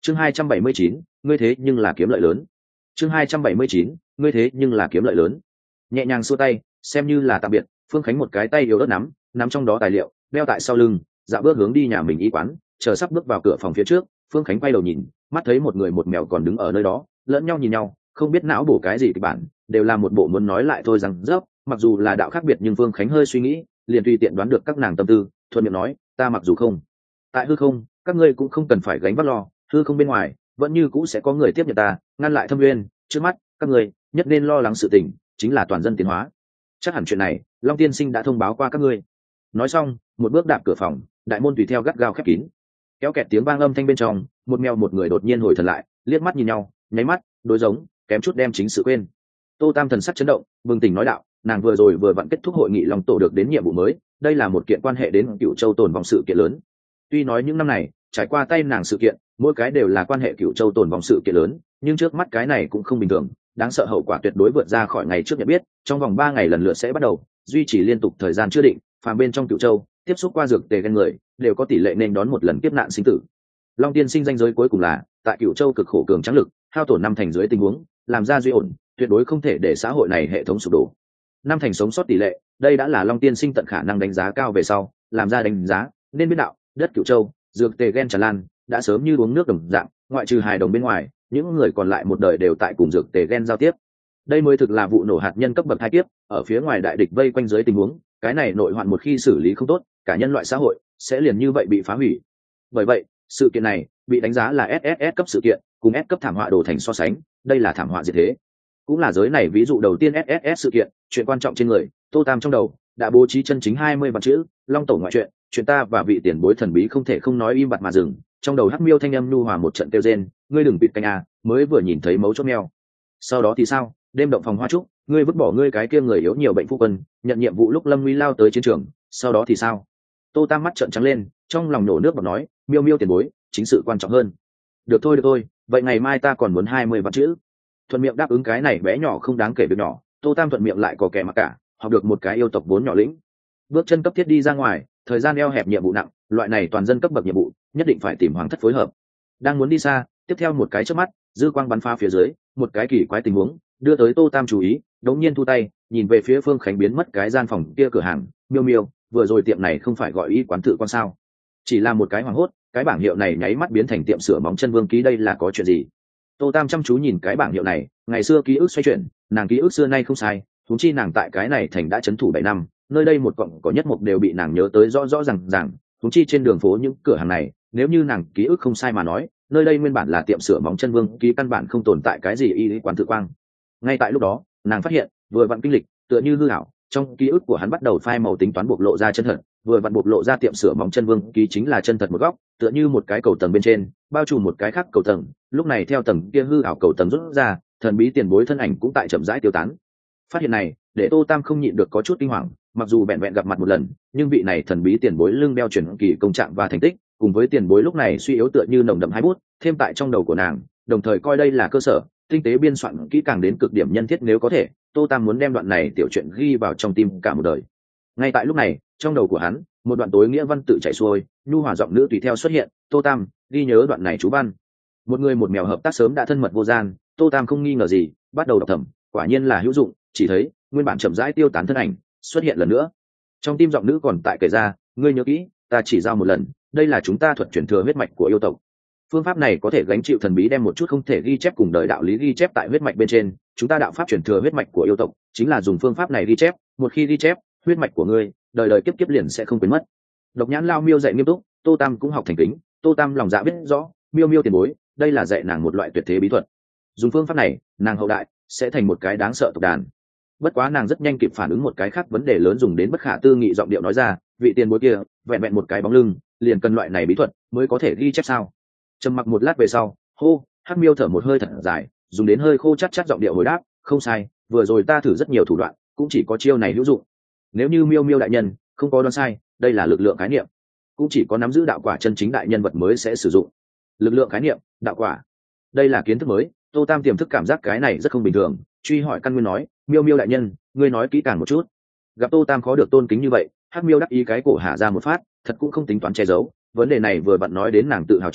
chương 279, ngươi thế nhưng là kiếm lợi lớn. chương 279, ngươi thế nhưng là kiếm lợi lớn. Nhẹ nhàng xua tay, xem như là tạm biệt. Phương Khánh một cái tay yếu ớt nắm trong đó tài liệu, đeo tại sau lưng, dạo bước hướng đi nhà mình y quán. Chờ sắp bước vào cửa phòng phía trước, Phương Khánh quay đầu nhìn, mắt thấy một người một mèo còn đứng ở nơi đó, lẫn nhau nhìn nhau, không biết não bổ cái gì kịch bản, đều là một bộ muốn nói lại thôi rằng dốc. Mặc dù là đạo khác biệt nhưng Phương Khánh hơi suy nghĩ, liền tùy tiện đoán được các nàng tâm tư, thuận miệng nói, ta mặc dù không tại hư không, các ngươi cũng không cần phải gánh vác lo, hư không bên ngoài vẫn như cũ sẽ có người tiếp nhận ta, ngăn lại thâm nguyên. Trước mắt các ngươi nhất nên lo lắng sự tình chính là toàn dân tiến hóa. Chắc hẳn chuyện này Long tiên sinh đã thông báo qua các ngươi. Nói xong, một bước đạp cửa phòng, đại môn tùy theo gắt gao khép kín. Kéo kẹt tiếng vang âm thanh bên trong, một mèo một người đột nhiên hồi thần lại, liếc mắt nhìn nhau, nháy mắt, đối giống, kém chút đem chính sự quên. Tô Tam thần sắc chấn động, bừng tỉnh nói đạo, nàng vừa rồi vừa vặn kết thúc hội nghị Long tổ được đến nhiệm vụ mới, đây là một kiện quan hệ đến Cửu Châu tồn vong sự kiện lớn. Tuy nói những năm này trải qua tay nàng sự kiện mỗi cái đều là quan hệ Cửu Châu tồn vong sự kiện lớn, nhưng trước mắt cái này cũng không bình thường, đáng sợ hậu quả tuyệt đối vượt ra khỏi ngày trước nhận biết. Trong vòng 3 ngày lần lượt sẽ bắt đầu, duy trì liên tục thời gian chưa định, phàm bên trong Cửu Châu tiếp xúc qua dược tề gen người đều có tỷ lệ nên đón một lần kiếp nạn sinh tử. Long tiên sinh danh giới cuối cùng là tại Cửu Châu cực khổ cường tráng lực hao tổn 5 thành dưới tình huống, làm ra duy ổn, tuyệt đối không thể để xã hội này hệ thống sụp đổ. 5 thành sống sót tỷ lệ, đây đã là Long tiên sinh tận khả năng đánh giá cao về sau làm ra đánh giá, nên biết đạo đất Cửu Châu dược tề gen tràn lan đã sớm như uống nước đồng dạng, ngoại trừ hài đồng bên ngoài, những người còn lại một đời đều tại cùng dược tề gen giao tiếp. Đây mới thực là vụ nổ hạt nhân cấp bậc hai kiếp, ở phía ngoài đại địch vây quanh dưới tình huống, cái này nội hoạn một khi xử lý không tốt, cả nhân loại xã hội sẽ liền như vậy bị phá hủy. Bởi vậy, sự kiện này bị đánh giá là SSS cấp sự kiện, cùng S cấp thảm họa đổ thành so sánh, đây là thảm họa diệt thế. Cũng là giới này ví dụ đầu tiên SSS sự kiện, chuyện quan trọng trên người, Tô Tam trong đầu đã bố trí chân chính 20 vạn chữ, Long tổ ngoại chuyện ta và vị tiền bối thần bí không thể không nói im bặt mà dừng. Trong đầu hắc miêu thanh âm nhu hòa một trận kêu rên, ngươi đừng bịt canh à, mới vừa nhìn thấy mấu chốt mèo. Sau đó thì sao? Đêm động phòng hoa trúc, ngươi vứt bỏ ngươi cái kia người yếu nhiều bệnh phu quân, nhận nhiệm vụ lúc Lâm Nguy lao tới chiến trường, sau đó thì sao? Tô Tam mắt trợn trắng lên, trong lòng nổ nước bọt nói, miêu miêu tiền bối, chính sự quan trọng hơn. Được thôi, vậy ngày mai ta còn muốn 20 vạn chữ. Thuận miệng đáp ứng cái này bé nhỏ không đáng kể việc nhỏ, Tô Tam thuận miệng lại có kẻ mặc cả, học được một cái yêu tộc vốn nhỏ lĩnh. Bước chân cấp thiết đi ra ngoài, thời gian eo hẹp nhiệm vụ nặng, loại này toàn dân cấp bậc nhiệm vụ, nhất định phải tìm hoàng thất phối hợp. Đang muốn đi xa, tiếp theo một cái chớp mắt, dư quang bắn pha phía dưới, một cái kỳ quái tình huống đưa tới Tô Tam chú ý, đống nhiên thu tay, nhìn về phía Phương Khánh biến mất cái gian phòng kia cửa hàng, miêu miêu, vừa rồi tiệm này không phải gọi y quán tự quan sao? Chỉ là một cái hoảng hốt, cái bảng hiệu này nháy mắt biến thành tiệm sửa móng chân Vương Ký, đây là có chuyện gì? Tô Tam chăm chú nhìn cái bảng hiệu này, ngày xưa ký ức xoay chuyển, nàng ký ức xưa nay không sai, thúng chi nàng tại cái này thành đã trấn thủ 7 năm, nơi đây một cọng có nhất mục đều bị nàng nhớ tới rõ ràng, thúng chi trên đường phố những cửa hàng này, nếu như nàng ký ức không sai mà nói, nơi đây nguyên bản là tiệm sửa móng chân Vương Ký, căn bản không tồn tại cái gì y quán tự quang. Ngay tại lúc đó, nàng phát hiện, vừa vặn kinh lịch, tựa như hư ảo, trong ký ức của hắn bắt đầu phai màu tính toán bộc lộ ra chân thật, vừa vặn bộc lộ ra tiệm sửa móng chân Vương Ký chính là chân thật một góc, tựa như một cái cầu tầng bên trên, bao trùm một cái khác cầu tầng, lúc này theo tầng kia hư ảo cầu tầng rút ra, thần bí tiền bối thân ảnh cũng tại chậm rãi tiêu tán. Phát hiện này, để Tô Tam không nhịn được có chút kinh hoàng, mặc dù vẹn vẹn gặp mặt một lần, nhưng vị này thần bí tiền bối lưng đeo truyền kỳ công trạng và thành tích, cùng với tiền bối lúc này suy yếu tựa như nồng đậm hai bút, thêm tại trong đầu của nàng, đồng thời coi đây là cơ sở, tinh tế biên soạn kỹ càng đến cực điểm nhân thiết nếu có thể, Tô Tam muốn đem đoạn này tiểu chuyện ghi vào trong tim cả một đời. Ngay tại lúc này, trong đầu của hắn, một đoạn tối nghĩa văn tự chảy xuôi, nhu hòa giọng nữ tùy theo xuất hiện, Tô Tam, ghi nhớ đoạn này chú văn. Một người một mèo hợp tác sớm đã thân mật vô gian, Tô Tam không nghi ngờ gì, bắt đầu đọc thầm, quả nhiên là hữu dụng, chỉ thấy nguyên bản chậm rãi tiêu tán thân ảnh xuất hiện lần nữa. Trong tim giọng nữ còn tại kể ra, ngươi nhớ kỹ, ta chỉ giao một lần, đây là chúng ta thuật truyền thừa huyết mạch của yêu tộc. Phương pháp này có thể gánh chịu thần bí đem một chút không thể ghi chép cùng đời đạo lý ghi chép tại huyết mạch bên trên, chúng ta đạo pháp truyền thừa huyết mạch của yêu tộc chính là dùng phương pháp này ghi chép, một khi ghi chép, huyết mạch của ngươi đời đời kiếp kiếp liền sẽ không quên mất. Độc Nhãn Lao Miêu dạy nghiêm túc, Tô Tam cũng học thành kính, Tô Tam lòng dạ biết rõ, miêu miêu tiền bối, đây là dạy nàng một loại tuyệt thế bí thuật. Dùng phương pháp này, nàng hậu đại sẽ thành một cái đáng sợ tộc đàn. Bất quá nàng rất nhanh kịp phản ứng một cái khác vấn đề lớn, dùng đến bất khả tư nghị giọng điệu nói ra, vị tiền bối kia, vẹn vẹn một cái bóng lưng, liền cần loại này bí thuật mới có thể ghi chép sao? Trầm mặc một lát về sau, hô, hắc miêu thở một hơi thật dài, dùng đến hơi khô chát giọng điệu hồi đáp, không sai, vừa rồi ta thử rất nhiều thủ đoạn, cũng chỉ có chiêu này hữu dụng. Nếu như miêu miêu đại nhân không có đoán sai, đây là lực lượng khái niệm, cũng chỉ có nắm giữ đạo quả chân chính đại nhân vật mới sẽ sử dụng. Lực lượng khái niệm, đạo quả, đây là kiến thức mới. Tô Tam tiềm thức cảm giác cái này rất không bình thường, truy hỏi căn nguyên nói, miêu miêu đại nhân, ngươi nói kỹ càng một chút. Gặp Tô Tam khó được tôn kính như vậy, hắc miêu đắc ý cái cổ hạ ra một phát, thật cũng không tính toán che giấu, vấn đề này vừa bạn nói đến nàng tự hào chỗ,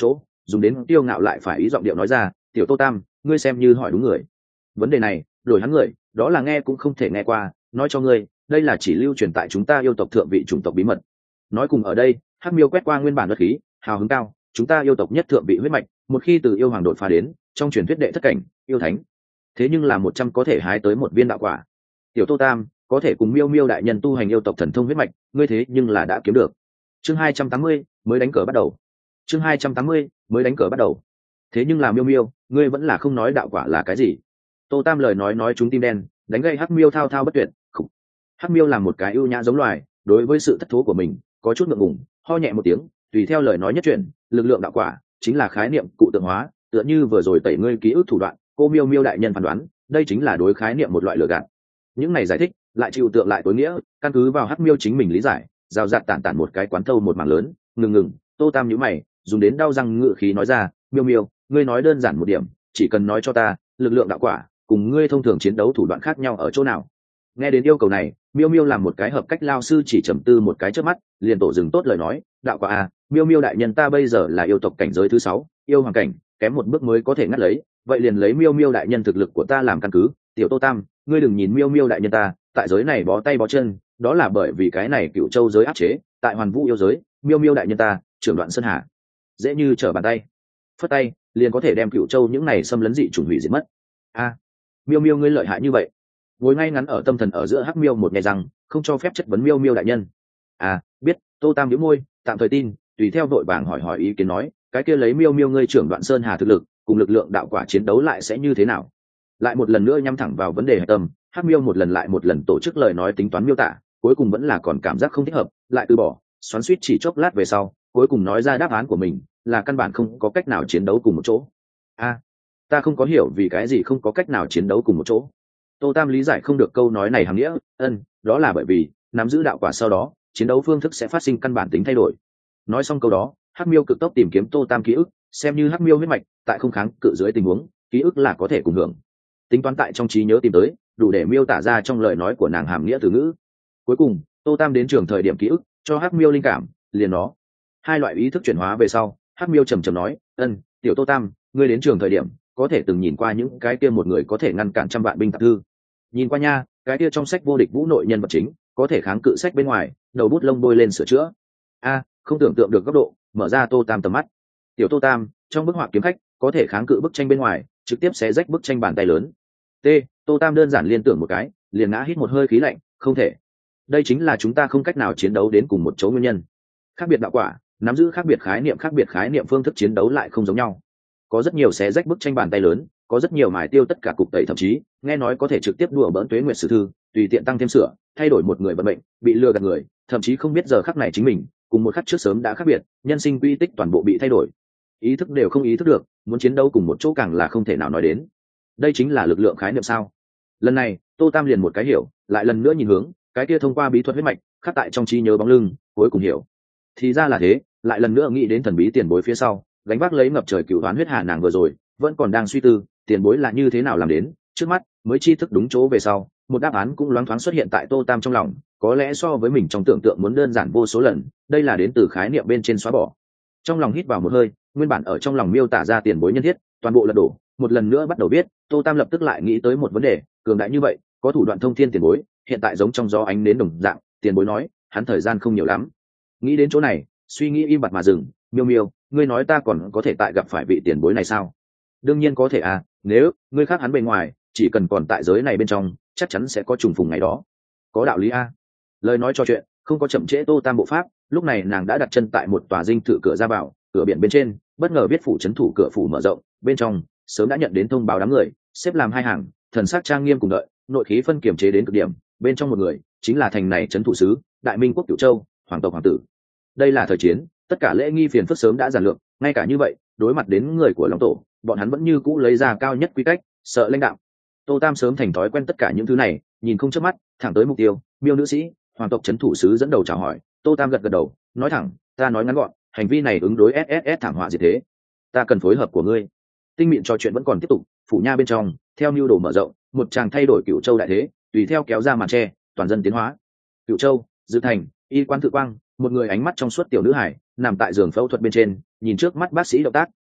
dùng đến tiêu ngạo lại phải ý giọng điệu nói ra, tiểu Tô Tam, ngươi xem như hỏi đúng người. Vấn đề này đổi hắn người đó là nghe cũng không thể nghe qua, nói cho ngươi, đây là chỉ lưu truyền tại chúng ta yêu tộc thượng vị chủng tộc bí mật. Nói cùng ở đây, hắc miêu quét qua nguyên bản đất khí, hào hứng cao, chúng ta yêu tộc nhất thượng vị huyết mạch, một khi từ yêu hoàng đột phá đến trong truyền thuyết đệ thất cảnh yêu thánh, thế nhưng là 100 có thể hái tới một viên đạo quả. Tiểu Tô Tam có thể cùng miêu miêu đại nhân tu hành yêu tộc thần thông huyết mạch, ngươi thế nhưng là đã kiếm được. Chương 280 mới đánh cờ bắt đầu. Chương 280 mới đánh cờ bắt đầu. Thế nhưng là miêu miêu, ngươi vẫn là không nói đạo quả là cái gì. Tô Tam lời nói chúng tim đen, đánh gây hắc miêu thao thao bất tuyệt. Hắc miêu là một cái ưu nhã giống loài, đối với sự thất thố của mình có chút ngượng ngùng, ho nhẹ một tiếng, tùy theo lời nói nhất chuyển, lực lượng đạo quả chính là khái niệm cụ tượng hóa, tựa như vừa rồi tẩy ngươi ký ức thủ đoạn, cô miêu miêu đại nhân phán đoán, đây chính là đối khái niệm một loại lừa gạt. Những này giải thích lại chịu tượng lại tối nghĩa, căn cứ vào hắc miêu chính mình lý giải, rào rạt tản một cái quán thâu một mảng lớn. Ngừng. Tô Tam nhíu mày, dùng đến đau răng ngự khí nói ra, miêu miêu, ngươi nói đơn giản một điểm, chỉ cần nói cho ta, lực lượng đạo quả cùng ngươi thông thường chiến đấu thủ đoạn khác nhau ở chỗ nào. Nghe đến yêu cầu này, miêu miêu làm một cái hợp cách lao sư, chỉ trầm tư một cái trước mắt, liền tổ dừng tốt lời nói, đạo quả à, miêu miêu đại nhân ta bây giờ là yêu tộc cảnh giới thứ 6, yêu hoàng cảnh, kém một bước mới có thể ngắt lấy, vậy liền lấy miêu miêu đại nhân thực lực của ta làm căn cứ. Tiểu Tô Tam, ngươi đừng nhìn miêu miêu đại nhân ta tại giới này bó tay bó chân, đó là bởi vì cái này Cựu Châu giới áp chế, tại Hoàn Vũ yêu giới, miêu miêu đại nhân ta trưởng đoạn sơn hà, dễ như trở bàn tay, phất tay liền có thể đem Cựu Châu những này xâm lấn dị chủng hủy diệt mất. A, miêu miêu ngươi lợi hại như vậy. Ngồi ngay ngắn ở tâm thần ở giữa hắc miêu một ngày rằng không cho phép chất vấn miêu miêu đại nhân. À, biết. Tô Tam nhíu môi, tạm thời tin, tùy theo vội vàng hỏi ý kiến nói, cái kia lấy miêu miêu ngươi trưởng đoạn sơn hà thực lực cùng lực lượng đạo quả chiến đấu lại sẽ như thế nào. Lại một lần nữa nhắm thẳng vào vấn đề hạch tâm, hắc miêu một lần lại một lần tổ chức lời nói tính toán miêu tả, cuối cùng vẫn là còn cảm giác không thích hợp, lại từ bỏ, xoắn xuýt chỉ chốc lát về sau, cuối cùng nói ra đáp án của mình, là căn bản không có cách nào chiến đấu cùng một chỗ. A, ta không có hiểu vì cái gì không có cách nào chiến đấu cùng một chỗ. Tô Tam lý giải không được câu nói này hàm nghĩa, đó là bởi vì nắm giữ đạo quả sau đó, chiến đấu phương thức sẽ phát sinh căn bản tính thay đổi. Nói xong câu đó, hắc miêu cực tốc tìm kiếm Tô Tam ký ức, xem như hắc miêu huyết mạch, tại không kháng cự dưới tình huống, ký ức là có thể cùng hưởng. Tính toán tại trong trí nhớ tìm tới, đủ để miêu tả ra trong lời nói của nàng hàm nghĩa từ ngữ. Cuối cùng, Tô Tam đến trường thời điểm ký ức, cho hắc miêu linh cảm, liền nó. Hai loại ý thức chuyển hóa về sau, hắc miêu trầm trầm nói, tiểu Tô Tam, ngươi đến trường thời điểm, có thể từng nhìn qua những cái kia một người có thể ngăn cản trăm vạn binh tạp thư. Nhìn qua nha, cái kia trong sách vô địch vũ nội nhân vật chính, có thể kháng cự sách bên ngoài, đầu bút lông bôi lên sửa chữa. A, không tưởng tượng được góc độ, mở ra Tô Tam tầm mắt. Tiểu Tô Tam, trong bức họa kiếm khách, có thể kháng cự bức tranh bên ngoài, trực tiếp xé rách bức tranh bàn tay lớn. T, Tô Tam đơn giản liên tưởng một cái, liền ngã hít một hơi khí lạnh, không thể. Đây chính là chúng ta không cách nào chiến đấu đến cùng một chỗ nguyên nhân. Khác biệt đạo quả, nắm giữ khác biệt khái niệm phương thức chiến đấu lại không giống nhau. Có rất nhiều xé rách bức tranh bàn tay lớn, có rất nhiều mài tiêu tất cả cục tẩy, thậm chí nghe nói có thể trực tiếp đùa bỡn Tuế Nguyệt Sử Thư, tùy tiện tăng thêm sửa, thay đổi một người vận mệnh, bị lừa gạt người, thậm chí không biết giờ khắc này chính mình cùng một khắc trước sớm đã khác biệt, nhân sinh quy tích toàn bộ bị thay đổi, ý thức đều không ý thức được, muốn chiến đấu cùng một chỗ càng là không thể nào nói đến. Đây chính là lực lượng khái niệm sao? Lần này Tô Tam liền một cái hiểu, lại lần nữa nhìn hướng cái kia thông qua bí thuật huyết mạch khắc tại trong trí nhớ bóng lưng, cuối cùng hiểu. Thì ra là thế, lại lần nữa nghĩ đến thần bí tiền bối phía sau, gánh vác lấy ngập trời cựu đoán huyết hà nàng vừa rồi vẫn còn đang suy tư tiền bối là như thế nào làm đến, trước mắt mới tri thức đúng chỗ về sau, một đáp án cũng loáng thoáng xuất hiện tại Tô Tam trong lòng, có lẽ so với mình trong tưởng tượng muốn đơn giản vô số lần, đây là đến từ khái niệm bên trên xóa bỏ. Trong lòng hít vào một hơi, nguyên bản ở trong lòng miêu tả ra tiền bối nhân thiết, toàn bộ lật đổ, một lần nữa bắt đầu biết. Tô Tam lập tức lại nghĩ tới một vấn đề, cường đại như vậy, có thủ đoạn thông thiên tiền bối, hiện tại giống trong gió ánh nến đồng dạng, tiền bối nói hắn thời gian không nhiều lắm. Nghĩ đến chỗ này, suy nghĩ im bặt mà dừng. Miêu miêu, ngươi nói ta còn có thể tại gặp phải vị tiền bối này sao? Đương nhiên có thể à, nếu ngươi khác hắn bề ngoài, chỉ cần còn tại giới này bên trong, chắc chắn sẽ có trùng phùng ngày đó. Có đạo lý a. Lời nói trò chuyện không có chậm trễ Tô Tam bộ pháp, lúc này nàng đã đặt chân tại một tòa dinh thự cửa ra vào, cửa biển bên trên bất ngờ viết phủ trấn thủ cửa phủ mở rộng, bên trong sớm đã nhận đến thông báo đám người xếp làm hai hàng, thần sắc trang nghiêm cùng đợi, nội khí phân kiềm chế đến cực điểm. Bên trong một người chính là thành này trấn thủ sứ Đại Minh quốc Cửu Châu hoàng tộc hoàng tử. Đây là thời chiến, tất cả lễ nghi phiền phức sớm đã giản lược, ngay cả như vậy đối mặt đến người của Long Tổ, bọn hắn vẫn như cũ lấy ra cao nhất quy cách, sợ lãnh đạo. Tô Tam sớm thành thói quen tất cả những thứ này, nhìn không chớp mắt thẳng tới mục tiêu. Miêu nữ sĩ, hoàng tộc trấn thủ sứ dẫn đầu chào hỏi. Tô Tam gật gật đầu, nói thẳng, ta nói ngắn gọn, hành vi này ứng đối SSS thảm họa gì thế, ta cần phối hợp của ngươi. Tinh mịn trò chuyện vẫn còn tiếp tục, phủ nha bên trong theo nhu đồ mở rộng, một chàng thay đổi Cửu Châu đại thế, tùy theo kéo ra màn tre, toàn dân tiến hóa. Cửu Châu Dự Thành, y quan Tự Quang, một người ánh mắt trong suốt tiểu nữ hải nằm tại giường phẫu thuật bên trên, nhìn trước mắt bác sĩ động tác,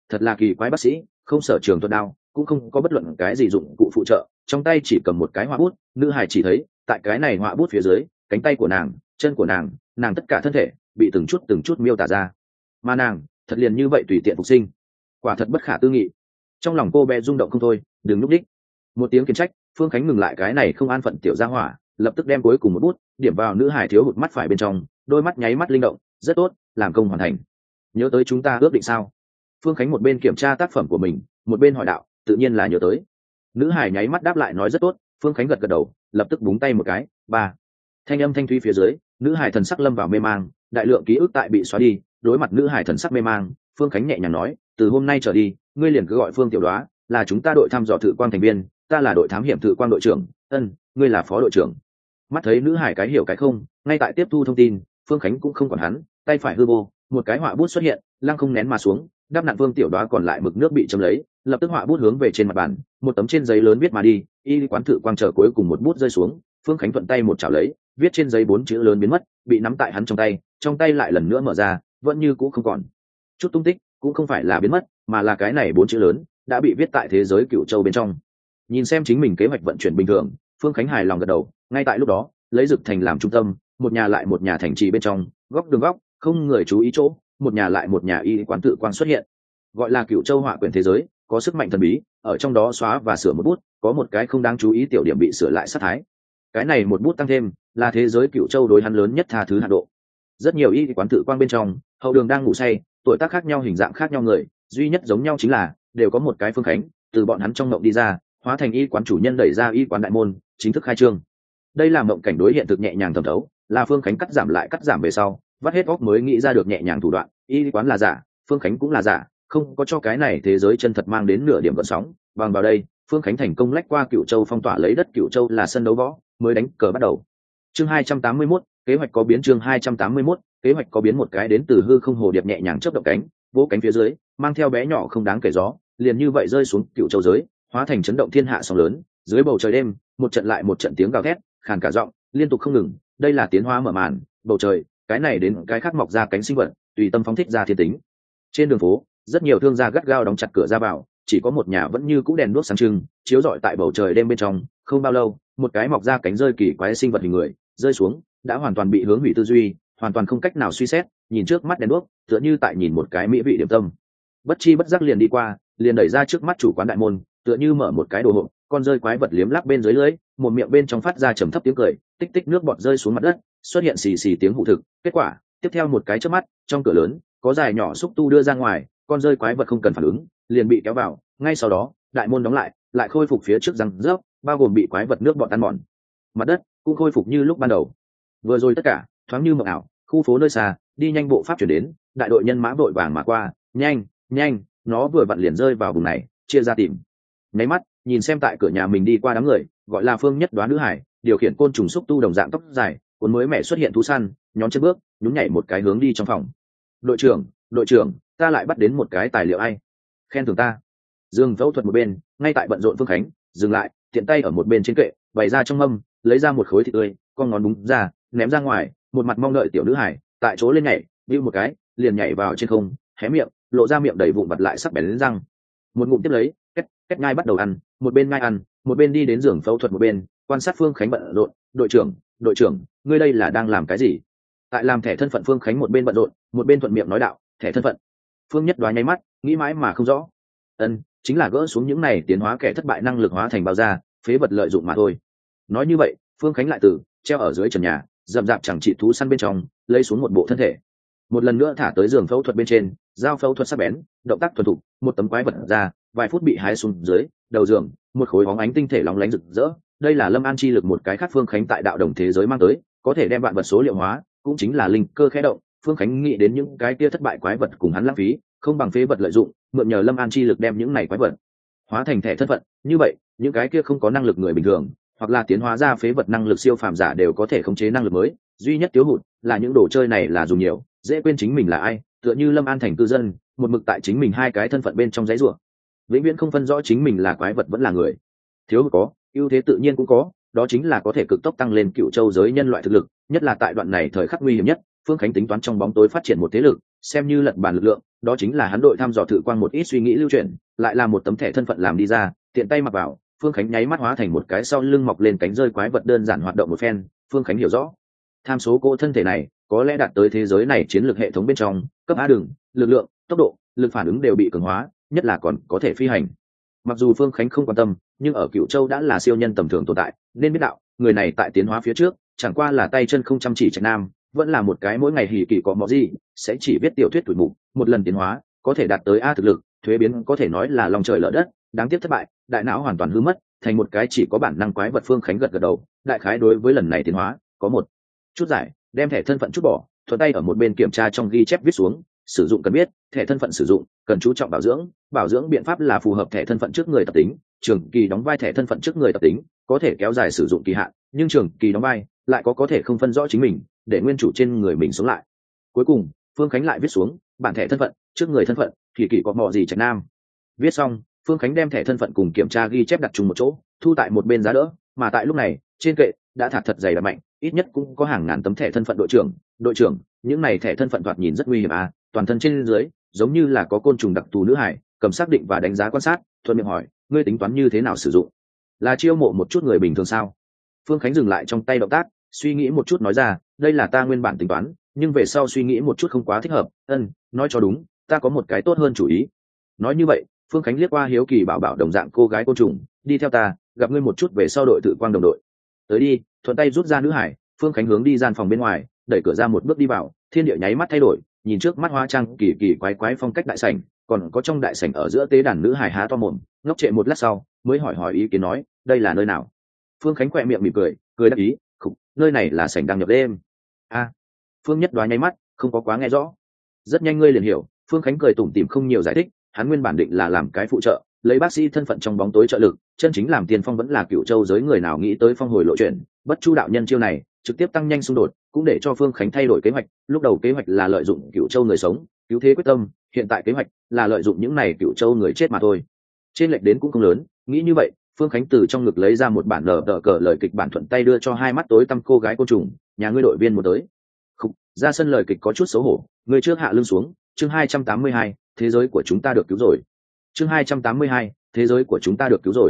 thật là kỳ quái bác sĩ, không sở trường thuật đao, cũng không có bất luận cái gì dụng cụ phụ trợ, trong tay chỉ cầm một cái họa bút. Nữ hải chỉ thấy tại cái này họa bút phía dưới, cánh tay của nàng, chân của nàng, nàng tất cả thân thể bị từng chút miêu tả ra, mà nàng thật liền như vậy tùy tiện phục sinh, quả thật bất khả tư nghị. Trong lòng cô bé rung động không thôi. Đừng núp đích. Một tiếng kiến trách, Phương Khánh ngừng lại cái này không an phận tiểu gia hỏa, lập tức đem cuối cùng một bút điểm vào nữ hải thiếu hụt mắt phải bên trong, đôi mắt nháy mắt linh động. Rất tốt, làm công hoàn thành. Nhớ tới chúng ta ước định sao? Phương Khánh một bên kiểm tra tác phẩm của mình, một bên hỏi đạo. Tự nhiên là nhớ tới. Nữ hải nháy mắt đáp lại nói rất tốt. Phương Khánh gật gật đầu, lập tức búng tay một cái. Ba. Thanh âm thanh thúy phía dưới, nữ hải thần sắc lâm vào mê mang, đại lượng ký ức tại bị xóa đi. Đối mặt nữ hải thần sắc mê mang, Phương Khánh nhẹ nhàng nói, từ hôm nay trở đi, ngươi liền cứ gọi Phương Tiểu Đoá, là chúng ta đội thăm dò thử quang thành viên, ta là đội thám hiểm thử quang đội trưởng. Ngươi là phó đội trưởng. Mắt thấy nữ hải cái hiểu cái không, ngay tại tiếp thu thông tin, Phương Khánh cũng không còn hắn, tay phải hư vô, một cái họa bút xuất hiện, lăng không nén mà xuống, đắp nặn Phương Tiểu Đoá còn lại mực nước bị châm lấy, lập tức họa bút hướng về trên mặt bàn, một tấm trên giấy lớn viết mà đi. Y quán thử quang chờ cuối cùng một bút rơi xuống, Phương Khánh thuận tay một chảo lấy, viết trên giấy 4 chữ lớn biến mất, bị nắm tại hắn trong tay lại lần nữa mở ra, vẫn như cũ không còn chút tung tích. Cũng không phải là biến mất, mà là cái này 4 chữ lớn đã bị viết tại thế giới Cựu Châu bên trong. Nhìn xem chính mình kế hoạch vận chuyển bình thường, Phương Khánh hài lòng gật đầu. Ngay tại lúc đó, lấy Dực Thành làm trung tâm, một nhà lại một nhà thành trì bên trong, góc đường góc không người chú ý chỗ, một nhà lại một nhà y quán tự quang xuất hiện. Gọi là Cựu Châu họa quyển thế giới, có sức mạnh thần bí, ở trong đó xóa và sửa một bút, có một cái không đáng chú ý tiểu điểm bị sửa lại sát thái. Cái này một bút tăng thêm, là thế giới Cựu Châu đối hắn lớn nhất tha thứ hạn độ. Rất nhiều y quán tự quang bên trong, hậu đường đang ngủ say, tuổi tác khác nhau, hình dạng khác nhau người, duy nhất giống nhau chính là đều có một cái Phương Khánh từ bọn hắn trong mộng đi ra, hóa thành y quán chủ nhân, đẩy ra y quán đại môn, chính thức khai trương. Đây là mộng cảnh đối hiện thực nhẹ nhàng thẩm thấu, là Phương Khánh cắt giảm lại cắt giảm về sau, vắt hết óc mới nghĩ ra được nhẹ nhàng thủ đoạn. Y quán là giả, Phương Khánh cũng là giả, không có cho cái này thế giới chân thật mang đến nửa điểm gợn sóng. Bằng vào đây, Phương Khánh thành công lách qua Cựu Châu phong tỏa, lấy đất Cựu Châu là sân đấu võ, mới đánh cờ bắt đầu. Chương 281, kế hoạch có biến. Chương 281, kế hoạch có biến. Một cái đến từ hư không hồ điệp nhẹ nhàng chớp động cánh, vỗ cánh phía dưới, mang theo bé nhỏ không đáng kể gió, liền như vậy rơi xuống Cựu Châu giới, hóa thành chấn động thiên hạ sóng lớn. Dưới bầu trời đêm, một trận lại một trận tiếng gào thét, khàn cả giọng, liên tục không ngừng. Đây là tiến hóa mở màn, bầu trời, cái này đến cái khác mọc ra cánh sinh vật, tùy tâm phóng thích ra thiên tính. Trên đường phố, rất nhiều thương gia gắt gao đóng chặt cửa ra vào, chỉ có một nhà vẫn như cũ đèn đuốc sáng trưng, chiếu rọi tại bầu trời đêm bên trong. Không bao lâu, một cái mọc ra cánh rơi kỳ quái sinh vật hình người rơi xuống, đã hoàn toàn bị hướng hủy tư duy, hoàn toàn không cách nào suy xét, nhìn trước mắt đèn đuốc, tựa như tại nhìn một cái mỹ vị điểm tâm. Bất chi bất giác liền đi qua, liền đẩy ra trước mắt chủ quán đại môn, tựa như mở một cái đồ hộp, con rơi quái vật liếm láp bên dưới lưới, một miệng bên trong phát ra trầm thấp tiếng cười, tích tích nước bọt rơi xuống mặt đất, xuất hiện xì xì tiếng hụ thực. Kết quả, tiếp theo một cái chớp mắt, trong cửa lớn có dài nhỏ xúc tu đưa ra ngoài, con rơi quái vật không cần phản ứng, liền bị kéo vào. Ngay sau đó, đại môn đóng lại, lại khôi phục phía trước răng rớp, bao gồm bị quái vật nước bọt ăn mòn. Mặt đất cũng khôi phục như lúc ban đầu. Vừa rồi tất cả thoáng như mộng ảo. Khu phố nơi xa, đi nhanh bộ pháp chuyển đến, đại đội nhân mã vội vàng mà qua. Nhanh, nhanh, nó vừa vặn liền rơi vào vùng này, chia ra tìm. Nháy mắt, nhìn xem tại cửa nhà mình đi qua đám người, gọi là Phương Nhất Đoá nữ hải, điều khiển côn trùng xúc tu đồng dạng tóc dài, cuốn mới mẹ xuất hiện thú săn, nhón chân bước, nhún nhảy một cái hướng đi trong phòng. Đội trưởng, ta lại bắt đến một cái tài liệu ai? Khen thưởng ta. Dương phẫu thuật một bên, ngay tại bận rộn Phương Khánh, dừng lại, tiện tay ở một bên trên kệ, bày ra trong mâm, lấy ra một khối thịt tươi, con ngón búng ra, ném ra ngoài, một mặt mong đợi tiểu nữ hải, tại chỗ lên nhảy, view một cái, liền nhảy vào trên không, hé miệng, lộ ra miệng đầy vụn vặt lại sắc bén đến răng. Một ngụm tiếp lấy, két ngai bắt đầu ăn, một bên ngai ăn, một bên đi đến giường phẫu thuật một bên, quan sát Phương Khánh bận rộn. Đội trưởng, ngươi đây là đang làm cái gì? Tại làm thẻ thân phận. Phương Khánh một bên bận rộn, một bên thuận miệng nói đạo, thẻ thân phận. Phương Nhất Đoá nháy mắt, nghĩ mãi mà không rõ. Chính là gỡ xuống những này tiến hóa kẻ thất bại năng lực hóa thành bao da, phế vật lợi dụng mà thôi. Nói như vậy, Phương Khánh lại từ treo ở dưới trần nhà, rậm rạp chẳng trị thú săn bên trong, lấy xuống một bộ thân thể, một lần nữa thả tới giường phẫu thuật bên trên, dao phẫu thuật sắc bén, động tác thuần thục, một tấm quái vật ra, vài phút bị hái xuống dưới đầu giường, một khối bóng ánh tinh thể lóng lánh rực rỡ. Đây là Lâm An chi lực, một cái khác Phương Khánh tại đạo đồng thế giới mang tới, có thể đem vạn vật số liệu hóa, cũng chính là linh cơ khẽ động. Phương Khánh nghĩ đến những cái kia thất bại quái vật cùng hắn lãng phí, không bằng phế vật lợi dụng, mượn nhờ Lâm An chi lực đem những này quái vật hóa thành thẻ thân phận. Như vậy, những cái kia không có năng lực người bình thường, hoặc là tiến hóa ra phế vật năng lực siêu phàm giả đều có thể khống chế năng lực mới. Duy nhất thiếu hụt là những đồ chơi này là dùng nhiều, dễ quên chính mình là ai, tựa như Lâm An thành cư dân, một mực tại chính mình hai cái thân phận bên trong giấy rủa, vĩnh viễn không phân rõ chính mình là quái vật vẫn là người. Thiếu hụt có, ưu thế tự nhiên cũng có, đó chính là có thể cực tốc tăng lên Cựu Châu giới nhân loại thực lực, nhất là tại đoạn này thời khắc nguy hiểm nhất, Phương Khánh tính toán trong bóng tối phát triển một thế lực, xem như lật bàn lực lượng, đó chính là hắn đội thăm dò thử quang một ít suy nghĩ lưu chuyển, lại là một tấm thẻ thân phận làm đi ra, tiện tay mặc vào, Phương Khánh nháy mắt hóa thành một cái sau lưng mọc lên cánh rơi quái vật đơn giản hoạt động một phen. Phương Khánh hiểu rõ, tham số cỗ thân thể này có lẽ đạt tới thế giới này chiến lược hệ thống bên trong cấp A đường, lực lượng, tốc độ, lực phản ứng đều bị cường hóa, nhất là còn có thể phi hành. Mặc dù Phương Khánh không quan tâm, nhưng ở Cửu Châu đã là siêu nhân tầm thường tồn tại, nên biết đạo, người này tại tiến hóa phía trước, chẳng qua là tay chân không chăm chỉ Trạch Nam, vẫn là một cái mỗi ngày hỉ kỳ có mọ gì, sẽ chỉ biết tiểu thuyết tuổi mục, một lần tiến hóa, có thể đạt tới A thực lực, thuế biến có thể nói là lòng trời lở đất, đáng tiếc thất bại, đại não hoàn toàn hư mất, thành một cái chỉ có bản năng quái vật. Phương Khánh gật gật đầu, đại khái đối với lần này tiến hóa, có một chút giải, đem thẻ thân phận chút bỏ, thuận tay ở một bên kiểm tra trong ghi chép viết xuống, sử dụng cần biết, thẻ thân phận sử dụng, cần chú trọng bảo dưỡng biện pháp là phù hợp thẻ thân phận trước người tập tính, trường kỳ đóng vai thẻ thân phận trước người tập tính, có thể kéo dài sử dụng kỳ hạn, nhưng trường kỳ đóng vai lại có thể không phân rõ chính mình, để nguyên chủ trên người mình sống lại. Cuối cùng, Phương Khánh lại viết xuống bản thẻ thân phận trước người thân phận, kỳ có mọ gì Trạch Nam. Viết xong, Phương Khánh đem thẻ thân phận cùng kiểm tra ghi chép đặt chung một chỗ, thu tại một bên giá đỡ, mà tại lúc này, trên kệ đã thả thật dày đặc mạnh, ít nhất cũng có hàng ngàn tấm thẻ thân phận đội trưởng, những này thẻ thân phận thoạt nhìn rất nguy hiểm à, toàn thân trên dưới giống như là có côn trùng đặc thù nữ hải, cầm xác định và đánh giá quan sát, thuận miệng hỏi, ngươi tính toán như thế nào sử dụng? Là chiêu mộ một chút người bình thường sao? Phương Khánh dừng lại trong tay động tác, suy nghĩ một chút nói ra, đây là ta nguyên bản tính toán, nhưng về sau suy nghĩ một chút không quá thích hợp, nói cho đúng, ta có một cái tốt hơn chủ ý. Nói như vậy, Phương Khánh liếc qua hiếu kỳ bảo bảo đồng dạng cô gái côn trùng, đi theo ta, gặp ngươi một chút về sau đội tự quang đồng đội. Tới đi, thuận tay rút ra nữ hải, Phương Khánh hướng đi gian phòng bên ngoài, đẩy cửa ra một bước đi vào, thiên địa nháy mắt thay đổi, nhìn trước mắt hoa trang kỳ kỳ quái quái phong cách đại sảnh, còn có trong đại sảnh ở giữa tế đàn nữ hải há to mồm, ngốc trệ một lát sau, mới hỏi ý kiến nói, đây là nơi nào? Phương Khánh khỏe miệng mỉm cười đáp ý, nơi này là sảnh đăng nhập đêm. A, Phương Nhất Đoá nháy mắt, không có quá nghe rõ. Rất nhanh ngươi liền hiểu, Phương Khánh cười tủm tỉm không nhiều giải thích, hắn nguyên bản định là làm cái phụ trợ, lấy bác sĩ thân phận trong bóng tối trợ lực, chân chính làm tiền phong vẫn là Cửu Châu giới người nào nghĩ tới phong hồi lộ chuyện, bất chu đạo nhân chiêu này, trực tiếp tăng nhanh xung đột, cũng để cho Phương Khánh thay đổi kế hoạch, lúc đầu kế hoạch là lợi dụng Cửu Châu người sống, cứu thế quyết tâm, hiện tại kế hoạch là lợi dụng những này Cửu Châu người chết mà thôi. Trên lệch đến cũng không lớn, nghĩ như vậy, Phương Khánh từ trong ngực lấy ra một bản nở tờ cờ lời kịch bản thuận tay đưa cho hai mắt tối tăm cô gái côn trùng, nhà ngươi đội viên một tới. Ra sân lời kịch có chút xấu hổ, người trước hạ lưng xuống, chương 282, thế giới của chúng ta được cứu rồi. Chương 282, thế giới của chúng ta được cứu rồi.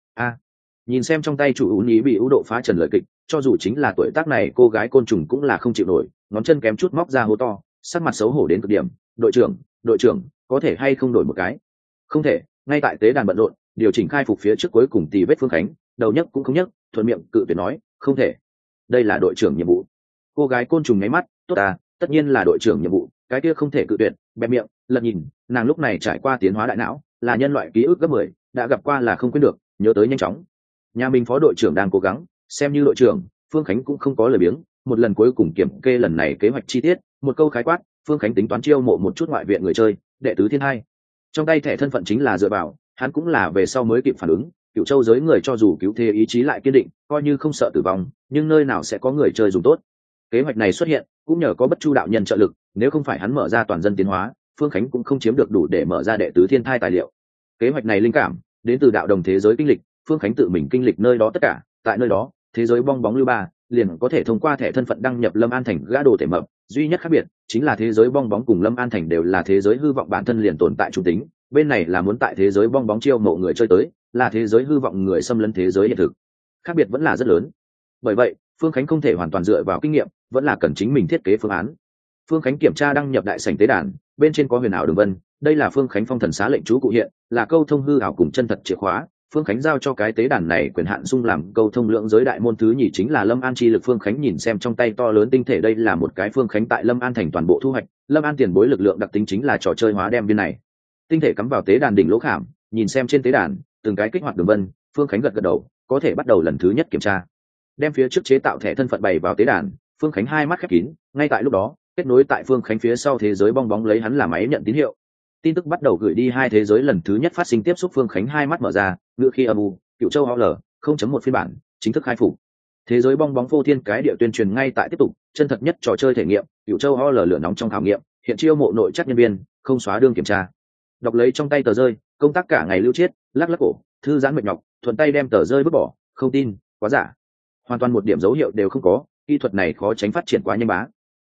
Nhìn xem trong tay chủ ú nhí bị ú độ phá trần lời kịch, cho dù chính là tuổi tác này cô gái côn trùng cũng là không chịu nổi, ngón chân kém chút móc ra hố to, sắc mặt xấu hổ đến cực điểm. Đội trưởng, có thể hay không đổi một cái? Không thể, ngay tại tế đàn bận rộn, điều chỉnh khai phục phía trước cuối cùng tì vết Phương Khánh, đầu nhấc cũng không nhấc, thuận miệng cự tuyệt nói, không thể. Đây là đội trưởng nhiệm vụ. Cô gái côn trùng nháy mắt, tốt à, tất nhiên là đội trưởng nhiệm vụ, cái kia không thể cự tuyệt, bẹp miệng, lật nhìn, nàng lúc này trải qua tiến hóa đại não, là nhân loại ký ức gấp 10, đã gặp qua là không quên được, nhớ tới nhanh chóng. Nhà mình phó đội trưởng đang cố gắng, xem như đội trưởng, Phương Khánh cũng không có lời biếng, một lần cuối cùng kiểm kê lần này kế hoạch chi tiết, một câu khái quát, Phương Khánh tính toán chiêu mộ một chút ngoại viện người chơi, đệ tứ thiên hai. Trong tay thẻ thân phận chính là dựa vào, hắn cũng là về sau mới kịp phản ứng, Cửu Châu giới người cho dù cứu thế ý chí lại kiên định, coi như không sợ tử vong, nhưng nơi nào sẽ có người chơi dùng tốt. Kế hoạch này xuất hiện cũng nhờ có bất chu đạo nhân trợ lực, nếu không phải hắn mở ra toàn dân tiến hóa, Phương Khánh cũng không chiếm được đủ để mở ra đệ tứ thiên thai tài liệu. Kế hoạch này linh cảm đến từ đạo đồng thế giới kinh lịch, Phương Khánh tự mình kinh lịch nơi đó tất cả, tại nơi đó, thế giới bong bóng lưu ba liền có thể thông qua thẻ thân phận đăng nhập Lâm An thành gã đồ thể mập, duy nhất khác biệt chính là thế giới bong bóng cùng Lâm An thành đều là thế giới hư vọng bản thân liền tồn tại trung tính, bên này là muốn tại thế giới bong bóng chiêu mộ người chơi tới, là thế giới hư vọng người xâm lấn thế giới hiện thực. Khác biệt vẫn là rất lớn. Bởi vậy, Phương Khánh không thể hoàn toàn dựa vào kinh nghiệm, vẫn là cần chính mình thiết kế phương án. Phương Khánh kiểm tra đăng nhập đại sảnh tế đàn, bên trên có huyền ảo đường vân, đây là Phương Khánh phong thần xá lệnh chú cụ hiện, là câu thông hư ảo cùng chân thật chìa khóa. Phương Khánh giao cho cái tế đàn này quyền hạn dung làm câu thông lượng giới đại môn thứ nhì chính là Lâm An chi lực. Phương Khánh nhìn xem trong tay to lớn tinh thể, đây là một cái Phương Khánh tại Lâm An thành toàn bộ thu hoạch, Lâm An tiền bối lực lượng đặc tính chính là trò chơi hóa đem viên này tinh thể cắm vào tế đàn đỉnh lỗ khảm, nhìn xem trên tế đàn từng cái kích hoạt đường vân, Phương Khánh gật gật đầu, có thể bắt đầu lần thứ nhất kiểm tra. Đem phía trước chế tạo thẻ thân phận bày vào tế đàn, Phương Khánh hai mắt khép kín, ngay tại lúc đó, kết nối tại Phương Khánh phía sau thế giới bong bóng lấy hắn là máy nhận tín hiệu. Tin tức bắt đầu gửi đi hai thế giới lần thứ nhất phát sinh tiếp xúc. Phương Khánh hai mắt mở ra, ngựa khi âm u, Cửu Châu HL 0.1 phiên bản chính thức khai phục. Thế giới bong bóng vô thiên cái địa tuyên truyền ngay tại tiếp tục, chân thật nhất trò chơi thể nghiệm, Cửu Châu HL lửa nóng trong khảo nghiệm, hiện chiêu mộ nội chắc nhân viên, không xóa đương kiểm tra. Đọc lấy trong tay tờ rơi, công tác cả ngày lưu chiết, lắc lắc cổ, thư giãn mệt nhọc, thuận tay đem tờ rơi vứt bỏ, không tin, quá giả. Hoàn toàn một điểm dấu hiệu đều không có, kỹ thuật này khó tránh phát triển quá nhanh bá.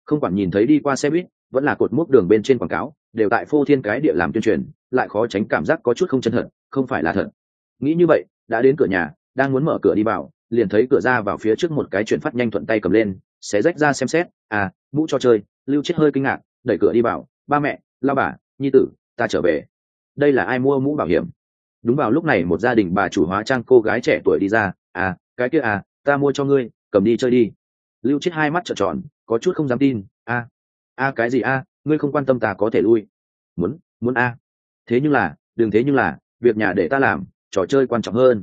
Không quản nhìn thấy đi qua xe buýt vẫn là cột mốc đường bên trên quảng cáo đều tại phô thiên cái địa làm tuyên truyền, lại khó tránh cảm giác có chút không chân thật, không phải là thật. Nghĩ như vậy, đã đến cửa nhà, đang muốn mở cửa đi vào, liền thấy cửa ra vào phía trước một cái chuyển phát nhanh thuận tay cầm lên, xé rách ra xem xét, à, mũ cho chơi. Lưu Chiết hơi kinh ngạc, đẩy cửa đi vào, ba mẹ, lao bà, nhi tử, ta trở về. Đây là ai mua mũ bảo hiểm? Đúng vào lúc này một gia đình bà chủ hóa trang cô gái trẻ tuổi đi ra, à, cái kia à, ta mua cho ngươi, cầm đi chơi đi. Lưu Chiết hai mắt trợn tròn, có chút không dám tin, cái gì ngươi không quan tâm ta có thể lui. Muốn thế nhưng là việc nhà để ta làm, trò chơi quan trọng hơn.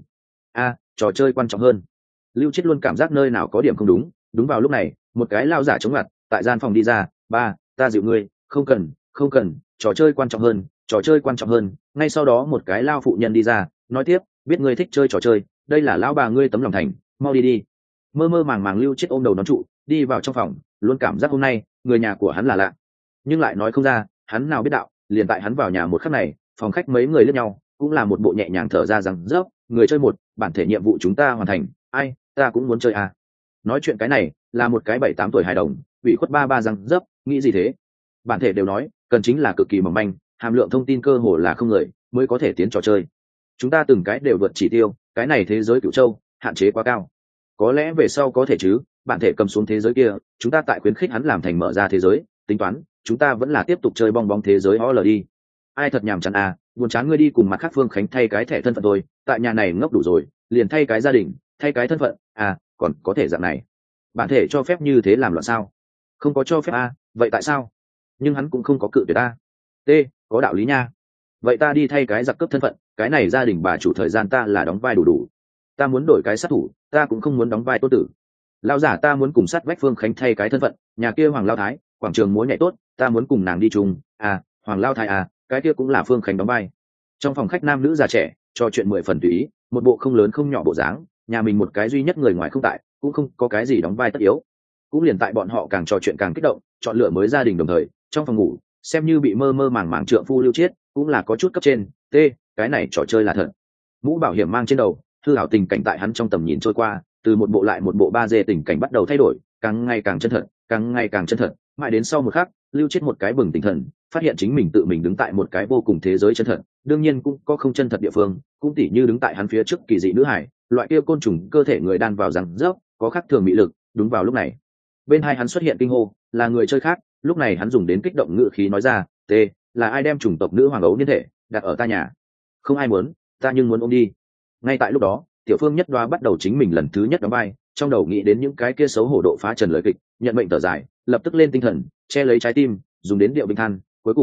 Trò chơi quan trọng hơn. Lưu Chiết luôn cảm giác nơi nào có điểm không đúng. Đúng vào lúc này một cái lao giả chống mặt tại gian phòng đi ra, ba, ta dịu ngươi, không cần, trò chơi quan trọng hơn, trò chơi quan trọng hơn. Ngay sau đó một cái lao phụ nhân đi ra, nói tiếp, biết ngươi thích chơi trò chơi, đây là lão bà ngươi tấm lòng thành, mau đi đi. Mơ mơ màng màng Lưu Chiết ôm đầu đón trụ, đi vào trong phòng, luôn cảm giác hôm nay người nhà của hắn là lạ, nhưng lại nói không ra hắn nào biết đạo. Liền tại hắn vào nhà một khắc này, phòng khách mấy người liếc nhau, cũng là một bộ nhẹ nhàng thở ra rằng rớp, người chơi một, bản thể nhiệm vụ chúng ta hoàn thành, ai, ta cũng muốn chơi nói chuyện cái này là một cái 7-8 tuổi hài đồng, ủy khuất ba rằng rớp, nghĩ gì thế. Bản thể đều nói cần chính là cực kỳ mỏng manh, hàm lượng thông tin cơ hồ là không người mới có thể tiến trò chơi. Chúng ta từng cái đều vượt chỉ tiêu, cái này thế giới Cửu Châu hạn chế quá cao. Có lẽ về sau có thể chứ, bản thể cầm xuống thế giới kia, chúng ta tại khuyến khích hắn làm thành mở ra thế giới, tính toán chúng ta vẫn là tiếp tục chơi bong bóng thế giới OL đi. Ai thật nhàm chán buồn chán, ngươi đi cùng mặt khác Phương Khánh thay cái thẻ thân phận thôi, tại nhà này ngốc đủ rồi, liền thay cái gia đình, thay cái thân phận, còn có thể dạng này. Bản thể cho phép như thế làm loạn sao? Không có cho phép vậy tại sao? Nhưng hắn cũng không có cự tuyệt t, có đạo lý nha. Vậy ta đi thay cái giặc cướp thân phận, cái này gia đình bà chủ thời gian ta là đóng vai đủ. Ta muốn đổi cái sát thủ, ta cũng không muốn đóng vai tô tử. Lão giả ta muốn cùng sát vách Phương Khánh thay cái thân phận, nhà kia Hoàng Lao Thái, quảng trường múa nhảy tốt, ta muốn cùng nàng đi chung, Hoàng Lao Thái cái kia cũng là Phương Khánh đóng vai. Trong phòng khách nam nữ già trẻ trò chuyện 10 phần tùy ý, một bộ không lớn không nhỏ bộ dáng, nhà mình một cái duy nhất người ngoài không tại, cũng không có cái gì đóng vai tất yếu. Cũng liền tại bọn họ càng trò chuyện càng kích động, chọn lựa mới gia đình đồng thời, trong phòng ngủ xem như bị mơ mơ màng màng trượng phu Lưu Chiết cũng là có chút cấp trên, cái này trò chơi là thật. Mũ bảo hiểm mang trên đầu, hư ảo tình cảnh tại hắn trong tầm nhìn trôi qua, từ một bộ lại một bộ 3D tình cảnh bắt đầu thay đổi, càng ngày càng chân thật, càng ngày càng chân thật, mãi đến sau một khắc, Lưu Chiết một cái bừng tỉnh thần, phát hiện chính mình tự mình đứng tại một cái vô cùng thế giới chân thật, đương nhiên cũng có không chân thật địa phương, cũng tỉ như đứng tại hắn phía trước kỳ dị nữ hải, loại kia côn trùng cơ thể người đan vào rằng rớp, có khác thường mị lực. Đúng vào lúc này, bên hai hắn xuất hiện kinh hô, là người chơi khác. Lúc này hắn dùng đến kích động ngữ khí nói ra, là ai đem chủng tộc nữ hoàng ấu niên thể đặt ở ta nhà? Không ai muốn, ta nhưng muốn ôm đi. Ngay tại lúc đó, Tiểu Phương Nhất Đoá bắt đầu chính mình lần thứ nhất đóng vai, trong đầu nghĩ đến những cái kia xấu hổ độ phá trần lời kịch, nhận mệnh thở dài, lập tức lên tinh thần, che lấy trái tim, dùng đến điệu bình than,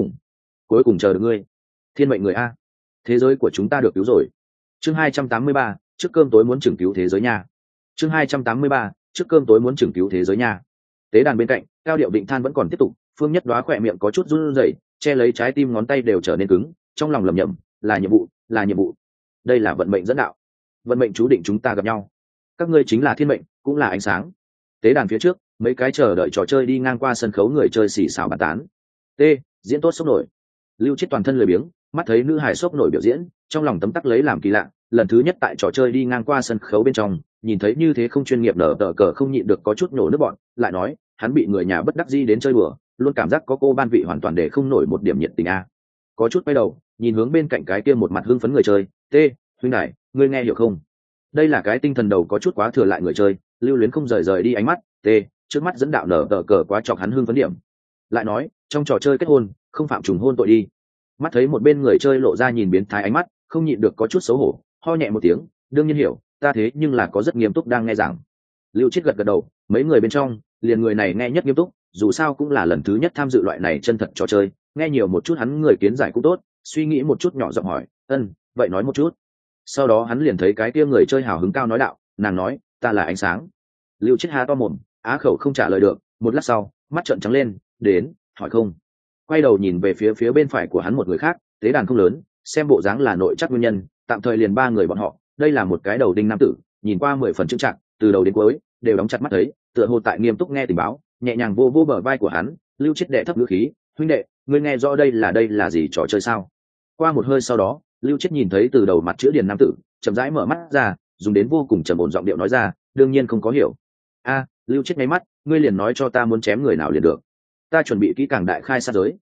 cuối cùng chờ được ngươi, thiên mệnh người a, thế giới của chúng ta được cứu rồi. Chương 283, trước cơm tối muốn chừng cứu thế giới nha. Chương 283, trước cơm tối muốn chừng cứu thế giới nha. Tế đàn bên cạnh, cao điệu định than vẫn còn tiếp tục, Phương Nhất Đoá khỏe miệng có chút run rẩy, che lấy trái tim ngón tay đều trở nên cứng, trong lòng lẩm nhẩm, là nhiệm vụ, đây là vận mệnh dẫn đạo, vận mệnh chú định chúng ta gặp nhau, các ngươi chính là thiên mệnh, cũng là ánh sáng. Tế đàn phía trước, mấy cái chờ đợi trò chơi đi ngang qua sân khấu người chơi xì xào bàn tán. Diễn tốt sốc nổi. Lưu Chiết toàn thân lười biếng, mắt thấy nữ hài sốc nổi biểu diễn, trong lòng tấm tắc lấy làm kỳ lạ, lần thứ nhất tại trò chơi đi ngang qua sân khấu bên trong, nhìn thấy như thế không chuyên nghiệp nở tờ cờ không nhịn được có chút nổ nước bọn, lại nói, hắn bị người nhà bất đắc dĩ đến chơi bừa, luôn cảm giác có cô ban vị hoàn toàn để không nổi một điểm nhiệt tình Có chút quay đầu, nhìn hướng bên cạnh cái kia một mặt hưng phấn người chơi, huynh đại, ngươi nghe hiểu không? Đây là cái tinh thần đầu có chút quá thừa lại người chơi, lưu luyến không rời đi ánh mắt, trước mắt dẫn đạo nở tờ cờ quá chọc hắn hưng phấn điểm. Lại nói, trong trò chơi kết hôn, không phạm trùng hôn tội đi. Mắt thấy một bên người chơi lộ ra nhìn biến thái ánh mắt, không nhịn được có chút xấu hổ, ho nhẹ một tiếng, đương nhiên hiểu, ta thế nhưng là có rất nghiêm túc đang nghe giảng. Lưu Chiết gật đầu, mấy người bên trong, liền người này nghe nhất nghiêm túc, dù sao cũng là lần thứ nhất tham dự loại này chân thật trò chơi, nghe nhiều một chút hắn người kiến giải cũng tốt, suy nghĩ một chút nhỏ giọng hỏi, vậy nói một chút. Sau đó hắn liền thấy cái kia người chơi hào hứng cao nói đạo, nàng nói, ta là ánh sáng. Lưu Chiết há to mồm, á khẩu không trả lời được, một lát sau, mắt trợn trắng lên, đến, hỏi không. Quay đầu nhìn về phía bên phải của hắn một người khác, tế đàn không lớn, xem bộ dáng là nội chắc nguyên nhân, tạm thời liền 3 người bọn họ, đây là một cái đầu đinh nam tử, nhìn qua 10 phần chững chạc, từ đầu đến cuối đều đóng chặt mắt thấy, tựa hồ tại nghiêm túc nghe tình báo, nhẹ nhàng vô bờ vai của hắn. Lưu Chiết đệ thấp ngữ khí, huynh đệ, ngươi nghe rõ đây là gì trò chơi sao? Qua một hơi sau đó, Lưu Chiết nhìn thấy từ đầu mặt chữ điền nam tử chậm rãi mở mắt ra, dùng đến vô cùng trầm ổn giọng điệu nói ra, đương nhiên không có hiểu. Lưu Chiết nháy mắt, ngươi liền nói cho ta muốn chém người nào liền được. ta chuẩn bị kỹ càng đại khai sát giới.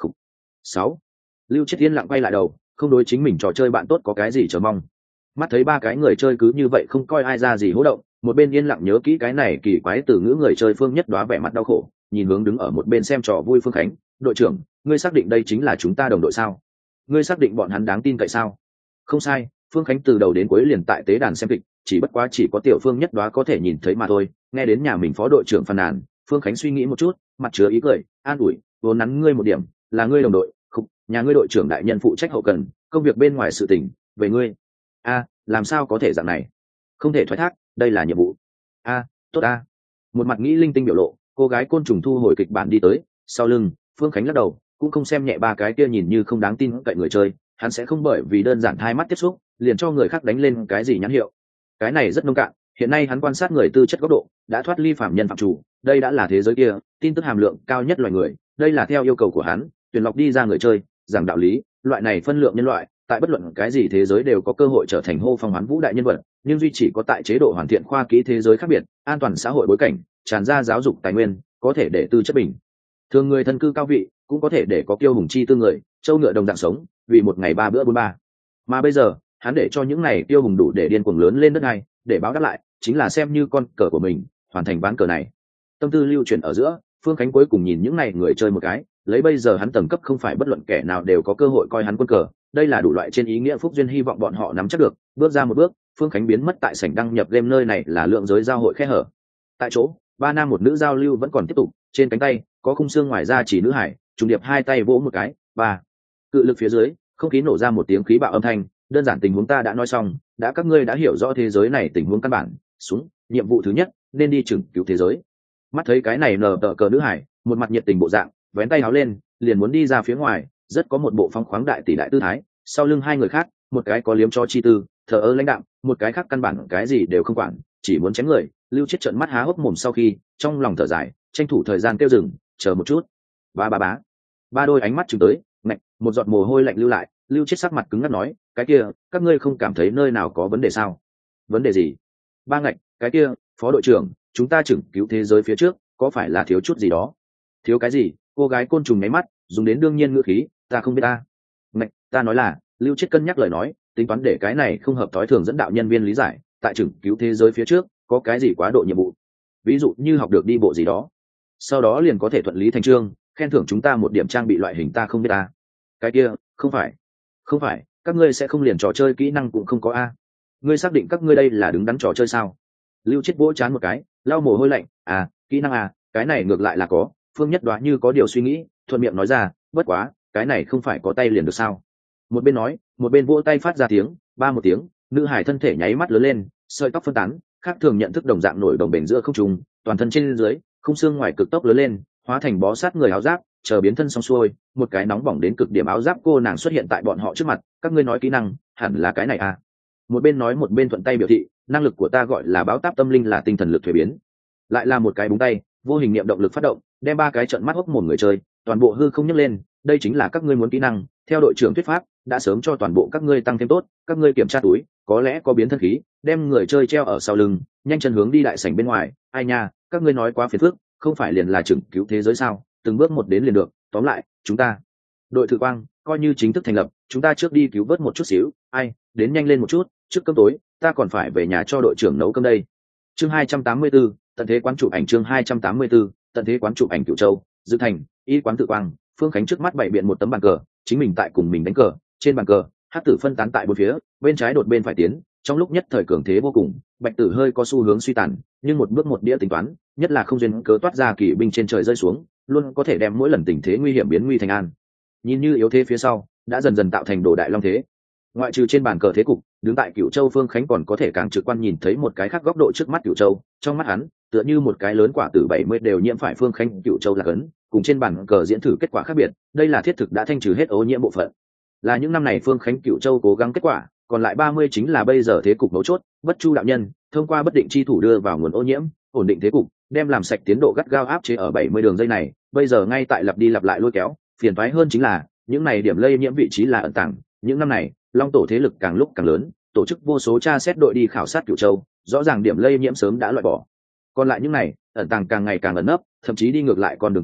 6. Lưu Chiết yên lặng quay lại đầu, không đối chính mình trò chơi bạn tốt có cái gì chờ mong. Mắt thấy ba cái người chơi cứ như vậy không coi ai ra gì hố động, một bên yên lặng nhớ kỹ cái này kỳ quái từ ngữ người chơi Phương Nhất Đóa vẻ mặt đau khổ, nhìn hướng đứng ở một bên xem trò vui Phương Khánh, đội trưởng, ngươi xác định đây chính là chúng ta đồng đội sao? Ngươi xác định bọn hắn đáng tin cậy sao? Không sai, Phương Khánh từ đầu đến cuối liền tại tế đàn xem kịch, chỉ bất quá chỉ có tiểu Phương Nhất Đóa có thể nhìn thấy mà thôi. Nghe đến nhà mình phó đội trưởng phàn nàn, Phương Khánh suy nghĩ một chút, mặt chứa ý cười, an ủi, vốn nắn ngươi một điểm, là ngươi đồng đội, không, nhà ngươi đội trưởng đại nhân phụ trách hậu cần, công việc bên ngoài sự tình, về ngươi. A, làm sao có thể dạng này? Không thể thoái thác, đây là nhiệm vụ. A, tốt a. Một mặt nghĩ linh tinh biểu lộ, cô gái côn trùng thu hồi kịch bản đi tới, sau lưng, Phương Khánh lắc đầu, cũng không xem nhẹ ba cái kia nhìn như không đáng tin cậy người chơi, hắn sẽ không bởi vì đơn giản hai mắt tiếp xúc, liền cho người khác đánh lên cái gì nhãn hiệu. Cái này rất nông cạn, hiện nay hắn quan sát người tư chất góc độ, đã thoát ly phạm nhân phạm chủ, đây đã là thế giới kia, tin tức hàm lượng cao nhất loài người, đây là theo yêu cầu của hắn, tuyển lọc đi ra người chơi, giảng đạo lý, loại này phân lượng nhân loại, tại bất luận cái gì thế giới đều có cơ hội trở thành hô phong hoán vũ đại nhân vật, nhưng duy chỉ có tại chế độ hoàn thiện khoa kỹ thế giới khác biệt, an toàn xã hội bối cảnh, tràn ra giáo dục tài nguyên, có thể để tư chất bình thường người thân cư cao vị, cũng có thể để có kiêu hùng chi tư người, châu ngựa đồng dạng sống, vì một ngày ba bữa 43. Mà bây giờ, hắn để cho những này kiêu hùng đủ để điên cuồng lớn lên đất này, để báo đáp lại, chính là xem như con cờ của mình, hoàn thành ván cờ này. Tâm tư lưu chuyển ở giữa, Phương Khánh cuối cùng nhìn những này người chơi một cái, lấy bây giờ hắn tầng cấp không phải bất luận kẻ nào đều có cơ hội coi hắn quân cờ, đây là đủ loại trên ý nghĩa phúc duyên hy vọng bọn họ nắm chắc được, bước ra một bước, Phương Khánh biến mất tại sảnh đăng nhập game nơi này là lượng giới giao hội khe hở. Tại chỗ, ba nam một nữ giao lưu vẫn còn tiếp tục, trên cánh tay có khung xương ngoài ra chỉ nữ hải, trùng điệp hai tay vỗ một cái, ba. Cự lực phía dưới, không khí nổ ra một tiếng khí bạo âm thanh, đơn giản tình huống ta đã nói xong, đã các ngươi đã hiểu rõ thế giới này tình huống căn bản, xuống, nhiệm vụ thứ nhất, nên đi chừng cứu thế giới. Mắt thấy cái này nở tờ cờ nữ hải, một mặt nhiệt tình bộ dạng, vén tay áo lên, liền muốn đi ra phía ngoài, rất có một bộ phóng khoáng đại tỷ đại tư thái, sau lưng hai người khác, một cái có liếm cho chi tư, thờ ơ lãnh đạm, một cái khác căn bản cái gì đều không quản, chỉ muốn chém người. Lưu Chiết trợn mắt há hốc mồm sau khi, trong lòng thở dài, tranh thủ thời gian kêu dừng, chờ một chút. Ba đôi ánh mắt chừng tới, ngạch, một giọt mồ hôi lạnh lưu lại, Lưu Chiết sắc mặt cứng ngắc nói, cái kia, các ngươi không cảm thấy nơi nào có vấn đề sao? Vấn đề gì? Ba ngạch, cái kia, phó đội trưởng, chúng ta chừng cứu thế giới phía trước, có phải là thiếu chút gì đó? Thiếu cái gì? Cô gái côn trùng nháy mắt, dùng đến đương nhiên ngữ khí, ta không biết ta. Ngạch, ta nói là, Lưu Chiết cân nhắc lời nói, tính toán để cái này không hợp thói thường dẫn đạo nhân viên lý giải, tại chừng cứu thế giới phía trước, có cái gì quá độ nhiệm vụ, ví dụ như học được đi bộ gì đó, sau đó liền có thể thuận lý thành chương khen thưởng chúng ta một điểm trang bị loại hình ta không biết ta. Cái kia không phải các ngươi sẽ không liền trò chơi kỹ năng cũng không có a? Ngươi xác định các ngươi đây là đứng đắn trò chơi sao? Lưu Chiết vỗ chán một cái, lau mồ hôi lạnh, kỹ năng cái này ngược lại là có. Phương Nhất Đoá như có điều suy nghĩ, thuận miệng nói ra, bất quá cái này không phải có tay liền được sao? Một bên nói, một bên vỗ tay phát ra tiếng, ba một tiếng, nữ hải thân thể nháy mắt lớn lên, sợi tóc phân tán, khác thường nhận thức đồng dạng nổi đồng bền giữa không trung, toàn thân trên dưới, không xương ngoài cực tốc lớn lên, hóa thành bó sát người áo giáp, chờ biến thân xong xuôi, một cái nóng bỏng đến cực điểm áo giáp cô nàng xuất hiện tại bọn họ trước mặt, các ngươi nói kỹ năng, hẳn là cái này à? Một bên nói một bên thuận tay biểu thị, năng lực của ta gọi là báo táp tâm linh là tinh thần lực thuế biến. Lại là một cái búng tay, vô hình niệm động lực phát động, đem ba cái trận mắt hốc mồm người chơi, toàn bộ hư không nhấc lên, đây chính là các ngươi muốn kỹ năng, theo đội trưởng thuyết pháp, đã sớm cho toàn bộ các ngươi tăng thêm tốt, các ngươi kiểm tra túi, có lẽ có biến thân khí, đem người chơi treo ở sau lưng, nhanh chân hướng đi đại sảnh bên ngoài, ai nha, các ngươi nói quá phiền phức, không phải liền là chừng cứu thế giới sao, từng bước một đến liền được, tóm lại, chúng ta đội thử quang coi như chính thức thành lập, chúng ta trước đi cứu vớt một chút xíu, ai, đến nhanh lên một chút, trước cơm tối, ta còn phải về nhà cho đội trưởng nấu cơm đây. Chương 284, tận thế quán chụp ảnh. Chương 284, tận thế quán chụp ảnh. Cửu Châu, Dự Thành, y quán Tự Quang. Phương Khánh trước mắt bày biện một tấm bàn cờ, chính mình tại cùng mình đánh cờ, trên bàn cờ, hắc tử phân tán tại bốn phía, bên trái đột bên phải tiến, trong lúc nhất thời cường thế vô cùng, bạch tử hơi có xu hướng suy tàn, nhưng một bước một đĩa tính toán, nhất là không duyên cớ toát ra kỵ binh trên trời rơi xuống, luôn có thể đem mỗi lần tình thế nguy hiểm biến nguy thành an. Nhìn như yếu thế phía sau, đã dần dần tạo thành đồ đại long thế. Ngoại trừ trên bàn cờ thế cục, đứng tại Cửu Châu Phương Khánh còn có thể càng trực quan nhìn thấy một cái khác góc độ trước mắt Cửu Châu, trong mắt hắn, tựa như một cái lớn quả tử 70 đều nhiễm phải Phương Khánh Cửu Châu là cấn, cùng trên bàn cờ diễn thử kết quả khác biệt, đây là thiết thực đã thanh trừ hết ô nhiễm bộ phận. Là những năm này Phương Khánh Cửu Châu cố gắng kết quả, còn lại 30 chính là bây giờ thế cục mấu chốt, Bất Chu đạo nhân, thông qua bất định chi thủ đưa vào nguồn ô nhiễm, ổn định thế cục, đem làm sạch tiến độ gắt gao áp chế ở 70 đường dây này, bây giờ ngay tại lặp đi lặp lại lôi kéo, phiền toái hơn chính là, những này điểm lây nhiễm vị trí là ẩn tàng, những năm này, Long tổ thế lực càng lúc càng lớn, tổ chức vô số tra xét đội đi khảo sát Cửu Châu, rõ ràng điểm lây nhiễm sớm đã loại bỏ. Còn lại những này, ẩn tàng càng ngày càng ẩn nấp, thậm chí đi ngược lại con đường cũ,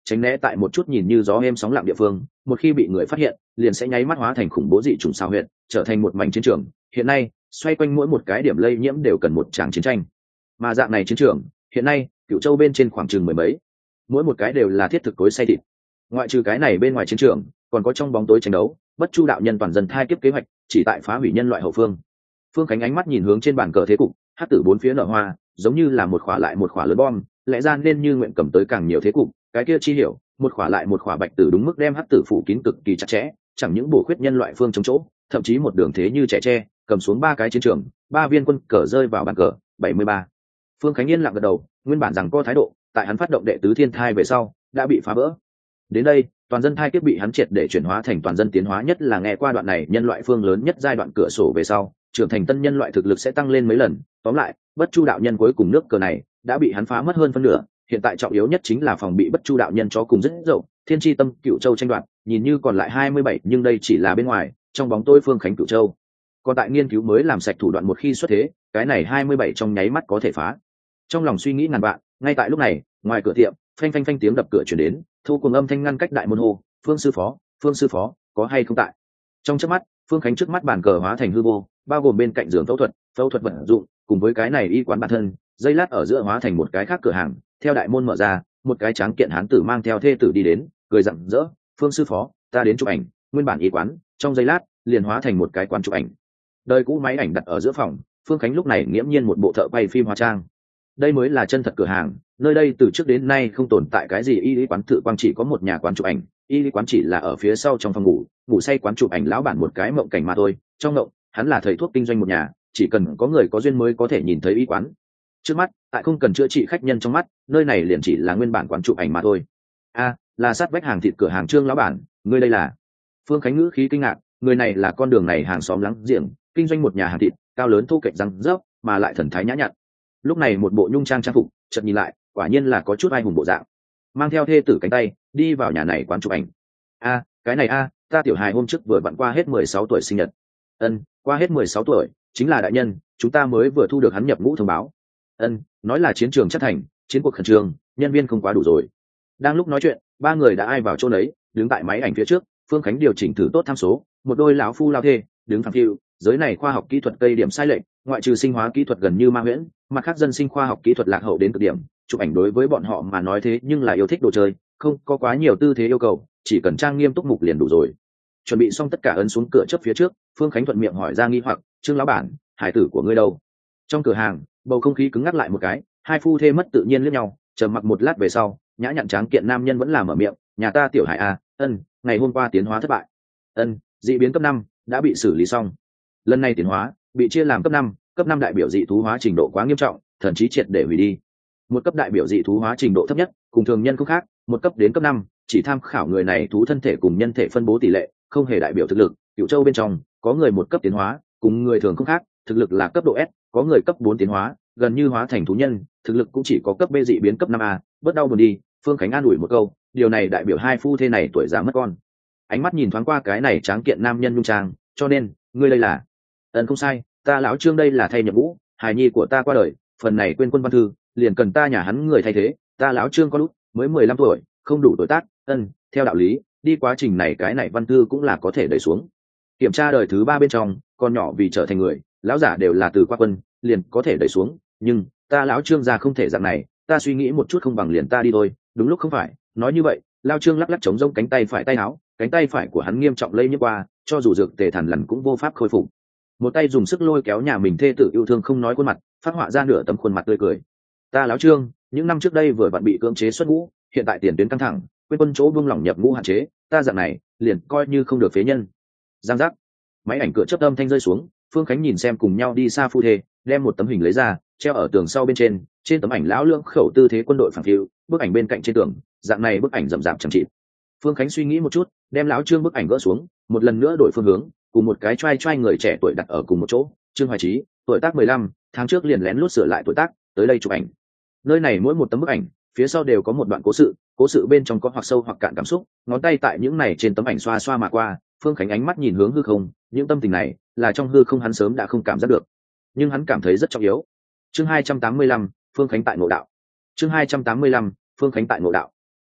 tránh né tại một chút nhìn như gió êm sóng lặng địa phương, một khi bị người phát hiện liền sẽ nháy mắt hóa thành khủng bố dị chủng sao huyệt, trở thành một mảnh chiến trường. Hiện nay xoay quanh mỗi một cái điểm lây nhiễm đều cần một tràng chiến tranh, mà dạng này chiến trường hiện nay Cửu Châu bên trên khoảng chừng mười mấy, mỗi một cái đều là thiết thực cối xay thịt. Ngoại trừ cái này, bên ngoài chiến trường còn có trong bóng tối tranh đấu, Bất Chu đạo nhân toàn dân thai kiếp kế hoạch chỉ tại phá hủy nhân loại hậu phương. Phương Khánh ánh mắt nhìn hướng trên bàn cờ thế cục, hắc tử bốn phía nở hoa, giống như là một khỏa lại một khỏa lớn bom, lẽ ra nên như nguyện cầm tới càng nhiều thế cục, cái kia chi hiểu, một khỏa lại một khỏa bạch tử đúng mức đem hắc tử phủ kín cực kỳ chặt chẽ, chẳng những bổ khuyết nhân loại phương chống chỗ, thậm chí một đường thế như trẻ tre, cầm xuống ba cái chiến trường, ba viên quân cờ rơi vào bàn cờ, 73. Phương Khánh yên lặng gật đầu, nguyên bản rằng có thái độ, tại hắn phát động đệ tứ thiên thai về sau, đã bị phá vỡ. Đến đây, toàn dân thai kiếp bị hắn triệt để chuyển hóa thành toàn dân tiến hóa, nhất là nghe qua đoạn này nhân loại phương lớn nhất giai đoạn cửa sổ về sau, trưởng thành tân nhân loại thực lực sẽ tăng lên mấy lần. Tóm lại, Bất Chu đạo nhân cuối cùng nước cờ này đã bị hắn phá mất hơn phân nửa, hiện tại trọng yếu nhất chính là phòng bị Bất Chu đạo nhân cho cùng rất dậu, Thiên Chi Tâm, Cửu Châu tranh đoạt, nhìn như còn lại 27, nhưng đây chỉ là bên ngoài, trong bóng tối Phương Khánh Cửu Châu. Còn tại nghiên cứu mới làm sạch thủ đoạn, một khi xuất thế, cái này 27 trong nháy mắt có thể phá. Trong lòng suy nghĩ ngàn vạn, ngay tại lúc này, ngoài cửa tiệm, phanh phanh phanh tiếng đập cửa truyền đến, thu cùng âm thanh ngăn cách đại môn hô, Phương sư phó, có hay không tại? Trong chớp mắt, Phương Khánh trước mắt bàn cờ hóa thành hư vô, bao gồm bên cạnh giường phẫu thuật vận dụng, cùng với cái này y quán bản thân, dây lát ở giữa hóa thành một cái khác cửa hàng. Theo đại môn mở ra, một cái tráng kiện hán tử mang theo thê tử đi đến, cười rạng rỡ, Phương sư phó, ta đến chụp ảnh. Nguyên bản y quán, trong dây lát liền hóa thành một cái quán chụp ảnh. Đời cũ máy ảnh đặt ở giữa phòng, Phương Khánh lúc này nghiễm nhiên một bộ thợ quay phim hóa trang. Đây mới là chân thật cửa hàng, nơi đây từ trước đến nay không tồn tại cái gì y lý quán tự quang, chỉ có một nhà quán chụp ảnh, y lý quán chỉ là ở phía sau trong phòng ngủ say quán chụp ảnh lão bản một cái mộng cảnh mà thôi. Trong mộng, hắn là thầy thuốc kinh doanh một nhà, chỉ cần có người có duyên mới có thể nhìn thấy y quán. Trước mắt, tại không cần chữa trị khách nhân trong mắt, nơi này liền chỉ là nguyên bản quán chụp ảnh mà thôi. A, là sát vách hàng thịt cửa hàng Trương lão bản, ngươi đây là? Phương Khánh ngữ khí kinh ngạc, người này là con đường này hàng xóm láng giềng, kinh doanh một nhà hàng thịt, cao lớn thu kệch răng rớp, mà lại thần thái nhã nhặn. Lúc này một bộ nhung trang phục, chợt nhìn lại, quả nhiên là có chút ai hùng bộ dạng, mang theo thê tử cánh tay đi vào nhà này quán chụp ảnh. Cái này ta tiểu hài hôm trước vừa vặn qua hết 16 tuổi sinh nhật. Qua hết 16 tuổi chính là đại nhân, chúng ta mới vừa thu được hắn nhập ngũ thông báo. Nói là chiến trường chất thành, chiến cuộc khẩn trương, nhân viên không quá đủ rồi. Đang lúc nói chuyện, ba người đã ai vào chỗ đấy, đứng tại máy ảnh phía trước. Phương Khánh điều chỉnh thử tốt tham số, một đôi lão phu lao thê đứng phẳng phiu. Giới này khoa học kỹ thuật cây điểm sai lệch, ngoại trừ sinh hóa kỹ thuật gần như ma huyễn, mặt khác dân sinh khoa học kỹ thuật lạc hậu đến cực điểm. Chụp ảnh đối với bọn họ mà nói thế nhưng là yêu thích đồ chơi, không có quá nhiều tư thế yêu cầu, chỉ cần trang nghiêm túc mục liền đủ rồi. Chuẩn bị xong tất cả, ấn xuống cửa chớp phía trước, Phương Khánh thuận miệng hỏi ra nghi hoặc, Trương lão bản, hải tử của ngươi đâu? Trong cửa hàng, bầu không khí cứng ngắc lại một cái, hai phu thê mất tự nhiên liếc nhau, trầm mặc một lát về sau, nhã nhặn tráng kiện nam nhân vẫn là mở miệng, nhà ta tiểu hải ngày hôm qua tiến hóa thất bại. Dị biến cấp 5 đã bị xử lý xong. Lần này tiến hóa bị chia làm cấp 5 đại biểu dị thú hóa trình độ quá nghiêm trọng, thậm chí triệt để hủy đi. Một cấp đại biểu dị thú hóa trình độ thấp nhất, cùng thường nhân không khác, một cấp đến cấp 5 chỉ tham khảo người này thú thân thể cùng nhân thể phân bố tỷ lệ, không hề đại biểu thực lực. Cửu Châu bên trong có người một cấp tiến hóa, cùng người thường không khác, thực lực là cấp độ S, có người cấp 4 tiến hóa, gần như hóa thành thú nhân, thực lực cũng chỉ có cấp B dị biến cấp 5A. Bớt đau buồn đi, Phương Khánh an ủi một câu, điều này đại biểu hai phu thê này tuổi già mất con. Ánh mắt nhìn thoáng qua cái này tráng kiện nam nhân nhung trang, cho nên ngươi đây là? Không sai, ta lão Trương đây là thay nhập ngũ, hài nhi của ta qua đời, phần này quên quân văn thư liền cần ta nhà hắn người thay thế. Ta lão Trương có lúc mới 15 tuổi, không đủ tuổi tác. Theo đạo lý đi quá trình này cái này văn thư cũng là có thể đẩy xuống. Kiểm tra đời thứ 3 bên trong, con nhỏ vì trở thành người, lão giả đều là từ qua quân, liền có thể đẩy xuống, nhưng ta lão Trương gia không thể dạng này, ta suy nghĩ một chút không bằng liền ta đi thôi. Đúng lúc không phải, nói như vậy, lao Trương lắc lắc chống rông cánh tay phải tay áo, cánh tay phải của hắn nghiêm trọng lây nhiễm qua, cho dù dược tề thản lằn cũng vô pháp khôi phục. Một tay dùng sức lôi kéo nhà mình thê tử yêu thương không nói khuôn mặt, phát họa ra nửa tấm khuôn mặt tươi cười. Ta lão Trương, những năm trước đây vừa vặn bị cưỡng chế xuất ngũ, hiện tại tiền tuyến căng thẳng, quên quân chỗ buông lỏng nhập ngũ hạn chế, ta dạng này liền coi như không được phế nhân. Giang giác, máy ảnh cửa chớp âm thanh rơi xuống. Phương Khánh nhìn xem cùng nhau đi xa phu thê, đem một tấm hình lấy ra, treo ở tường sau bên trên. Trên tấm ảnh lão lưỡng khẩu tư thế quân đội phẳng phiu, bức ảnh bên cạnh trên tường, dạng này bức ảnh rậm rạp chẳng chịt. Phương Khánh suy nghĩ một chút, đem lão Trương bức ảnh gỡ xuống, một lần nữa đổi phương hướng, cùng một cái trai người trẻ tuổi đặt ở cùng một chỗ. Trương Hoài Chí, tuổi tác 15, tháng trước liền lén lút sửa lại tuổi tác, tới đây chụp ảnh. Nơi này mỗi một tấm bức ảnh phía sau đều có một đoạn cố sự bên trong có hoặc sâu hoặc cạn cảm xúc, ngón tay tại những này trên tấm ảnh xoa xoa mà qua. Phương Khánh ánh mắt nhìn hướng hư không, những tâm tình này là trong hư không hắn sớm đã không cảm giác được, nhưng hắn cảm thấy rất trọng yếu. Chương 285, Phương Khánh tại ngộ đạo. Chương 285, Phương Khánh tại ngộ đạo.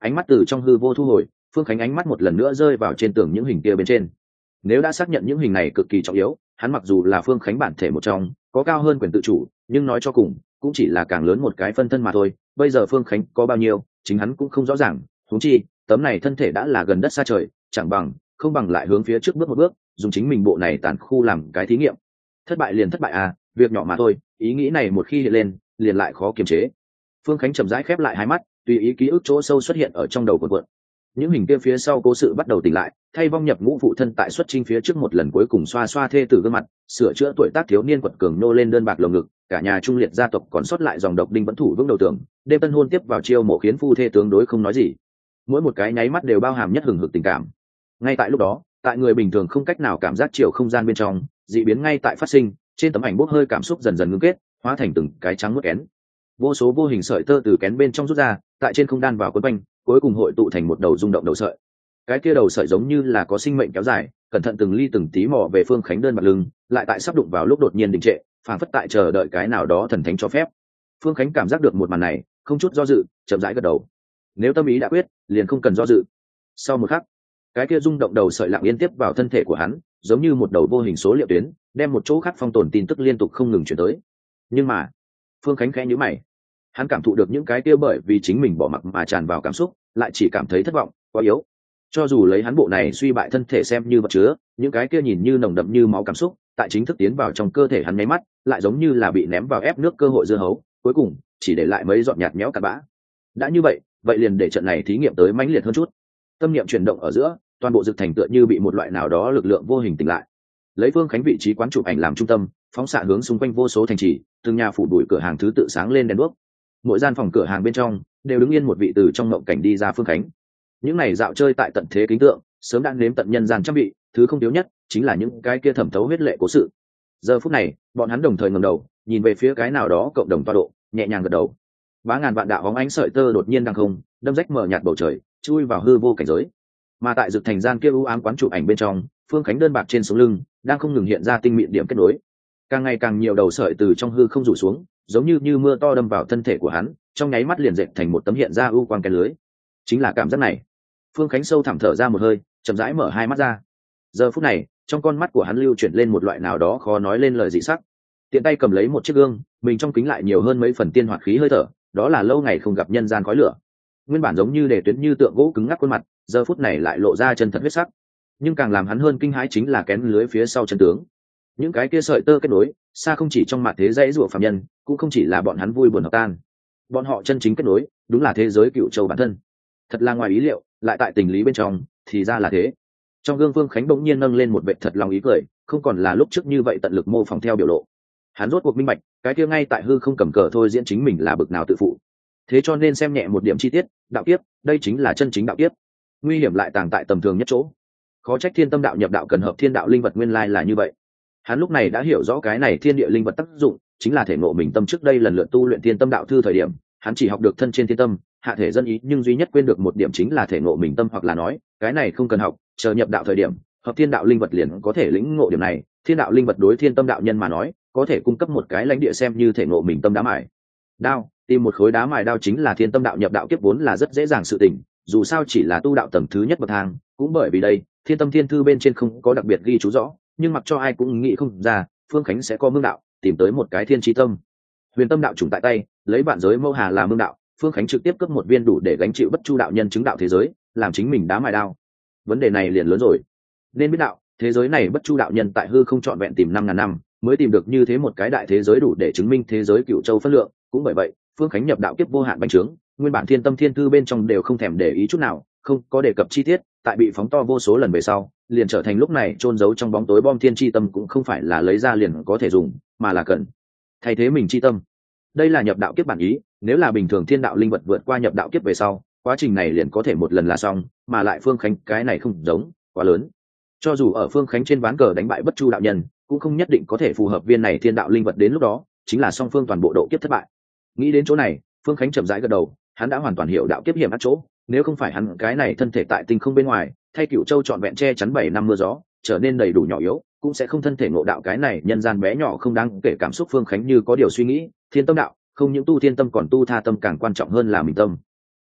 ánh mắt từ trong hư vô thu hồi, Phương Khánh ánh mắt một lần nữa rơi vào trên tường những hình kia bên trên. Nếu đã xác nhận những hình này cực kỳ trọng yếu, hắn mặc dù là Phương Khánh bản thể một trong, có cao hơn quyền tự chủ, nhưng nói cho cùng cũng chỉ là càng lớn một cái phân thân mà thôi. Bây giờ Phương Khánh có bao nhiêu chính hắn cũng không rõ ràng, huống chi tấm này thân thể đã là gần đất xa trời, chẳng bằng không bằng lại hướng phía trước bước một bước, dùng chính mình bộ này tàn khu làm cái thí nghiệm. Thất bại liền thất bại à, việc nhỏ mà thôi. Ý nghĩ này một khi hiện lên liền lại khó kiềm chế. Phương Khánh chậm rãi khép lại hai mắt, tùy ý ký ức chỗ sâu xuất hiện ở trong đầu của cuộn. Những hình kia phía sau cố sự bắt đầu tỉnh lại, thay vong nhập ngũ phụ thân tại xuất chinh phía trước một lần cuối cùng xoa xoa thê tử gương mặt, sửa chữa tuổi tác thiếu niên quật cường nô lên đơn bạc lồng ngực, cả nhà trung liệt gia tộc còn sót lại dòng độc đinh vẫn thủ vững đầu tường, đêm tân hôn tiếp vào chiêu mộ khiến phu thê tướng đối không nói gì. Mỗi một cái nháy mắt đều bao hàm nhất hừng hực tình cảm. Ngay tại lúc đó, tại người bình thường không cách nào cảm giác chiều không gian bên trong, dị biến ngay tại phát sinh, trên tấm ảnh bốc hơi cảm xúc dần dần ngưng kết, hóa thành từng cái trắng muốt kén. Vô số vô hình sợi tơ từ kén bên trong rút ra, tại trên không đan vào quấn quanh, cuối cùng hội tụ thành một đầu rung động đầu sợi. Cái kia đầu sợi giống như là có sinh mệnh kéo dài, cẩn thận từng ly từng tí mò về Phương Khánh đơn bạc lưng, lại tại sắp đụng vào lúc đột nhiên đình trệ, phảng phất tại chờ đợi cái nào đó thần thánh cho phép. Phương Khánh cảm giác được một màn này, không chút do dự, chậm rãi gật đầu. Nếu tâm ý đã quyết, liền không cần do dự. Sau một khắc, cái kia rung động đầu sợi lặng yên tiếp vào thân thể của hắn, giống như một đầu vô hình số liệu tuyến, đem một chỗ khác phong tồn tin tức liên tục không ngừng chuyển tới. Nhưng mà, Phương Khánh khẽ nhíu mày. Hắn cảm thụ được những cái kia bởi vì chính mình bỏ mặc mà tràn vào cảm xúc, lại chỉ cảm thấy thất vọng, quá yếu. Cho dù lấy hắn bộ này suy bại thân thể xem như vật chứa, những cái kia nhìn như nồng đậm như máu cảm xúc, tại chính thức tiến vào trong cơ thể hắn nháy mắt, lại giống như là bị ném vào ép nước cơ hội dưa hấu, cuối cùng chỉ để lại mấy giọt nhạt nhẽo cặn bã. Đã như vậy, vậy liền để trận này thí nghiệm tới mãnh liệt hơn chút. Tâm niệm chuyển động ở giữa, toàn bộ dực thành tựa như bị một loại nào đó lực lượng vô hình tỉnh lại. Lấy Phương Khánh vị trí quán chụp ảnh làm trung tâm, phóng xạ hướng xung quanh vô số thành trì, từng nhà phủ đuổi cửa hàng thứ tự sáng lên đèn đuốc. Mỗi gian phòng cửa hàng bên trong đều đứng yên một vị từ trong ngộng cảnh đi ra Phương Khánh. Những này dạo chơi tại tận thế kính tượng, sớm đã nếm tận nhân gian trăm vị, thứ không thiếu nhất chính là những cái kia thẩm thấu huyết lệ cố sự. Giờ phút này, bọn hắn đồng thời ngẩng đầu, nhìn về phía cái nào đó cộng đồng toa độ, nhẹ nhàng gật đầu. Bá ngàn vạn đạo bóng ánh sợi tơ đột nhiên đằng không, đâm rách mờ nhạt bầu trời, chui vào hư vô cảnh giới. Mà tại dực thành gian kia u ám quán chụp ảnh bên trong, Phương Khánh đơn bạc trên sống lưng đang không ngừng hiện ra tinh mịn điểm kết nối. Càng ngày càng nhiều đầu sợi từ trong hư không rủ xuống, giống như mưa to đâm vào thân thể của hắn, trong nháy mắt liền dệt thành một tấm hiện ra u quang kén lưới. Chính là cảm giác này. Phương Khánh sâu thẳm thở ra một hơi, chậm rãi mở hai mắt ra. Giờ phút này, trong con mắt của hắn lưu chuyển lên một loại nào đó khó nói lên lời dị sắc. Tiện tay cầm lấy một chiếc gương, mình trong kính lại nhiều hơn mấy phần tiên hoạt khí hơi thở, đó là lâu ngày không gặp nhân gian khói lửa. Nguyên bản giống như để tuyến như tượng gỗ cứng ngắc khuôn mặt, giờ phút này lại lộ ra chân thật huyết sắc. Nhưng càng làm hắn hơn kinh hãi chính là kén lưới phía sau chân tướng. Những cái kia sợi tơ kết nối, xa không chỉ trong mặt thế dãy rủa phàm nhân, cũng không chỉ là bọn hắn vui buồn hợp tan. Bọn họ chân chính kết nối, đúng là thế giới cựu châu bản thân. Thật là ngoài ý liệu, lại tại tình lý bên trong, thì ra là thế. Trong gương Phương Khánh bỗng nhiên nâng lên một vẻ thật lòng ý cười, không còn là lúc trước như vậy tận lực mô phỏng theo biểu lộ. Hắn rốt cuộc minh bạch, cái kia ngay tại hư không cầm cờ thôi diễn chính mình là bực nào tự phụ. Thế cho nên xem nhẹ một điểm chi tiết, đạo kiếp, đây chính là chân chính đạo kiếp. Nguy hiểm lại tàng tại tầm thường nhất chỗ. Khó trách thiên tâm đạo nhập đạo cần hợp thiên đạo linh vật nguyên lai là như vậy. Hắn lúc này đã hiểu rõ cái này thiên địa linh vật tác dụng, chính là thể ngộ mình tâm trước đây lần lượt tu luyện thiên tâm đạo thư thời điểm, hắn chỉ học được thân trên thiên tâm, hạ thể dân ý, nhưng duy nhất quên được một điểm chính là thể ngộ mình tâm, hoặc là nói, cái này không cần học, chờ nhập đạo thời điểm, hợp thiên đạo linh vật liền có thể lĩnh ngộ điểm này. Thiên đạo linh vật đối thiên tâm đạo nhân mà nói, có thể cung cấp một cái lãnh địa xem như thể ngộ mình tâm đá mài. Đao, tìm một khối đá mài đao chính là thiên tâm đạo nhập đạo kiếp vốn là rất dễ dàng sự tình, dù sao chỉ là tu đạo tầng thứ nhất bậc thang, cũng bởi vì đây, thiên tâm thiên thư bên trên không có đặc biệt ghi chú rõ, nhưng mặc cho ai cũng nghĩ không ra, Phương Khánh sẽ có mương đạo, tìm tới một cái thiên chi tâm. Huyền tâm đạo trùng tại tay, lấy vạn giới mâu hà làm mương đạo, Phương Khánh trực tiếp cướp một viên đủ để gánh chịu bất chu đạo nhân chứng đạo thế giới, làm chính mình đá mài đao. Vấn đề này liền lớn rồi. Nên biết đạo, thế giới này bất chu đạo nhân tại hư không trọn vẹn tìm 5.000 năm, mới tìm được như thế một cái đại thế giới đủ để chứng minh thế giới cựu châu phân lượng. Cũng bởi vậy, Phương Khánh nhập đạo kiếp vô hạn bành trướng, nguyên bản thiên tâm thiên thư bên trong đều không thèm để ý chút nào, không có đề cập chi tiết, tại bị phóng to vô số lần về sau, liền trở thành lúc này chôn giấu trong bóng tối bom thiên chi tâm cũng không phải là lấy ra liền có thể dùng, mà là cần thay thế mình chi tâm. Đây là nhập đạo kiếp bản ý, nếu là bình thường thiên đạo linh vật vượt qua nhập đạo kiếp về sau, quá trình này liền có thể một lần là xong, mà lại Phương Khánh cái này không giống, quá lớn. Cho dù ở Phương Khánh trên ván cờ đánh bại bất chu đạo nhân, cũng không nhất định có thể phù hợp viên này thiên đạo linh vật, đến lúc đó chính là song phương toàn bộ độ kiếp thất bại. Nghĩ đến chỗ này, Phương Khánh chậm rãi gật đầu, hắn đã hoàn toàn hiểu đạo kiếp hiểm ác chỗ, nếu không phải hắn cái này thân thể tại tinh không bên ngoài, thay cựu châu trọn vẹn che chắn 7 năm mưa gió, trở nên đầy đủ nhỏ yếu, cũng sẽ không thân thể ngộ đạo cái này nhân gian bé nhỏ không đáng kể cảm xúc. Phương Khánh như có điều suy nghĩ, thiên tâm đạo, không những tu thiên tâm còn tu tha tâm, càng quan trọng hơn là mình tâm.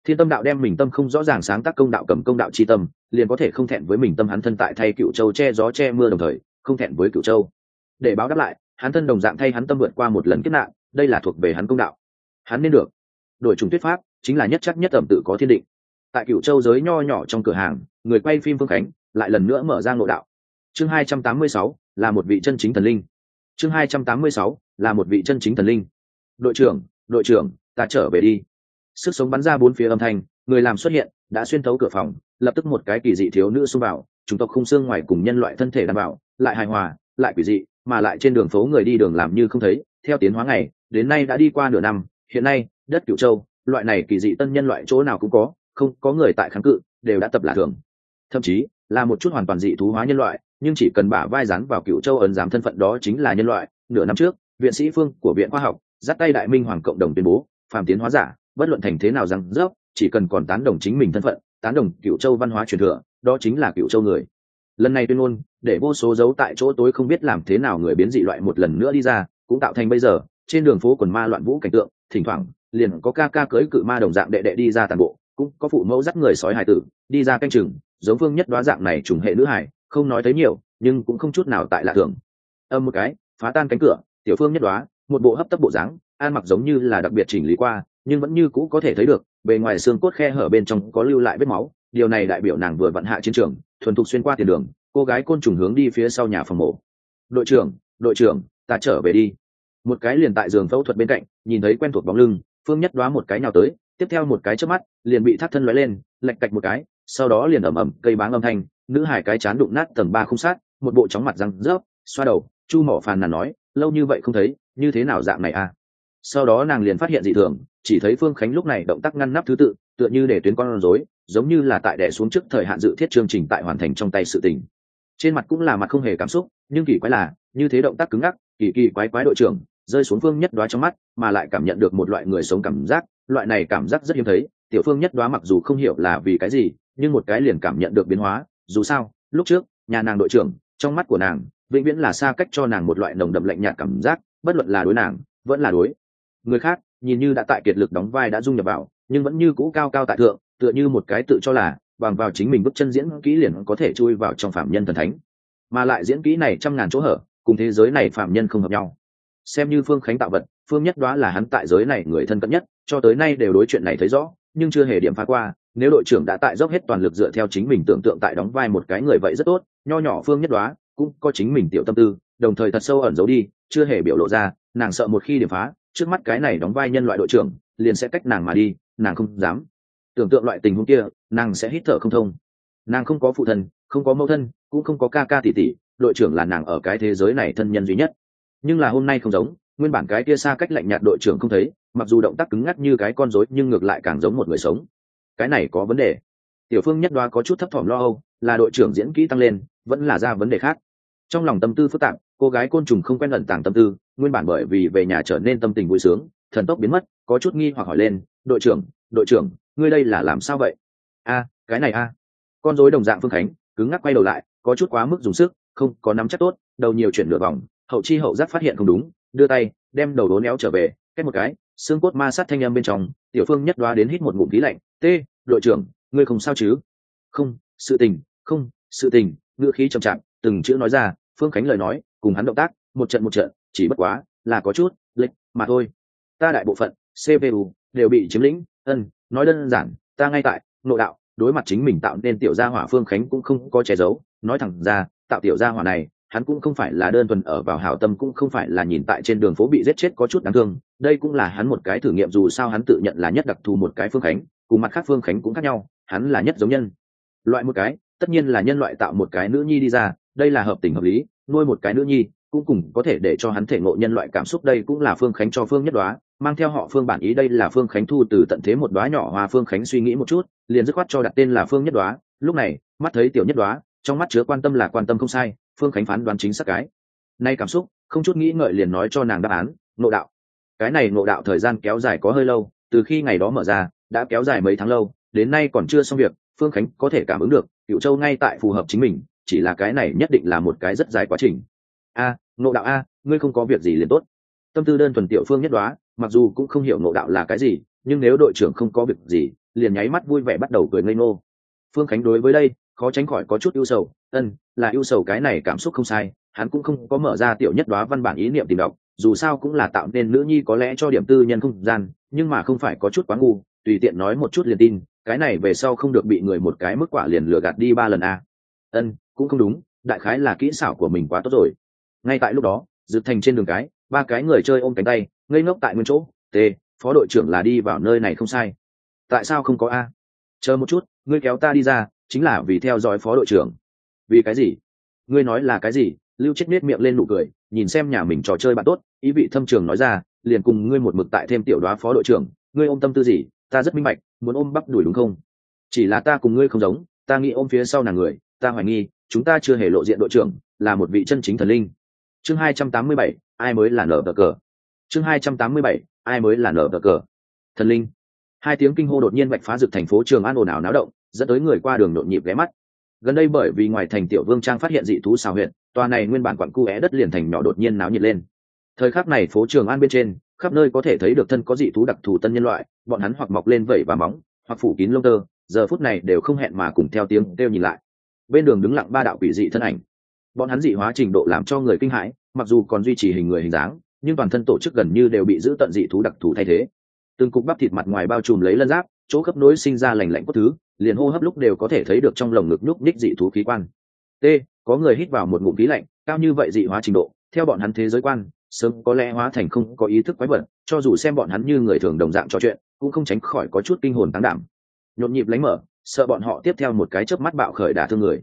Thiên Tâm đạo đem mình tâm không rõ ràng sáng tác công đạo cầm công đạo chi tâm, liền có thể không thẹn với mình tâm hắn thân tại thay Cựu Châu che gió che mưa đồng thời, không thẹn với Cựu Châu. Để báo đáp lại, hắn thân đồng dạng thay hắn tâm vượt qua một lần kiếp nạn, đây là thuộc về hắn công đạo. Hắn nên được. Đổi trùng tuyết pháp, chính là nhất chắc nhất ẩm tự có thiên định. Tại Cựu Châu giới nho nhỏ trong cửa hàng, người quay phim Phương Khánh lại lần nữa mở ra ngộ đạo. Chương 286 là một vị chân chính thần linh. Chương 286 là một vị chân chính thần linh. Đội trưởng, ta trở về đi. Sức sống bắn ra bốn phía âm thanh, người làm xuất hiện, đã xuyên thấu cửa phòng, lập tức một cái kỳ dị thiếu nữ xông vào, chủng tộc khung xương ngoài cùng nhân loại thân thể đảm bảo, lại hài hòa, lại quỷ dị, mà lại trên đường phố người đi đường làm như không thấy, theo tiến hóa ngày, đến nay đã đi qua nửa năm, hiện nay, đất Cửu Châu, loại này kỳ dị tân nhân loại chỗ nào cũng có, không có người tại kháng cự, đều đã tập là thường. Thậm chí, là một chút hoàn toàn dị thú hóa nhân loại, nhưng chỉ cần bả vai dán vào Cửu Châu ấn giám thân phận đó chính là nhân loại. Nửa năm trước, viện sĩ Phương của viện khoa học dắt tay Đại Minh Hoàng cộng đồng tuyên bố, phàm tiến hóa giả, bất luận thành thế nào rằng dốc, chỉ cần còn tán đồng chính mình thân phận, tán đồng Cửu Châu văn hóa truyền thừa, đó chính là Cửu Châu người. Lần này tuyên ngôn, để vô số dấu tại chỗ tối không biết làm thế nào người biến dị loại một lần nữa đi ra, cũng tạo thành bây giờ trên đường phố quần ma loạn vũ cảnh tượng, thỉnh thoảng liền có ca ca cưới cự ma đồng dạng đệ đệ đi ra tàn bộ, cũng có phụ mẫu dắt người sói hài tử đi ra canh chừng, giống Phương Nhất Đoá dạng này trùng hệ nữ hài, không nói thấy nhiều, nhưng cũng không chút nào tại lạ thường. Âm một cái, phá tan cánh cửa, tiểu Phương Nhất Đoá, một bộ hấp tấp bộ dáng, ăn mặc giống như là đặc biệt chỉnh lý qua, nhưng vẫn như cũ có thể thấy được, bề ngoài xương cốt khe hở bên trong có lưu lại vết máu, điều này đại biểu nàng vừa vận hạ chiến trường, thuần thục xuyên qua tiền đường, cô gái côn trùng hướng đi phía sau nhà phòng mổ. Đội trưởng, ta trở về đi. Một cái liền tại giường phẫu thuật bên cạnh, nhìn thấy quen thuộc bóng lưng, Phương Nhất Đoá một cái nhào tới, tiếp theo một cái chớp mắt, liền bị thắt thân lóe lên, lạch cạch một cái, sau đó liền ầm ầm cây báng âm thanh, nữ hải cái chán đụng nát tầng 3 khung sát, một bộ chóng mặt răng rớp, xoa đầu, chu mỏ phàn nàn nói, lâu như vậy không thấy, như thế nào dạng này a? Sau đó nàng liền phát hiện dị thường, chỉ thấy Phương Khánh lúc này động tác ngăn nắp thứ tự, tựa như để tuyến con rối, giống như là tại đè xuống trước thời hạn dự thiết chương trình tại hoàn thành trong tay sự tình. Trên mặt cũng là mặt không hề cảm xúc, nhưng kỳ quái là, như thế động tác cứng ngắc, kỳ quái đội trưởng, rơi xuống Phương Nhất Đoá trong mắt, mà lại cảm nhận được một loại người sống cảm giác, loại này cảm giác rất hiếm thấy, tiểu Phương Nhất Đoá mặc dù không hiểu là vì cái gì, nhưng một cái liền cảm nhận được biến hóa, dù sao, lúc trước, nhà nàng đội trưởng, trong mắt của nàng, vĩnh viễn là xa cách cho nàng một loại nồng đậm lạnh nhạt cảm giác, bất luận là đối nàng, vẫn là đối người khác, nhìn như đã tại kiệt lực đóng vai đã dung nhập vào, nhưng vẫn như cũ cao cao tại thượng, tựa như một cái tự cho là bằng vào chính mình bước chân diễn kỹ liền có thể chui vào trong phạm nhân thần thánh, mà lại diễn kỹ này trăm ngàn chỗ hở, cùng thế giới này phạm nhân không hợp nhau. Xem như Phương Khánh tạo vật, Phương Nhất Đoá là hắn tại giới này người thân cận nhất, cho tới nay đều đối chuyện này thấy rõ, nhưng chưa hề điểm phá qua. Nếu đội trưởng đã tại dốc hết toàn lực dựa theo chính mình tưởng tượng tại đóng vai một cái người vậy rất tốt, nho nhỏ Phương Nhất Đoá cũng có chính mình tiểu tâm tư, đồng thời thật sâu ẩn giấu đi, chưa hề biểu lộ ra. Nàng sợ một khi điểm phá, trước mắt cái này đóng vai nhân loại đội trưởng liền sẽ cách nàng mà đi, nàng không dám tưởng tượng loại tình huống kia, nàng sẽ hít thở không thông. Nàng không có phụ thân, không có mẫu thân, cũng không có ca ca tỷ tỷ, đội trưởng là nàng ở cái thế giới này thân nhân duy nhất. Nhưng là hôm nay không giống, nguyên bản cái kia xa cách lạnh nhạt đội trưởng không thấy, mặc dù động tác cứng ngắc như cái con rối nhưng ngược lại càng giống một người sống. Cái này có vấn đề. Tiểu Phương Nhất Đoá có chút thấp thỏm lo âu, là đội trưởng diễn kỹ tăng lên, vẫn là ra vấn đề khác. Trong lòng tâm tư phức tạp, cô gái côn trùng không quen ẩn tàng tâm tư, nguyên bản bởi vì về nhà trở nên tâm tình vui sướng, thần tốc biến mất, có chút nghi hoặc hỏi lên, đội trưởng, ngươi đây là làm sao vậy? Cái này con rối đồng dạng Phương Khánh cứng ngắc quay đầu lại, có chút quá mức dùng sức, không có nắm chắc tốt, đầu nhiều chuyển nửa vòng, hậu chi hậu giác phát hiện không đúng, đưa tay đem đầu đố néo trở về, cách một cái, xương cốt ma sát thanh âm bên trong, tiểu Phương Nhất Đoá đến hít một ngụm khí lạnh, đội trưởng, ngươi không sao chứ? Không, sự tình, ngữ khí trầm trọng, từng chữ nói ra. Phương Khánh lời nói cùng hắn động tác một trận, chỉ bất quá là có chút lệch mà thôi. Ta đại bộ phận CPU đều bị chiếm lĩnh, nói đơn giản, ta ngay tại nội đạo đối mặt chính mình tạo nên tiểu gia hỏa. Phương Khánh cũng không có che giấu, nói thẳng ra, tạo tiểu gia hỏa này, hắn cũng không phải là đơn thuần ở vào hảo tâm, cũng không phải là nhìn tại trên đường phố bị giết chết có chút đáng thương, đây cũng là hắn một cái thử nghiệm, dù sao hắn tự nhận là nhất đặc thù một cái Phương Khánh, cùng mặt khác Phương Khánh cũng khác nhau, hắn là nhất giống nhân loại một cái, tất nhiên là nhân loại tạo một cái nữ nhi đi ra, đây là hợp tình hợp lý, nuôi một cái nữ nhi cũng cùng có thể để cho hắn thể ngộ nhân loại cảm xúc, đây cũng là Phương Khánh cho Phương Nhất Đoá mang theo họ Phương bản ý, đây là Phương Khánh thu từ tận thế một đóa nhỏ hoa. Phương Khánh suy nghĩ một chút, liền dứt khoát cho đặt tên là Phương Nhất Đoá. Lúc này mắt thấy tiểu Nhất Đoá, trong mắt chứa quan tâm, là quan tâm không sai, Phương Khánh phán đoán chính xác, cái nay cảm xúc không chút nghĩ ngợi liền nói cho nàng đáp án, ngộ đạo. Cái này ngộ đạo thời gian kéo dài có hơi lâu, từ khi ngày đó mở ra đã kéo dài mấy tháng lâu, đến nay còn chưa xong việc. Phương Khánh có thể cảm ứng được Cửu Châu ngay tại phù hợp chính mình, chỉ là cái này nhất định là một cái rất dài quá trình. Ngộ đạo ngươi không có việc gì liền tốt. Tâm tư đơn thuần tiểu Phương Nhất Đoá mặc dù cũng không hiểu ngộ đạo là cái gì, nhưng nếu đội trưởng không có việc gì, liền nháy mắt vui vẻ bắt đầu cười ngây ngô. Phương Khánh đối với đây khó tránh khỏi có chút ưu sầu, là ưu sầu cái này cảm xúc không sai, hắn cũng không có mở ra tiểu nhất đóa văn bản ý niệm tìm đọc, dù sao cũng là tạo nên nữ nhi có lẽ cho điểm tư nhân không gian, nhưng mà không phải có chút quá ngu, tùy tiện nói một chút liền tin, cái này về sau không được bị người một cái mức quả liền lừa gạt đi 3 lần a. Cũng không đúng, đại khái là kỹ xảo của mình quá tốt rồi. Ngay tại lúc đó, Dực Thành trên đường cái, 3 cái người chơi ôm cánh tay, ngây ngốc tại nguyên chỗ. Phó đội trưởng là đi vào nơi này không sai. Tại sao không có a? Chờ một chút, ngươi kéo ta đi ra, chính là vì theo dõi phó đội trưởng. Vì cái gì? Ngươi nói là cái gì? Lưu Chết nết miệng lên nụ cười, nhìn xem nhà mình trò chơi bạn tốt, ý vị thâm trường nói ra, liền cùng ngươi một mực tại thêm tiểu đoá phó đội trưởng, ngươi ôm tâm tư gì, ta rất minh bạch, muốn ôm bắp đuổi đúng không? Chỉ là ta cùng ngươi không giống, ta nghĩ ôm phía sau nàng người, ta hoài nghi, chúng ta chưa hề lộ diện đội trưởng, là một vị chân chính thần linh. Chương 287, ai mới là nở cờ? Chương 287, ai mới là nở cờ? Thần linh. Hai tiếng kinh hô đột nhiên vạch phá Dực thành phố Trường An ồn ào náo động, dẫn tới người qua đường nhộn nhịp ghé mắt. Gần đây bởi vì ngoài thành Tiểu Vương Trang phát hiện dị thú xào huyệt, tòa này nguyên bản quặng cu é đất liền thành nhỏ đột nhiên náo nhiệt lên. Thời khắc này phố Trường An bên trên, khắp nơi có thể thấy được thân có dị thú đặc thù tân nhân loại, bọn hắn hoặc mọc lên vảy và móng, hoặc phủ kín lông tơ, giờ phút này đều không hẹn mà cùng theo tiếng kêu nhìn lại. Bên đường đứng lặng 3 đạo quỷ dị thân ảnh, bọn hắn dị hóa trình độ làm cho người kinh hãi, mặc dù còn duy trì hình người hình dáng, nhưng toàn thân tổ chức gần như đều bị giữ tận dị thú đặc thù thay thế. Từng cục bắp thịt mặt ngoài bao trùm lấy lân giáp, chỗ khớp nối sinh ra lành lạnh cốt thứ, liền hô hấp lúc đều có thể thấy được trong lồng ngực nhúc nhích dị thú khí quan. Có người hít vào một ngụm khí lạnh, cao như vậy dị hóa trình độ, theo bọn hắn thế giới quan, sớm có lẽ hóa thành không có ý thức quái vật, cho dù xem bọn hắn như người thường đồng dạng trò chuyện, cũng không tránh khỏi có chút kinh hồn táng đảm. Nhộn nhịp lánh mở, sợ bọn họ tiếp theo một cái chớp mắt bạo khởi đả thương người.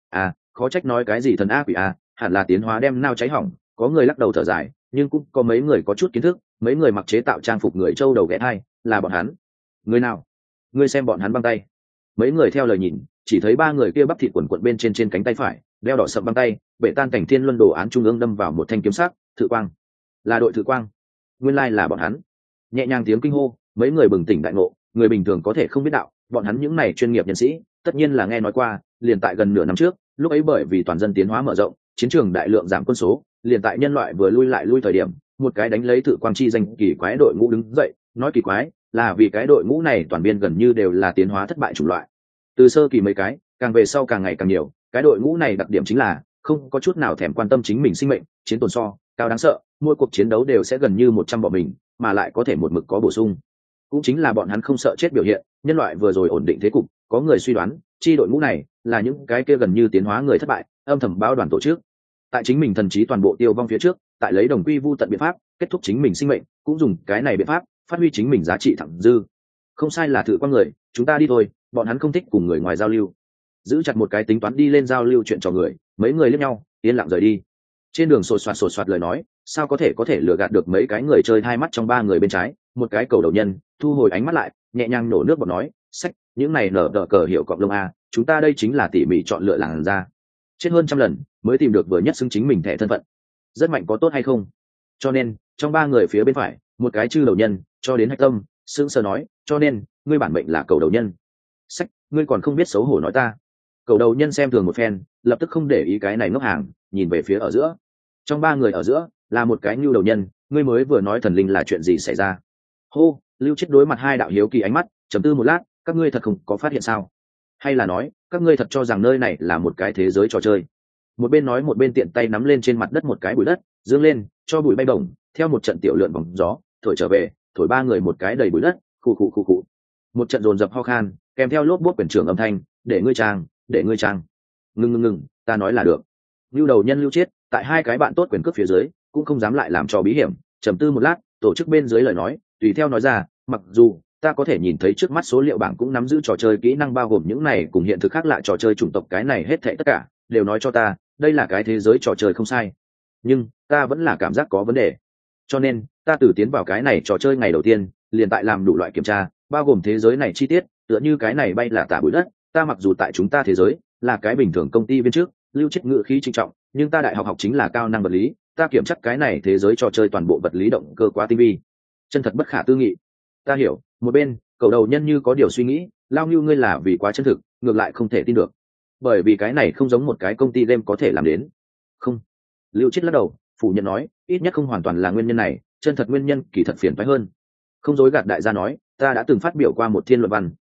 Khó trách nói cái gì thần ác quỷ hẳn là tiến hóa đem nao cháy hỏng, có người lắc đầu thở dài, nhưng cũng có mấy người có chút kiến thức, mấy người mặc chế tạo trang phục người châu đầu ghé thai, là bọn hắn. Người nào? Ngươi xem bọn hắn băng tay. Mấy người theo lời nhìn, chỉ thấy 3 người kia bắp thịt quần quận bên trên cánh tay phải, đeo đỏ sậm băng tay, bệ tan cảnh thiên luân đồ án trung ương đâm vào một thanh kiếm sắc, Thự Quang. Là đội Thự Quang. Nguyên lai là bọn hắn. Nhẹ nhàng tiếng kinh hô, mấy người bừng tỉnh đại ngộ, người bình thường có thể không biết đạo, bọn hắn những này chuyên nghiệp nhân sĩ, tất nhiên là nghe nói qua, liền tại gần nửa năm trước, lúc ấy bởi vì toàn dân tiến hóa mở rộng, chiến trường đại lượng giảm quân số, liền tại nhân loại vừa lui thời điểm, một cái đánh lấy Thự Quang chi danh kỳ quái đội ngũ đứng dậy, nói kỳ quái, là vì cái đội ngũ này toàn biên gần như đều là tiến hóa thất bại chủng loại. Từ sơ kỳ mấy cái, càng về sau càng ngày càng nhiều, cái đội ngũ này đặc điểm chính là không có chút nào thèm quan tâm chính mình sinh mệnh, chiến tồn so cao đáng sợ, mỗi cuộc chiến đấu đều sẽ gần như 100 bọn mình, mà lại có thể một mực có bổ sung. Cũng chính là bọn hắn không sợ chết biểu hiện, nhân loại vừa rồi ổn định thế cục, có người suy đoán, chi đội ngũ này là những cái kia gần như tiến hóa người thất bại, âm thầm báo đoàn tổ chức. Tại chính mình thần trí toàn bộ tiêu vong phía trước, tại lấy đồng quy vu tận biện pháp, kết thúc chính mình sinh mệnh, cũng dùng cái này biện pháp, phát huy chính mình giá trị thẳng dư. Không sai là Thự Quang người, chúng ta đi thôi, bọn hắn không thích cùng người ngoài giao lưu. Giữ chặt một cái tính toán đi lên giao lưu chuyện trò người, mấy người liếc nhau, yên lặng rời đi. Trên đường sột soạt lời nói, sao có thể lừa gạt được mấy cái người chơi hai mắt trong 3 người bên trái, một cái cầu đầu nhân, thu hồi ánh mắt lại, nhẹ nhàng nổ nước bọt nói, sách, những này nở đỡ cờ hiệu cọp lông chúng ta đây chính là tỉ mỉ chọn lựa làng ra. Chết hơn 100 lần, mới tìm được vừa nhất xứng chính mình thẻ thân phận. Rất mạnh có tốt hay không? Cho nên, trong 3 người phía bên phải, một cái chư đầu nhân, cho đến Hạch Tâm, sững sờ nói, cho nên, ngươi bản mệnh là cầu đầu nhân. Sách, ngươi còn không biết xấu hổ nói ta. Cầu đầu nhân xem thường một phen, lập tức không để ý cái này ngốc hàng, nhìn về phía ở giữa. Trong 3 người ở giữa, là một cái nhu đầu nhân, ngươi mới vừa nói thần linh là chuyện gì xảy ra? Hô, Lưu Chết đối mặt 2 đạo hiếu kỳ ánh mắt, trầm tư một lát, các ngươi thật không có phát hiện sao? Hay là nói, các ngươi thật cho rằng nơi này là một cái thế giới trò chơi? Một bên nói một bên tiện tay nắm lên trên mặt đất một cái bụi đất, dương lên, cho bụi bay bổng, theo một trận tiểu lượn bóng gió, thổi trở về, thổi 3 người một cái đầy bụi đất, khụ. Một trận dồn dập ho khan, kèm theo lốp bốp quyển trưởng âm thanh, để ngươi trang. Ngừng, ta nói là được. Lưu đầu nhân Lưu Chết, tại 2 cái bạn tốt quyền cước phía dưới, cũng không dám lại làm cho bí hiểm, trầm tư một lát, tổ chức bên dưới lời nói, tùy theo nói ra, mặc dù ta có thể nhìn thấy trước mắt số liệu bảng cũng nắm giữ trò chơi kỹ năng bao gồm những này cùng hiện thực khác lại trò chơi chủng tộc, cái này hết thảy tất cả đều nói cho ta, đây là cái thế giới trò chơi không sai. Nhưng ta vẫn là cảm giác có vấn đề. Cho nên, ta từ tiến vào cái này trò chơi ngày đầu tiên, liền tại làm đủ loại kiểm tra, bao gồm thế giới này chi tiết, tựa như cái này bay là tả bụi đất, ta mặc dù tại chúng ta thế giới là cái bình thường công ty viên trước, Lưu Chết ngữ khí trinh trọng, nhưng ta đại học chính là cao năng vật lý, ta kiểm chắc cái này thế giới trò chơi toàn bộ vật lý động cơ quá tinh vi, chân thật bất khả tư nghị. Ta hiểu. Một bên cầu đầu nhân như có điều suy nghĩ, lao như ngươi là vì quá chân thực, ngược lại không thể tin được, bởi vì cái này không giống một cái công ty game có thể làm đến. Không. Lưu Chết lắc đầu, phủ nhận nói, ít nhất không hoàn toàn là nguyên nhân này, chân thật nguyên nhân kỳ thật phiền phức hơn. Không dối gạt đại gia nói, ta đã từng phát biểu qua một thiên luận văn,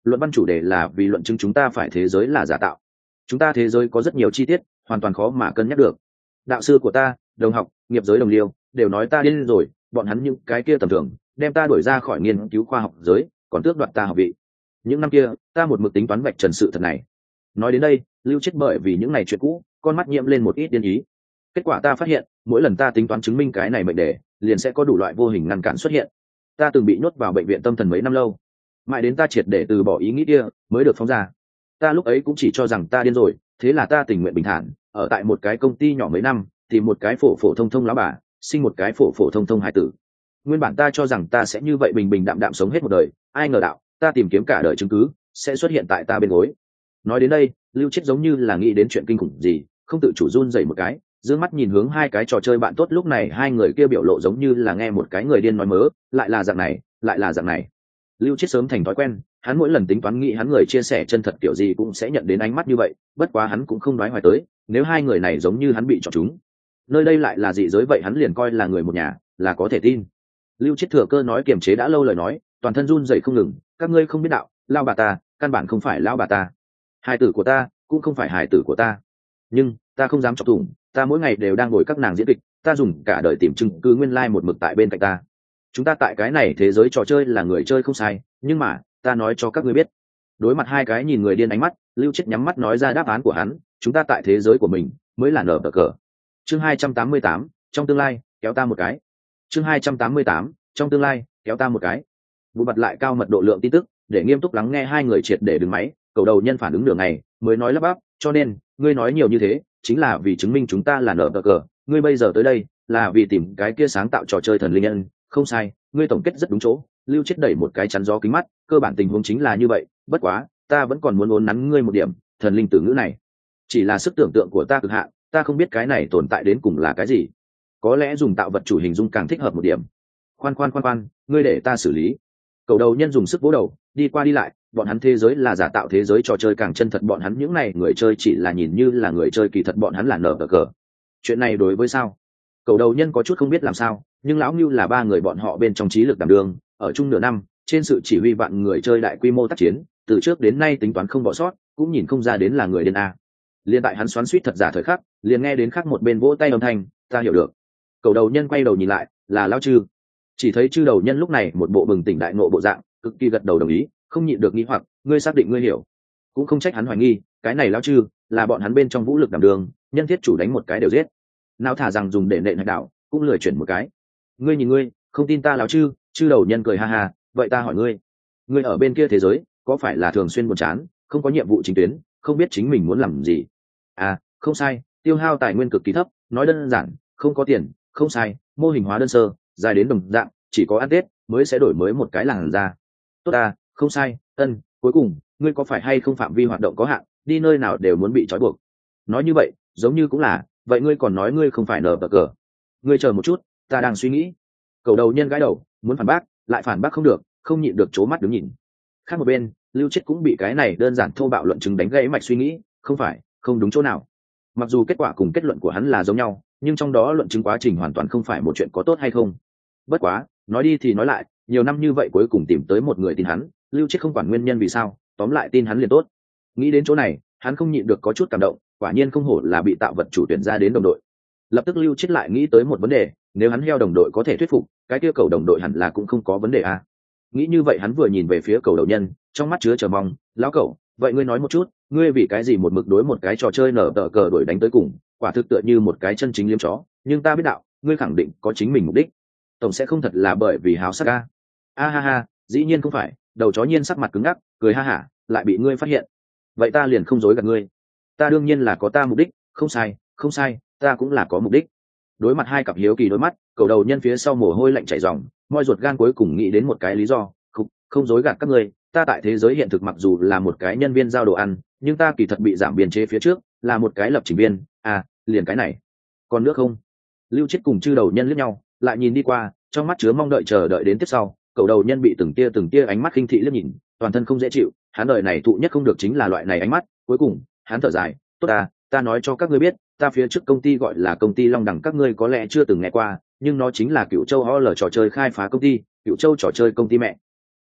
luận văn chủ đề là vì luận chứng chúng ta phải thế giới là giả tạo. Chúng ta thế giới có rất nhiều chi tiết hoàn toàn khó mà cân nhắc được. Đạo sư của ta, đồng học, nghiệp giới đồng liêu đều nói ta điên rồi, bọn hắn những cái kia tầm thường đem ta đuổi ra khỏi nghiên cứu khoa học giới, còn tước đoạt ta học vị. Những năm kia ta một mực tính toán vạch trần sự thật này. Nói đến đây, Lưu Chết bởi vì những ngày chuyện cũ, con mắt nhiễm lên một ít điên ý. Kết quả ta phát hiện, mỗi lần ta tính toán chứng minh cái này mệnh đề, liền sẽ có đủ loại vô hình ngăn cản xuất hiện. Ta từng bị nhốt vào bệnh viện tâm thần mấy năm lâu, mãi đến ta triệt để từ bỏ ý nghĩ kia mới được phóng ra. Ta lúc ấy cũng chỉ cho rằng ta điên rồi, thế là ta tình nguyện bình thản ở tại một cái công ty nhỏ mấy năm, tìm một cái phổ phổ thông thông lão bà, sinh một cái phổ phổ thông thông hài tử. Nguyên bản ta cho rằng ta sẽ như vậy bình bình đạm đạm sống hết một đời, ai ngờ đạo ta tìm kiếm cả đời chứng cứ sẽ xuất hiện tại ta bên gối. Nói đến đây, Lưu Chết giống như là nghĩ đến chuyện kinh khủng gì, không tự chủ run rẩy một cái, dương mắt nhìn hướng hai cái trò chơi bạn tốt. Lúc này hai người kia biểu lộ giống như là nghe một cái người điên nói mớ, lại là dạng này, lại là dạng này. Lưu Chết sớm thành thói quen, hắn mỗi lần tính toán nghĩ hắn người chia sẻ chân thật kiểu gì cũng sẽ nhận đến ánh mắt như vậy, bất quá hắn cũng không đoái hoài tới, nếu hai người này giống như hắn bị chọn chúng, nơi đây lại là dị giới vậy hắn liền coi là người một nhà, là có thể tin. Lưu Chết thừa cơ nói kiềm chế đã lâu lời nói, toàn thân run rẩy không ngừng, các ngươi không biết đạo, lao bà ta căn bản không phải lao bà ta, hài tử của ta cũng không phải hài tử của ta, nhưng ta không dám chọc thủng, ta mỗi ngày đều đang ngồi các nàng diễn kịch, ta dùng cả đời tìm chứng cứ nguyên lai một mực tại bên cạnh ta. Chúng ta tại cái này thế giới trò chơi là người chơi không sai, nhưng mà ta nói cho các ngươi biết. Đối mặt hai cái nhìn người điên ánh mắt, Lưu Chết nhắm mắt nói ra đáp án của hắn, chúng ta tại thế giới của mình mới là nở cờ. Chương 288, trong tương lai kéo ta một cái. Chương 288, trong tương lai kéo ta một cái. Vụ bật lại cao mật độ lượng tin tức, để nghiêm túc lắng nghe hai người triệt để đứng máy. Cầu đầu nhân phản ứng nửa ngày mới nói lắp bắp, cho nên ngươi nói nhiều như thế chính là vì chứng minh chúng ta là nở cờ. Ngươi bây giờ tới đây là vì tìm cái kia sáng tạo trò chơi thần linh nhân, không sai, ngươi tổng kết rất đúng chỗ. Lưu Chết đẩy một cái chắn gió kính mắt, cơ bản tình huống chính là như vậy, bất quá ta vẫn còn muốn uốn nắn ngươi một điểm, thần linh từ ngữ này chỉ là sức tưởng tượng của ta cực hạn, ta không biết cái này tồn tại đến cùng là cái gì, có lẽ dùng tạo vật chủ hình dung càng thích hợp một điểm. Khoan, ngươi để ta xử lý. Cầu đầu nhân dùng sức vỗ đầu, đi qua đi lại, bọn hắn thế giới là giả tạo, thế giới trò chơi càng chân thật, bọn hắn những này người chơi chỉ là nhìn như là người chơi, kỳ thật bọn hắn là nở cờ. Chuyện này đối với sao? Cầu đầu nhân có chút không biết làm sao, nhưng lão Ngưu là ba người bọn họ bên trong trí lực đảm đương, ở chung nửa năm, trên sự chỉ huy vạn người chơi đại quy mô tác chiến, từ trước đến nay tính toán không bỏ sót, cũng nhìn không ra đến là người điên a. Liên tại hắn xoắn xuýt thật giả thời khắc, liền nghe đến khác một bên vỗ tay âm thanh, ta hiểu được. Cầu đầu nhân quay đầu nhìn lại, là lão Trư. Chỉ thấy Trư đầu nhân lúc này một bộ bừng tỉnh đại ngộ bộ dạng, cực kỳ gật đầu đồng ý, không nhịn được nghi hoặc, ngươi xác định ngươi hiểu? Cũng không trách hắn hoài nghi, cái này lão Trư là bọn hắn bên trong vũ lực đảm đường, nhân thiết chủ đánh một cái đều giết. Nào thả rằng dùng để nện hạch đạo, cũng lười chuyển một cái. Ngươi nhìn ngươi, không tin ta lão Trư? Trư đầu nhân cười ha ha, vậy ta hỏi ngươi, ngươi ở bên kia thế giới có phải là thường xuyên buồn chán, không có nhiệm vụ chính tuyến, không biết chính mình muốn làm gì? À, không sai, tiêu hao tài nguyên cực kỳ thấp, nói đơn giản, không có tiền, không sai, mô hình hóa đơn sơ, dài đến đồng dạng, chỉ có ăn Tết mới sẽ đổi mới một cái làn da. Tốt à, không sai, cuối cùng, ngươi có phải hay không phạm vi hoạt động có hạn, đi nơi nào đều muốn bị trói buộc? Nói như vậy, giống như cũng là, vậy ngươi còn nói ngươi không phải nở cờ? Ngươi chờ một chút, ta đang suy nghĩ. Cầu đầu nhân gãi đầu, muốn phản bác, lại phản bác không được, không nhịn được trố mắt đứng nhìn. Khác một bên, Lưu Chết cũng bị cái này đơn giản thô bạo luận chứng đánh gãy mạch suy nghĩ, không phải, không đúng chỗ nào. Mặc dù kết quả cùng kết luận của hắn là giống nhau, nhưng trong đó luận chứng quá trình hoàn toàn không phải một chuyện có tốt hay không. Bất quá, nói đi thì nói lại, nhiều năm như vậy cuối cùng tìm tới một người tin hắn, Lưu Chết không quản nguyên nhân vì sao, tóm lại tin hắn liền tốt. Nghĩ đến chỗ này, hắn không nhịn được có chút cảm động, quả nhiên không hổ là bị tạo vật chủ tuyển ra đến đồng đội. Lập tức Lưu Chết lại nghĩ tới một vấn đề, nếu hắn heo đồng đội có thể thuyết phục, cái kia cầu đồng đội hẳn là cũng không có vấn đề à. Nghĩ như vậy hắn vừa nhìn về phía cầu đầu nhân, trong mắt chứa chờ mong, lão cậu, vậy ngươi nói một chút, ngươi vì cái gì một mực đối một cái trò chơi nở tờ cờ đuổi đánh tới cùng, quả thực tựa như một cái chân chính liếm chó, nhưng ta biết đạo, ngươi khẳng định có chính mình mục đích, tổng sẽ không thật là bởi vì háo sắc a. A ha ha, dĩ nhiên không phải, đầu chó nhiên sắc mặt cứng ngắc, cười ha hả, lại bị ngươi phát hiện. Vậy ta liền không dối gạt ngươi, ta đương nhiên là có ta mục đích, không sai, ta cũng là có mục đích. Đối mặt hai cặp hiếu kỳ đôi mắt, cầu đầu nhân phía sau mồ hôi lạnh chảy ròng, moi ruột gan cuối cùng nghĩ đến một cái lý do, không dối gạt các ngươi, ta tại thế giới hiện thực mặc dù là một cái nhân viên giao đồ ăn, nhưng ta kỳ thật bị giảm biên chế phía trước, là một cái lập trình viên, à, liền cái này. Còn nước không? Lưu Chết cùng Chư đầu nhân liếc nhau, lại nhìn đi qua, trong mắt chứa mong đợi chờ đợi đến tiếp sau, cầu đầu nhân bị từng tia ánh mắt khinh thị liếc nhìn, toàn thân không dễ chịu, hắn đời này thụ nhất không được chính là loại này ánh mắt, cuối cùng, hắn thở dài, tốt à, ta nói cho các ngươi biết, ta phía trước công ty gọi là công ty Long Đẳng, các ngươi có lẽ chưa từng nghe qua, nhưng nó chính là Cựu Châu HL trò chơi khai phá công ty, Cựu Châu trò chơi công ty mẹ.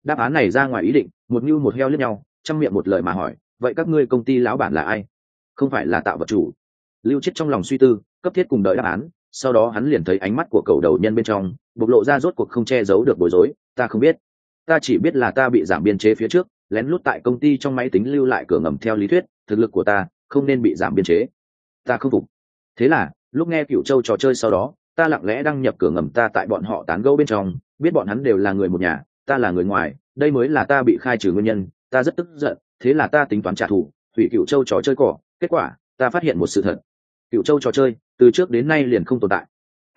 Đáp án này ra ngoài ý định, một ngưu một heo liếc nhau, chăm miệng một lời mà hỏi, vậy các ngươi công ty lão bản là ai? Không phải là Tạo vật chủ? Lưu Chiết trong lòng suy tư, cấp thiết cùng đợi đáp án, sau đó hắn liền thấy ánh mắt của cầu đầu nhân bên trong bộc lộ ra rốt cuộc không che giấu được bối rối. Ta không biết, ta chỉ biết là ta bị giảm biên chế phía trước lén lút tại công ty trong máy tính lưu lại cửa ngầm, theo lý thuyết thực lực của ta không nên bị giảm biên chế, ta không phục. Thế là lúc nghe Cửu Châu trò chơi sau đó, ta lặng lẽ đăng nhập cửa ngầm ta tại bọn họ tán gẫu bên trong, biết bọn hắn đều là người một nhà, ta là người ngoài, đây mới là ta bị khai trừ nguyên nhân. Ta rất tức giận, thế là ta tính toán trả thù, hủy Cửu Châu trò chơi cỏ. Kết quả ta phát hiện một sự thật, Cửu Châu trò chơi từ trước đến nay liền không tồn tại.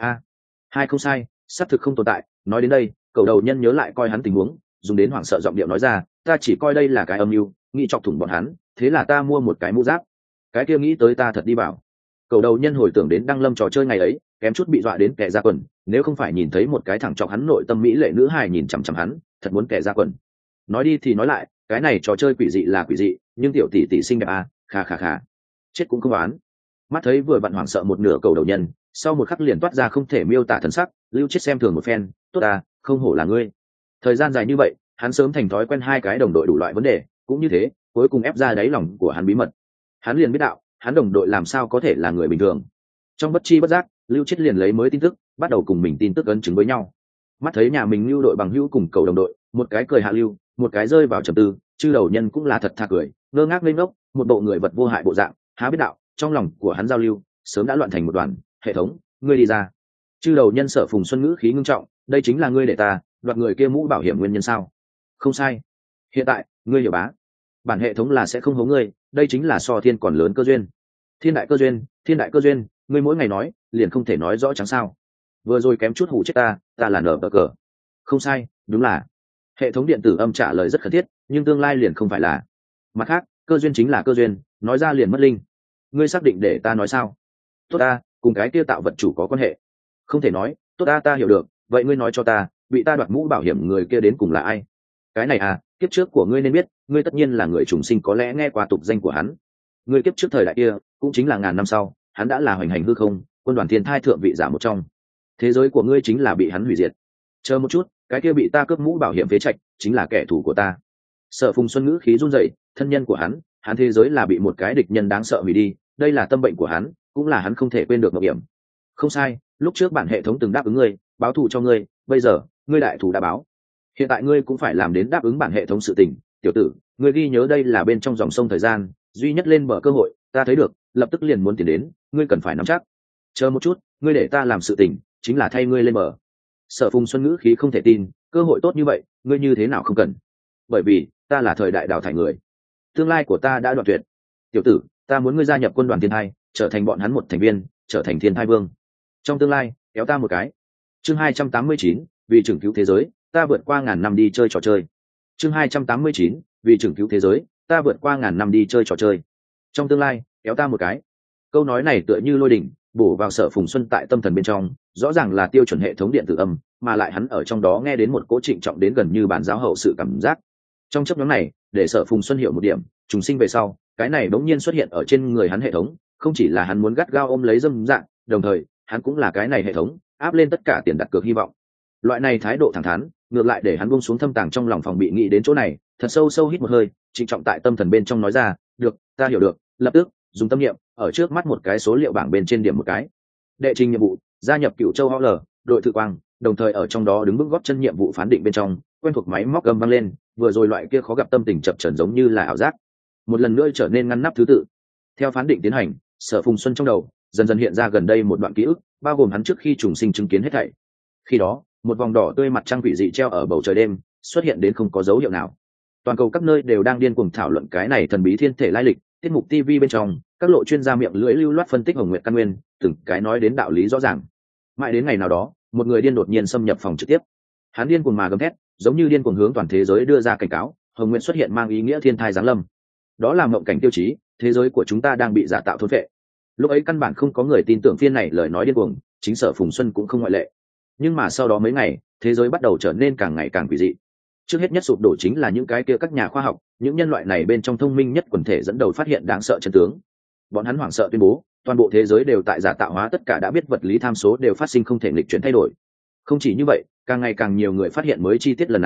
Hai không sai, xác thực không tồn tại. Nói đến đây, cầu đầu nhân nhớ lại coi hắn tình huống, dùng đến hoảng sợ giọng điệu nói ra, ta chỉ coi đây là cái âm mưu, nghĩ chọc thủng bọn hắn, thế là ta mua một cái mũ giáp. Cái kia nghĩ tới ta thật đi bảo. Cầu đầu nhân hồi tưởng đến đăng lâm trò chơi ngày ấy, kém chút bị dọa đến kẻ ra quần, nếu không phải nhìn thấy một cái thẳng chọc hắn nội tâm mỹ lệ nữ hài nhìn chằm chằm hắn, thật muốn kẻ ra quần. Nói đi thì nói lại, cái này trò chơi quỷ dị là quỷ dị, nhưng tiểu tỷ tỷ xinh đẹp à, khà, chết cũng không oán. Mắt thấy vừa vặn hoảng sợ một nửa cầu đầu nhân, sau một khắc liền toát ra không thể miêu tả thần sắc. Lưu Chiết xem thường một phen, tốt à, không hổ là ngươi. Thời gian dài như vậy, hắn sớm thành thói quen hai cái đồng đội đủ loại vấn đề, cũng như thế, cuối cùng ép ra đáy lòng của hắn bí mật. Hắn liền biết đạo, hắn đồng đội làm sao có thể là người bình thường. Trong bất chi bất giác, Lưu Chiết liền lấy mới tin tức, bắt đầu cùng mình tin tức ấn chứng với nhau. Mắt thấy nhà mình lưu đội bằng hữu cùng cầu đồng đội, một cái cười hạ lưu, một cái rơi vào trầm tư, chư đầu nhân cũng là thật thà cười, ngơ ngác lên ngốc, một bộ người vật vô hại bộ dạng. Há biết đạo, trong lòng của hắn giao lưu sớm đã loạn thành một đoàn. Hệ thống, ngươi đi ra. Chư đầu nhân Sở Phùng Xuân ngữ khí ngưng trọng, đây chính là ngươi để ta đoạt người kia mũ bảo hiểm nguyên nhân sao? Không sai. Hiện tại ngươi hiểu bá, bản hệ thống là sẽ không hố ngươi, đây chính là so thiên còn lớn cơ duyên. Thiên đại cơ duyên, ngươi mỗi ngày nói liền không thể nói rõ chẳng sao? Vừa rồi kém chút hủ chết ta là nở cờ. Không sai, đúng là. Hệ thống điện tử âm trả lời rất khẩn thiết, nhưng tương lai liền không phải là. Mặt khác, cơ duyên chính là cơ duyên, nói ra liền mất linh. Ngươi xác định để ta nói sao? Tốt ta, cùng cái kia Tạo vật chủ có quan hệ? Không thể nói. Tốt ta hiểu được, vậy ngươi nói cho ta, bị ta đoạt mũ bảo hiểm người kia đến cùng là ai? Cái này à, kiếp trước của ngươi nên biết, ngươi tất nhiên là người trùng sinh, có lẽ nghe qua tục danh của hắn. Ngươi kiếp trước thời đại kia, cũng chính là ngàn năm sau, hắn đã là hoành hành hư không, quân đoàn thiên thai thượng vị giả một trong. Thế giới của ngươi chính là bị hắn hủy diệt. Chờ một chút, cái kia bị ta cướp mũ bảo hiểm phế trạch, chính là kẻ thù của ta. Sở Phùng Xuân ngữ khí run rẩy, thân nhân của hắn thế giới là bị một cái địch nhân đáng sợ hủy đi, đây là tâm bệnh của hắn, cũng là hắn không thể quên được ngọc hiểm. Không sai, lúc trước bản hệ thống từng đáp ứng ngươi, báo thù cho ngươi, bây giờ ngươi đại thù đã báo, hiện tại ngươi cũng phải làm đến đáp ứng bản hệ thống sự tình. Tiểu tử, ngươi ghi nhớ đây là bên trong dòng sông thời gian duy nhất lên bờ cơ hội, ta thấy được, lập tức liền muốn tiến đến, ngươi cần phải nắm chắc. Chờ một chút, ngươi để ta làm sự tình, chính là thay ngươi lên bờ. Sở Phùng Xuân ngữ khí không thể tin, cơ hội tốt như vậy, ngươi như thế nào không cần? Bởi vì ta là thời đại đào thải người, tương lai của ta đã đoạn tuyệt. Tiểu tử, ta muốn ngươi gia nhập quân đoàn thiên thai, trở thành bọn hắn một thành viên, trở thành thiên thai vương. Trong tương lai, kéo ta một cái. Chương 289, vì trưởng cứu thế giới, ta vượt qua ngàn năm đi chơi trò chơi. Chương 289, vì trưởng cứu thế giới, ta vượt qua ngàn năm đi chơi trò chơi. Trong tương lai, kéo ta một cái. Câu nói này tựa như lôi đỉnh, bổ vào Sở Phùng Xuân tại tâm thần bên trong, rõ ràng là tiêu chuẩn hệ thống điện tử âm, mà lại hắn ở trong đó nghe đến một cỗ trịnh trọng đến gần như bản giáo hậu sự cảm giác. Trong chấp nhóm này, để Sở Phùng Xuân hiểu một điểm, trùng sinh về sau, cái này bỗng nhiên xuất hiện ở trên người hắn hệ thống, không chỉ là hắn muốn gắt gao ôm lấy dâm dạng, đồng thời, hắn cũng là cái này hệ thống áp lên tất cả tiền đặt cược hy vọng. Loại này thái độ thẳng thắn, ngược lại để hắn buông xuống thâm tàng trong lòng phòng bị, nghĩ đến chỗ này, thật sâu sâu hít một hơi, trịnh trọng tại tâm thần bên trong nói ra, được, ta hiểu được. Lập tức dùng tâm niệm ở trước mắt một cái số liệu bảng bên trên điểm một cái, đệ trình nhiệm vụ, gia nhập Cửu Châu HL đội Thự Quang, đồng thời ở trong đó đứng bước góp chân nhiệm vụ phán định bên trong, quen thuộc máy móc gầm vang lên, vừa rồi loại kia khó gặp tâm tình chập chờn giống như là ảo giác, một lần nữa trở nên ngăn nắp thứ tự. Theo phán định tiến hành, Sở Phùng Xuân trong đầu dần dần hiện ra gần đây một đoạn ký ức, bao gồm hắn trước khi trùng sinh chứng kiến hết thảy. Khi đó, một vòng đỏ tươi mặt trăng quỷ dị treo ở bầu trời đêm, xuất hiện đến không có dấu hiệu nào. Toàn cầu các nơi đều đang điên cuồng thảo luận cái này thần bí thiên thể lai lịch, tiết mục TV bên trong, các lộ chuyên gia miệng lưỡi lưu loát phân tích Hồng Nguyệt căn nguyên, từng cái nói đến đạo lý rõ ràng. Mãi đến ngày nào đó, một người điên đột nhiên xâm nhập phòng trực tiếp. Hắn điên cuồng mà gầm thét, giống như điên cuồng hướng toàn thế giới đưa ra cảnh cáo, Hồng Nguyệt xuất hiện mang ý nghĩa thiên thai giáng lâm. Đó là mộng cảnh tiêu chí, thế giới của chúng ta đang bị giả tạo thôn phệ. Lúc ấy căn bản không có người tin tưởng phiên này lời nói điên cuồng, chính Sở Phùng Xuân cũng không ngoại lệ. Nhưng mà sau đó mấy ngày, thế giới bắt đầu trở nên càng ngày càng quỷ dị. Trước hết nhất sụp đổ chính là những cái kia các nhà khoa học, những nhân loại này bên trong thông minh nhất quần thể dẫn đầu phát hiện đáng sợ chân tướng. Bọn hắn hoảng sợ tuyên bố, toàn bộ thế giới đều tại giả tạo hóa, tất cả đã biết vật lý tham số đều phát sinh không thể nghịch chuyển thay đổi. Không chỉ như vậy, càng ngày càng nhiều người phát hiện mới chi tiết lần này,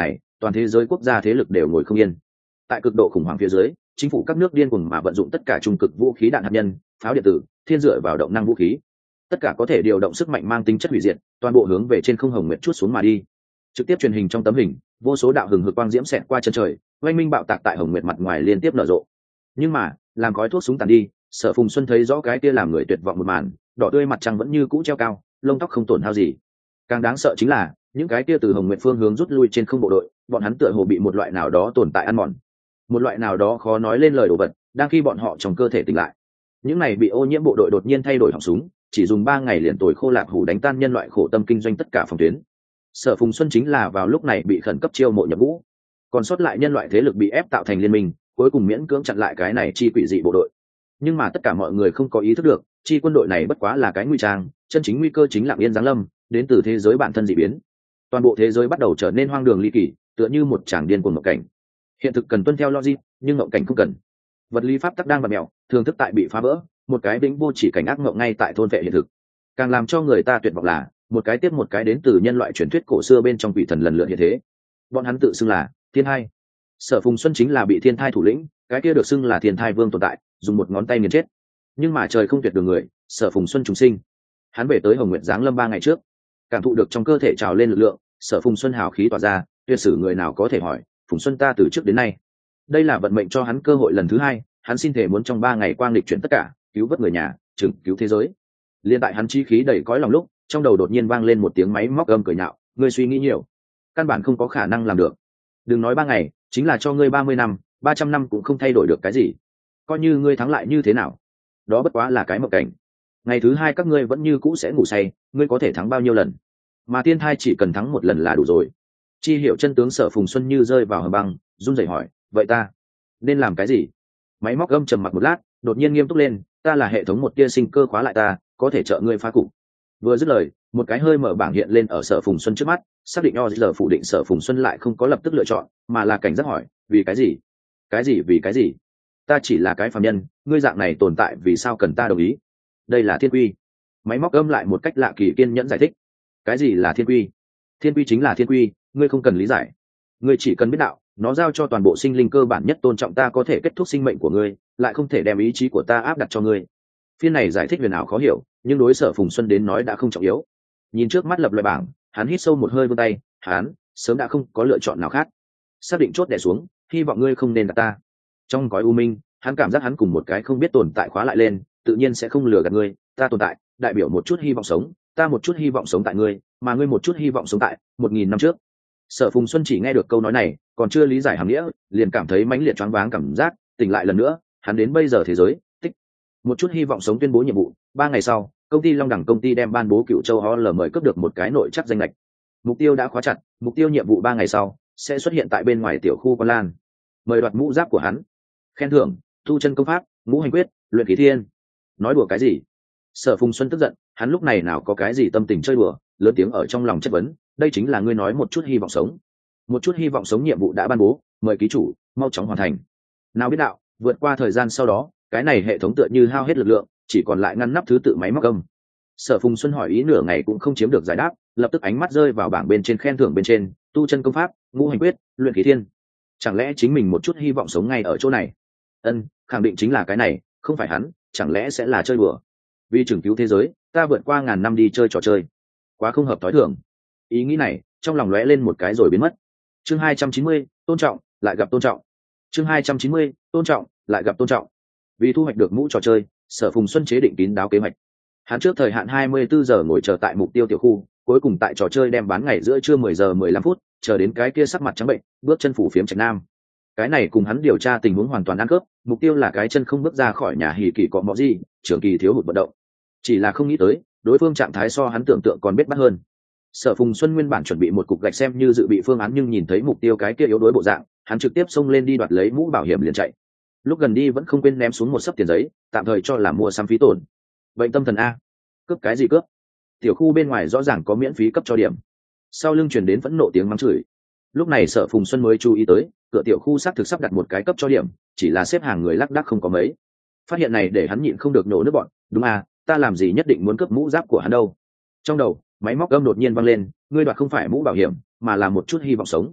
toàn thế giới quốc gia thế lực đều ngồi không yên. Tại cực độ khủng hoảng phía dưới, chính phủ các nước điên cuồng mà vận dụng tất cả trung cực vũ khí đạn hạt nhân, pháo điện tử, thiên dựa vào động năng vũ khí, tất cả có thể điều động sức mạnh mang tính chất hủy diệt, toàn bộ hướng về trên không hồng nguyệt chuốt xuống mà đi. Trực tiếp truyền hình trong tấm hình, vô số đạo hừng hực quang diễm xẹt qua chân trời, oanh minh bạo tạc tại hồng nguyệt mặt ngoài liên tiếp nở rộ. Nhưng mà làm khói thuốc súng tàn đi, Sở Phùng Xuân thấy rõ cái kia làm người tuyệt vọng một màn, đỏ tươi mặt trăng vẫn như cũ treo cao, lông tóc không tổn hao gì. Càng đáng sợ chính là những cái kia từ hồng nguyệt phương hướng rút lui trên không bộ đội, bọn hắn tựa hồ bị một loại nào đó tồn tại ăn mòn, một loại nào đó khó nói lên lời đồ vật đang khi bọn họ trong cơ thể tỉnh lại. Những này bị ô nhiễm bộ đội đột nhiên thay đổi họng súng, chỉ dùng 3 ngày liền tồi khô lạc hủ đánh tan nhân loại khổ tâm kinh doanh tất cả phòng tuyến. Sở Phùng Xuân chính là vào lúc này bị khẩn cấp chiêu mộ nhập ngũ, còn sót lại nhân loại thế lực bị ép tạo thành liên minh, cuối cùng miễn cưỡng chặn lại cái này chi quỷ dị bộ đội. Nhưng mà tất cả mọi người không có ý thức được, chi quân đội này bất quá là cái nguy trang, chân chính nguy cơ chính lặng yên giáng lâm, đến từ thế giới bản thân dị biến. Toàn bộ thế giới bắt đầu trở nên hoang đường ly kỳ, tựa như một tràng điên cuồng mộng cảnh. Hiện thực cần tuân theo logic, nhưng mộng cảnh không cần. Vật lý pháp tắc đang bật mèo, thường thức tại bị phá vỡ, một cái vĩnh vô chỉ cảnh ác mộng ngay tại thôn vệ hiện thực. Càng làm cho người ta tuyệt vọng là, một cái tiếp một cái đến từ nhân loại truyền thuyết cổ xưa bên trong quỷ thần lần lượt hiện thế. Bọn hắn tự xưng là thiên thai. Sở Phùng Xuân chính là bị thiên thai thủ lĩnh, cái kia được xưng là thiên thai vương tồn tại, dùng một ngón tay nghiền chết. Nhưng mà trời không tuyệt đường người, Sở Phùng Xuân trùng sinh. Hắn về tới Hồng Nguyệt giáng lâm 3 ngày trước, cảm thụ được trong cơ thể trào lên lực lượng, Sở Phùng Xuân hào khí tỏa ra, tuyệt sử người nào có thể hỏi, Phùng Xuân ta từ trước đến nay. Đây là vận mệnh cho hắn cơ hội lần thứ 2, hắn xin thể muốn trong 3 ngày quang lịch chuyển tất cả, cứu vớt người nhà, chừng cứu thế giới. Liên tại hắn chí khí đầy cõi lòng lúc, trong đầu đột nhiên vang lên một tiếng máy móc âm cười nhạo, ngươi suy nghĩ nhiều, căn bản không có khả năng làm được. Đừng nói 3 ngày, chính là cho ngươi 30 năm, 300 năm cũng không thay đổi được cái gì. Coi như ngươi thắng lại như thế nào, đó bất quá là cái mộng cảnh. Ngày thứ 2 các ngươi vẫn như cũ sẽ ngủ say, ngươi có thể thắng bao nhiêu lần? Mà thiên thai chỉ cần thắng một lần là đủ rồi. Chi hiểu chân tướng Sở Phùng Xuân như rơi vào hầm băng, run rẩy hỏi, vậy ta nên làm cái gì? Máy móc âm trầm mặc một lát, đột nhiên nghiêm túc lên, ta là hệ thống một tia sinh cơ khóa lại ta, có thể trợ ngươi phá cục. Vừa dứt lời, một cái hơi mở bảng hiện lên ở Sở Phùng Xuân trước mắt, xác định giờ phủ định Sở Phùng Xuân lại không có lập tức lựa chọn, mà là cảnh giác hỏi, vì cái gì? Vì cái gì? Ta chỉ là cái phàm nhân, ngươi dạng này tồn tại vì sao cần ta đồng ý? Đây là thiên quy. Máy móc âm lại một cách lạ kỳ kiên nhẫn giải thích. Cái gì là thiên quy? Thiên quy chính là thiên quy, ngươi không cần lý giải. Ngươi chỉ cần biết đạo, nó giao cho toàn bộ sinh linh cơ bản nhất tôn trọng ta có thể kết thúc sinh mệnh của ngươi, lại không thể đem ý chí của ta áp đặt cho ngươi. Phiên này giải thích huyền ảo khó hiểu, nhưng đối Sở Phùng Xuân đến nói đã không trọng yếu. Nhìn trước mắt lập loại bảng, hắn hít sâu một hơi vươn tay, hắn sớm đã không có lựa chọn nào khác. Xác định chốt đè xuống, hy vọng ngươi không nên đặt ta. Trong cõi u minh, hắn cảm giác hắn cùng một cái không biết tồn tại khóa lại lên, tự nhiên sẽ không lừa gạt ngươi, ta tồn tại, đại biểu một chút hy vọng sống, ta một chút hy vọng sống tại ngươi, mà ngươi một chút hy vọng sống tại 1000 năm trước. Sở Phùng Xuân chỉ nghe được câu nói này, còn chưa lý giải hàm nghĩa, liền cảm thấy mãnh liệt choáng váng cảm giác, tỉnh lại lần nữa, hắn đến bây giờ thế giới, tích. Một chút hy vọng sống tuyên bố nhiệm vụ, 3 ngày sau, công ty Long Đẳng công ty đem ban bố Cựu Châu HL mời cướp được một cái nội chắc danh lệch. Mục tiêu đã khóa chặt, mục tiêu nhiệm vụ 3 ngày sau sẽ xuất hiện tại bên ngoài tiểu khu Quan Lan. Mời đoạt mũ giáp của hắn. Khen thưởng, tu chân công pháp, ngũ hành quyết, luyện khí thiên. Nói đùa cái gì? Sở Phùng Xuân tức giận, hắn lúc này nào có cái gì tâm tình chơi đùa, lớn tiếng ở trong lòng chất vấn, đây chính là ngươi nói một chút hy vọng sống. Một chút hy vọng sống nhiệm vụ đã ban bố, mời ký chủ mau chóng hoàn thành. Nào biết đạo, vượt qua thời gian sau đó, cái này hệ thống tựa như hao hết lực lượng, chỉ còn lại ngăn nắp thứ tự máy móc âm. Sở Phùng Xuân hỏi ý nửa ngày cũng không chiếm được giải đáp, lập tức ánh mắt rơi vào bảng bên trên khen thưởng bên trên, tu chân công pháp, ngũ hành quyết, luyện khí thiên. Chẳng lẽ chính mình một chút hy vọng sống ngay ở chỗ này? Khẳng định chính là cái này, không phải hắn, chẳng lẽ sẽ là chơi đùa? Vì trưởng cứu thế giới, ta vượt qua ngàn năm đi chơi trò chơi, quá không hợp thói thường. Ý nghĩ này trong lòng lóe lên một cái rồi biến mất. Chương 290, tôn trọng, lại gặp tôn trọng. Chương 290, tôn trọng, lại gặp tôn trọng. Vì thu hoạch được mũ trò chơi, Sở Phùng Xuân chế định kín đáo kế hoạch. Hắn trước thời hạn 24 giờ ngồi chờ tại mục tiêu tiểu khu, cuối cùng tại trò chơi đem bán ngày giữa trưa 10 giờ 15 phút, chờ đến cái kia sắc mặt trắng bệnh, bước chân phủ phiếm Trạch Nam. Cái này cùng hắn điều tra tình huống hoàn toàn ăn khớp, mục tiêu là cái chân không bước ra khỏi nhà hỉ kỳ cọ mọ gì, trưởng kỳ thiếu hụt vận động. Chỉ là không nghĩ tới, đối phương trạng thái so hắn tưởng tượng còn bết bát hơn. Sở Phùng Xuân nguyên bản chuẩn bị một cục gạch xem như dự bị phương án, nhưng nhìn thấy mục tiêu cái kia yếu đuối bộ dạng, hắn trực tiếp xông lên đi đoạt lấy mũ bảo hiểm liền chạy. Lúc gần đi vẫn không quên ném xuống một xấp tiền giấy, tạm thời cho là mua sắm phí tổn. Bệnh tâm thần a, cướp cái gì cướp? Tiểu khu bên ngoài rõ ràng có miễn phí cấp cho điểm. Sau lưng truyền đến phẫn nộ tiếng mắng chửi. Lúc này Sở Phùng Xuân mới chú ý tới, cửa tiểu khu xác thực sắp đặt một cái cấp cho điểm, chỉ là xếp hàng người lác đác không có mấy. Phát hiện này để hắn nhịn không được nổ nước bọn, đúng à, ta làm gì nhất định muốn cướp mũ giáp của hắn đâu? Trong đầu máy móc âm đột nhiên vang lên, ngươi đoạt không phải mũ bảo hiểm, mà là một chút hy vọng sống.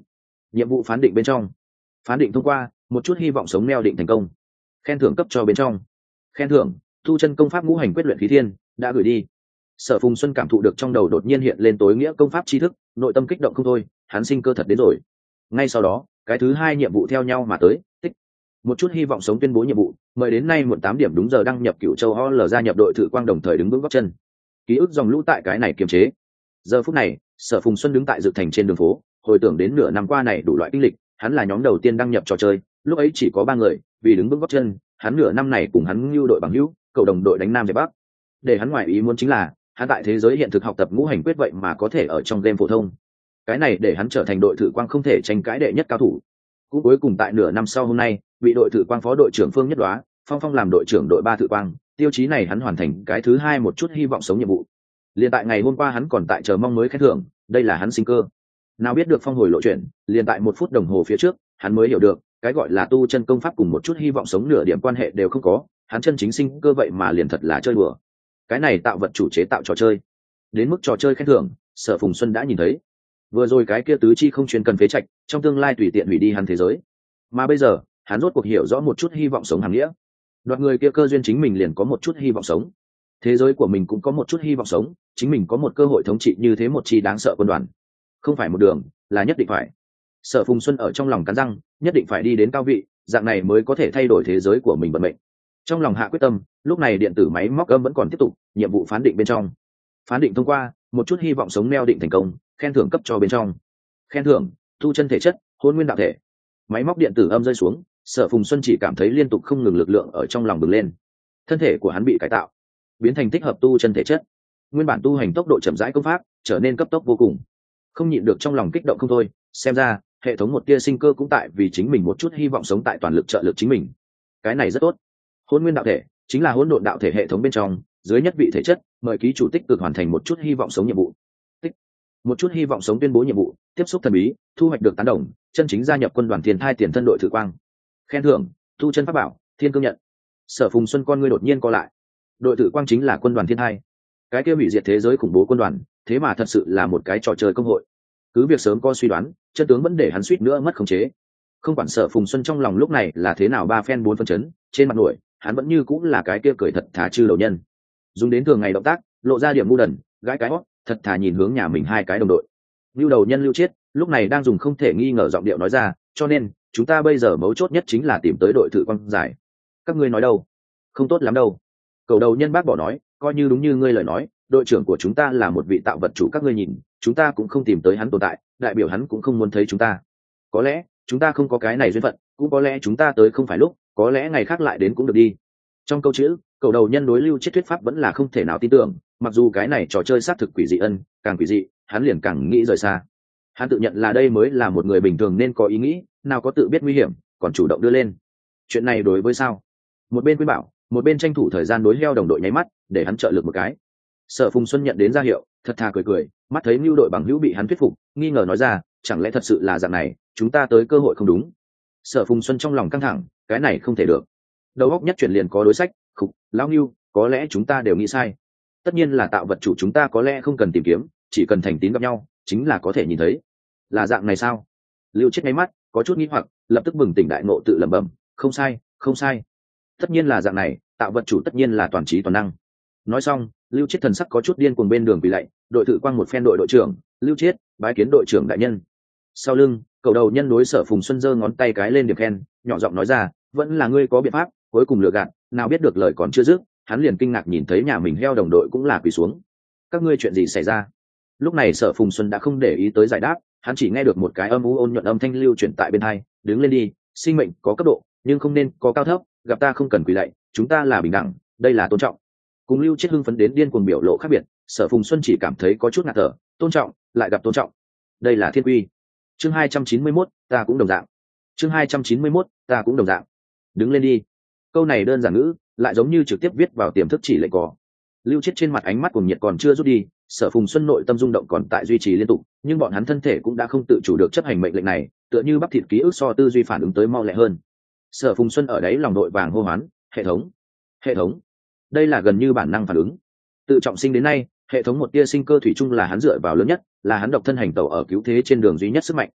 nhiệm vụ phán định bên trong. Phán định thông qua, một chút hy vọng sống neo định thành công. Khen thưởng cấp cho bên trong. Khen thưởng, tu chân công pháp ngũ hành quyết luyện khí thiên đã gửi đi. Sở Phùng Xuân cảm thụ được trong đầu đột nhiên hiện lên tối nghĩa công pháp tri thức, nội tâm kích động không thôi, hắn sinh cơ thật đến rồi. Ngay sau đó, cái thứ hai nhiệm vụ theo nhau mà tới, tích. Một chút hy vọng sống tuyên bố nhiệm vụ, mời đến nay muộn 8 điểm đúng giờ đăng nhập Cửu Châu HL gia nhập đội thử quang đồng thời đứng vững gót chân. Ký ức dòng lũ tại cái này kiềm chế. Giờ phút này, Sở Phùng Xuân đứng tại Dực Thành trên đường phố, hồi tưởng đến nửa năm qua này đủ loại kinh lịch, hắn là nhóm đầu tiên đăng nhập trò chơi, lúc ấy chỉ có 3 người, vì đứng vững gót chân, hắn nửa năm này cùng hắn lưu đội bằng hữu, cầu đồng đội đánh Nam về Bắc. Để hắn ngoại ý muốn chính là, hắn tại thế giới hiện thực học tập ngũ hành quyết vậy mà có thể ở trong game phổ thông. Cái này để hắn trở thành đội thử quang không thể tranh cãi đệ nhất cao thủ. Cũng cuối cùng tại nửa năm sau hôm nay, bị đội thử quang phó đội trưởng Phương Nhất Đóa, Phong làm đội trưởng đội 3 thử quang, tiêu chí này hắn hoàn thành cái thứ hai một chút hy vọng sống nhiệm vụ. Liên tại ngày hôm qua hắn còn tại chờ mong mới khen thưởng, đây là hắn sinh cơ. Nào biết được phong hồi lộ chuyện, liền tại 1 phút đồng hồ phía trước, hắn mới hiểu được, cái gọi là tu chân công pháp cùng một chút hy vọng sống nửa điểm quan hệ đều không có, hắn chân chính sinh cơ vậy mà liền thật là chơi đùa. Cái này tạo vật chủ chế tạo trò chơi. Đến mức trò chơi khen thưởng, Sở Phùng Xuân đã nhìn thấy. Vừa rồi cái kia tứ chi không chuyên cần phế trạch, trong tương lai tùy tiện hủy đi hắn thế giới. Mà bây giờ, hắn rốt cuộc hiểu rõ một chút hy vọng sống hàng nghĩa. Đoạt người kia cơ duyên chính mình liền có một chút hy vọng sống. Thế giới của mình cũng có một chút hy vọng sống, chính mình có một cơ hội thống trị như thế một chi đáng sợ quân đoàn. Không phải một đường, là nhất định phải. Sở Phùng Xuân ở trong lòng cắn răng, nhất định phải đi đến cao vị, dạng này mới có thể thay đổi thế giới của mình vận mệnh. Trong lòng hạ quyết tâm, lúc này điện tử máy móc âm vẫn còn tiếp tục, nhiệm vụ phán định bên trong. Phán định thông qua, một chút hy vọng sống neo định thành công, khen thưởng cấp cho bên trong. Khen thưởng, tu chân thể chất, hôn nguyên đạo thể. Máy móc điện tử âm rơi xuống, Sở Phùng Xuân chỉ cảm thấy liên tục không ngừng lực lượng ở trong lòng bừng lên. Thân thể của hắn bị cải tạo, biến thành thích hợp tu chân thể chất. Nguyên bản tu hành tốc độ chậm rãi công pháp, trở nên cấp tốc vô cùng. Không nhịn được trong lòng kích động không thôi, xem ra, hệ thống một tia sinh cơ cũng tại vì chính mình một chút hy vọng sống tại toàn lực trợ lực chính mình. Cái này rất tốt. Hôn nguyên đạo thể chính là hỗn độn đạo thể hệ thống bên trong dưới nhất vị thể chất, mời ký chủ tích cực hoàn thành một chút hy vọng sống nhiệm vụ. Tích. Một chút hy vọng sống tuyên bố nhiệm vụ, tiếp xúc thần bí, thu hoạch được tán đồng, chân chính gia nhập quân đoàn tiền thai tiền thân đội thử quang. Khen thưởng, tu chân pháp bảo, thiên cương nhận. Sở Phùng Xuân con ngươi đột nhiên co lại. Đội thử quang chính là quân đoàn thiên thai. Cái kia hủy diệt thế giới khủng bố quân đoàn, thế mà thật sự là một cái trò chơi công hội. Cứ việc sớm có suy đoán, chân tướng vẫn để hắn suýt nữa mất khống chế. Không quản Sở Phùng Xuân trong lòng lúc này là thế nào ba phen bốn phân chấn, trên mặt nổi, hắn vẫn như cũng là cái kia cười thật thà chư đầu nhân. Dùng đến thường ngày động tác, lộ ra điểm ngu đần, gãi cái hót, thật thà nhìn hướng nhà mình hai cái đồng đội. Lưu đầu nhân Lưu Chiết, lúc này đang dùng không thể nghi ngờ giọng điệu nói ra, cho nên, chúng ta bây giờ mấu chốt nhất chính là tìm tới đội thử quang giải. Các ngươi nói đâu? Không tốt lắm đâu. Cầu đầu nhân bác bỏ nói, coi như đúng như ngươi lời nói, đội trưởng của chúng ta là một vị tạo vật chủ, các ngươi nhìn, chúng ta cũng không tìm tới hắn tồn tại, đại biểu hắn cũng không muốn thấy chúng ta. Có lẽ, chúng ta không có cái này duyên phận, cũng có lẽ chúng ta tới không phải lúc, có lẽ ngày khác lại đến cũng được đi. Trong câu chữ, cầu đầu nhân đối Lưu Chiết thuyết pháp vẫn là không thể nào tin tưởng, mặc dù cái này trò chơi xác thực quỷ dị càng quỷ dị, hắn liền càng nghĩ rời xa. Hắn tự nhận là đây mới là một người bình thường nên có ý nghĩ, nào có tự biết nguy hiểm, còn chủ động đưa lên. Chuyện này đối với sao? Một bên khuyên bảo, một bên tranh thủ thời gian đối heo đồng đội nháy mắt, để hắn trợ lực một cái. Sở Phùng Xuân nhận đến ra hiệu, thật thà cười cười, mắt thấy Lưu đội bằng hữu bị hắn thuyết phục, nghi ngờ nói ra, chẳng lẽ thật sự là dạng này, chúng ta tới cơ hội không đúng. Sở Phùng Xuân trong lòng căng thẳng, cái này không thể được. Đầu óc nhất chuyển liền có đối sách, khục, lão Lưu, có lẽ chúng ta đều nghĩ sai. Tất nhiên là tạo vật chủ, chúng ta có lẽ không cần tìm kiếm, chỉ cần thành tín gặp nhau, chính là có thể nhìn thấy. Là dạng này sao? Lưu Chiết nháy mắt, có chút nghi hoặc, lập tức bừng tỉnh đại ngộ tự lẩm bẩm, không sai, không sai. Tất nhiên là dạng này, tạo vật chủ tất nhiên là toàn trí toàn năng. Nói xong, Lưu Chiết thần sắc có chút điên cuồng bên đường quỳ lạy, đội thử quang một phen đội trưởng, Lưu Chiết, bái kiến đội trưởng đại nhân. Sau lưng, cầu đầu nhân đối Sở Phùng Xuân giơ ngón tay cái lên điểm khen, nhỏ giọng nói ra, vẫn là ngươi có biện pháp, cuối cùng lừa gạt, nào biết được lời còn chưa dứt, hắn liền kinh ngạc nhìn thấy nhà mình heo đồng đội cũng là quỳ xuống. Các ngươi chuyện gì xảy ra? Lúc này Sở Phùng Xuân đã không để ý tới giải đáp, hắn chỉ nghe được một cái âm u ôn nhuận âm thanh lưu chuyển tại bên tai, đứng lên đi, sinh mệnh có cấp độ, nhưng không nên có cao thấp, gặp ta không cần quỳ lạy, chúng ta là bình đẳng, đây là tôn trọng. Cùng Lưu Chiết hưng phấn đến điên cuồng biểu lộ khác biệt, Sở Phùng Xuân chỉ cảm thấy có chút ngạt thở, tôn trọng, lại gặp tôn trọng. Đây là thiên quy. Chương 291, ta cũng đồng dạng. Chương 291, ta cũng đồng dạng. Đứng lên đi. Câu này đơn giản ngữ, lại giống như trực tiếp viết vào tiềm thức chỉ lệnh cỏ. Lưu Chiết trên mặt ánh mắt cuồng nhiệt còn chưa rút đi, Sở Phùng Xuân nội tâm rung động còn tại duy trì liên tục, nhưng bọn hắn thân thể cũng đã không tự chủ được chấp hành mệnh lệnh này, tựa như bắp thịt ký ức so tư duy phản ứng tới mau lẹ hơn. Sở Phùng Xuân ở đấy lòng đội vàng hô hoán, hệ thống, hệ thống. Đây là gần như bản năng phản ứng. Tự trọng sinh đến nay, hệ thống một tia sinh cơ thủy chung là hắn dựa vào lớn nhất, là hắn độc thân hành tẩu ở cứu thế trên đường duy nhất sức mạnh.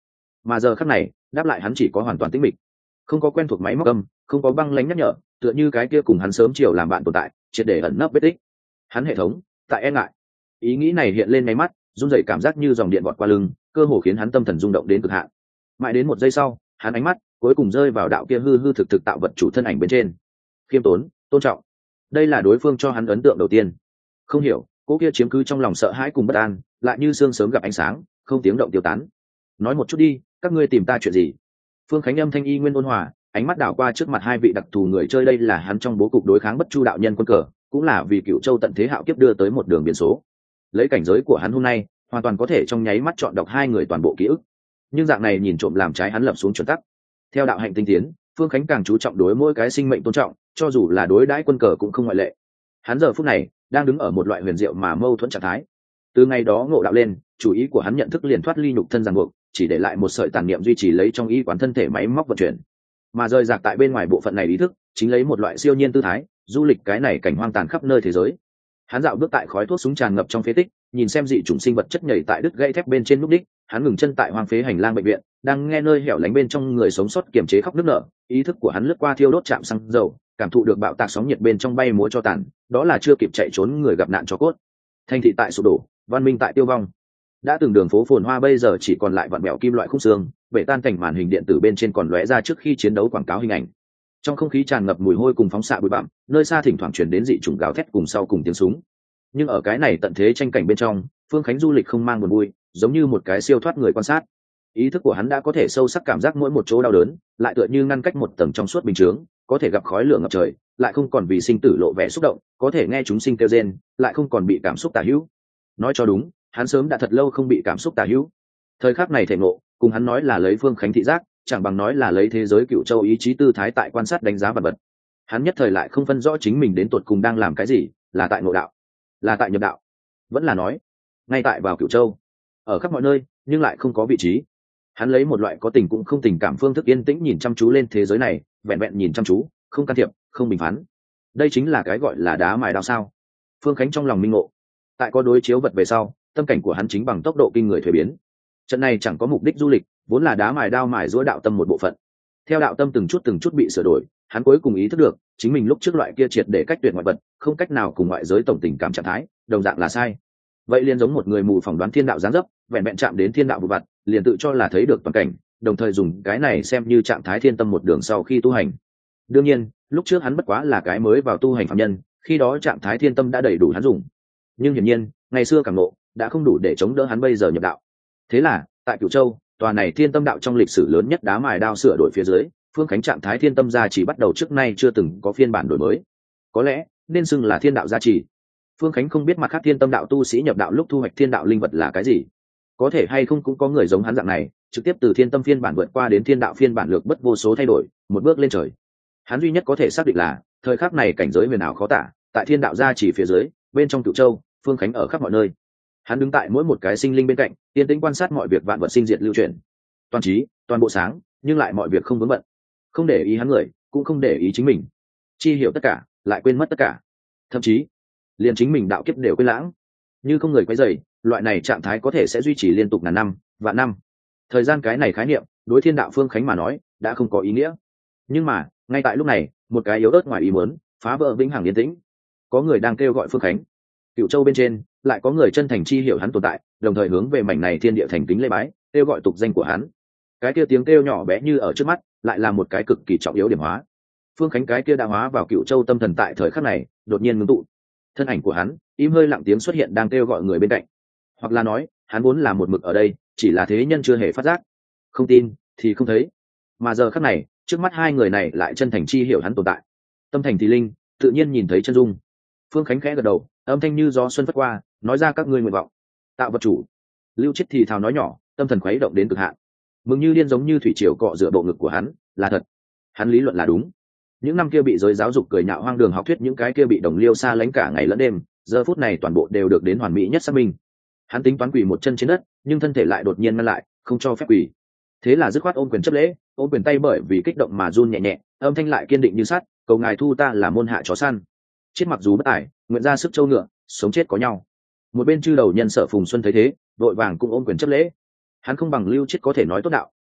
mà giờ khắc này đáp lại hắn chỉ có hoàn toàn tĩnh mịch, không có quen thuộc máy móc âm, không có băng lãnh nhắc nhở, tựa như cái kia cùng hắn sớm chiều làm bạn tồn tại triệt để ẩn nấp vết tích. Hắn hệ thống tại e ngại. Ý nghĩ này hiện lên ngay mắt, run rẩy cảm giác như dòng điện vọt qua lưng, cơ hồ khiến hắn tâm thần rung động đến cực hạn. Mãi đến một giây sau, hắn ánh mắt cuối cùng rơi vào đạo kia hư hư thực thực tạo vật chủ thân ảnh bên trên. Khiêm tốn, tôn trọng, đây là đối phương cho hắn ấn tượng đầu tiên. Không hiểu, cô kia chiếm cứ trong lòng sợ hãi cùng bất an, lại như sương sớm gặp ánh sáng, không tiếng động tiêu tán. Nói một chút đi, các ngươi tìm ta chuyện gì? Phương Khánh âm thanh y nguyên ôn hòa, ánh mắt đảo qua trước mặt hai vị đặc thù người chơi, đây là hắn trong bố cục đối kháng bất chu đạo nhân quân cờ, cũng là vì Cựu Châu tận thế hạo kiếp đưa tới một đường biến số. Lấy cảnh giới của hắn hôm nay, hoàn toàn có thể trong nháy mắt chọn đọc hai người toàn bộ ký ức, nhưng dạng này nhìn trộm làm trái hắn lập xuống chuẩn tắc. Theo đạo hạnh tinh tiến, Phương Khánh càng chú trọng đối mỗi cái sinh mệnh tôn trọng, cho dù là đối đãi quân cờ cũng không ngoại lệ. Hắn giờ phút này đang đứng ở một loại huyền diệu mà mâu thuẫn trạng thái. Từ ngày đó ngộ đạo lên, chủ ý của hắn nhận thức liền thoát ly nhục thân ràng buộc, chỉ để lại một sợi tàn niệm duy trì lấy trong y quán thân thể máy móc vận chuyển, mà rời rạc tại bên ngoài bộ phận này ý thức chính lấy một loại siêu nhiên tư thái du lịch cái này cảnh hoang tàn khắp nơi thế giới. Hắn dạo bước tại khói thuốc súng tràn ngập trong phế tích, nhìn xem dị chủng sinh vật chất nhảy tại đứt gãy thép bên trên nút đích. Hắn ngừng chân tại hoang phế hành lang bệnh viện, đang nghe nơi hẻo lánh bên trong người sống sót kiềm chế khóc nức nở. Ý thức của hắn lướt qua thiêu đốt trạm xăng dầu, cảm thụ được bạo tạc sóng nhiệt bên trong bay múa cho tàn, đó là chưa kịp chạy trốn người gặp nạn cho cốt. Thành thị tại sụp đổ, văn minh tại tiêu vong. Đã từng đường phố phồn hoa bây giờ chỉ còn lại vặn vẹo kim loại khung xương, bể tan cảnh màn hình điện tử bên trên còn lóe ra trước khi chiến đấu quảng cáo hình ảnh. Trong không khí tràn ngập mùi hôi cùng phóng xạ bụi bặm, nơi xa thỉnh thoảng truyền đến dị chủng gào thét cùng sau cùng tiếng súng. Nhưng ở cái này tận thế tranh cảnh bên trong, Phương Khánh du lịch không mang buồn vui, giống như một cái siêu thoát người quan sát. Ý thức của hắn đã có thể sâu sắc cảm giác mỗi một chỗ đau đớn, lại tựa như ngăn cách một tầng trong suốt bình chướng, có thể gặp khói lửa ngập trời, lại không còn vì sinh tử lộ vẻ xúc động, có thể nghe chúng sinh kêu rên, lại không còn bị cảm xúc tà hữu. Nói cho đúng, hắn sớm đã thật lâu không bị cảm xúc tà hữu. Thời khắc này thể ngộ, cùng hắn nói là lấy Phương Khánh thị giác, chẳng bằng nói là lấy thế giới Cựu Châu ý chí tư thái tại quan sát đánh giá vật vật. Hắn nhất thời lại không phân rõ chính mình đến tột cùng đang làm cái gì, là tại ngộ đạo, là tại nhập đạo, vẫn là nói ngay tại vào Cựu Châu, ở khắp mọi nơi nhưng lại không có vị trí. Hắn lấy một loại có tình cũng không tình cảm phương thức yên tĩnh nhìn chăm chú lên thế giới này, vẹn vẹn nhìn chăm chú, không can thiệp, không bình phán. Đây chính là cái gọi là đá mài đao sao? Phương Khánh trong lòng minh ngộ. Tại có đối chiếu vật về sau, tâm cảnh của hắn chính bằng tốc độ kinh người thuế biến. Trận này chẳng có mục đích du lịch, vốn là đá mài đao mài giũa đạo tâm một bộ phận. Theo đạo tâm từng chút bị sửa đổi, hắn cuối cùng ý thức được chính mình lúc trước loại kia triệt để cách tuyệt ngoại vật, không cách nào cùng ngoại giới tổng tình cảm trạng thái đồng dạng là sai. Vậy liền giống một người mù phỏng đoán thiên đạo giáng dấp, vẹn vẹn chạm đến thiên đạo vụ vặt, liền tự cho là thấy được toàn cảnh, đồng thời dùng cái này xem như trạng thái thiên tâm một đường sau khi tu hành. Đương nhiên, lúc trước hắn bất quá là cái mới vào tu hành phạm nhân, khi đó trạng thái thiên tâm đã đầy đủ hắn dùng. Nhưng hiển nhiên, ngày xưa cảm ngộ đã không đủ để chống đỡ hắn bây giờ nhập đạo. Thế là, tại Cửu Châu, tòa này thiên tâm đạo trong lịch sử lớn nhất đá mài đao sửa đổi phía dưới, Phương Khánh trạng thái thiên tâm gia chỉ bắt đầu trước nay chưa từng có phiên bản đổi mới. Có lẽ nên xưng là thiên đạo gia trì. Phương Khánh không biết mặt khác thiên tâm đạo tu sĩ nhập đạo lúc thu hoạch thiên đạo linh vật là cái gì, có thể hay không cũng có người giống hắn dạng này, trực tiếp từ thiên tâm phiên bản vượt qua đến thiên đạo phiên bản lược bất vô số thay đổi, một bước lên trời. Hắn duy nhất có thể xác định là thời khắc này cảnh giới huyền ảo khó tả, tại thiên đạo gia chỉ phía dưới, bên trong Cửu Châu, Phương Khánh ở khắp mọi nơi. Hắn đứng tại mỗi một cái sinh linh bên cạnh, yên tĩnh quan sát mọi việc vạn vật sinh diệt lưu chuyển, toàn trí toàn bộ sáng, nhưng lại mọi việc không vướng bận, không để ý hắn người, cũng không để ý chính mình, chi hiểu tất cả, lại quên mất tất cả, thậm chí liền chính mình đạo kiếp đều quên lãng. Như không người quấy rầy, loại này trạng thái có thể sẽ duy trì liên tục ngàn năm, vạn năm. Thời gian cái này khái niệm, đối thiên đạo Phương Khánh mà nói, đã không có ý nghĩa. Nhưng mà, ngay tại lúc này, một cái yếu ớt ngoài ý muốn, phá vỡ vĩnh hằng yên tĩnh. Có người đang kêu gọi Phương Khánh. Cửu Châu bên trên, lại có người chân thành chi hiểu hắn tồn tại, đồng thời hướng về mảnh này thiên địa thành kính lễ bái, kêu gọi tục danh của hắn. Cái kia tiếng kêu nhỏ bé như ở trước mắt, lại là một cái cực kỳ trọng yếu điểm hóa. Phương Khánh cái kia đã hóa vào Cửu Châu tâm thần tại thời khắc này, đột nhiên ngưng tụ. Thân ảnh của hắn, im hơi lặng tiếng xuất hiện đang kêu gọi người bên cạnh. Hoặc là nói, hắn vốn là một mực ở đây, chỉ là thế nhân chưa hề phát giác. Không tin thì không thấy. Mà giờ khắc này, trước mắt hai người này lại chân thành chi hiểu hắn tồn tại. Tâm thành thì linh, tự nhiên nhìn thấy chân dung. Phương Khánh khẽ gật đầu, âm thanh như gió xuân phất qua, nói ra các ngươi nguyện vọng. Tạo vật chủ. Lưu Chiết thì thào nói nhỏ, tâm thần khuấy động đến cực hạn. Mừng như điên giống như thủy triều cọ rửa bộ ngực của hắn, là thật. Hắn lý luận là đúng. Những năm kia bị giới giáo dục cười nhạo hoang đường học thuyết, những cái kia bị đồng liêu xa lánh cả ngày lẫn đêm, giờ phút này toàn bộ đều được đến hoàn mỹ nhất xác minh. Hắn tính toán quỳ một chân trên đất, nhưng thân thể lại đột nhiên ngăn lại, không cho phép quỳ. Thế là dứt khoát ôm quyền chấp lễ, ôm quyền tay bởi vì kích động mà run nhẹ nhẹ, âm thanh lại kiên định như sắt, cầu ngài thu ta là môn hạ chó săn. Chết mặc dù bất tài, nguyện ra sức châu ngựa, sống chết có nhau. Một bên chư đầu nhân Sở Phùng Xuân thấy thế, vội vàng cũng ôm quyền chấp lễ. Hắn không bằng Lưu Chiết có thể nói tốt đạo,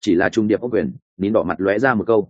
chỉ là trung điệp ô quyền, nín đỏ mặt lóe ra một câu,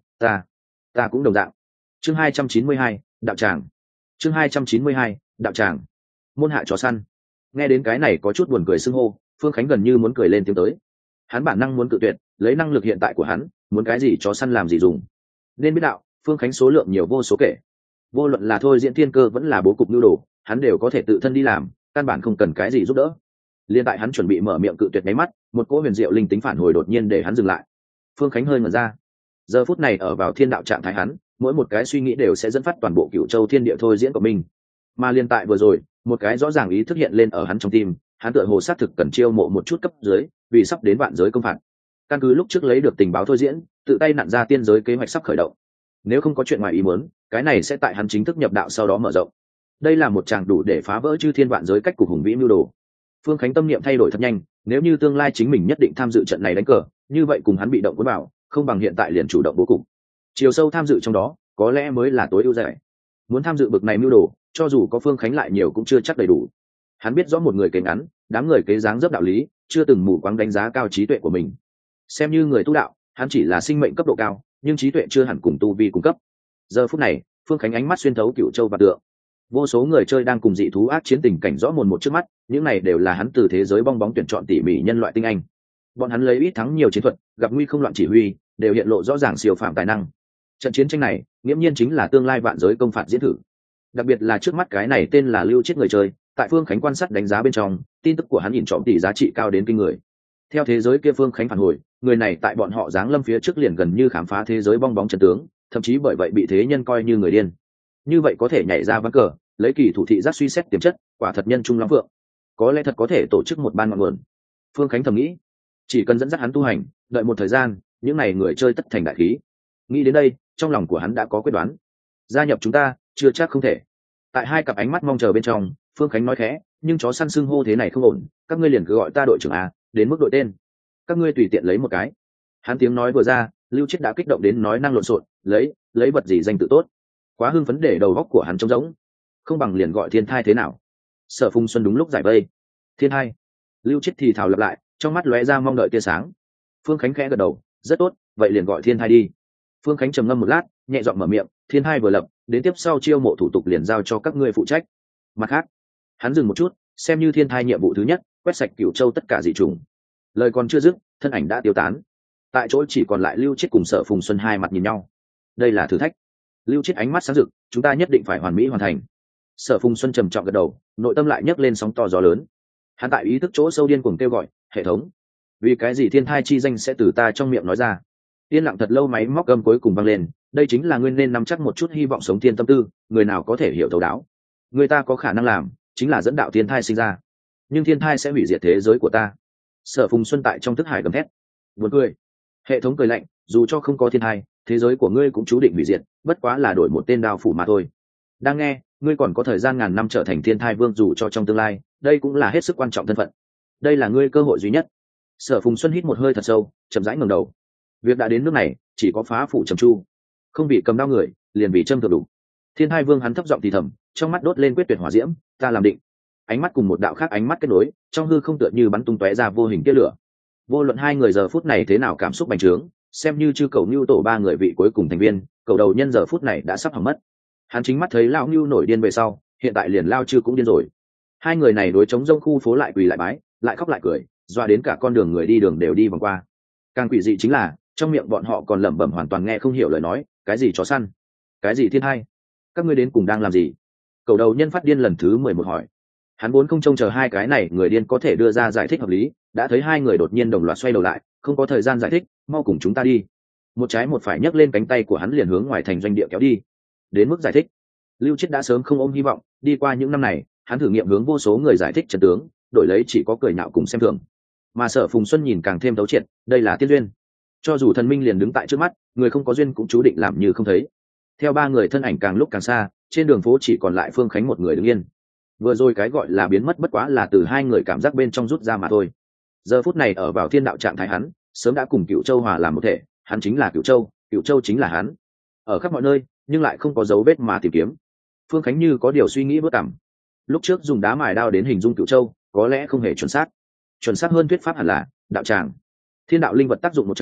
ta cũng đồng dạng. Chương 292, đạo tràng. Chương 292, đạo tràng. Môn hạ chó săn. Nghe đến cái này có chút buồn cười xưng hô, Phương Khánh gần như muốn cười lên tiếng tới. Hắn bản năng muốn cự tuyệt, lấy năng lực hiện tại của hắn, muốn cái gì chó săn làm gì dùng. Nên biết đạo, Phương Khánh số lượng nhiều vô số kể. Vô luận là thôi diễn thiên cơ vẫn là bố cục nhu đồ, hắn đều có thể tự thân đi làm, căn bản không cần cái gì giúp đỡ. Liên tại hắn chuẩn bị mở miệng cự tuyệt nháy mắt, một cỗ huyền diệu linh tính phản hồi đột nhiên để hắn dừng lại. Phương Khánh hơi ngẩn ra. Giờ phút này ở vào thiên đạo trạng thái hắn, mỗi một cái suy nghĩ đều sẽ dẫn phát toàn bộ Cửu Châu thiên địa thôi diễn của mình. Mà liên tại vừa rồi, một cái rõ ràng ý thức hiện lên ở hắn trong tim, hắn tựa hồ xác thực cần chiêu mộ một chút cấp dưới, vì sắp đến vạn giới công phạt. Căn cứ lúc trước lấy được tình báo thôi diễn, tự tay nặn ra tiên giới kế hoạch sắp khởi động. Nếu không có chuyện ngoài ý muốn, cái này sẽ tại hắn chính thức nhập đạo sau đó mở rộng. Đây là một tràng đủ để phá vỡ chư thiên vạn giới cách cục hùng vĩ mưu đồ. Phương Khánh tâm niệm thay đổi thật nhanh, nếu như tương lai chính mình nhất định tham dự trận này đánh cờ, như vậy cùng hắn bị động cuốn vào, không bằng hiện tại liền chủ động bố cục. Chiều sâu tham dự trong đó, có lẽ mới là tối ưu giải. Muốn tham dự bực này mưu đồ, cho dù có Phương Khánh lại nhiều cũng chưa chắc đầy đủ. Hắn biết rõ một người kế ngắn, đám người kế dáng dấp đạo lý, chưa từng mù quáng đánh giá cao trí tuệ của mình. Xem như người tu đạo, hắn chỉ là sinh mệnh cấp độ cao, nhưng trí tuệ chưa hẳn cùng tu vi cung cấp. Giờ phút này, Phương Khánh ánh mắt xuyên thấu Cửu Châu và tượng. Vô số người chơi đang cùng dị thú ác chiến tình cảnh rõ mồn một trước mắt, những này đều là hắn từ thế giới bong bóng tuyển chọn tỉ mỉ nhân loại tinh anh. Bọn hắn lấy ít thắng nhiều chiến thuật, gặp nguy không loạn chỉ huy, đều hiện lộ rõ ràng siêu phàm tài năng. Trận chiến tranh này, nghiễm nhiên chính là tương lai vạn giới công phạt diễn thử. Đặc biệt là trước mắt cái này tên là Lưu Chiết người chơi, tại Phương Khánh quan sát đánh giá bên trong, tin tức của hắn nhìn trộm tỷ giá trị cao đến kinh người. Theo thế giới kia Phương Khánh phản hồi, người này tại bọn họ giáng lâm phía trước liền gần như khám phá thế giới bong bóng chân tướng, thậm chí bởi vậy bị thế nhân coi như người điên. Như vậy có thể nhảy ra ván cờ, lấy kỳ thủ thị giác suy xét tiềm chất, quả thật nhân trung lắm vượng. Có lẽ thật có thể tổ chức một ban ngọn nguồn. Phương Khánh thầm nghĩ, chỉ cần dẫn dắt hắn tu hành, đợi một thời gian, những này người chơi tất thành đại khí. Nghĩ đến đây, trong lòng của hắn đã có quyết đoán. Gia nhập chúng ta, chưa chắc không thể. Tại hai cặp ánh mắt mong chờ bên trong, Phương Khánh nói khẽ, nhưng chó săn xưng hô thế này không ổn, các ngươi liền cứ gọi ta đội trưởng a, đến mức đội tên. Các ngươi tùy tiện lấy một cái. Hắn tiếng nói vừa ra, Lưu Chiết đã kích động đến nói năng lộn xộn, lấy vật gì danh tự tốt. Quá hưng phấn để đầu góc của hắn trống rỗng. Không bằng liền gọi Thiên Thai thế nào. Sở Phùng Xuân đúng lúc giải vây. Thiên Thai. Lưu Chiết thì thào lặp lại, trong mắt lóe ra mong đợi tia sáng. Phương Khánh khẽ gật đầu, rất tốt, vậy liền gọi Thiên Thai đi. Phương Khánh trầm ngâm một lát, nhẹ giọng mở miệng, Thiên Thai vừa lập, đến tiếp sau chiêu mộ thủ tục liền giao cho các ngươi phụ trách. Mặt khác, hắn dừng một chút, xem như Thiên Thai nhiệm vụ thứ nhất, quét sạch Cửu Châu tất cả dị trùng. Lời còn chưa dứt, thân ảnh đã tiêu tán. Tại chỗ chỉ còn lại Lưu Chiết cùng Sở Phùng Xuân hai mặt nhìn nhau. Đây là thử thách. Lưu Chiết ánh mắt sáng rực, chúng ta nhất định phải hoàn mỹ hoàn thành. Sở Phùng Xuân trầm trọng gật đầu, nội tâm lại nhấc lên sóng to gió lớn. Hắn tại ý thức chỗ sâu điên cuồng kêu gọi, hệ thống, vì cái gì Thiên Thai chi danh sẽ từ ta trong miệng nói ra? Yên lặng thật lâu, máy móc âm cuối cùng vang lên, đây chính là nguyên nên nắm chắc một chút hy vọng sống thiên tâm tư, người nào có thể hiểu thấu đáo. Người ta có khả năng làm, chính là dẫn đạo Thiên Thai sinh ra, nhưng Thiên Thai sẽ hủy diệt thế giới của ta. Sở Phùng Xuân tại trong thức hải gầm thét. Buồn cười. Hệ thống cười lạnh, dù cho không có Thiên Thai, thế giới của ngươi cũng chú định hủy diệt, bất quá là đổi một tên đao phủ mà thôi. Đang nghe, ngươi còn có thời gian ngàn năm trở thành Thiên Thai vương, dù cho trong tương lai, đây cũng là hết sức quan trọng thân phận. Đây là ngươi cơ hội duy nhất. Sở Phùng Xuân hít một hơi thật sâu, chậm rãi ngẩng đầu. Việc đã đến nước này, chỉ có phá phủ trầm chu, không bị cầm đao người, liền bị châm thượng đủ. Thiên Thai vương hắn thấp giọng thì thầm, trong mắt đốt lên quyết tuyệt hỏa diễm, ta làm định. Ánh mắt cùng một đạo khác ánh mắt kết nối, trong hư không tựa như bắn tung tóe ra vô hình tia lửa. Vô luận hai người giờ phút này thế nào cảm xúc bành trướng, xem như chư cầu Nưu tổ ba người vị cuối cùng thành viên, cầu đầu nhân giờ phút này đã sắp hỏng mất. Hắn chính mắt thấy lão Nưu nổi điên về sau, hiện tại liền lao chư cũng điên rồi. Hai người này đối chống rông khu phố lại quỳ lại bái, lại khóc lại cười, doa đến cả con đường người đi đường đều đi vòng qua. Càng quỷ dị chính là, trong miệng bọn họ còn lẩm bẩm hoàn toàn nghe không hiểu lời nói, cái gì chó săn, cái gì Thiên Thai, các ngươi đến cùng đang làm gì? Cầu đầu nhân phát điên lần thứ 11 hỏi. Hắn vốn không trông chờ hai cái này người điên có thể đưa ra giải thích hợp lý, đã thấy hai người đột nhiên đồng loạt xoay đầu lại, không có thời gian giải thích, mau cùng chúng ta đi. Một trái một phải nhấc lên cánh tay của hắn liền hướng ngoài thành doanh địa kéo đi. Đến mức giải thích, Lưu Chiết đã sớm không ôm hy vọng, đi qua những năm này, hắn thử nghiệm hướng vô số người giải thích trận tướng, đổi lấy chỉ có cười nhạo cùng xem thường. Mà Sở Phùng Xuân nhìn càng thêm thấu triệt, đây là tiên duyên. Cho dù thần minh liền đứng tại trước mắt, người không có duyên cũng chú định làm như không thấy. Theo ba người thân ảnh càng lúc càng xa, trên đường phố chỉ còn lại Phương Khánh một người đứng yên. Vừa rồi cái gọi là biến mất bất quá là từ hai người cảm giác bên trong rút ra mà thôi. Giờ phút này ở vào thiên đạo trạng thái hắn, sớm đã cùng Cửu Châu hòa làm một thể, hắn chính là Cửu Châu chính là hắn. Ở khắp mọi nơi, nhưng lại không có dấu vết mà tìm kiếm. Phương Khánh như có điều suy nghĩ bước cảm. Lúc trước dùng đá mài đao đến hình dung Cửu Châu, có lẽ không hề chuẩn xác hơn thuyết pháp hẳn là đạo tràng. Thiên đạo linh vật tác dụng một trong,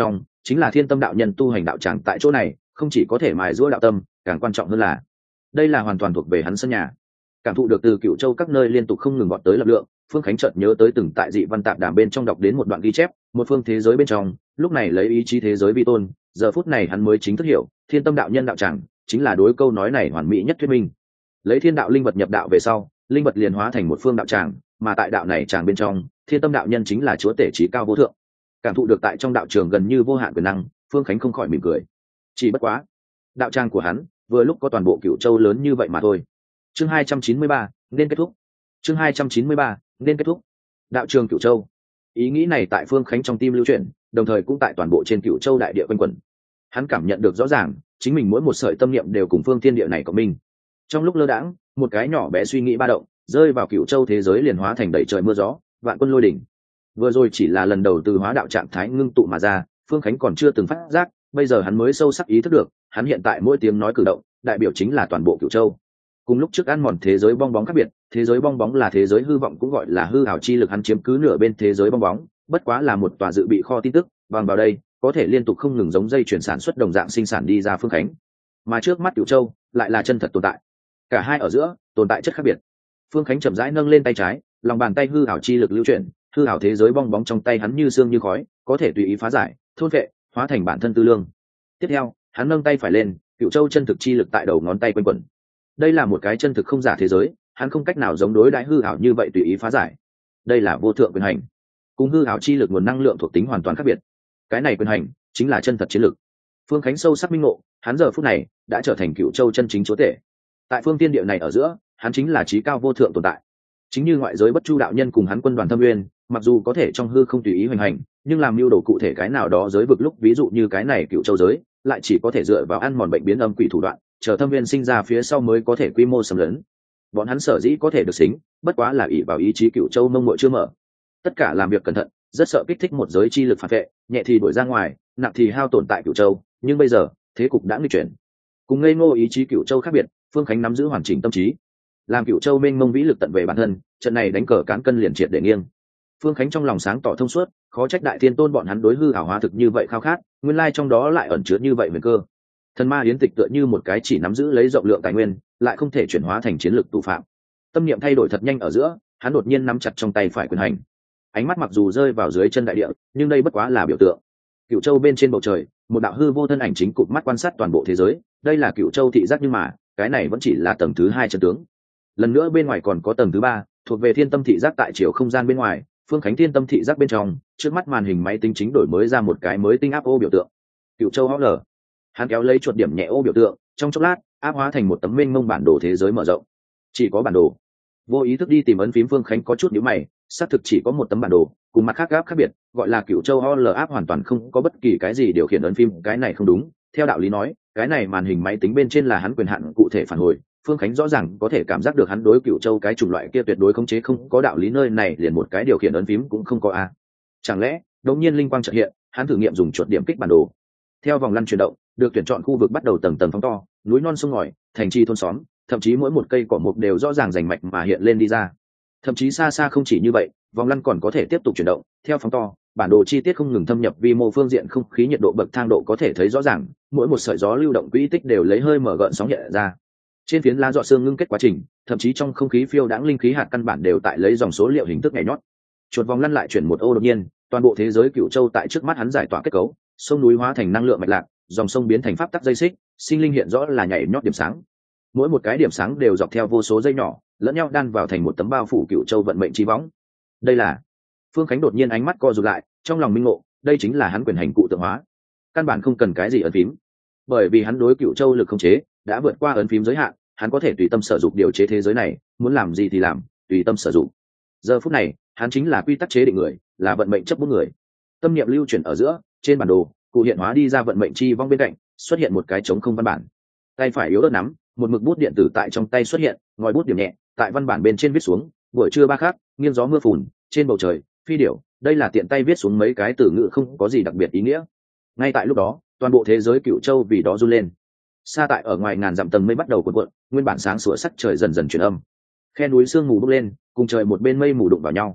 chính là thiên tâm đạo nhân tu hành đạo tràng tại chỗ này không chỉ có thể mài giũa đạo tâm, càng quan trọng hơn là đây là hoàn toàn thuộc về hắn sân nhà. Cảm thụ được từ Cửu Châu các nơi liên tục không ngừng vọt tới lực lượng, Phương Khánh chợt nhớ tới từng tại dị văn tạp đàm bên trong đọc đến một đoạn ghi chép, một phương thế giới bên trong, lúc này lấy ý chí thế giới vi tôn, giờ phút này hắn mới chính thức hiểu, thiên tâm đạo nhân đạo tràng chính là đối câu nói này hoàn mỹ nhất thuyết minh. Lấy thiên đạo linh vật nhập đạo về sau, linh vật liền hóa thành một phương đạo tràng, mà tại đạo này tràng bên trong, thiên tâm đạo nhân chính là chúa tể trí cao vô thượng. Cảm thụ được tại trong đạo trường gần như vô hạn quyền năng, Phương Khánh không khỏi mỉm cười. Chỉ bất quá, đạo tràng của hắn vừa lúc có toàn bộ Cửu Châu lớn như vậy mà thôi. Chương 293, nên kết thúc. Chương 293, nên kết thúc. Đạo trường Cửu Châu. Ý nghĩ này tại Phương Khánh trong tim lưu chuyển, đồng thời cũng tại toàn bộ trên Cửu Châu đại địa quanh quẩn. Hắn cảm nhận được rõ ràng, chính mình mỗi một sợi tâm niệm đều cùng phương thiên địa này của mình. Trong lúc lơ đãng, một cái nhỏ bé suy nghĩ ba động, rơi vào Cửu Châu thế giới liền hóa thành đầy trời mưa gió, vạn quân lôi đỉnh. Vừa rồi chỉ là lần đầu từ hóa đạo trạng thái ngưng tụ mà ra, Phương Khánh còn chưa từng phát giác, bây giờ hắn mới sâu sắc ý thức được, hắn hiện tại mỗi tiếng nói cử động, đại biểu chính là toàn bộ Cửu Châu. Cùng lúc trước ăn mòn thế giới bong bóng khác biệt, thế giới bong bóng là thế giới hư vọng cũng gọi là hư ảo chi lực, hắn chiếm cứ nửa bên thế giới bong bóng, bất quá là một tòa dự bị kho tin tức, bằng vào đây có thể liên tục không ngừng giống dây chuyển sản xuất đồng dạng sinh sản đi ra Phương Khánh. Mà trước mắt Cửu Châu lại là chân thật tồn tại, cả hai ở giữa tồn tại chất khác biệt. Phương Khánh chậm rãi nâng lên tay trái, lòng bàn tay hư ảo chi lực lưu chuyển, hư ảo thế giới bong bóng trong tay hắn như sương như khói, có thể tùy ý phá giải, thôn vệ, hóa thành bản thân tư lương. Tiếp theo, hắn nâng tay phải lên, Cửu Châu chân thực chi lực tại đầu ngón tay quanh quẩn. Đây là một cái chân thực không giả thế giới, hắn không cách nào giống đối đãi hư ảo như vậy tùy ý phá giải. Đây là vô thượng quyền hành, cùng hư ảo chi lực nguồn năng lượng thuộc tính hoàn toàn khác biệt. Cái này quyền hành chính là chân thật chiến lực. Phương Khánh sâu sắc minh ngộ, hắn giờ phút này đã trở thành Cửu Châu chân chính chúa tể. Tại phương tiên địa này ở giữa, hắn chính là trí cao vô thượng tồn tại. Chính như ngoại giới Bất Chu đạo nhân cùng hắn quân đoàn Thâm Nguyên, mặc dù có thể trong hư không tùy ý hoành hành, nhưng làm mưu đồ cụ thể cái nào đó giới vực lúc, ví dụ như cái này Cửu Châu giới, lại chỉ có thể dựa vào ăn mòn bệnh biến âm quỷ thủ đoạn, chờ Thâm Nguyên sinh ra phía sau mới có thể quy mô xâm lấn. Bọn hắn sở dĩ có thể được xính, bất quá là ỷ vào ý chí Cửu Châu mông muội chưa mở. Tất cả làm việc cẩn thận, rất sợ kích thích một giới chi lực phản vệ, nhẹ thì đuổi ra ngoài, nặng thì hao tổn tại Cửu Châu, nhưng bây giờ, thế cục đã nghịch chuyển. Cùng ngây ngô ý chí Cửu Châu khác biệt, Phương Khánh nắm giữ hoàn chỉnh tâm trí. Làm Cửu Châu mênh mông vĩ lực tận về bản thân, trận này đánh cờ cán cân liền triệt để nghiêng. Phương Khánh trong lòng sáng tỏ thông suốt, khó trách Đại Thiên Tôn bọn hắn đối hư ảo hóa thực như vậy khao khát, nguyên lai trong đó lại ẩn chứa như vậy huyền cơ. Thần ma yến tịch tựa như một cái chỉ nắm giữ lấy rộng lượng tài nguyên, lại không thể chuyển hóa thành chiến lược tù phạm. Tâm niệm thay đổi thật nhanh ở giữa, hắn đột nhiên nắm chặt trong tay phải quyền hành. Ánh mắt mặc dù rơi vào dưới chân đại địa, nhưng đây bất quá là biểu tượng. Cửu Châu bên trên bầu trời, một đạo hư vô thân ảnh chính cụp mắt quan sát toàn bộ thế giới, đây là Cửu Châu thị giác, nhưng mà cái này vẫn chỉ là tầng thứ 2 chân tướng. Lần nữa bên ngoài còn có tầng thứ 3, thuộc về thiên tâm thị giác tại chiều không gian bên ngoài. Phương Khánh thiên tâm thị giác bên trong, trước mắt màn hình máy tính chính đổi mới ra một cái mới tinh áp ô biểu tượng. Cửu Châu HL. Hắn kéo lấy chuột điểm nhẹ ô biểu tượng, trong chốc lát áp hóa thành một tấm mênh mông bản đồ thế giới mở rộng. Chỉ có bản đồ. Vô ý thức đi tìm ấn phím, Phương Khánh có chút nhíu mày, xác thực chỉ có một tấm bản đồ, cùng mặt khác áp khác biệt, gọi là Cửu Châu HL áp hoàn toàn không có bất kỳ cái gì điều khiển ấn phím, cái này không đúng. Theo đạo lý nói, cái này màn hình máy tính bên trên là hắn quyền hạn cụ thể phản hồi. Phương Khánh rõ ràng có thể cảm giác được hắn đối Cửu Châu cái chủng loại kia tuyệt đối khống chế không có đạo lý, nơi này liền một cái điều khiển ấn phím cũng không có a. Chẳng lẽ, đột nhiên linh quang chợt hiện, hắn thử nghiệm dùng chuột điểm kích bản đồ. Theo vòng lăn chuyển động, được tuyển chọn khu vực bắt đầu tầng tầng phóng to, núi non sông ngòi, thành trì thôn xóm, thậm chí mỗi một cây cỏ mục đều rõ ràng rành mạch mà hiện lên đi ra. Thậm chí xa xa không chỉ như vậy, vòng lăn còn có thể tiếp tục chuyển động, theo phóng to, bản đồ chi tiết không ngừng thâm nhập vi mô phương diện không khí, nhiệt độ bậc thang độ có thể thấy rõ ràng, mỗi một sợi gió lưu động quỹ tích đều lấy hơi mở gợn sóng nhẹ ra. Trên phiến lá giọt sương ngưng kết quá trình, thậm chí trong không khí phiêu đãng linh khí hạt căn bản đều tại lấy dòng số liệu hình thức nhảy nhót. Chuột vòng lăn lại chuyển một ô, đột nhiên toàn bộ thế giới Cửu Châu tại trước mắt hắn giải tỏa kết cấu, sông núi hóa thành năng lượng mạch lạc, dòng sông biến thành pháp tắc dây xích, sinh linh hiện rõ là nhảy nhót điểm sáng. Mỗi một cái điểm sáng đều dọc theo vô số dây nhỏ, lẫn nhau đan vào thành một tấm bao phủ Cửu Châu vận mệnh chi võng. Đây là Phương Khánh đột nhiên ánh mắt co rụt lại, trong lòng minh ngộ, đây chính là hắn quyền hành cụ tượng hóa, căn bản không cần cái gì ấn phím, bởi vì hắn đối Cửu Châu lực khống chế đã vượt qua ấn phím giới hạn, hắn có thể tùy tâm sử dụng điều chế thế giới này, muốn làm gì thì làm, tùy tâm sử dụng. Giờ phút này, hắn chính là quy tắc chế định người, là vận mệnh chấp bút người. Tâm niệm lưu chuyển ở giữa, trên bản đồ, cụ hiện hóa đi ra vận mệnh chi vong, bên cạnh xuất hiện một cái trống không văn bản. Tay phải yếu ớt nắm, một mực bút điện tử tại trong tay xuất hiện, ngòi bút điểm nhẹ, tại văn bản bên trên viết xuống, buổi trưa ba khắc, nghiêng gió mưa phùn, trên bầu trời, phi điểu. Đây là tiện tay viết xuống mấy cái từ ngữ không có gì đặc biệt ý nghĩa. Ngay tại lúc đó, toàn bộ thế giới Cửu Châu vì đó run lên. Xa tại ở ngoài ngàn dặm tầng mây bắt đầu cuộn cuộn, nguyên bản sáng sủa sắc trời dần dần chuyển âm. Khe núi sương mù bốc lên, cùng trời một bên mây mù đụng vào nhau.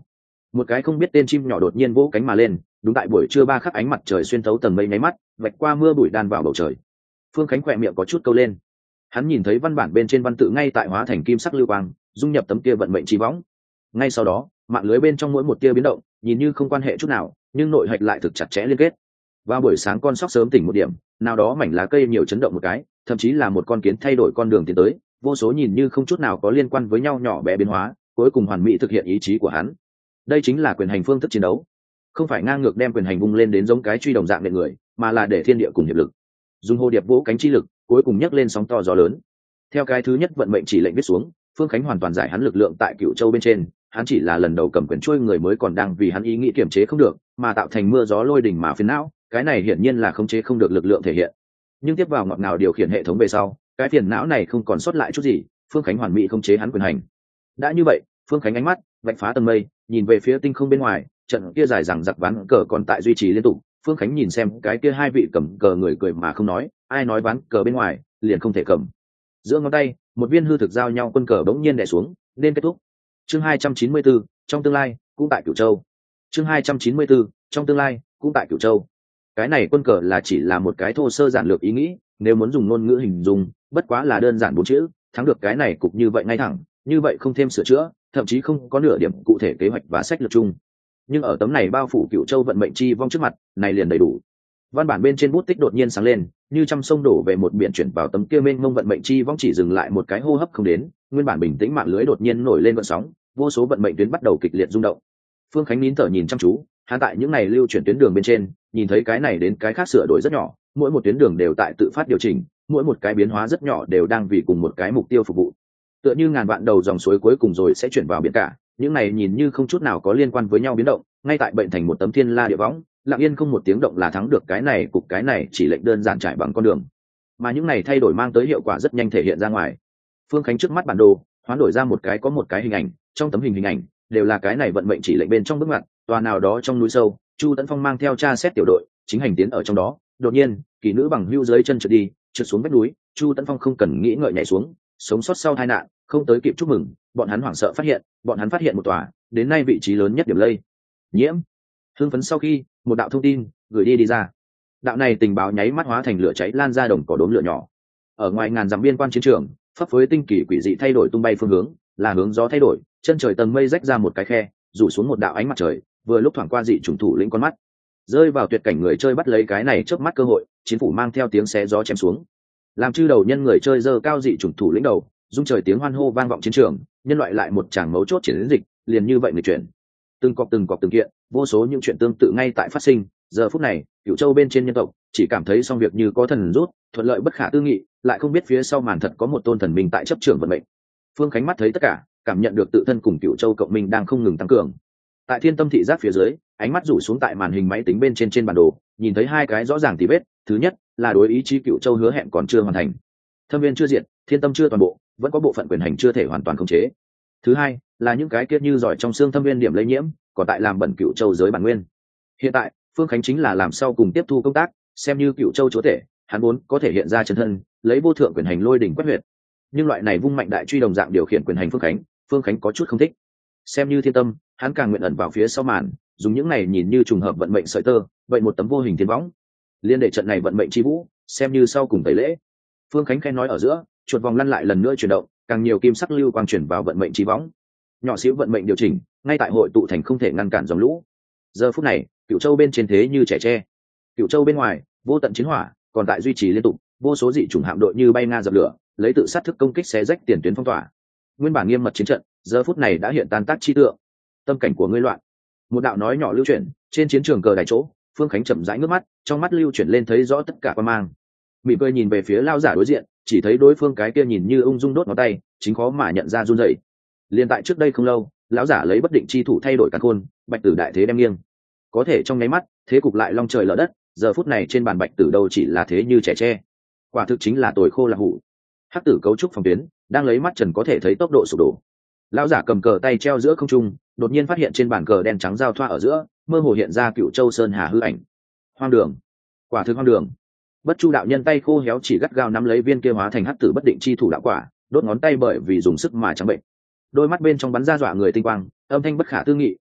Một cái không biết tên chim nhỏ đột nhiên vỗ cánh mà lên, đúng tại buổi trưa 3 khắc ánh mặt trời xuyên thấu tầng mây nháy mắt vạch qua mưa bụi đan vào bầu trời. Phương Khánh khỏe miệng có chút câu lên, hắn nhìn thấy văn bản bên trên văn tự ngay tại hóa thành kim sắc lưu quang dung nhập tấm kia vận mệnh chi võng. Ngay sau đó mạng lưới bên trong mỗi một tia biến động nhìn như không quan hệ chút nào, nhưng nội hạch lại thực chặt chẽ liên kết. Vào buổi sáng con sóc sớm tỉnh một điểm, nào đó mảnh lá cây nhiều chấn động một cái, thậm chí là một con kiến thay đổi con đường tiến tới, vô số nhìn như không chút nào có liên quan với nhau nhỏ bé biến hóa, cuối cùng hoàn mỹ thực hiện ý chí của hắn. Đây chính là quyền hành phương thức chiến đấu, không phải ngang ngược đem quyền hành vung lên đến giống cái truy đồng dạng nện người, mà là để thiên địa cùng hiệp lực, dùng hồ điệp vỗ cánh chi lực, cuối cùng nhấc lên sóng to gió lớn. Theo cái thứ nhất vận mệnh chỉ lệnh viết xuống, Phương Khánh hoàn toàn giải hắn lực lượng tại Cửu Châu bên trên, hắn chỉ là lần đầu cầm quyền trôi người mới còn đang vì hắn ý nghĩ kiềm chế không được, mà tạo thành mưa gió lôi đình mà phiền não, cái này hiển nhiên là khống chế không được lực lượng thể hiện. Nhưng tiếp vào ngọt ngào điều khiển hệ thống về sau, cái phiền não này không còn sót lại chút gì, Phương Khánh hoàn mỹ khống chế hắn quyền hành. Đã như vậy, Phương Khánh ánh mắt vạch phá tầng mây, nhìn về phía tinh không bên ngoài, trận kia dài rằng giặc ván cờ còn tại duy trì liên tục. Phương Khánh nhìn xem cái kia hai vị cầm cờ người cười mà không nói, ai nói ván cờ bên ngoài liền không thể cầm. Giữa ngón tay, một viên hư thực giao nhau quân cờ bỗng nhiên đè xuống, nên kết thúc. Chương 294, trong tương lai, cũng tại Cửu Châu. Chương 294, trong tương lai, cũng tại Cửu Châu. Cái này quân cờ là chỉ là một cái thô sơ giản lược ý nghĩ, nếu muốn dùng ngôn ngữ hình dung, bất quá là đơn giản bốn chữ, thắng được cái này cục như vậy ngay thẳng, như vậy không thêm sửa chữa, thậm chí không có nửa điểm cụ thể kế hoạch và sách lược chung. Nhưng ở tấm này bao phủ Cửu Châu vận mệnh chi vong trước mặt, này liền đầy đủ. Văn bản bên trên bút tích đột nhiên sáng lên, như trăm sông đổ về một biển chuyển vào tấm kia mênh mông vận mệnh chi vong, chỉ dừng lại một cái hô hấp không đến, nguyên bản bình tĩnh mạng lưới đột nhiên nổi lên gợn sóng, vô số vận mệnh tuyến bắt đầu kịch liệt rung động. Phương Khánh nín thở nhìn chăm chú, hắn tại những này lưu chuyển tuyến đường bên trên, nhìn thấy cái này đến cái khác sửa đổi rất nhỏ, mỗi một tuyến đường đều tại tự phát điều chỉnh, mỗi một cái biến hóa rất nhỏ đều đang vì cùng một cái mục tiêu phục vụ. Tựa như ngàn vạn đầu dòng suối cuối cùng rồi sẽ chuyển vào biển cả, những này nhìn như không chút nào có liên quan với nhau biến động, ngay tại bệnh thành một tấm thiên la địa võng, lặng yên không một tiếng động là thắng được cái này cục, cái này chỉ lệnh đơn giản trải bằng con đường, mà những này thay đổi mang tới hiệu quả rất nhanh thể hiện ra ngoài. Phương Khánh trước mắt bản đồ hoán đổi ra một cái có một cái hình ảnh, trong tấm hình ảnh đều là cái này vận mệnh chỉ lệnh bên trong bước ngoặt, tòa nào đó trong núi sâu, Chu Tấn Phong mang theo tra xét tiểu đội chính hành tiến ở trong đó. Đột nhiên kỳ nữ bằng hưu dưới chân trượt xuống vách núi, Chu Tấn Phong không cần nghĩ ngợi nhảy xuống, sống sót sau tai nạn, không tới kịp chúc mừng, bọn hắn hoảng sợ phát hiện một tòa đến nay vị trí lớn nhất điểm lây nhiễm. Hưng phấn sau khi một đạo thông tin gửi đi ra, đạo này tình báo nháy mắt hóa thành lửa cháy lan ra đồng cỏ đốm lửa nhỏ. Ở ngoài ngàn dặm biên quan chiến trường, phấp phới tinh kỳ quỷ dị thay đổi tung bay phương hướng, là hướng gió thay đổi, chân trời tầng mây rách ra một cái khe, rủ xuống một đạo ánh mặt trời, vừa lúc thoảng qua dị chủng thủ lĩnh con mắt, rơi vào tuyệt cảnh người chơi bắt lấy cái này chớp mắt cơ hội, chiến phủ mang theo tiếng xé gió chém xuống, làm chư đầu nhân người chơi dơ cao dị chủng thủ lĩnh đầu, dung trời tiếng hoan hô vang vọng chiến trường, nhân loại lại một tràng mấu chốt chiến dịch, liền như vậy người chuyển. Từng cọp từng kiện, vô số những chuyện tương tự ngay tại phát sinh. Giờ phút này Cửu Châu bên trên nhân tộc chỉ cảm thấy xong việc như có thần rút, thuận lợi bất khả tư nghị, lại không biết phía sau màn thật có một tôn thần minh tại chấp trưởng vận mệnh. Phương Khánh mắt thấy tất cả, cảm nhận được tự thân cùng Cửu Châu cộng minh đang không ngừng tăng cường. Tại thiên tâm thị giác phía dưới, ánh mắt rủ xuống tại màn hình máy tính bên trên bản đồ, nhìn thấy hai cái rõ ràng tỉ vết. Thứ nhất là đối ý chí Cửu Châu hứa hẹn còn chưa hoàn thành, thâm viên chưa diệt, thiên tâm chưa toàn bộ, vẫn có bộ phận quyền hành chưa thể hoàn toàn khống chế. Thứ hai là những cái kia như giỏi trong xương thâm viên điểm lây nhiễm, còn tại làm bẩn Cửu Châu giới bản nguyên. Hiện tại Phương Khánh chính là làm sau cùng tiếp thu công tác, xem như Cửu Châu chúa tể, hắn muốn có thể hiện ra chân thân, lấy vô thượng quyền hành lôi đỉnh quét huyệt. Nhưng loại này vung mạnh đại truy đồng dạng điều khiển quyền hành Phương Khánh có chút không thích. Xem như thiên tâm, hắn càng nguyện ẩn vào phía sau màn, dùng những này nhìn như trùng hợp vận mệnh sợi tơ, vậy một tấm vô hình thiên võng, liên để trận này vận mệnh chi vũ, xem như sau cùng tẩy lễ. Phương Khánh khen nói ở giữa, chuột vòng lăn lại lần nữa chuyển động, càng nhiều kim sắc lưu quang chuyển vào vận mệnh chi võng. Nhỏ xíu vận mệnh điều chỉnh, ngay tại hội tụ thành không thể ngăn cản dòng lũ. Giờ phút này Cửu Châu bên trên thế như trẻ tre, Cửu Châu bên ngoài vô tận chiến hỏa còn tại duy trì liên tục, vô số dị chủng hạm đội như bay nga dập lửa, lấy tự sát thức công kích xé rách tiền tuyến phong tỏa. Nguyên bản nghiêm mật chiến trận giờ phút này đã hiện tan tác chi tượng. Tâm cảnh của ngươi loạn. Một đạo nói nhỏ lưu chuyển trên chiến trường cờ đài chỗ, Phương Khánh chậm rãi ngước mắt, trong mắt lưu chuyển lên thấy rõ tất cả quan mang. Mỉm cười nhìn về phía lao giả đối diện, chỉ thấy đối phương cái kia nhìn như ung dung đốt ngón tay, chính khó mà nhận ra run rẩy. Liên tại trước đây không lâu, lão giả lấy bất định chi thủ thay đổi căn khôn, bạch tử đại thế đem nghiêng. Có thể trong nháy mắt thế cục lại long trời lở đất, giờ phút này trên bàn bạch tử đâu chỉ là thế như trẻ tre, quả thực chính là tồi khô là hủ. Hắc tử cấu trúc phòng tuyến đang lấy mắt trần có thể thấy tốc độ sụp đổ. Lão giả cầm cờ tay treo giữa không trung, đột nhiên phát hiện trên bàn cờ đen trắng giao thoa ở giữa, mơ hồ hiện ra Cửu Châu sơn hà hư ảnh. Hoang đường, quả thực hoang đường. Bất Chu đạo nhân tay khô héo chỉ gắt gao nắm lấy viên kia hóa thành hắc tử bất định chi thủ đạo quả, đốt ngón tay bởi vì dùng sức mà trắng bệnh. Đôi mắt bên trong bắn ra dọa người tinh quang, âm thanh bất khả tư nghị,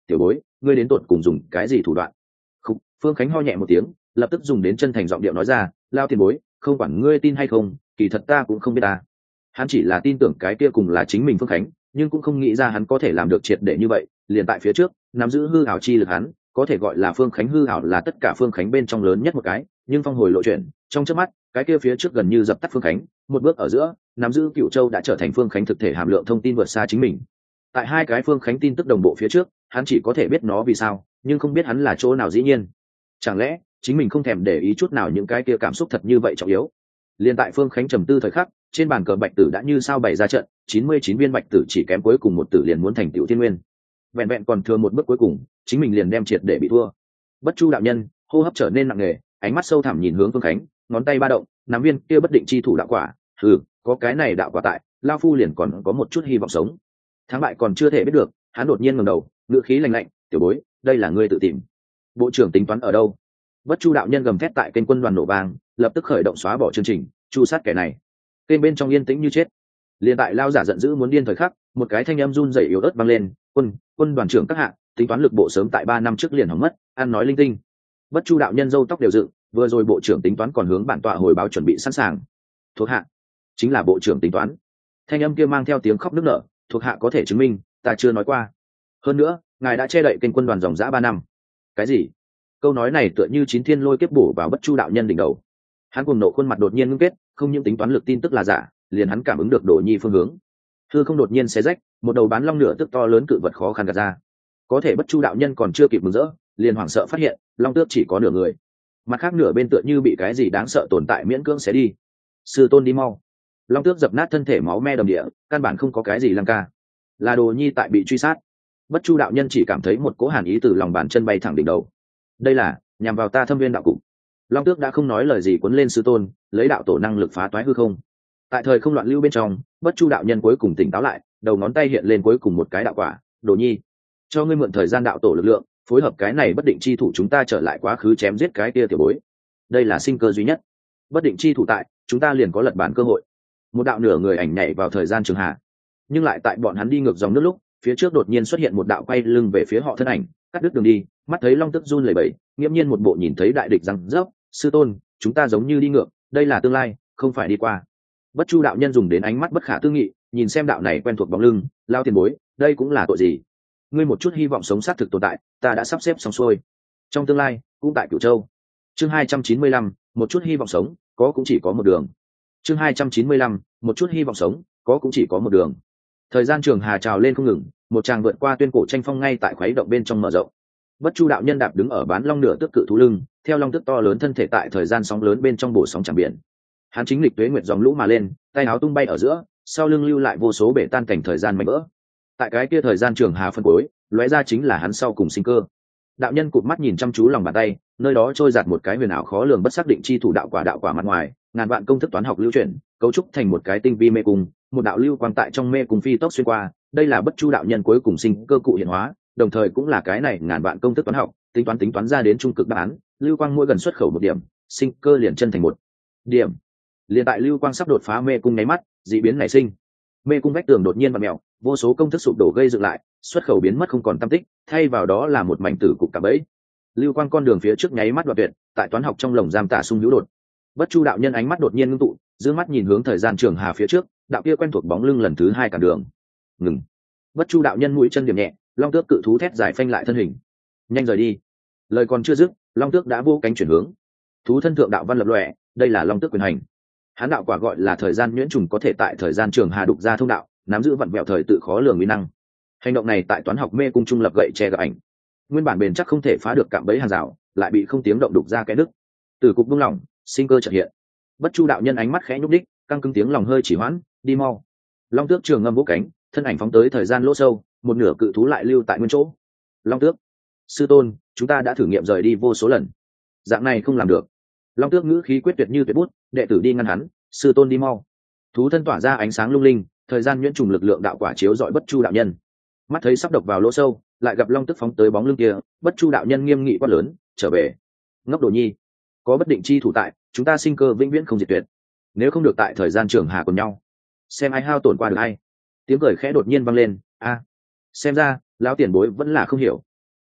tiểu bối ngươi đến tột cùng dùng cái gì thủ đoạn? Phương Khánh ho nhẹ một tiếng, lập tức dùng đến chân thành giọng điệu nói ra, lao tiền bối, không quản ngươi tin hay không, kỳ thật ta cũng không biết ta. Hắn chỉ là tin tưởng cái kia cùng là chính mình Phương Khánh, nhưng cũng không nghĩ ra hắn có thể làm được triệt để như vậy. Liền tại phía trước nắm giữ hư ảo chi lực hắn, có thể gọi là Phương Khánh hư ảo là tất cả Phương Khánh bên trong lớn nhất một cái, nhưng phong hồi lộ chuyển, trong chớp mắt, cái kia phía trước gần như dập tắt Phương Khánh, một bước ở giữa, nắm giữ Cựu Châu đã trở thành Phương Khánh thực thể hàm lượng thông tin vượt xa chính mình. Tại hai cái Phương Khánh tin tức đồng bộ phía trước, hắn chỉ có thể biết nó vì sao, nhưng không biết hắn là chỗ nào dĩ nhiên. Chẳng lẽ chính mình không thèm để ý chút nào những cái kia cảm xúc thật như vậy trọng yếu? Liên tại Phương Khánh trầm tư thời khắc, trên bàn cờ bạch tử đã như sao bày ra trận, 99 viên bạch tử chỉ kém cuối cùng một tử liền muốn thành tiểu thiên nguyên. Vẹn vẹn còn thừa một bước cuối cùng, chính mình liền đem triệt để bị thua. Bất Chu đạo nhân hô hấp trở nên nặng nề, ánh mắt sâu thẳm nhìn hướng Phương Khánh, ngón tay ba động, nắm viên kia bất định chi thủ đạo quả. Có cái này đạo quả tại, lao phu liền còn có một chút hy vọng sống. Thắng bại còn chưa thể biết được, hắn đột nhiên ngẩng đầu, ngữ khí lạnh lạnh, tiểu bối, đây là ngươi tự tìm. Bộ trưởng tính toán ở đâu? Bất Chu đạo nhân gầm thét tại kênh quân đoàn nổ vang, lập tức khởi động xóa bỏ chương trình, chu sát kẻ này. Kênh bên trong yên tĩnh như chết. Liên tại lao giả giận dữ muốn điên thời khắc, một cái thanh âm run rẩy yếu ớt vang lên, quân đoàn trưởng các hạ, tính toán lực bộ sớm tại 3 năm trước liền hỏng mất, ăn nói linh tinh. Bất Chu đạo nhân râu tóc đều dựng, vừa rồi bộ trưởng tính toán còn hướng bản tọa hồi báo chuẩn bị sẵn sàng. Thuộc hạ chính là bộ trưởng tính toán. Thanh âm kia mang theo tiếng khóc nức nở, thuộc hạ có thể chứng minh, ta chưa nói qua. Hơn nữa, ngài đã che đậy kênh quân đoàn dòng dã 3 năm. Cái gì? Câu nói này tựa như chín thiên lôi kiếp bổ vào Bất Chu đạo nhân đỉnh đầu. Hắn cuồng nộ khuôn mặt đột nhiên ngưng kết, không những tính toán lực tin tức là giả, liền hắn cảm ứng được Đồ Nhi phương hướng. Hư không đột nhiên xé rách, một đầu bán long nửa tức to lớn cự vật khó khăn gạt ra. Có thể Bất Chu đạo nhân còn chưa kịp mừng rỡ, liền hoảng sợ phát hiện, long tước chỉ có nửa người. Mặt khác nửa bên tựa như bị cái gì đáng sợ tồn tại miễn cưỡng xé đi. Sư tôn đi mau. Long tước dập nát thân thể máu me đầm địa, căn bản không có cái gì lăng ca. Là Đồ Nhi tại bị truy sát. Bất Chu đạo nhân chỉ cảm thấy một cỗ hàn ý từ lòng bàn chân bay thẳng đỉnh đầu. Đây là nhằm vào ta Thâm Viên đạo cụ. Long tước đã không nói lời gì cuốn lên sư tôn, lấy đạo tổ năng lực phá toái hư không. Tại thời không loạn lưu bên trong, Bất Chu đạo nhân cuối cùng tỉnh táo lại, đầu ngón tay hiện lên cuối cùng một cái đạo quả. Đồ Nhi, cho ngươi mượn thời gian đạo tổ lực lượng, phối hợp cái này bất định chi thủ chúng ta trở lại quá khứ chém giết cái kia tiểu bối. Đây là sinh cơ duy nhất. Bất định chi thủ tại, chúng ta liền có lật bản cơ hội. Một đạo nửa người ảnh nhảy vào thời gian trường hạ, nhưng lại tại bọn hắn đi ngược dòng nước lúc, phía trước đột nhiên xuất hiện một đạo quay lưng về phía họ thân ảnh, cắt đứt đường đi. Mắt thấy long tức run lẩy bẩy, nghiễm nhiên một bộ nhìn thấy đại địch răng rớp. Sư tôn, chúng ta giống như đi ngược, đây là tương lai, không phải đi qua. Bất Chu đạo nhân dùng đến ánh mắt bất khả tư nghị, nhìn xem đạo này quen thuộc bóng lưng, lao tiền bối, đây cũng là tội gì? Ngươi một chút hy vọng sống xác thực tồn tại, ta đã sắp xếp xong xuôi. Trong tương lai, cũng tại Cửu Châu. Chương 295, một chút hy vọng sống, có cũng chỉ có một đường. Chương 295, một chút hy vọng sống, có cũng chỉ có một đường. Thời gian trường hà trào lên không ngừng, một tràng vượt qua tuyên cổ tranh phong ngay tại khuấy động bên trong mở rộng. Bất Chu đạo nhân đạp đứng ở bán long nửa tước cự thú lưng, theo long tước to lớn thân thể tại thời gian sóng lớn bên trong bổ sóng chẳng biển. Hắn chính lịch tuế nguyệt dòng lũ mà lên, tay áo tung bay ở giữa, sau lưng lưu lại vô số bể tan cảnh thời gian mảnh vỡ. Tại cái kia thời gian trường hà phân cuối, lóe ra chính là hắn sau cùng sinh cơ. Đạo nhân cụp mắt nhìn chăm chú lòng bàn tay, nơi đó trôi giạt một cái huyền ảo khó lường bất xác định chi thủ đạo quả mặt ngoài, ngàn vạn công thức toán học lưu chuyển, cấu trúc thành một cái tinh vi mê cung, một đạo lưu quang tại trong mê cung phi tốc xuyên qua, đây là Bất Chu đạo nhân cuối cùng sinh cơ cụ hiện hóa, đồng thời cũng là cái này ngàn vạn công thức toán học, tính toán ra đến trung cực đáp án, lưu quang mỗi gần xuất khẩu một điểm, sinh cơ liền chân thành một điểm. Liền tại lưu quang sắp đột phá mê cung nháy mắt, dị biến nảy sinh. Mê cung vách tường đột nhiên vặn mèo, vô số công thức sụp đổ gây dựng lại, xuất khẩu biến mất không còn tăm tích, thay vào đó là một mảnh tử cục cả bẫy. Lưu quang con đường phía trước nháy mắt đoạn tuyệt, tại toán học trong lồng giam tả sung hữu đột. Bất Chu đạo nhân ánh mắt đột nhiên ngưng tụ, dương mắt nhìn hướng thời gian trường hà phía trước, đạo kia quen thuộc bóng lưng lần thứ hai cản đường. Ngừng. Bất Chu đạo nhân mũi chân điểm nhẹ, long tước cự thú thét dài phanh lại thân hình. Nhanh rời đi. Lời còn chưa dứt, long tước đã vô cánh chuyển hướng. Thú thân thượng đạo văn lập lòe, đây là long tước quyền hành. Hắn đạo quả gọi là thời gian nhuyễn trùng, có thể tại thời gian trường hà đục ra thông đạo, nắm giữ vặn vẹo thời tự khó lường uy năng. Hành động này tại toán học mê cung trung lập gậy che gặp ảnh. Nguyên bản bền chắc không thể phá được cạm bẫy hàng rào, lại bị không tiếng động đục ra cái nứt. Từ cục buông lỏng, sinh cơ chợt hiện. Bất Chu đạo nhân ánh mắt khẽ nhúc đích, căng cứng tiếng lòng hơi chỉ hoãn, đi mau. Long tước trường ngâm vỗ cánh, thân ảnh phóng tới thời gian lỗ sâu, một nửa cự thú lại lưu tại nguyên chỗ. Long tước, sư tôn, chúng ta đã thử nghiệm rời đi vô số lần, dạng này không làm được. Long tước ngữ khí quyết tuyệt như tuyệt bút, đệ tử đi ngăn hắn, sư tôn đi mau. Thú thân tỏa ra ánh sáng lung linh, thời gian nhuyễn trùng lực lượng đạo quả chiếu dọi Bất Chu đạo nhân. Mắt thấy sắp độc vào lỗ sâu, lại gặp long tức phóng tới bóng lưng kia, Bất Chu đạo nhân nghiêm nghị quát lớn, trở về. Ngốc đồ nhi, có bất định chi thủ tại, chúng ta sinh cơ vĩnh viễn không diệt tuyệt. Nếu không được tại thời gian trường hà cùng nhau, xem ai hao tổn qua được ai. Tiếng cười khẽ đột nhiên vang lên, a, xem ra lão tiền bối vẫn là không hiểu.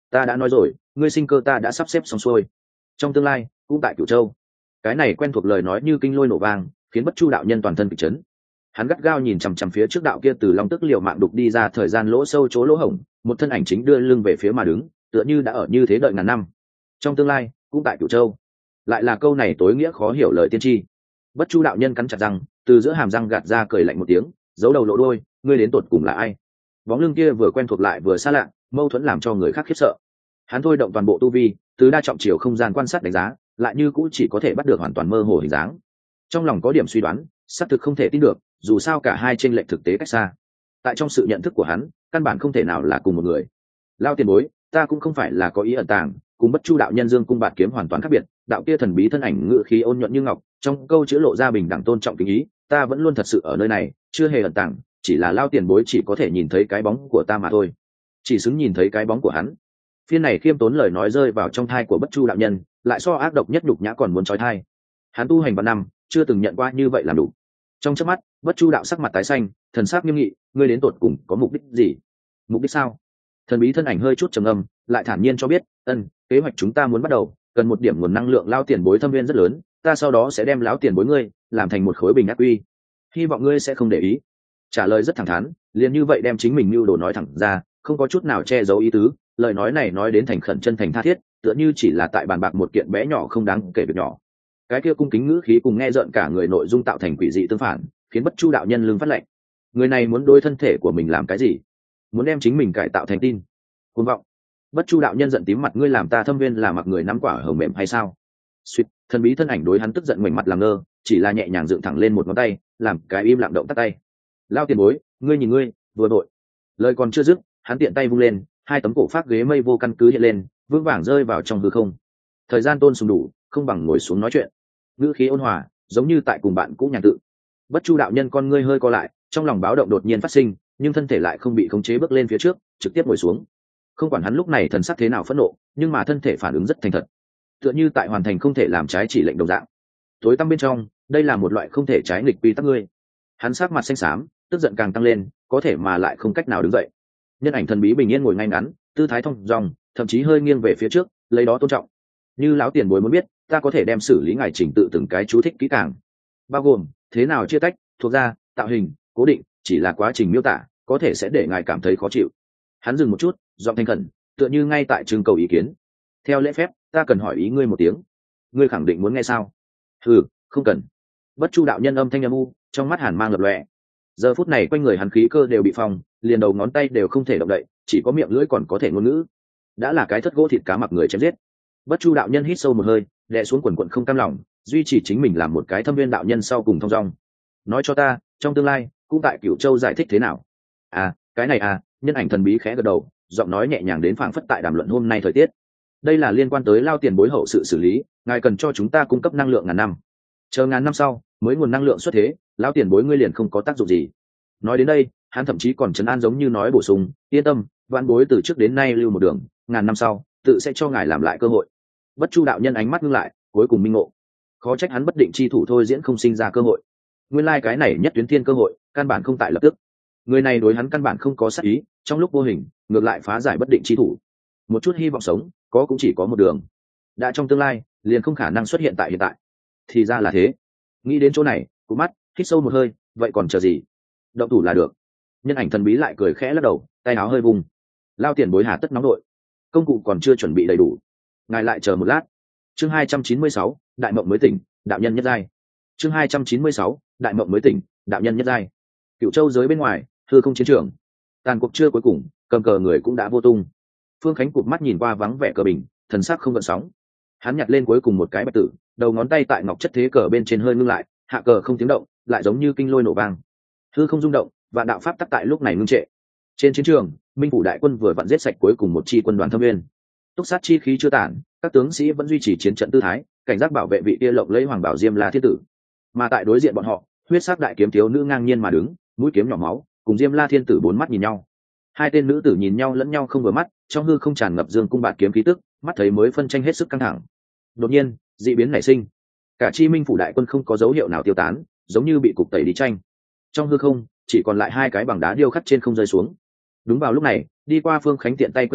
Ta đã nói rồi, ngươi sinh cơ ta đã sắp xếp xong xuôi. Trong tương lai cũng tại Cửu Châu. Cái này quen thuộc lời nói như kinh lôi nổ vang, khiến Bất Chu đạo nhân toàn thân kịch chấn. Hắn gắt gao nhìn chằm chằm phía trước đạo kia từ long tức liều mạng đục đi ra thời gian lỗ sâu chỗ lỗ hổng, một thân ảnh chính đưa lưng về phía mà đứng, tựa như đã ở như thế đợi ngàn năm. Trong tương lai cũng tại Cửu Châu. Lại là câu này tối nghĩa khó hiểu lời tiên tri. Bất Chu đạo nhân cắn chặt răng, từ giữa hàm răng gạt ra cười lạnh một tiếng, giấu đầu lộ đôi, ngươi đến tột cùng là ai? Bóng lưng kia vừa quen thuộc lại vừa xa lạ, mâu thuẫn làm cho người khác khiếp sợ. Hắn thôi động toàn bộ tu vi, từ đa trọng chiều không gian quan sát đánh giá, lại như cũ chỉ có thể bắt được hoàn toàn mơ hồ hình dáng. Trong lòng có điểm suy đoán, xác thực không thể tin được, dù sao cả hai chênh lệch thực tế cách xa. Tại trong sự nhận thức của hắn, căn bản không thể nào là cùng một người. Lao tiền bối, ta cũng không phải là có ý ẩn tàng, cùng Bất Chu đạo nhân dương cung bạt kiếm hoàn toàn khác biệt. Đạo kia thần bí thân ảnh ngự khí ôn nhuận như ngọc, trong câu chữ lộ ra bình đẳng tôn trọng kính ý, ta vẫn luôn thật sự ở nơi này, chưa hề ẩn tàng, chỉ là Lao tiền bối chỉ có thể nhìn thấy cái bóng của ta mà thôi, chỉ xứng nhìn thấy cái bóng của hắn. Phiên này khiêm tốn lời nói rơi vào trong thai của Bất Chu đạo nhân, lại so ác độc nhất nhục nhã còn muốn trói thai. Hắn tu hành bao năm, chưa từng nhận qua như vậy làm đủ. Trong chớp mắt, Bất Chu đạo sắc mặt tái xanh, thần sắc nghiêm nghị, ngươi đến tột cùng có mục đích gì? Mục đích sao? Thần bí thân ảnh hơi chút trầm ngâm, lại thản nhiên cho biết, kế hoạch chúng ta muốn bắt đầu, cần một điểm nguồn năng lượng Lao tiền bối thâm viên rất lớn, ta sau đó sẽ đem lão tiền bối ngươi làm thành một khối bình ác quy, hy vọng ngươi sẽ không để ý. Trả lời rất thẳng thắn, liền như vậy đem chính mình mưu đồ nói thẳng ra, không có chút nào che giấu ý tứ. Lời nói này nói đến thành khẩn chân thành tha thiết, tựa như chỉ là tại bàn bạc một kiện bé nhỏ không đáng kể việc nhỏ. Cái kia cung kính ngữ khí cùng nghe rợn cả người nội dung tạo thành quỷ dị tương phản, khiến Bất Chu đạo nhân lưng phát lạnh. Người này muốn đối thân thể của mình làm cái gì? Muốn đem chính mình cải tạo thành tin? Cuồng vọng! Bất Chu đạo nhân giận tím mặt, ngươi làm ta thâm viên là mặc người nắm quả hồng mềm hay sao? Suýt, thần bí thân ảnh đối hắn tức giận ngoảnh mặt làm ngơ, chỉ là nhẹ nhàng dựng thẳng lên một ngón tay, làm cái im lặng động tắt tay. Lao tiền bối, ngươi nhìn ngươi, vừa đội. Lời còn chưa dứt, hắn tiện tay vung lên, hai tấm cổ phát ghế mây vô căn cứ hiện lên, vững vàng rơi vào trong hư không. Thời gian tôn sùng đủ, không bằng ngồi xuống nói chuyện. Ngữ khí ôn hòa, giống như tại cùng bạn cũ nhàn tự. Bất Chu đạo nhân con ngươi hơi co lại, trong lòng báo động đột nhiên phát sinh, nhưng thân thể lại không bị khống chế bước lên phía trước, trực tiếp ngồi xuống. Không quản hắn lúc này thần sắc thế nào phẫn nộ, nhưng mà thân thể phản ứng rất thành thật, tựa như tại hoàn thành không thể làm trái chỉ lệnh đồng dạng. Tối tăm bên trong, đây là một loại không thể trái nghịch quy tắc ngươi. Hắn sắc mặt xanh xám, tức giận càng tăng lên, có thể mà lại không cách nào đứng dậy. Nhân ảnh thần bí bình yên ngồi ngay ngắn, tư thái thông dong, thậm chí hơi nghiêng về phía trước, lấy đó tôn trọng. Như lão tiền bối muốn biết, ta có thể đem xử lý ngài trình tự từng cái chú thích kỹ càng, bao gồm thế nào chia tách, thuộc ra, tạo hình, cố định, chỉ là quá trình miêu tả, có thể sẽ để ngài cảm thấy khó chịu. Hắn dừng một chút, giọng thành khẩn, tựa như ngay tại trưng cầu ý kiến. Theo lễ phép, ta cần hỏi ý ngươi một tiếng. Ngươi khẳng định muốn nghe sao? Không cần. Bất Chu đạo nhân âm thanh âm u, trong mắt hàn mang lập lòe. Giờ phút này quanh người hắn khí cơ đều bị phong, liền đầu ngón tay đều không thể động đậy, chỉ có miệng lưỡi còn có thể ngôn ngữ. Đã là cái thất gỗ thịt cá mặc người chém giết. Bất Chu đạo nhân hít sâu một hơi, đè xuống quần quần không cam lòng, duy trì chính mình làm một cái thâm viên đạo nhân sau cùng thông dong. Nói cho ta, trong tương lai, cũng tại Cửu Châu giải thích thế nào? Cái này nhân ảnh thần bí khẽ gật đầu, giọng nói nhẹ nhàng đến phảng phất tại đàm luận hôm nay thời tiết. Đây là liên quan tới Lao tiền bối hậu sự xử lý, ngài cần cho chúng ta cung cấp năng lượng ngàn năm. Chờ ngàn năm sau, mới nguồn năng lượng xuất thế, Lao tiền bối ngươi liền không có tác dụng gì. Nói đến đây, hắn thậm chí còn trấn an giống như nói bổ sung, yên tâm, vạn bối từ trước đến nay lưu một đường, ngàn năm sau, tự sẽ cho ngài làm lại cơ hội. Bất Chu đạo nhân ánh mắt ngưng lại, cuối cùng minh ngộ. Khó trách hắn bất định chi thủ thôi diễn không sinh ra cơ hội. Nguyên lai cái này nhất tuyến thiên cơ hội, căn bản không tại lập tức. Người này đối hắn căn bản không có sát ý, trong lúc vô hình, ngược lại phá giải bất định chi thủ. Một chút hy vọng sống, có cũng chỉ có một đường. Đã trong tương lai, liền không khả năng xuất hiện tại hiện tại. Thì ra là thế. Nghĩ đến chỗ này, cụp mắt, hít sâu một hơi, vậy còn chờ gì? Động thủ là được. Nhân ảnh thần bí lại cười khẽ lắc đầu, tay áo hơi vùng. Lao tiền bối hà tất nóng đội, công cụ còn chưa chuẩn bị đầy đủ, ngài lại chờ một lát. Chương 296, đại mộng mới tỉnh, đạo nhân nhất giai. Chương 296, đại mộng mới tỉnh, đạo nhân nhất giai. Cửu Châu giới bên ngoài, hư không chiến trường. Tàn cuộc chưa cuối cùng, cầm cờ người cũng đã vô tung. Phương Khánh cụp mắt nhìn qua vắng vẻ cờ bình, thần sắc không gợn sóng. Hắn nhặt lên cuối cùng một cái bạch tử, đầu ngón tay tại ngọc chất thế cờ bên trên hơi ngưng lại, hạ cờ không tiếng động, lại giống như kinh lôi nổ vang. Hư không rung động, và đạo pháp tắc tại lúc này ngưng trệ. Trên chiến trường, Minh phủ đại quân vừa vặn giết sạch cuối cùng một chi quân đoàn thâm viên. Túc sát chi khí chưa tản, các tướng sĩ vẫn duy trì chiến trận tư thái, cảnh giác bảo vệ vị kia lộng lẫy hoàng bảo Diêm La thiên tử. Mà tại đối diện bọn họ, huyết sắc đại kiếm thiếu nữ ngang nhiên mà đứng, mũi kiếm nhỏ máu, cùng Diêm La thiên tử bốn mắt nhìn nhau. Hai tên nữ tử nhìn nhau lẫn nhau không vừa mắt, trong hư không tràn ngập dương cung bạt kiếm khí tức, mắt thấy mới phân tranh hết sức căng thẳng. Đột nhiên, dị biến nảy sinh. Cả chi Minh phủ đại quân không có dấu hiệu nào tiêu tán, giống như bị cục tẩy đi tranh. Trong hư không, chỉ còn lại hai cái bằng đá điêu khắc trên không rơi xuống. Đúng vào lúc này, đi qua Phương Khánh tiện tay cơ tới,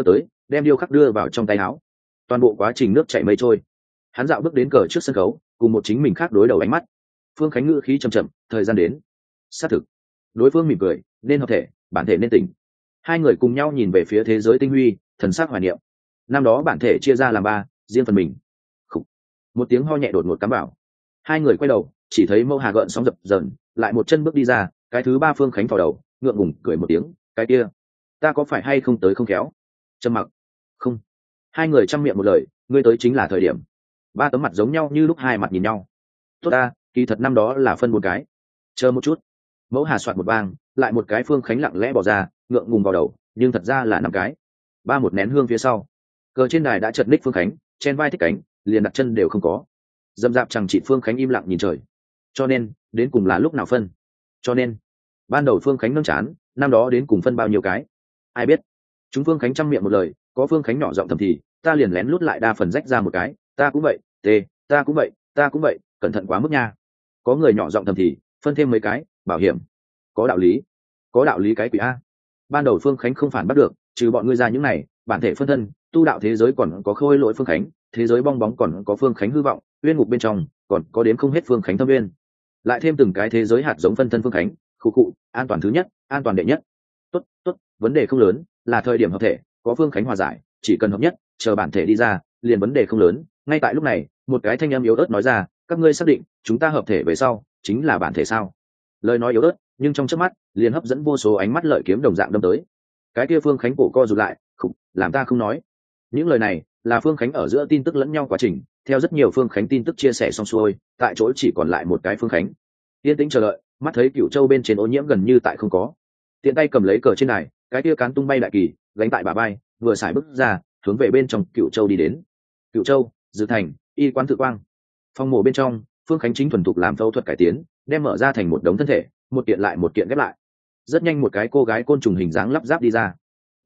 đem điêu khắc đưa vào trong tay áo. Toàn bộ quá trình nước chảy mây trôi. Hắn dạo bước đến cờ trước sân khấu, cùng một chính mình khác đối đầu ánh mắt. Phương Khánh ngữ khí chậm chậm, thời gian đến. Xác thực. Đối phương mỉm cười, nên hợp thể, bản thể nên tỉnh. Hai người cùng nhau nhìn về phía thế giới tinh huy, thần sắc hoài niệm. Năm đó bản thể chia ra làm ba, riêng phần mình. Khủ. Một tiếng ho nhẹ đột ngột cắm vào. Hai người quay đầu, chỉ thấy Mâu Hà gợn sóng dập dờn, lại một chân bước đi ra, cái thứ ba Phương Khánh vào đầu, ngượng ngùng cười một tiếng, cái kia, ta có phải hay không tới không khéo? Trầm mặc. Không. Hai người chăm miệng một lời, ngươi tới chính là thời điểm. Ba tấm mặt giống nhau như lúc hai mặt nhìn nhau. Tốt ta, kỳ thật năm đó là phân một cái. Chờ một chút. Mẫu Hà soạt một bang, lại một cái Phương Khánh lặng lẽ bỏ ra, ngượng ngùng vào đầu, nhưng thật ra là năm cái. Ba một nén hương phía sau, cờ trên đài đã chật ních Phương Khánh, chen vai thích cánh, liền đặt chân đều không có. Dâm dạp chẳng chị Phương Khánh im lặng nhìn trời. Cho nên, đến cùng là lúc nào phân? Cho nên, ban đầu Phương Khánh nâng chán, năm đó đến cùng phân bao nhiêu cái? Ai biết? Chúng Phương Khánh chăm miệng một lời, có Phương Khánh nhỏ giọng thầm thì, ta liền lén lút lại đa phần rách ra một cái, ta cũng vậy, ta cũng vậy, ta cũng vậy, cẩn thận quá mức nha. Có người nhỏ giọng thầm thì, phân thêm mấy cái, bảo hiểm. Có đạo lý. Có đạo lý cái quỷ a. Ban đầu Phương Khánh không phản bắt được, trừ bọn ngươi ra những này, bản thể phân thân, tu đạo thế giới còn có khôi lỗi Phương Khánh, thế giới bong bóng còn có Phương Khánh hư vọng, uyên ngục bên trong còn có đếm không hết Phương Khánh thâm uyên. Lại thêm từng cái thế giới hạt giống phân thân Phương Khánh, khu cụ, an toàn thứ nhất, an toàn đệ nhất. Tốt, tốt, vấn đề không lớn, là thời điểm hợp thể, có Phương Khánh hòa giải, chỉ cần hợp nhất, chờ bản thể đi ra, liền vấn đề không lớn. Ngay tại lúc này, một cái thanh âm yếu ớt nói ra, các ngươi xác định, chúng ta hợp thể về sau, chính là bản thể sao? Lời nói yếu ớt, nhưng trong chớp mắt, liền hấp dẫn vô số ánh mắt lợi kiếm đồng dạng đâm tới. Cái kia Phương Khánh cổ co rụt lại, khục, làm ta không nói. Những lời này, là Phương Khánh ở giữa tin tức lẫn nhau quá trình, theo rất nhiều Phương Khánh tin tức chia sẻ xong xuôi, tại chỗ chỉ còn lại một cái Phương Khánh. Yên tĩnh chờ đợi, mắt thấy Cửu Châu bên trên Ô Nhiễm gần như tại không có. Tiện tay cầm lấy cờ trên này, cái kia cán tung bay đại kỳ, gánh tại bả vai, vừa xài bước ra, hướng về bên trong Cửu Châu đi đến. Cửu Châu, Dư Thành, Y quán Tự Quang. Phòng mổ bên trong, Phương Khánh chính thuần thục làm phẫu thuật cải tiến, đem mở ra thành một đống thân thể, một kiện lại một kiện ghép lại. Rất nhanh một cái cô gái côn trùng hình dáng lắp ráp đi ra.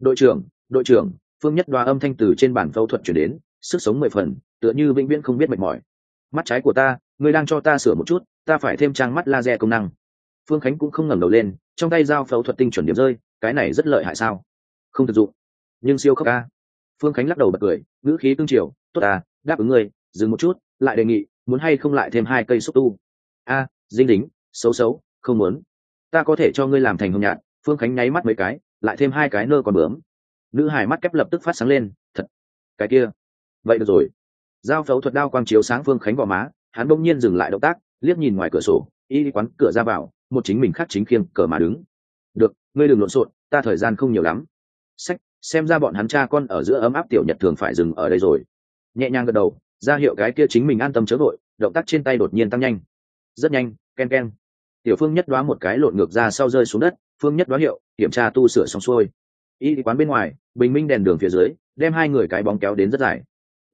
Đội trưởng, Phương Nhất Đoa âm thanh từ trên bàn phẫu thuật chuyển đến, sức sống 10 phần, tựa như vĩnh viễn không biết mệt mỏi. Mắt trái của ta, ngươi đang cho ta sửa một chút, ta phải thêm trang mắt laser công năng. Phương Khánh cũng không ngẩng đầu lên, trong tay dao phẫu thuật tinh chuẩn điểm rơi, cái này rất lợi hại sao? Không thực dụng, nhưng siêu khốc a. Phương Khánh lắc đầu bật cười, ngữ khí cương triều, tốt à, đáp ứng ngươi, dừng một chút, lại đề nghị, muốn hay không lại thêm 2 cây xúc tu. A, dinh đính, xấu, không muốn. Ta có thể cho ngươi làm thành hồng nhạt. Phương Khánh nháy mắt mấy cái, lại thêm 2 cái nơ còn bướm. Nữ hài mắt kép lập tức phát sáng lên, thật. Cái kia, vậy được rồi. Dao phẫu thuật đao quang chiếu sáng Phương Khánh vào má, hắn bỗng nhiên dừng lại động tác, liếc nhìn ngoài cửa sổ, y quán cửa ra vào, một chính mình khác chính khiêng cờ mà đứng. Được, ngươi đừng lộn xộn, ta thời gian không nhiều lắm. Sách, xem ra bọn hắn cha con ở giữa ấm áp tiểu nhật thường phải dừng ở đây rồi. Nhẹ nhàng gật đầu, ra hiệu cái kia chính mình an tâm chớ vội, động tác trên tay đột nhiên tăng nhanh. Rất nhanh, ken ken. Tiểu Phương Nhất Đoá một cái lộn ngược ra sau rơi xuống đất, Phương Nhất Đoá hiệu, kiểm tra tu sửa xong xuôi. Y quán bên ngoài, bình minh đèn đường phía dưới, đem 2 người cái bóng kéo đến rất dài.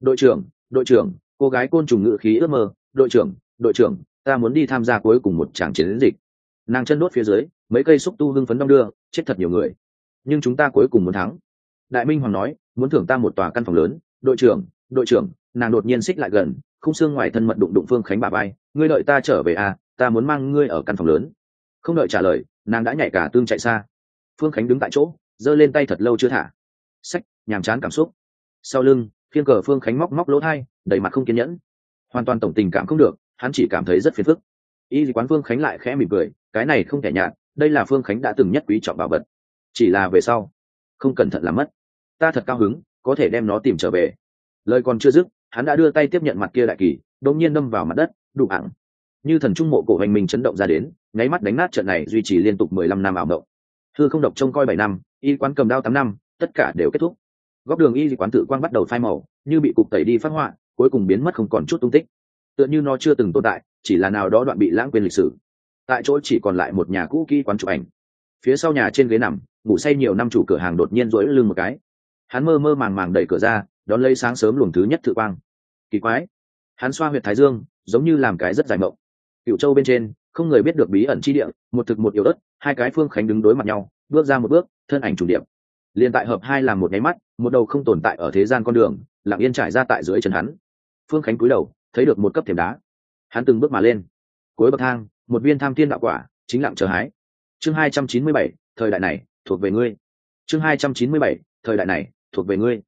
Đội trưởng, cô gái côn trùng ngự khí ước mơ, đội trưởng, ta muốn đi tham gia cuối cùng một tràng chiến dịch. Nàng chân đốt phía dưới, mấy cây xúc tu hưng phấn đong đưa, chết thật nhiều người. Nhưng chúng ta cuối cùng muốn thắng. Đại Minh Hoàng nói, muốn thưởng ta một tòa căn phòng lớn. Đội trưởng, nàng đột nhiên xích lại gần, khung xương ngoài thân mật đụng Phương Khánh bả vai, ngươi đợi ta trở về à, ta muốn mang ngươi ở căn phòng lớn. Không đợi trả lời, nàng đã nhảy cả tương chạy xa. Phương Khánh đứng tại chỗ, giơ lên tay thật lâu chưa thả. Sách, nhàm chán cảm xúc. Sau lưng, khiên cờ Phương Khánh móc lỗ tai, đầy mặt không kiên nhẫn. Hoàn toàn tổng tình cảm không được, hắn chỉ cảm thấy rất phiền phức. Y quán Phương Khánh lại khẽ mỉm cười, cái này không thể nhạt, đây là Phương Khánh đã từng nhất quý trọng bảo vật. Chỉ là về sau, không cẩn thận làm mất. Ta thật cao hứng, có thể đem nó tìm trở về. Lời còn chưa dứt, hắn đã đưa tay tiếp nhận mặt kia đại kỳ, đột nhiên đâm vào mặt đất, đụng ẳng. Như thần trung mộ cổ hành mình chấn động ra đến, nháy mắt đánh nát trận này duy trì liên tục 15 năm ảo động. Hư không độc trông coi 7 năm, y quán cầm đao 8 năm, tất cả đều kết thúc. Góc đường y quán tự quang bắt đầu phai màu, như bị cục tẩy đi phát họa, cuối cùng biến mất không còn chút tung tích. Tựa như nó chưa từng tồn tại, chỉ là nào đó đoạn bị lãng quên lịch sử. Tại chỗ chỉ còn lại một nhà cũ kỹ quán chụp ảnh. Phía sau nhà trên ghế nằm, ngủ say nhiều năm chủ cửa hàng đột nhiên duỗi lưng một cái. Hắn mơ mơ màng màng đẩy cửa ra, đón lấy sáng sớm luồng thứ nhất thự quang. Kỳ quái, hắn xoa huyệt thái dương, giống như làm cái rất dài mộng. Cửu Châu bên trên, không người biết được bí ẩn chi địa, một thực một yếu ớt, 2 cái Phương Khánh đứng đối mặt nhau, bước ra một bước, thân ảnh trùng điệp. Liên tại hợp 2 làm một nháy mắt, một đầu không tồn tại ở thế gian con đường, lặng yên trải ra tại dưới chân hắn. Phương Khánh cúi đầu, thấy được một cấp thềm đá. Hắn từng bước mà lên. Cuối bậc thang, một viên tham thiên đạo quả, chính lặng chờ hái. Chương 297, thời đại này thuộc về ngươi. Chương 297, thời đại này thuộc về ngươi.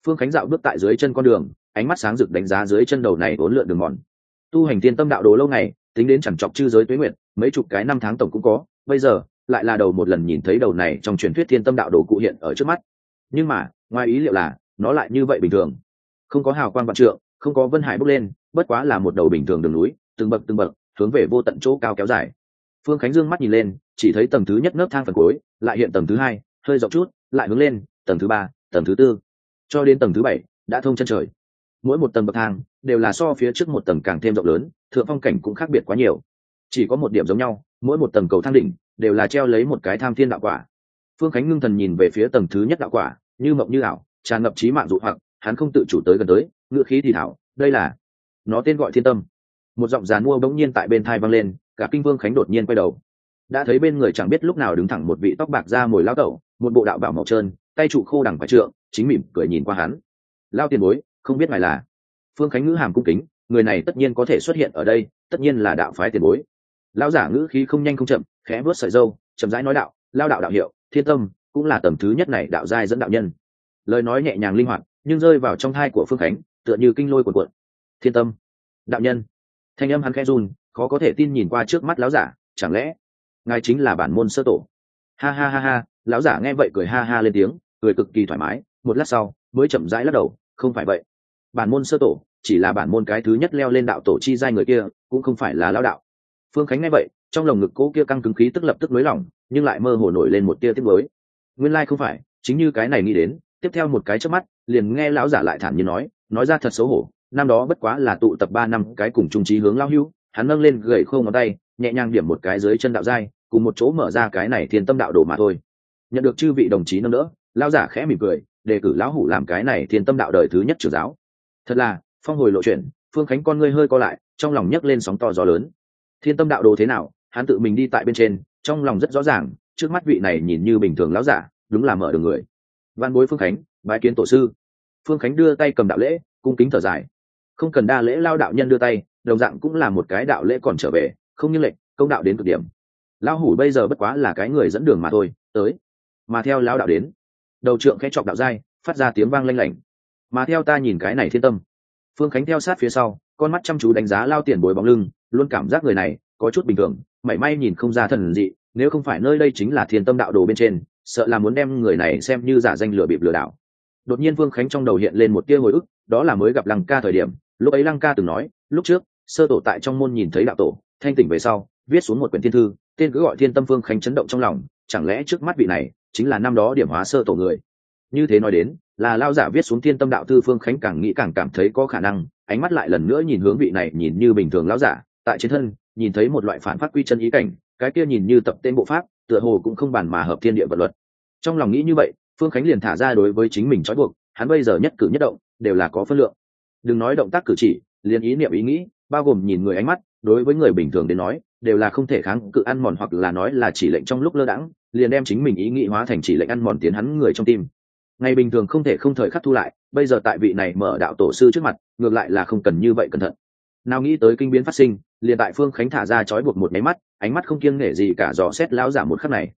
Phương Khánh dạo bước tại dưới chân con đường, ánh mắt sáng rực đánh giá dưới chân đầu này uốn lượn đường mòn. Tu hành thiên tâm đạo đồ lâu ngày, tính đến chẳng chọc chư giới tuế nguyện, mấy chục cái năm tháng tổng cũng có, bây giờ lại là đầu một lần nhìn thấy đầu này trong truyền thuyết thiên tâm đạo đồ cụ hiện ở trước mắt. Nhưng mà ngoài ý liệu là nó lại như vậy bình thường, không có hào quang vạn trượng, không có vân hải bốc lên, bất quá là một đầu bình thường đường núi, từng bậc hướng về vô tận chỗ cao kéo dài. Phương Khánh dương mắt nhìn lên, chỉ thấy tầng thứ nhất nấc thang phần cuối, lại hiện tầng thứ hai, hơi rộng chút, lại hướng lên, tầng thứ ba, tầng thứ tư, cho đến tầng thứ bảy, đã thông chân trời. Mỗi một tầng bậc thang đều là so phía trước một tầng càng thêm rộng lớn, thượng phong cảnh cũng khác biệt quá nhiều. Chỉ có một điểm giống nhau, mỗi một tầng cầu thang đỉnh đều là treo lấy một cái tham thiên đạo quả. Phương Khánh ngưng thần nhìn về phía tầng thứ nhất đạo quả, như mộng như ảo, tràn ngập trí mạng dụ hoặc, hắn không tự chủ tới gần tới, ngựa khí thì thảo, đây là, nó tên gọi thiên tâm. Một giọng giàn mua bỗng nhiên tại bên thai vang lên, cả kinh Vương Khánh đột nhiên quay đầu, đã thấy bên người chẳng biết lúc nào đứng thẳng một vị tóc bạc da mồi lao tẩu, một bộ đạo bảo màu trơn, tay trụ khô đằng phải trượng, chính mỉm cười nhìn qua hắn. Lao tiền bối, không biết ngài là? Phương Khánh ngữ hàm cung kính, người này tất nhiên có thể xuất hiện ở đây, tất nhiên là đạo phái tiền bối. Lão giả ngữ khí không nhanh không chậm, khẽ vuốt sợi râu, chậm rãi nói đạo, lao đạo đạo hiệu thiên tâm, cũng là tầm thứ nhất này đạo giai dẫn đạo nhân. Lời nói nhẹ nhàng linh hoạt, nhưng rơi vào trong tai của Phương Khánh tựa như kinh lôi cuồn cuộn. Thiên tâm, đạo nhân. Thanh âm hắn khẽ run, khó có thể tin nhìn qua trước mắt lão giả, chẳng lẽ ngài chính là bản môn sơ tổ? Ha ha ha ha, lão giả nghe vậy cười ha ha lên tiếng, cười cực kỳ thoải mái, một lát sau mới chậm rãi lắc đầu, không phải vậy. Bản môn sơ tổ chỉ là bản môn cái thứ nhất leo lên đạo tổ chi giai người kia, cũng không phải là lão đạo. Phương Khánh nghe vậy, trong lồng ngực cố kia căng cứng khí tức lập tức nới lỏng, nhưng lại mơ hồ nổi lên một tia tiếc nuối. Nguyên lai không phải, chính như cái này nghĩ đến, tiếp theo một cái chớp mắt, liền nghe lão giả lại thản nhiên nói ra thật xấu hổ, năm đó bất quá là tụ tập 3 năm cái cùng chung chí hướng lão hưu, hắn nâng lên gầy khô ngón tay, nhẹ nhàng điểm một cái dưới chân đạo giai, cùng một chỗ mở ra cái này thiên tâm đạo đồ mà thôi. Nhận được chư vị đồng chí nâng đỡ, lão giả khẽ mỉm cười, đề cử lão hủ làm cái này thiên tâm đạo đời thứ nhất trưởng giáo. Thật là phong hồi lộ chuyện. Phương Khánh con ngươi hơi co lại, trong lòng nhấc lên sóng to gió lớn. Thiên tâm đạo đồ thế nào, hắn tự mình đi tại bên trên, trong lòng rất rõ ràng, trước mắt vị này nhìn như bình thường lão giả, đúng là mở đường người. Văn bối Phương Khánh, bái kiến tổ sư. Phương Khánh đưa tay cầm đạo lễ, cung kính thở dài. Không cần đa lễ, lao đạo nhân đưa tay, đồng dạng cũng là một cái đạo lễ còn trở về, không như lệnh, công đạo đến cực điểm. Lão hủ bây giờ bất quá là cái người dẫn đường mà thôi, tới. Mà theo lão đạo đến, đầu trượng khẽ chọc đạo giai, phát ra tiếng vang lanh lảnh. Mà theo ta nhìn cái này thiên tâm. Phương Khánh theo sát phía sau, con mắt chăm chú đánh giá lao tiền bối bóng lưng, luôn cảm giác người này có chút bình thường, mảy may nhìn không ra thần dị, nếu không phải nơi đây chính là thiên tâm đạo đồ bên trên, sợ là muốn đem người này xem như giả danh lừa bịp lừa đảo. Đột nhiên Phương Khánh trong đầu hiện lên một tia hồi ức, đó là mới gặp Lăng Ca thời điểm, lúc ấy Lăng Ca từng nói, lúc trước sơ tổ tại trong môn nhìn thấy đạo tổ, thanh tỉnh về sau, viết xuống một quyển thiên thư, tên cứ gọi Thiên Tâm. Phương Khánh chấn động trong lòng, chẳng lẽ trước mắt vị này chính là năm đó điểm hóa sơ tổ người? Như thế nói đến, là lao giả viết xuống Thiên Tâm đạo thư. Phương Khánh càng nghĩ càng cảm thấy có khả năng, ánh mắt lại lần nữa nhìn hướng vị này nhìn như bình thường lão giả, tại trên thân nhìn thấy một loại phản phát quy chân ý cảnh, cái kia nhìn như tập tên bộ pháp, tựa hồ cũng không bàn mà hợp thiên địa vật luật. Trong lòng nghĩ như vậy, Phương Khánh liền thả ra đối với chính mình trói buộc, hắn bây giờ nhất cử nhất động đều là có phân lượng. Đừng nói động tác cử chỉ, liền ý niệm ý nghĩ, bao gồm nhìn người ánh mắt, đối với người bình thường đến nói, đều là không thể kháng cự ăn mòn, hoặc là nói là chỉ lệnh trong lúc lơ đãng, liền đem chính mình ý nghĩ hóa thành chỉ lệnh ăn mòn tiến hắn người trong tim. Ngày bình thường không thể không thời khắc thu lại, bây giờ tại vị này mở đạo tổ sư trước mặt, ngược lại là không cần như vậy cẩn thận. Nào nghĩ tới kinh biến phát sinh, liền tại Phương Khánh thả ra trói buộc một máy mắt, ánh mắt không kiêng nể gì cả dò xét lão giả một khắc này.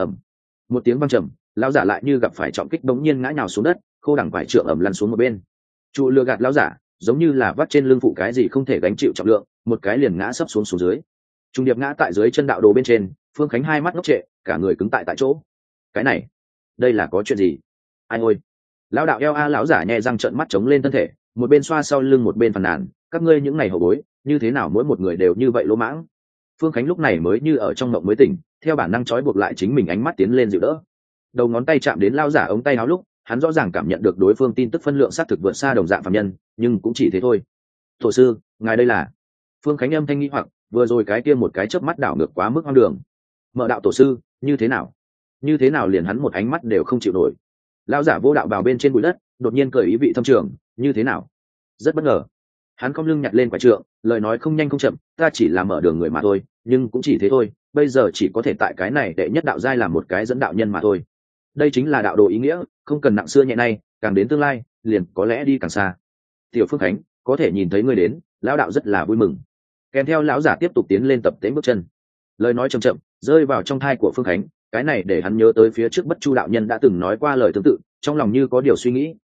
Một tiếng vang trầm, lão giả lại như gặp phải trọng kích, bỗng nhiên ngã nhào xuống đất, khô đẳng vải trượng ẩm lăn xuống một bên. Trụ lừa gạt lão giả, giống như là vắt trên lưng phụ cái gì không thể gánh chịu trọng lượng, một cái liền ngã sấp xuống dưới. Trung điệp ngã tại dưới chân đạo đồ bên trên, Phương Khánh hai mắt ngốc trệ, cả người cứng tại chỗ. Cái này, đây là có chuyện gì? Ai ôi! Lão đạo eo a, lão giả nhẹ răng trợn mắt chống lên thân thể, một bên xoa sau lưng một bên phàn nàn, các ngươi những ngày hậu bối, như thế nào mỗi một người đều như vậy lỗ mãng? Phương Khánh lúc này mới như ở trong mộng mới tỉnh, theo bản năng trói buộc lại chính mình, ánh mắt tiến lên dịu đỡ. Đầu ngón tay chạm đến lão giả ống tay áo lúc, hắn rõ ràng cảm nhận được đối phương tin tức phân lượng xác thực vượt xa đồng dạng phàm nhân, nhưng cũng chỉ thế thôi. Tổ sư, ngài đây là? Phương Khánh âm thanh nghi hoặc, vừa rồi cái kia một cái chớp mắt đảo ngược quá mức hoang đường. Mở đạo tổ sư, như thế nào? Như thế nào liền hắn một ánh mắt đều không chịu nổi? Lão giả vô đạo bào bên trên bụi đất, đột nhiên cười ý vị thâm trường, như thế nào? Rất bất ngờ. Hắn cong lưng nhặt lên quả trượng, lời nói không nhanh không chậm, ta chỉ là mở đường người mà thôi, nhưng cũng chỉ thế thôi, bây giờ chỉ có thể tại cái này đệ nhất đạo giai làm một cái dẫn đạo nhân mà thôi. Đây chính là đạo đồ ý nghĩa, không cần nặng xưa nhẹ nay, càng đến tương lai, liền có lẽ đi càng xa. Tiểu Phương Khánh, có thể nhìn thấy ngươi đến, lão đạo rất là vui mừng. Kèm theo lão giả tiếp tục tiến lên tập tễnh bước chân. Lời nói chậm chậm rơi vào trong thai của Phương Khánh, cái này để hắn nhớ tới phía trước Bất Chu đạo nhân đã từng nói qua lời tương tự, trong lòng như có điều suy nghĩ,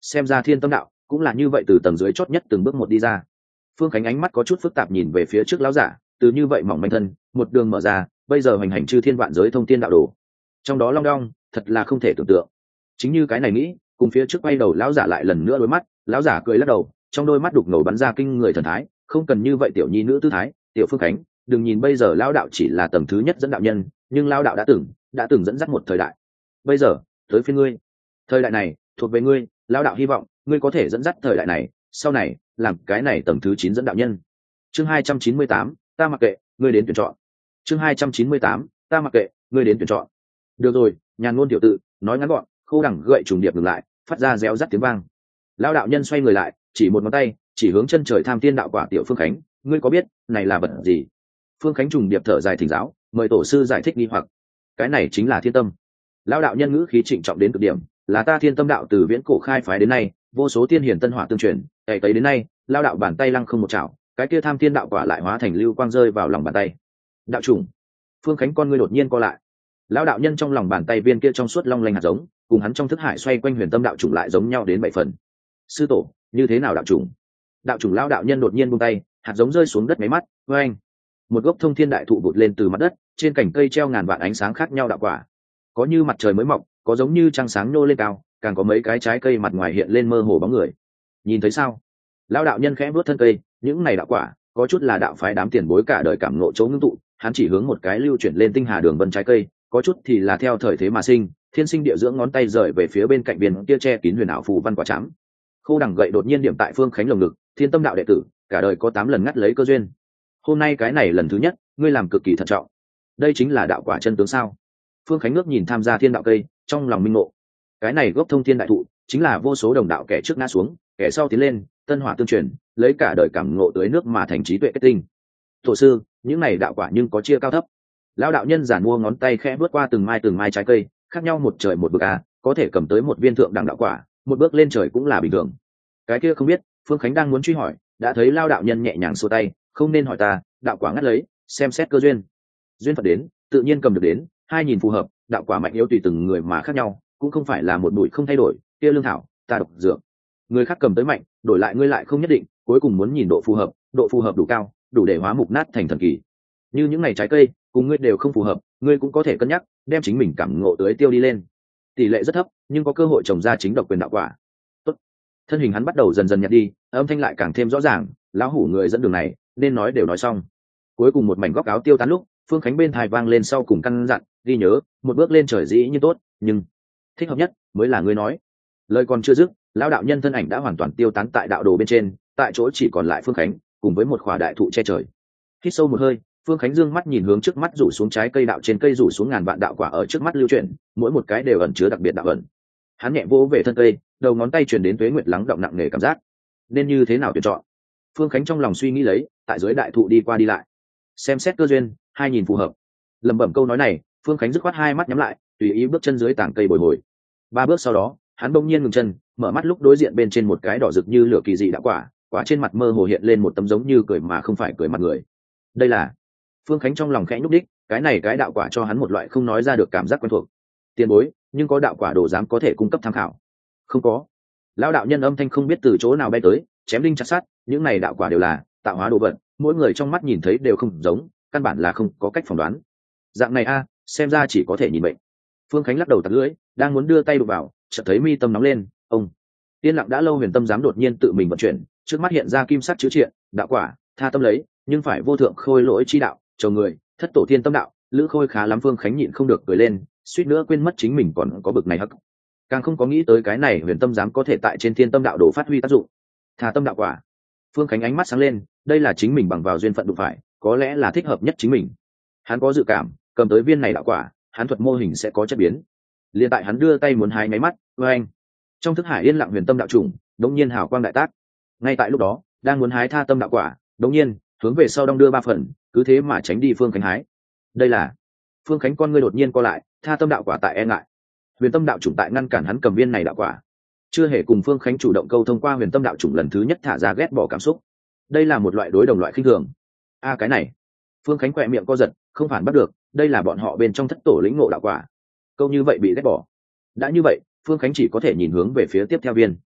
xem ra thiên tâm đạo cũng là như vậy, từ tầng dưới chót nhất từng bước một đi ra. Phương Khánh ánh mắt có chút phức tạp nhìn về phía trước lão giả, từ như vậy mỏng manh thân, một đường mở ra, bây giờ hoành hành chư thiên vạn giới thông thiên đạo đồ. Trong đó long đong, thật là không thể tưởng tượng. Chính như cái này nghĩ, cùng phía trước quay đầu lão giả lại lần nữa đối mắt, lão giả cười lắc đầu, trong đôi mắt đục ngầu bắn ra kinh người thần thái, không cần như vậy tiểu nhi nữ tư thái, tiểu Phương Khánh, đừng nhìn bây giờ lão đạo chỉ là tầng thứ nhất dẫn đạo nhân, nhưng lão đạo đã từng dẫn dắt một thời đại. Bây giờ, tới phiên ngươi. Thời đại này thuộc về ngươi, lão đạo hy vọng ngươi có thể dẫn dắt thời đại này, sau này làm cái này tầng thứ 9 dẫn đạo nhân. Chương 298, ta mặc kệ, ngươi đến tuyển chọn. Chương 298, ta mặc kệ, ngươi đến tuyển chọn. Được rồi, nhàn ngôn tiểu tự, nói ngắn gọn, khô đẳng gậy trùng điệp ngừng lại, phát ra réo rắt tiếng vang. Lão đạo nhân xoay người lại, chỉ một ngón tay, chỉ hướng chân trời tham thiên đạo quả tiểu Phương Khánh, ngươi có biết này là vật gì? Phương Khánh trùng điệp thở dài thỉnh giáo, mời tổ sư giải thích nghi hoặc. Cái này chính là thiên tâm. Lão đạo nhân ngữ khí trịnh trọng đến cực điểm, là ta thiên tâm đạo từ viễn cổ khai phái đến nay, vô số tiên hiển tân hỏa tương truyền, ngày tới đến nay, lão đạo bàn tay lăng không một chảo, cái kia tham thiên đạo quả lại hóa thành lưu quang rơi vào lòng bàn tay. Đạo trùng. Phương Khánh con ngươi đột nhiên co lại. Lão đạo nhân trong lòng bàn tay viên kia trong suốt long lanh hạt giống, cùng hắn trong thức hải xoay quanh huyền tâm đạo trùng lại giống nhau đến 7 phần. Sư tổ, như thế nào đạo trùng? Đạo trùng lão đạo nhân đột nhiên buông tay, hạt giống rơi xuống đất mấy mắt, oeng. Một gốc thông thiên đại thụ vụt lên từ mặt đất, trên cành cây treo ngàn vạn ánh sáng khác nhau đạo quả. Có như mặt trời mới mọc, có giống như trăng sáng nô lên cao, càng có mấy cái trái cây mặt ngoài hiện lên mơ hồ bóng người. Nhìn thấy sao? Lão đạo nhân khẽ vuốt thân cây, những này đạo quả, có chút là đạo phái đám tiền bối cả đời cảm ngộ chỗ ngưng tụ, hắn chỉ hướng một cái lưu chuyển lên tinh hà đường vân trái cây, có chút thì là theo thời thế mà sinh, thiên sinh địa dưỡng, ngón tay rời về phía bên cạnh viên kia che kín huyền ảo phù văn quả trắng. Khô đằng gậy đột nhiên điểm tại Phương Khánh lồng ngực, thiên tâm đạo đệ tử, cả đời có 8 lần ngắt lấy cơ duyên. Hôm nay cái này lần thứ nhất, ngươi làm cực kỳ thận trọng. Đây chính là đạo quả chân tướng sao? Phương Khánh ngước nhìn tham gia thiên đạo cây, trong lòng minh ngộ. Cái này gốc thông thiên đại thụ, chính là vô số đồng đạo kẻ trước ngã xuống, kẻ sau tiến lên, tân hỏa tương truyền, lấy cả đời cảm ngộ tưới nước mà thành trí tuệ kết tinh. Tổ sư, những này đạo quả nhưng có chia cao thấp. Lão đạo nhân giản mua ngón tay khẽ bước qua từng mai trái cây, khác nhau một trời một vực à, có thể cầm tới một viên thượng đẳng đạo quả, một bước lên trời cũng là bình thường. Cái kia không biết, Phương Khánh đang muốn truy hỏi, đã thấy Lão đạo nhân nhẹ nhàng xua tay, không nên hỏi ta, đạo quả ngắt lấy, xem xét cơ duyên. Duyên phận đến, tự nhiên cầm được đến, hai nhìn phù hợp, đạo quả mạnh yếu tùy từng người mà khác nhau, cũng không phải là một bụi không thay đổi, kia lương thảo, ta độc dược. Người khác cầm tới mạnh, đổi lại ngươi lại không nhất định, cuối cùng muốn nhìn độ phù hợp đủ cao, đủ để hóa mục nát thành thần kỳ. Như những ngày trái cây, cùng ngươi đều không phù hợp, ngươi cũng có thể cân nhắc, đem chính mình cảm ngộ tới tiêu đi lên. Tỷ lệ rất thấp, nhưng có cơ hội trồng ra chính độc quyền đạo quả. Tốt. Thân hình hắn bắt đầu dần dần nhạt đi, âm thanh lại càng thêm rõ ràng, lão hủ người dẫn đường này, nên nói đều nói xong. Cuối cùng một mảnh góc áo tiêu tán lúc, Phương Khánh bên tai vang lên sau cùng căn dặn, ghi nhớ, một bước lên trời dĩ như tốt, nhưng thích hợp nhất mới là ngươi nói. Lời còn chưa dứt, lão đạo nhân thân ảnh đã hoàn toàn tiêu tán tại đạo đồ bên trên, tại chỗ chỉ còn lại Phương Khánh cùng với một khỏa đại thụ che trời. Hít sâu một hơi, Phương Khánh dương mắt nhìn hướng trước mắt rủ xuống trái cây đạo, trên cây rủ xuống ngàn vạn đạo quả ở trước mắt lưu chuyển, mỗi một cái đều ẩn chứa đặc biệt đạo ẩn. Hắn nhẹ vỗ về thân cây, đầu ngón tay truyền đến tuế nguyệt lắng động nặng nề cảm giác. Nên như thế nào tuyển chọn? Phương Khánh trong lòng suy nghĩ lấy, tại dưới đại thụ đi qua đi lại, xem xét cơ duyên, hai nhìn phù hợp. Lẩm bẩm câu nói này, Phương Khánh dứt khoát hai mắt nhắm lại, tùy ý bước chân dưới tảng cây bồi hồi. 3 bước sau đó, hắn bỗng nhiên ngừng chân, mở mắt lúc đối diện bên trên một cái đỏ rực như lửa kỳ dị đạo quả, quả trên mặt mơ hồ hiện lên một tấm giống như cười mà không phải cười mặt người. Đây là... Phương Khánh trong lòng khẽ nhúc đích, cái này cái đạo quả cho hắn một loại không nói ra được cảm giác quen thuộc. Tiền bối, nhưng có đạo quả đồ dám có thể cung cấp tham khảo? Không có. Lão đạo nhân âm thanh không biết từ chỗ nào bay tới, chém đinh chặt sắt, những này đạo quả đều là tạo hóa đồ vật, mỗi người trong mắt nhìn thấy đều không giống, căn bản là không có cách phỏng đoán. Dạng này a, xem ra chỉ có thể nhìn bệnh. Phương Khánh lắc đầu tặc lưỡi, đang muốn đưa tay đụng vào, chợt thấy mi tâm nóng lên, ông. Tiên lặng đã lâu huyền tâm dám đột nhiên tự mình vận chuyển, trước mắt hiện ra kim sắc chữ triện, đạo quả, tha tâm lấy, nhưng phải vô thượng khôi lỗi chi đạo, chầu người, thất tổ thiên tâm đạo, lữ khôi khá lắm. Phương Khánh nhịn không được cười lên, suýt nữa quên mất chính mình còn có bực này hắc. Càng không có nghĩ tới cái này huyền tâm dám có thể tại trên thiên tâm đạo đồ phát huy tác dụng. Tha tâm đạo quả. Phương Khánh ánh mắt sáng lên, đây là chính mình bằng vào duyên phận đụng phải, có lẽ là thích hợp nhất chính mình. Hắn có dự cảm, cầm tới viên này đạo quả, hắn thuật mô hình sẽ có chất biến. Liên tại hắn đưa tay muốn hái nháy mắt, anh, trong thức hải yên lặng huyền tâm đạo trùng, đống nhiên hào quang đại tác. Ngay tại lúc đó, đang muốn hái tha tâm đạo quả, đống nhiên hướng về sau đong đưa 3 phần, cứ thế mà tránh đi Phương Khánh hái. Đây là... Phương Khánh con ngươi đột nhiên co lại, tha tâm đạo quả tại e ngại, huyền tâm đạo chủng tại ngăn cản hắn cầm viên này đạo quả. Chưa hề cùng Phương Khánh chủ động câu thông qua, huyền tâm đạo chủng lần thứ nhất thả ra ghét bỏ cảm xúc. Đây là một loại đối đồng loại khinh thường. Cái này... Phương Khánh khỏe miệng co giật, không phản bắt được, đây là bọn họ bên trong thất tổ lĩnh ngộ đạo quả. Câu như vậy bị ghét bỏ. Đã như vậy, Phương Khánh chỉ có thể nhìn hướng về phía tiếp theo viên.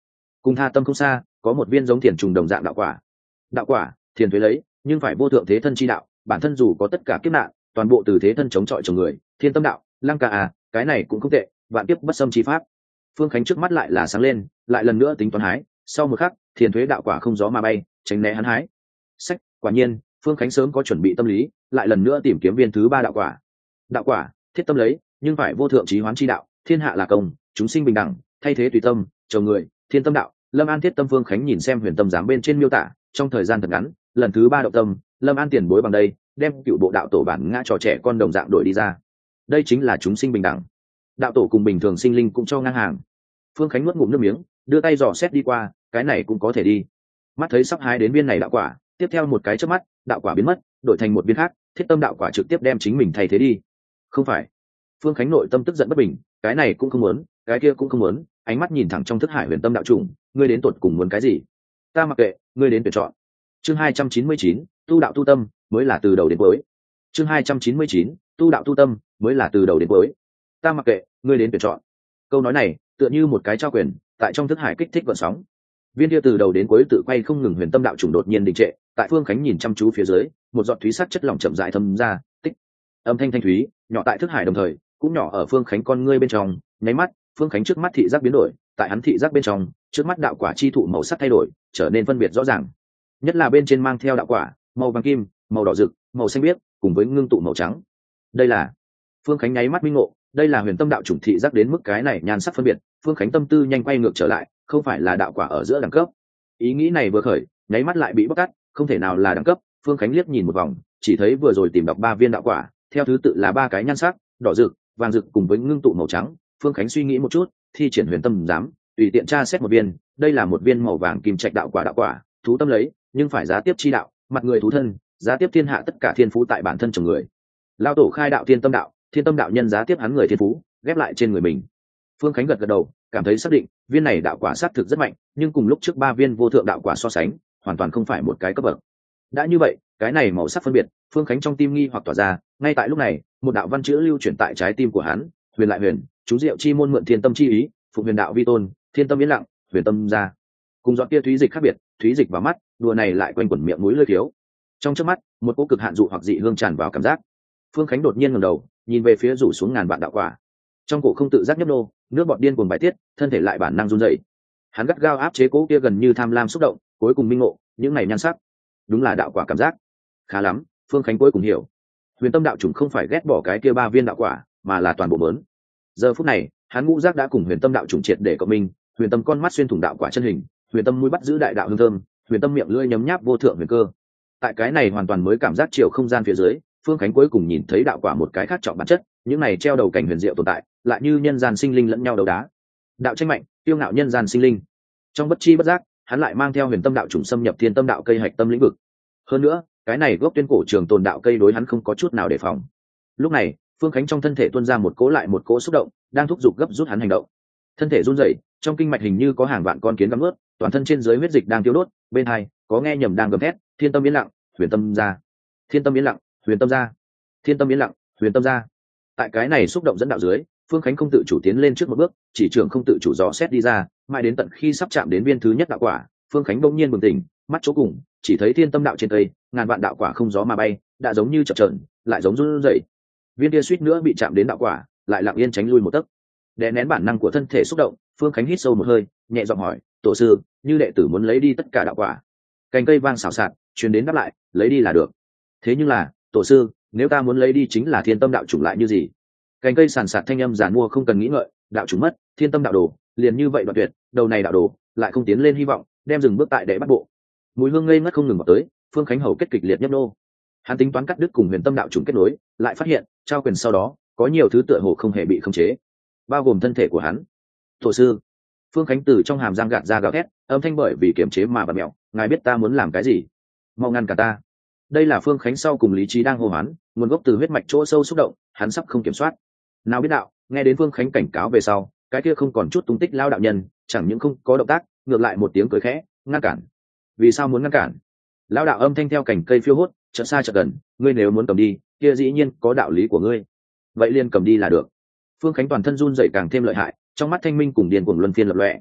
Cùng Tha Tâm không xa, có một viên giống thiền trùng đồng dạng đạo quả. Đạo quả, thiền thuế lấy, nhưng phải vô thượng thế thân chi đạo, bản thân dù có tất cả kiếp nạn, toàn bộ từ thế thân chống chọi chồng người, thiên tâm đạo, lăng ca à, cái này cũng không tệ, vạn kiếp bất xâm chi pháp. Phương Khánh trước mắt lại là sáng lên, lại lần nữa tính toán hái, sau một khắc, thiền thuế đạo quả không gió mà bay, tránh né hắn hái. Sách, quả nhiên, Phương Khánh sớm có chuẩn bị tâm lý, lại lần nữa tìm kiếm viên thứ ba đạo quả. Đạo quả, thiết tâm lấy, nhưng phải vô thượng chí hoán chi đạo, thiên hạ là công, chúng sinh bình đẳng, thay thế tùy tâm, chồng người, thiên tâm đạo. Lâm An thiết tâm. Phương Khánh nhìn xem huyền tâm giám bên trên miêu tả, trong thời gian thật ngắn, lần thứ ba động tâm, Lâm An tiền bối bằng đây, đem cựu bộ đạo tổ bản ngã trò trẻ con đồng dạng đổi đi ra. Đây chính là chúng sinh bình đẳng. Đạo tổ cùng bình thường sinh linh cũng cho ngang hàng. Phương Khánh nuốt ngụm nước miếng, đưa tay dò xét đi qua, cái này cũng có thể đi. Mắt thấy sắp hái đến viên này đạo quả, tiếp theo một cái chớp mắt, đạo quả biến mất, đổi thành một viên khác, thiết tâm đạo quả trực tiếp đem chính mình thay thế đi. Không phải. Phương Khánh nội tâm tức giận bất bình, cái này cũng không muốn, cái kia cũng không muốn, ánh mắt nhìn thẳng trong thức hải huyền tâm đạo chủng, ngươi đến tột cùng muốn cái gì? Ta mặc kệ, ngươi đến tuyển chọn. Chương 299, tu đạo tu tâm, mới là từ đầu đến cuối. Chương 299, tu đạo tu tâm, mới là từ đầu đến cuối. Ta mặc kệ, ngươi đến tuyển chọn. Câu nói này, tựa như một cái trao quyền, tại trong thức hải kích thích gợn sóng. Viên kia từ đầu đến cuối tự quay không ngừng huyền tâm đạo chủng đột nhiên đình trệ, tại Phương Khánh nhìn chăm chú phía dưới, một giọt thúy sắc chất lỏng chậm rãi thấm ra, tích. Âm thanh thanh thúy, nhỏ tại thức hải đồng thời, cũng nhỏ ở Phương Khánh con ngươi bên trong, nháy mắt, Phương Khánh trước mắt thị giác biến đổi, tại hắn thị giác bên trong, trước mắt đạo quả chi thụ màu sắc thay đổi, trở nên phân biệt rõ ràng. Nhất là bên trên mang theo đạo quả, màu vàng kim, màu đỏ rực, màu xanh biếc, cùng với ngưng tụ màu trắng. Đây là Phương Khánh nháy mắt minh ngộ, đây là huyền tâm đạo chủng thị giác đến mức cái này nhan sắc phân biệt. Phương Khánh tâm tư nhanh quay ngược trở lại, không phải là đạo quả ở giữa đẳng cấp. Ý nghĩ này vừa khởi, nháy mắt lại bị bóc tát, không thể nào là đẳng cấp. Phương Khánh liếc nhìn một vòng, chỉ thấy vừa rồi tìm đọc ba viên đạo quả, theo thứ tự là ba cái nhan sắc, đỏ rực, vàng rực cùng với ngưng tụ màu trắng. Phương Khánh suy nghĩ một chút, thi triển huyền tâm giám, tùy tiện tra xét một viên, đây là một viên màu vàng kim trạch đạo quả, thú tâm lấy, nhưng phải giá tiếp chi đạo, mặt người thú thân, giá tiếp thiên hạ tất cả thiên phú tại bản thân chồng người. Lao tổ khai đạo thiên tâm đạo nhân giá tiếp hắn người thiên phú, ghép lại trên người mình. Phương Khánh gật gật đầu, cảm thấy xác định, viên này đạo quả xác thực rất mạnh, nhưng cùng lúc trước ba viên vô thượng đạo quả so sánh, hoàn toàn không phải một cái cấp bậc. Đã như vậy, cái này màu sắc phân biệt, Phương Khánh trong tim nghi hoặc tỏa ra, ngay tại lúc này, một đạo văn chữ lưu chuyển tại trái tim của hắn, huyền lại huyền, chú diệu chi môn mượn thiên tâm chi ý, phụ huyền đạo vi tôn, thiên tâm yên lặng, huyền tâm ra. Cùng giọt kia thúy dịch khác biệt, thúy dịch vào mắt, đùa này lại quanh quẩn miệng mũi lưỡi thiếu. Trong chớp mắt, một cỗ cực hạn dụ hoặc dị hương tràn vào cảm giác. Phương Khánh đột nhiên ngẩng đầu, nhìn về phía rủ xuống ngàn vạn đạo quả. Trong cổ không tự giác nhấp nô, nước bọt điên cuồng bài tiết, thân thể lại bản năng run rẩy. Hắn gắt gao áp chế cố kia gần như tham lam xúc động, cuối cùng minh ngộ, những này nhan sắc, đúng là đạo quả cảm giác. Khá lắm, Phương Khánh cuối cùng hiểu. Huyền tâm đạo chủng không phải ghét bỏ cái kia ba viên đạo quả, mà là toàn bộ mớn. Giờ phút này, hắn ngũ giác đã cùng huyền tâm đạo chủng triệt để cộng minh, huyền tâm con mắt xuyên thủng đạo quả chân hình, huyền tâm mũi bắt giữ đại đạo hương thơm, huyền tâm miệng lưỡi nhấm nháp vô thượng huyền cơ. Tại cái này hoàn toàn mới cảm giác chiều không gian phía dưới, Phương Khánh cuối cùng nhìn thấy đạo quả một cái khác trọng bản chất, những này treo đầu cảnh huyền diệu tồn tại, lại như nhân gian sinh linh lẫn nhau đấu đá. Đạo tranh mạnh, tiêu ngạo nhân gian sinh linh. Trong bất chi bất giác, hắn lại mang theo huyền tâm đạo chủng xâm nhập thiên tâm đạo cây hạch tâm lĩnh vực. Hơn nữa, cái này gốc tuyên cổ trường tồn đạo cây đối hắn không có chút nào đề phòng. Lúc này, Phương Khánh trong thân thể tuôn ra một cỗ lại một cỗ xúc động, đang thúc giục gấp rút hắn hành động. Thân thể run rẩy, trong kinh mạch hình như có hàng vạn con kiến gặm nuốt, toàn thân trên dưới huyết dịch đang tiêu đốt, bên hai có nghe nhầm đang gầm thét, thiên tâm yên lặng, huyền tâm ra. Thiên tâm yên lặng, huyền tâm ra. Thiên tâm yên lặng, huyền tâm ra. Tại cái này xúc động dẫn đạo dưới, Phương Khánh không tự chủ tiến lên trước một bước, chỉ trường không tự chủ dò xét đi ra, mãi đến tận khi sắp chạm đến viên thứ nhất đạo quả, Phương Khánh bỗng nhiên bừng tỉnh, mắt chỗ cùng, chỉ thấy thiên tâm đạo trên cây, ngàn vạn đạo quả không gió mà bay, đã giống như chập chờn, lại giống run rẩy. Viên kia suýt nữa bị chạm đến đạo quả, lại lặng yên tránh lui một tấc. Đè nén bản năng của thân thể xúc động, Phương Khánh hít sâu một hơi, nhẹ giọng hỏi, tổ sư, như đệ tử muốn lấy đi tất cả đạo quả. Cành cây vang xào xạc, truyền đến đáp lại, lấy đi là được. Thế nhưng là, tổ sư, nếu ta muốn lấy đi chính là thiên tâm đạo chủng lại như gì? Cành cây sàn sạt thanh âm giàn mua không cần nghĩ ngợi, đạo chủng mất, thiên tâm đạo đồ, liền như vậy đoạn tuyệt, đầu này đạo đồ, lại không tiến lên hy vọng, đem dừng bước tại đệ bắt bộ. Mùi hương ngây ngất không ngừng vào tới, Phương Khánh hầu kết kịch liệt nhấp nô. Hắn tính toán cắt đứt cùng huyền tâm đạo chủng kết nối, lại phát hiện, trao quyền sau đó, có nhiều thứ tựa hồ không hề bị khống chế, bao gồm thân thể của hắn. Tổ sư, Phương Khánh từ trong hàm răng gạt ra gào thét, âm thanh bởi vì kiềm chế mà bật mẹo, ngài biết ta muốn làm cái gì? Mau ngăn cả ta. Đây là Phương Khánh sau cùng lý trí đang hô hoán, nguồn gốc từ huyết mạch chỗ sâu xúc động, hắn sắp không kiểm soát. Nào biết đạo, nghe đến Phương Khánh cảnh cáo về sau, cái kia không còn chút tung tích lao đạo nhân, chẳng những không có động tác, ngược lại một tiếng cười khẽ, ngăn cản. Vì sao muốn ngăn cản? Lao đạo âm thanh theo cảnh cây phiêu hốt, chợt xa chợt gần, ngươi nếu muốn cầm đi, kia dĩ nhiên có đạo lý của ngươi. Vậy liền cầm đi là được. Phương Khánh toàn thân run rẩy càng thêm lợi hại, trong mắt thanh minh cùng điên cuồng luân phiên lập lòe.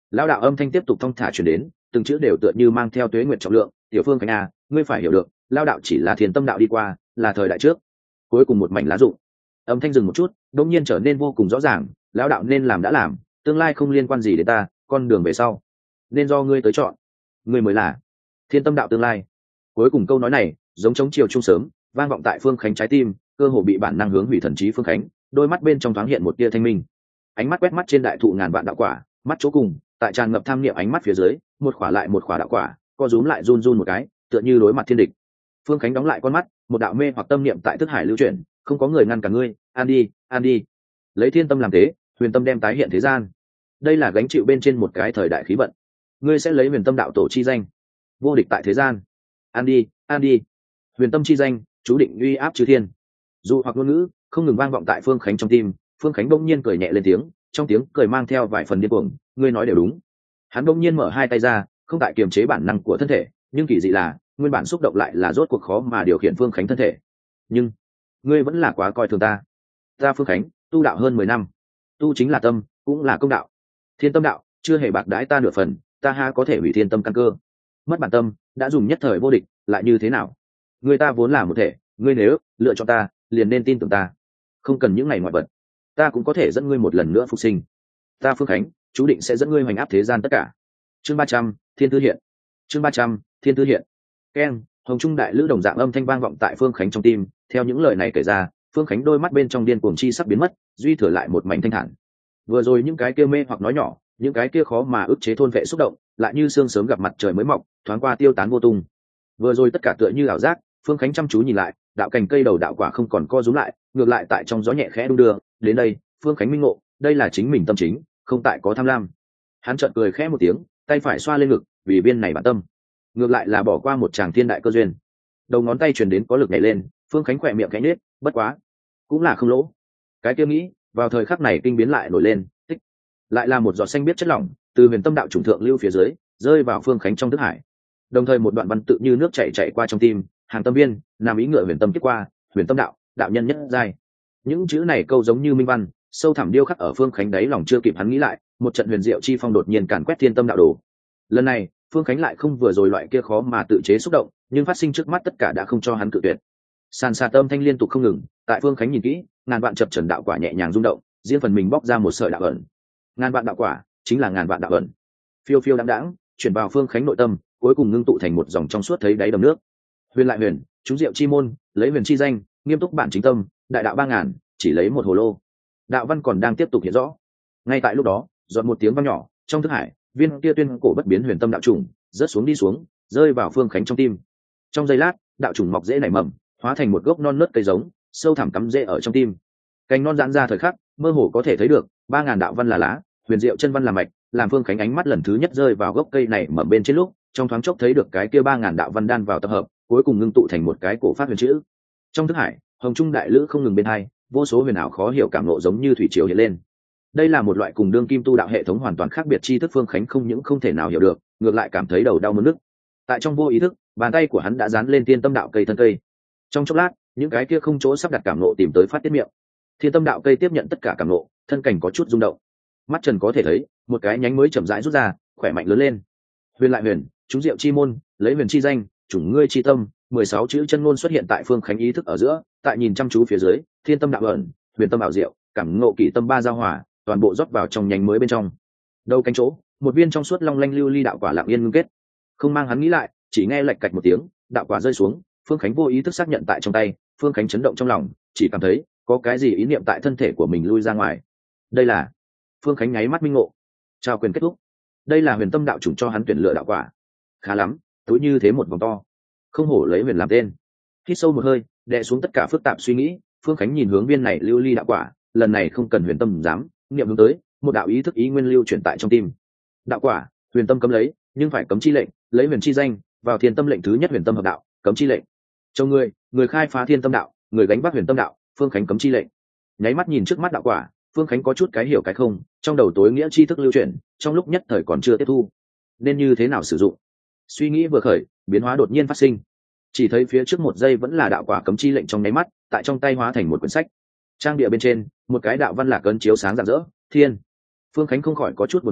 Lão đạo âm thanh tiếp tục thong thả truyền đến, từng chữ đều tựa như mang theo tuế nguyệt trọng lượng. Tiểu Phương Khánh à, ngươi phải hiểu được, Lão đạo chỉ là Thiên Tâm đạo đi qua, là thời đại trước. Cuối cùng một mảnh lá rụng. Âm thanh dừng một chút, đột nhiên trở nên vô cùng rõ ràng. Lão đạo nên làm đã làm, tương lai không liên quan gì đến ta, con đường về sau nên do ngươi tới chọn. Ngươi mới là Thiên Tâm đạo tương lai. Cuối cùng câu nói này, giống trống chiều trung sớm, vang vọng tại Phương Khánh trái tim, cơ hồ bị bản năng hướng hủy thần trí Phương Khánh, đôi mắt bên trong thoáng hiện một tia thanh minh. Ánh mắt quét mắt trên đại thụ ngàn vạn đạo quả, mắt chỗ cùng, tại tràn ngập tham niệm ánh mắt phía dưới, một khỏa lại một khỏa đạo quả, co rúm lại run run một cái, tựa như đối mặt thiên địch. Phương Khánh đóng lại con mắt, một đạo mê hoặc tâm niệm tại thức hải lưu chuyển, không có người ngăn cản ngươi, an đi, an đi. Lấy thiên tâm làm tế, huyền tâm đem tái hiện thế gian. Đây là gánh chịu bên trên một cái thời đại khí vận. Ngươi sẽ lấy huyền tâm đạo tổ chi danh, vô địch tại thế gian. An đi, an đi. Huyền tâm chi danh, chú định uy áp chư thiên. Dù hoặc ngôn ngữ không ngừng vang vọng tại Phương Khánh trong tim. Phương Khánh bỗng nhiên cười nhẹ lên tiếng, trong tiếng cười mang theo vài phần điên cuồng. Ngươi nói đều đúng. Hắn bỗng nhiên mở hai tay ra, không tại kiềm chế bản năng của thân thể, nhưng kỳ dị là nguyên bản xúc động lại là rốt cuộc khó mà điều khiển Phương Khánh thân thể. Nhưng ngươi vẫn là quá coi thường ta. Ta Phương Khánh tu đạo hơn 10 năm, tu chính là tâm, cũng là công đạo. Thiên tâm đạo chưa hề bạc đãi ta nửa phần, ta ha có thể hủy thiên tâm căn cơ. Mất bản tâm, đã dùng nhất thời vô địch, lại như thế nào? Người ta vốn là một thể, ngươi nếu lựa chọn ta, liền nên tin tưởng ta. Không cần những ngày ngoại vật, ta cũng có thể dẫn ngươi một lần nữa phục sinh. Ta Phương Khánh chú định sẽ dẫn ngươi hoành áp thế gian tất cả. Chương 300, Thiên Thư Hiện. Chương 300, Thiên Thư Hiện. Keng, hồng trung đại lữ đồng dạng âm thanh vang vọng tại Phương Khánh trong tim. Theo những lời này kể ra, Phương Khánh đôi mắt bên trong điên cuồng chi sắp biến mất, duy thừa lại một mảnh thanh thản. Vừa rồi những cái kia mê hoặc nói nhỏ, những cái kia khó mà ức chế thôn vệ xúc động, lại như sương sớm gặp mặt trời mới mọc, thoáng qua tiêu tán vô tung. Vừa rồi tất cả tựa như ảo giác. Phương Khánh chăm chú nhìn lại, đạo cành cây đầu đạo quả không còn co rúm lại, ngược lại tại trong gió nhẹ khẽ đung đưa. Đến đây, Phương Khánh minh ngộ, đây là chính mình tâm chính, không tại có tham lam. Hắn chợt cười khẽ một tiếng, tay phải xoa lên ngực, vì viên này bản tâm, ngược lại là bỏ qua một tràng thiên đại cơ duyên. Đầu ngón tay truyền đến có lực nhảy lên, Phương Khánh khỏe miệng khẽ nhếch, bất quá, cũng là không lỗ. Cái kia nghĩ, vào thời khắc này kinh biến lại nổi lên, tích, lại là một giọt xanh biết chất lỏng từ huyền tâm đạo chủng thượng lưu phía dưới, rơi vào Phương Khánh trong thức hải. Đồng thời một đoạn văn tự như nước chảy qua trong tim, hàng tâm viên, nam ý ngựa huyền tâm tiếp qua, huyền tâm đạo, đạo nhân nhất giai. Những chữ này câu giống như minh văn, sâu thẳm điêu khắc ở Phương Khánh đáy lòng chưa kịp hắn nghĩ lại, một trận huyền diệu chi phong đột nhiên càn quét thiên tâm đạo đồ. Lần này, Phương Khánh lại không vừa rồi loại kia khó mà tự chế xúc động, nhưng phát sinh trước mắt tất cả đã không cho hắn cự tuyệt. Sàn sạt âm thanh liên tục không ngừng, tại Phương Khánh nhìn kỹ, ngàn vạn chập trần đạo quả nhẹ nhàng rung động, riêng phần mình bóc ra một sợi đạo ẩn. Ngàn vạn đạo quả, chính là ngàn vạn đạo ẩn. Phiêu phiêu đãng đãng, chuyển vào Phương Khánh nội tâm, cuối cùng ngưng tụ thành một dòng trong suốt thấy đáy đầm nước. Huyền lại huyền, chúng diệu chi môn, lấy huyền chi danh, nghiêm túc bản chính tâm, đại đạo 3000, chỉ lấy một hồ lô. Đạo văn còn đang tiếp tục hiện rõ. Ngay tại lúc đó, giọt một tiếng vang nhỏ, trong thức hải, viên kia tuyên cổ bất biến huyền tâm đạo trùng rớt xuống đi xuống, rơi vào Phương Khánh trong tim. Trong giây lát, đạo trùng mọc rễ nảy mầm, hóa thành một gốc non nớt cây giống, sâu thẳm cắm rễ ở trong tim. Cành non giãn ra thời khắc, mơ hồ có thể thấy được 3000 đạo văn là lá, huyền diệu chân văn là mạch, làm Phương Khánh ánh mắt lần thứ nhất rơi vào gốc cây này mầm bên trên lúc, trong thoáng chốc thấy được cái kia 3000 đạo văn đan vào tập hợp, cuối cùng ngưng tụ thành một cái cổ phát huyền chữ. Trong thức hải, hồng trung đại lữ không ngừng bên hai, vô số huyền ảo khó hiểu cảm ngộ giống như thủy triều hiện lên. Đây là một loại cùng đương kim tu đạo hệ thống hoàn toàn khác biệt tri thức. Phương Khánh không những không thể nào hiểu được, ngược lại cảm thấy đầu đau muốn nức. Tại trong vô ý thức, bàn tay của hắn đã dán lên thiên tâm đạo cây thân cây. Trong chốc lát, những cái kia không chỗ sắp đặt cảm ngộ tìm tới phát tiết miệng. Thiên tâm đạo cây tiếp nhận tất cả cảm ngộ, thân cảnh có chút rung động. Mắt trần có thể thấy, một cái nhánh mới chậm rãi rút ra, khỏe mạnh lớn lên. Huyền lại huyền, chúng diệu chi môn, lấy huyền chi danh, chủng ngươi chi tâm, 16 chữ chân ngôn xuất hiện tại Phương Khánh ý thức ở giữa. Tại nhìn chăm chú phía dưới, thiên tâm đạo ẩn, huyền tâm ảo diệu, cảm ngộ kỷ tâm ba giao hòa, toàn bộ rót vào trong nhánh mới bên trong. Đầu cánh chỗ, một viên trong suốt long lanh lưu ly đạo quả lặng yên ngưng kết. Không mang hắn nghĩ lại, chỉ nghe lạch cạch một tiếng, đạo quả rơi xuống. Phương Khánh vô ý thức xác nhận tại trong tay. Phương Khánh chấn động trong lòng, chỉ cảm thấy có cái gì ý niệm tại thân thể của mình lui ra ngoài. Đây là Phương Khánh nháy mắt minh ngộ. Trao quyền kết thúc. Đây là huyền tâm đạo chủng cho hắn tuyển lựa đạo quả. Khá lắm, túi như thế một vòng to, không hổ lấy huyền làm tên. Hít sâu một hơi, đè xuống tất cả phức tạp suy nghĩ, Phương Khánh nhìn hướng viên này lưu ly đạo quả. Lần này không cần huyền tâm dám niệm hướng tới, một đạo ý thức ý nguyên lưu chuyển tại trong tim. Đạo quả, huyền tâm cấm lấy, nhưng phải cấm chi lệnh, lấy huyền chi danh, vào thiên tâm lệnh thứ nhất huyền tâm hợp đạo, cấm chi lệnh. Châu người khai phá thiên tâm đạo, người gánh vác huyền tâm đạo, Phương Khánh cấm chi lệnh. Nháy mắt nhìn trước mắt đạo quả, Phương Khánh có chút cái hiểu cái không, trong đầu tối nghĩa tri thức lưu chuyển, trong lúc nhất thời còn chưa tiếp thu, nên như thế nào sử dụng. Suy nghĩ vừa khởi, biến hóa đột nhiên phát sinh. Chỉ thấy phía trước một giây vẫn là đạo quả cấm chi lệnh trong nháy mắt, tại trong tay hóa thành một quyển sách. Trang địa bên trên, một cái đạo văn lạc ấn chiếu sáng rạng rỡ, thiên. Phương Khánh không khỏi có chút buồn cười,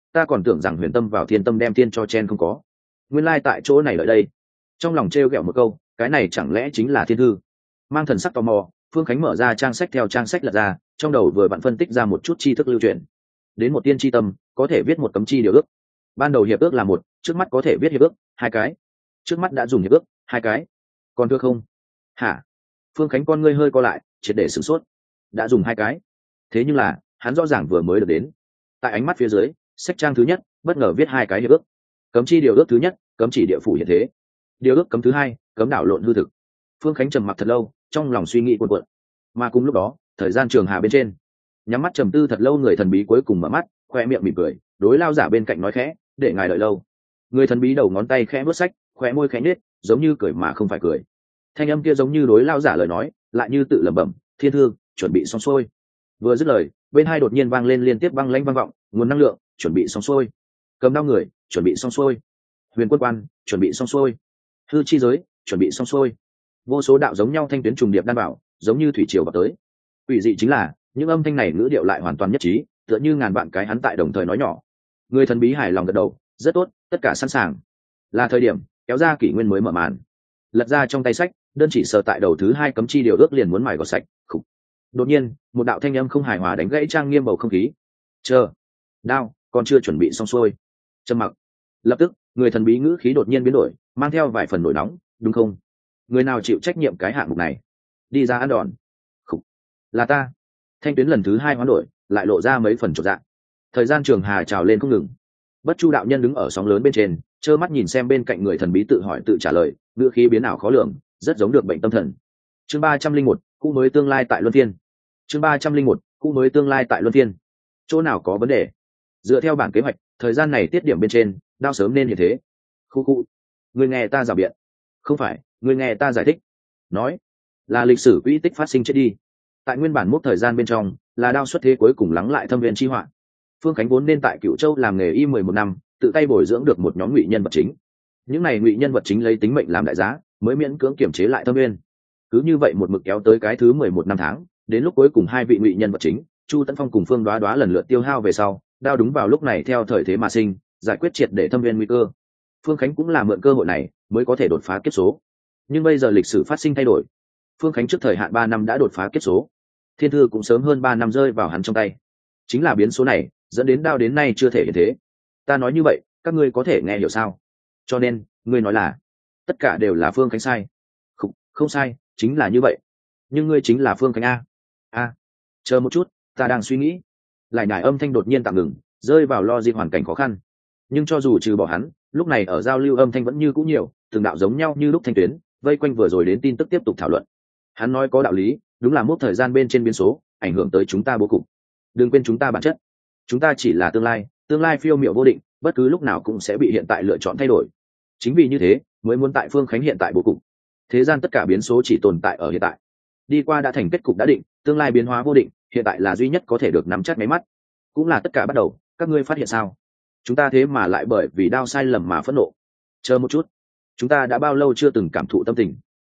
ta còn tưởng rằng huyền tâm vào thiên tâm đem tiên cho chen không có, nguyên lai tại chỗ này ở đây. Trong lòng trêu ghẹo một câu, cái này chẳng lẽ chính là thiên thư? Mang thần sắc tò mò, Phương Khánh mở ra trang sách, theo trang sách lật ra, trong đầu vừa vặn phân tích ra một chút tri thức lưu truyền. Đến một tiên tri tâm, có thể viết một cấm chi điều ước. Ban đầu hiệp ước là một, trước mắt có thể viết hiệp ước hai cái. Trước mắt đã dùng hiệp ước hai cái, còn thưa không? Hả? Phương Khánh con ngươi hơi co lại, triệt để sửng sốt. Đã dùng hai cái, thế nhưng là hắn rõ ràng vừa mới được đến. Tại ánh mắt phía dưới, sách trang thứ nhất bất ngờ viết hai cái hiệp ước. Cấm chi điều ước thứ nhất, cấm chỉ địa phủ hiện thế. Điều ước cấm thứ hai, cấm đảo lộn hư thực. Phương Khánh trầm mặc thật lâu, trong lòng suy nghĩ cuộn cuộn. Mà cùng lúc đó, thời gian trường hà bên trên, nhắm mắt trầm tư thật lâu, người thần bí cuối cùng mở mắt, khoe miệng mỉm cười, đối lao giả bên cạnh nói khẽ, để ngài đợi lâu. Người thần bí đầu ngón tay khẽ vuốt sách, khoe môi khẽ nhếch, giống như cười mà không phải cười. Thanh âm kia giống như đối lao giả lời nói, lại như tự lẩm bẩm, thiên thư chuẩn bị xong xuôi. Vừa dứt lời, bên hai đột nhiên vang lên liên tiếp băng lãnh vang vọng, nguồn năng lượng chuẩn bị xong xuôi, cầm đao người chuẩn bị xong xuôi, huyền quân quan chuẩn bị xong xuôi, hư chi giới chuẩn bị xong xuôi. Vô số đạo giống nhau thanh tuyến trùng điệp đan bảo, giống như thủy triều vào tới. Quỷ dị chính là, những âm thanh này ngữ điệu lại hoàn toàn nhất trí, tựa như ngàn vạn cái hắn tại đồng thời nói nhỏ. Người thần bí hài lòng gật đầu, rất tốt, tất cả sẵn sàng. Là thời điểm kéo ra kỷ nguyên mới mở màn. Lật ra trong tay sách, đơn chỉ sờ tại đầu thứ hai cấm chi điều ước liền muốn mài gọt sạch. Khủ. Đột nhiên, một đạo thanh âm không hài hòa đánh gãy trang nghiêm bầu không khí. Chờ, đao, còn chưa chuẩn bị xong xuôi. Trầm mặc. Lập tức, người thần bí ngữ khí đột nhiên biến đổi, mang theo vài phần nổi nóng, đúng không? Người nào chịu trách nhiệm cái hạng mục này? Đi ra ăn đòn. Khủ. Là ta. Thanh tuyến lần thứ hai hoán đổi, lại lộ ra mấy phần chột dạ. Thời gian trường hà trào lên không ngừng. Bất Chu đạo nhân đứng ở sóng lớn bên trên, trơ mắt nhìn xem bên cạnh người thần bí tự hỏi tự trả lời, ngữ khí biến ảo khó lường, rất giống được bệnh tâm thần. Chương 301, cũ mới tương lai tại luân phiên. Chương 301, cũ mới tương lai tại luân phiên. Chỗ nào có vấn đề? Dựa theo bản kế hoạch, thời gian này tiết điểm bên trên, đao sớm nên hiện thế. Khu khu. Người nghe ta rào biện. Không phải, người nghe ta giải thích. Nói, là lịch sử quỹ tích phát sinh chết đi. Tại nguyên bản mốc thời gian bên trong, là đao xuất thế cuối cùng lắng lại thâm viên chi họa. Phương Khánh vốn nên tại Cửu Châu làm nghề y 11 năm, tự tay bồi dưỡng được một nhóm ngụy nhân vật chính. Những này ngụy nhân vật chính lấy tính mệnh làm đại giá, mới miễn cưỡng kiểm chế lại thâm viên. Cứ như vậy một mực kéo tới cái thứ 11 năm tháng, đến lúc cuối cùng hai vị ngụy nhân vật chính, Chu Tấn Phong cùng Phương Đoá Đoá lần lượt tiêu hao về sau, đao đúng vào lúc này theo thời thế mà sinh, giải quyết triệt để thâm viên nguy cơ. Phương Khánh cũng là mượn cơ hội này mới có thể đột phá kiếp số. Nhưng bây giờ lịch sử phát sinh thay đổi. Phương Khánh trước thời hạn 3 năm đã đột phá kiếp số. Thiên thư cũng sớm hơn 3 năm rơi vào hắn trong tay. Chính là biến số này, dẫn đến đao đến nay chưa thể hiện thế. Ta nói như vậy, các ngươi có thể nghe hiểu sao? Cho nên, ngươi nói là tất cả đều là Phương Khánh sai. Không sai, chính là như vậy. Nhưng ngươi chính là Phương Khánh a. Chờ một chút, ta đang suy nghĩ. Lại nhải âm thanh đột nhiên tạm ngừng, rơi vào lo di hoàn cảnh khó khăn. Nhưng cho dù trừ bỏ hắn, lúc này ở giao lưu âm thanh vẫn như cũ nhiều, từng đạo giống nhau như lúc thanh tuyến, vây quanh vừa rồi đến tin tức tiếp tục thảo luận. Hắn nói có đạo lý, đúng là mốc thời gian bên trên biến số, ảnh hưởng tới chúng ta bố cục. Đừng quên chúng ta bản chất, chúng ta chỉ là tương lai phiêu miểu vô định, bất cứ lúc nào cũng sẽ bị hiện tại lựa chọn thay đổi. Chính vì như thế, mới muốn tại Phương Khánh hiện tại bố cục. Thế gian tất cả biến số chỉ tồn tại ở hiện tại. Đi qua đã thành kết cục đã định, tương lai biến hóa vô định, hiện tại là duy nhất có thể được nắm chắc máy mắt. Cũng là tất cả bắt đầu, các ngươi phát hiện sao? Chúng ta thế mà lại bởi vì đao sai lầm mà phẫn nộ. Chờ một chút, chúng ta đã bao lâu chưa từng cảm thụ tâm tình?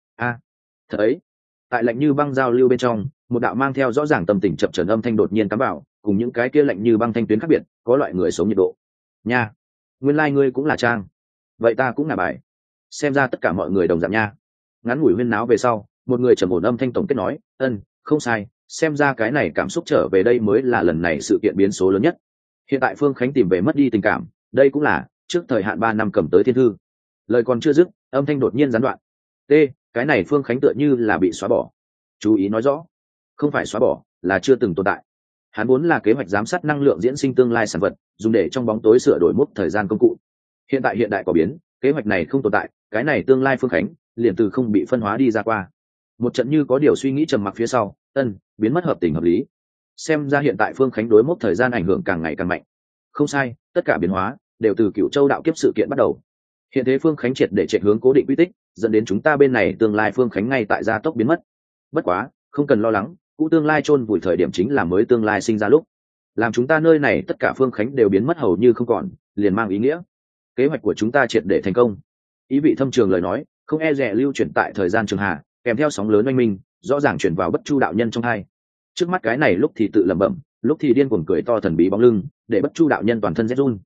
Thật ấy. Tại lạnh như băng giao lưu bên trong, một đạo mang theo rõ ràng tâm tình chập chờn âm thanh đột nhiên cắm vào, cùng những cái kia lạnh như băng thanh tuyến khác biệt, có loại người sống nhiệt độ. Nha, nguyên lai ngươi cũng là Trang. Vậy ta cũng là bài. Xem ra tất cả mọi người đồng dạng nha. Ngắn ngủi huyên náo về sau, một người trầm ổn âm thanh tổng kết nói, không sai, xem ra cái này cảm xúc trở về đây mới là lần này sự kiện biến số lớn nhất. Hiện tại Phương Khánh tìm về mất đi tình cảm, đây cũng là trước thời hạn 3 năm cầm tới thiên thư. Lời còn chưa dứt, âm thanh đột nhiên gián đoạn. Cái này Phương Khánh tựa như là bị xóa bỏ. Chú ý nói rõ, không phải xóa bỏ, là chưa từng tồn tại. Hắn vốn là kế hoạch giám sát năng lượng diễn sinh tương lai sản vật, dùng để trong bóng tối sửa đổi mốc thời gian công cụ. Hiện đại có biến, kế hoạch này không tồn tại, cái này tương lai Phương Khánh liền từ không bị phân hóa đi ra qua. Một trận như có điều suy nghĩ trầm mặc phía sau, biến mất hợp tình hợp lý. Xem ra hiện tại Phương Khánh đối mốc thời gian ảnh hưởng càng ngày càng mạnh. Không sai, tất cả biến hóa đều từ Cửu Châu đạo kiếp sự kiện bắt đầu. Hiện thế Phương Khánh triệt để chạy hướng cố định quy tích, dẫn đến chúng ta bên này tương lai Phương Khánh ngay tại gia tốc biến mất. Bất quá, không cần lo lắng, cũ tương lai chôn vùi thời điểm chính là mới tương lai sinh ra lúc. Làm chúng ta nơi này tất cả Phương Khánh đều biến mất hầu như không còn, liền mang ý nghĩa kế hoạch của chúng ta triệt để thành công. Ý vị thâm trường lời nói, không e dè lưu chuyển tại thời gian trường hạ, kèm theo sóng lớn oanh minh, rõ ràng chuyển vào Bất Chu đạo nhân trong hai. Trước mắt cái này lúc thì tự lẩm bẩm, lúc thì điên cuồng cười to thần bí bóng lưng, để Bất Chu đạo nhân toàn thân rét run.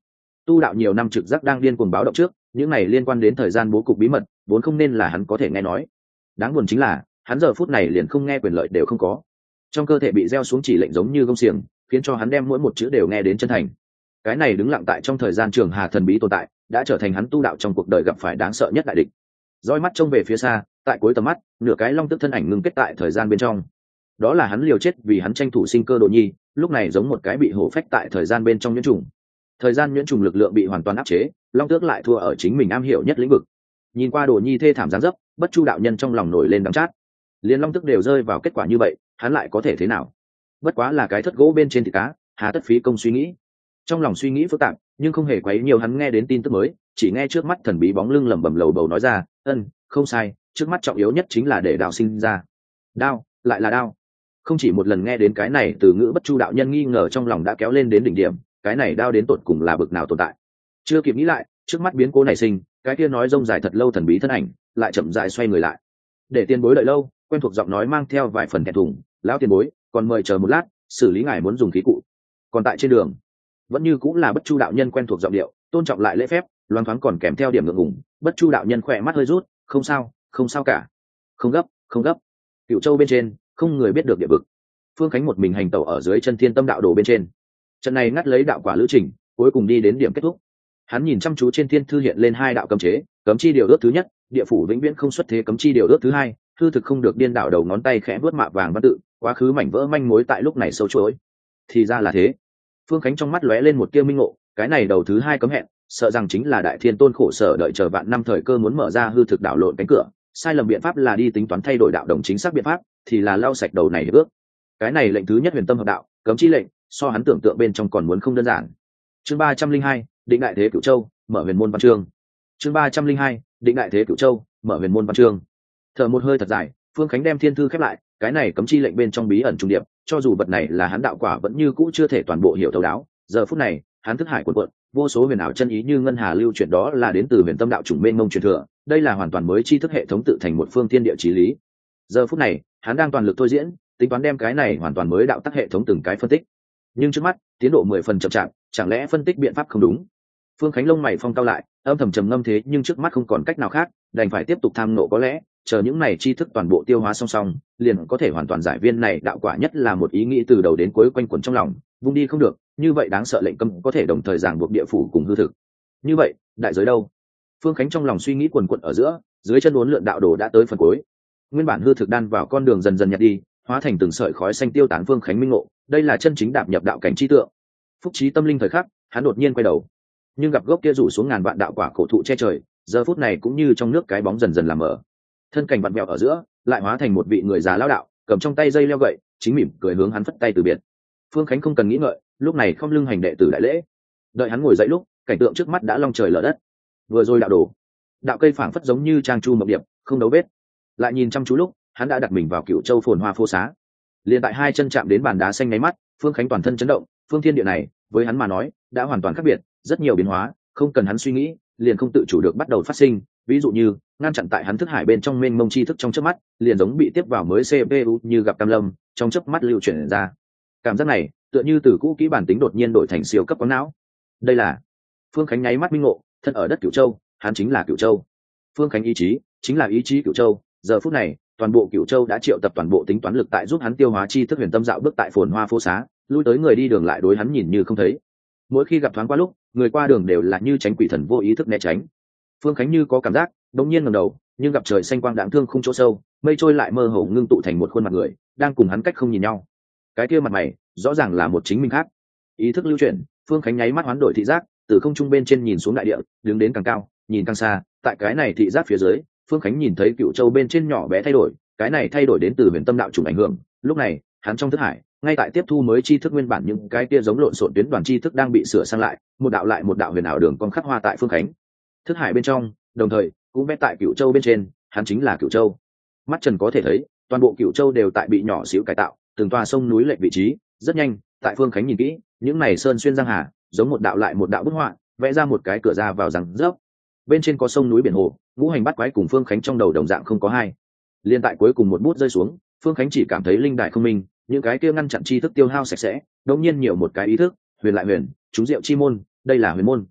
tu đạo nhiều năm trực giác đang điên cuồng báo động trước, những này liên quan đến thời gian bố cục bí mật vốn không nên là hắn có thể nghe nói. Đáng buồn chính là hắn giờ phút này liền không nghe quyền lợi đều không có, trong cơ thể bị gieo xuống chỉ lệnh giống như gông xiềng, khiến cho hắn đem mỗi một chữ đều nghe đến chân thành. Cái này đứng lặng tại trong thời gian trường hà thần bí tồn tại đã trở thành hắn tu đạo trong cuộc đời gặp phải đáng sợ nhất đại địch. Dõi mắt trông về phía xa, tại cuối tầm mắt nửa cái long tức thân ảnh ngưng kết tại thời gian bên trong. Đó là hắn liều chết vì hắn tranh thủ sinh cơ Đồ Nhi, lúc này giống một cái bị hổ phách tại thời gian bên trong nhuyễn trùng. Thời gian nhuyễn trùng lực lượng bị hoàn toàn áp chế, long tước lại thua ở chính mình am hiểu nhất lĩnh vực. Nhìn qua Đồ Nhi thê thảm dáng dấp, Bất Chu đạo nhân trong lòng nổi lên đắng chát. Liên long tức đều rơi vào kết quả như vậy, hắn lại có thể thế nào? Bất quá là cái thất gỗ bên trên thịt cá, hà tất phí công suy nghĩ. Trong lòng suy nghĩ phức tạp, nhưng không hề quấy nhiều hắn nghe đến tin tức mới, chỉ nghe trước mắt thần bí bóng lưng lẩm bẩm lầu bầu nói ra, không sai, trước mắt trọng yếu nhất chính là để đao sinh ra. Đao, lại là đao. Không chỉ một lần nghe đến cái này từ ngữ, Bất Chu đạo nhân nghi ngờ trong lòng đã kéo lên đến đỉnh điểm, cái này đao đến tột cùng là bực nào tồn tại. Chưa kịp nghĩ lại, trước mắt biến cố nảy sinh, cái kia nói rông dài thật lâu thần bí thân ảnh lại chậm rãi xoay người lại. Để tiền bối đợi lâu, quen thuộc giọng nói mang theo vài phần thẹn thùng, lão tiền bối, còn mời chờ một lát, xử lý ngài muốn dùng khí cụ. Còn tại trên đường, vẫn như cũng là Bất Chu đạo nhân quen thuộc giọng điệu, tôn trọng lại lễ phép, loáng thoáng còn kèm theo điểm ngượng ngùng. Bất Chu đạo nhân khỏe mắt hơi rút, không sao, không sao cả, không gấp, không gấp. Cựu Châu bên trên, không người biết được địa vực. Phương Khánh một mình hành tẩu ở dưới chân Thiên Tâm đạo đồ bên trên. Trận này ngắt lấy đạo quả lữ trình, cuối cùng đi đến điểm kết thúc. Hắn nhìn chăm chú trên thiên thư hiện lên hai đạo cấm chế, cấm chi điều ước thứ nhất, địa phủ vĩnh viễn không xuất thế cấm chi điều ước thứ hai, hư thực không được điên đảo đầu ngón tay khẽ vuốt mạ vàng văn tự, quá khứ mảnh vỡ manh mối tại lúc này sâu chuỗi. Thì ra là thế. Phương Khánh trong mắt lóe lên một tia minh ngộ, cái này đầu thứ hai cấm hẹn, sợ rằng chính là Đại Thiên Tôn khổ sở đợi chờ vạn năm thời cơ muốn mở ra hư thực đảo lộn cánh cửa, sai lầm biện pháp là đi tính toán thay đổi đạo đồng chính xác biện pháp, thì là lau sạch đầu này hiệp ước. Cái này lệnh thứ nhất huyền tâm hợp đạo, cấm chi lệnh, so hắn tưởng tượng bên trong còn muốn không đơn giản. Chương 302, định đại thế Cửu Châu, mở huyền môn văn chương. Chương 302, định đại thế Cửu Châu, mở huyền môn văn chương. Thở một hơi thật dài, Phương Khánh đem thiên thư khép lại, cái này cấm chi lệnh bên trong bí ẩn trung điệp, cho dù vật này là hắn đạo quả vẫn như cũ chưa thể toàn bộ hiểu thấu đáo. Giờ phút này, hắn thức hải cuộn cuộn, vô số huyền ảo chân ý như ngân hà lưu chuyển, đó là đến từ huyền tâm đạo chủng mênh mông truyền thừa, đây là hoàn toàn mới tri thức hệ thống tự thành một phương thiên địa chí lý. Giờ phút này, hắn đang toàn lực thôi diễn, tính toán đem cái này hoàn toàn mới đạo tắc hệ thống từng cái phân tích. Nhưng trước mắt, tiến độ 10 phần chậm chạp, chẳng lẽ phân tích biện pháp không đúng? Phương Khánh lông mày phong cao lại, âm thầm trầm ngâm thế nhưng trước mắt không còn cách nào khác, đành phải tiếp tục tham nộ, có lẽ chờ những này tri thức toàn bộ tiêu hóa song song, liền có thể hoàn toàn giải viên này đạo quả, nhất là một ý nghĩ từ đầu đến cuối quanh quẩn trong lòng, vung đi không được, như vậy đáng sợ lệnh cấm có thể đồng thời ràng buộc địa phủ cùng hư thực. Như vậy, đại giới đâu? Phương Khánh trong lòng suy nghĩ quần quật ở giữa, dưới chân uốn lượn đạo đồ đã tới phần cuối. Nguyên bản hư thực đan vào con đường dần dần nhạt đi, hóa thành từng sợi khói xanh tiêu tán. Phương Khánh minh ngộ, đây là chân chính đạp nhập đạo cảnh chi tượng. Phúc trí tâm linh thời khắc, hắn đột nhiên quay đầu, nhưng gặp gốc kia rủ xuống ngàn vạn đạo quả cổ thụ che trời, giờ phút này cũng như trong nước cái bóng dần dần làm mờ. Thân cảnh vặn vẹo ở giữa, lại hóa thành một vị người già lão đạo, cầm trong tay dây leo gậy, chính mỉm cười hướng hắn phất tay từ biệt. Phương Khánh không cần nghĩ ngợi, lúc này không lưng hành đệ tử đại lễ. Đợi hắn ngồi dậy lúc, cảnh tượng trước mắt đã long trời lở đất. Vừa rồi đạo đồ, đạo cây phảng phất giống như trang chu mộng điệp, không đấu vết. Lại nhìn chăm chú lúc, hắn đã đặt mình vào Cựu Châu phồn hoa phô xá. Liền tại hai chân chạm đến bàn đá xanh nháy mắt, Phương Khánh toàn thân chấn động, phương thiên địa này, với hắn mà nói, đã hoàn toàn khác biệt, rất nhiều biến hóa, không cần hắn suy nghĩ, liền không tự chủ được bắt đầu phát sinh. Ví dụ như, ngăn chặn tại hắn thức hải bên trong mênh mông tri thức trong chớp mắt, liền giống bị tiếp vào mới CPU như gặp cam lâm, trong chớp mắt lưu chuyển ra. Cảm giác này, tựa như từ cũ kỹ bản tính đột nhiên đổi thành siêu cấp quán não. Đây là Phương Khánh nháy mắt minh ngộ, thân ở đất Cửu Châu, hắn chính là Cửu Châu. Phương Khánh ý chí chính là ý chí Cửu Châu. Giờ phút này, toàn bộ Cửu Châu đã triệu tập toàn bộ tính toán lực tại giúp hắn tiêu hóa tri thức huyền tâm, dạo bước tại phồn hoa phố xá, lui tới người đi đường lại đối hắn nhìn như không thấy. Mỗi khi gặp thoáng qua lúc, người qua đường đều là như tránh quỷ thần vô ý thức né tránh. Phương Khánh như có cảm giác, đột nhiên ngẩng đầu, nhưng gặp trời xanh quang đãng thương không chỗ sâu, mây trôi lại mơ hồ ngưng tụ thành một khuôn mặt người, đang cùng hắn cách không nhìn nhau. Cái kia mặt mày, rõ ràng là một chính mình khác. Ý thức lưu chuyển, Phương Khánh nháy mắt hoán đổi thị giác, từ không trung bên trên nhìn xuống đại địa, đứng đến càng cao, nhìn càng xa, tại cái này thị giác phía dưới, Phương Khánh nhìn thấy Cựu Châu bên trên nhỏ bé thay đổi, cái này thay đổi đến từ huyền tâm đạo chủng ảnh hưởng. Lúc này, hắn trong thức hải, ngay tại tiếp thu mới tri thức, nguyên bản những cái kia giống lộn xộn tuyến đoàn tri thức đang bị sửa sang lại, một đạo lại một đạo huyền ảo đường cong khắc hoa tại Phương Khánh thức hải bên trong, đồng thời cũng vẽ tại Cựu Châu bên trên, hắn chính là Cựu Châu. Mắt trần có thể thấy, toàn bộ Cựu Châu đều tại bị nhỏ xíu cải tạo, từng tòa sông núi lệch vị trí. Rất nhanh, tại Phương Khánh nhìn kỹ, những này sơn xuyên giang hà, giống một đạo lại một đạo bức họa, vẽ ra một cái cửa ra vào răng rớp. Bên trên có sông núi biển hồ, ngũ hành bát quái cùng Phương Khánh trong đầu đồng dạng không có hai. Liên tại cuối cùng một bút rơi xuống, Phương Khánh chỉ cảm thấy linh đại không minh, những cái kia ngăn chặn tri thức tiêu hao sạch sẽ, đột nhiên nhiều một cái ý thức, huyền lại huyền, chúng diệu chi môn, đây là huyền môn.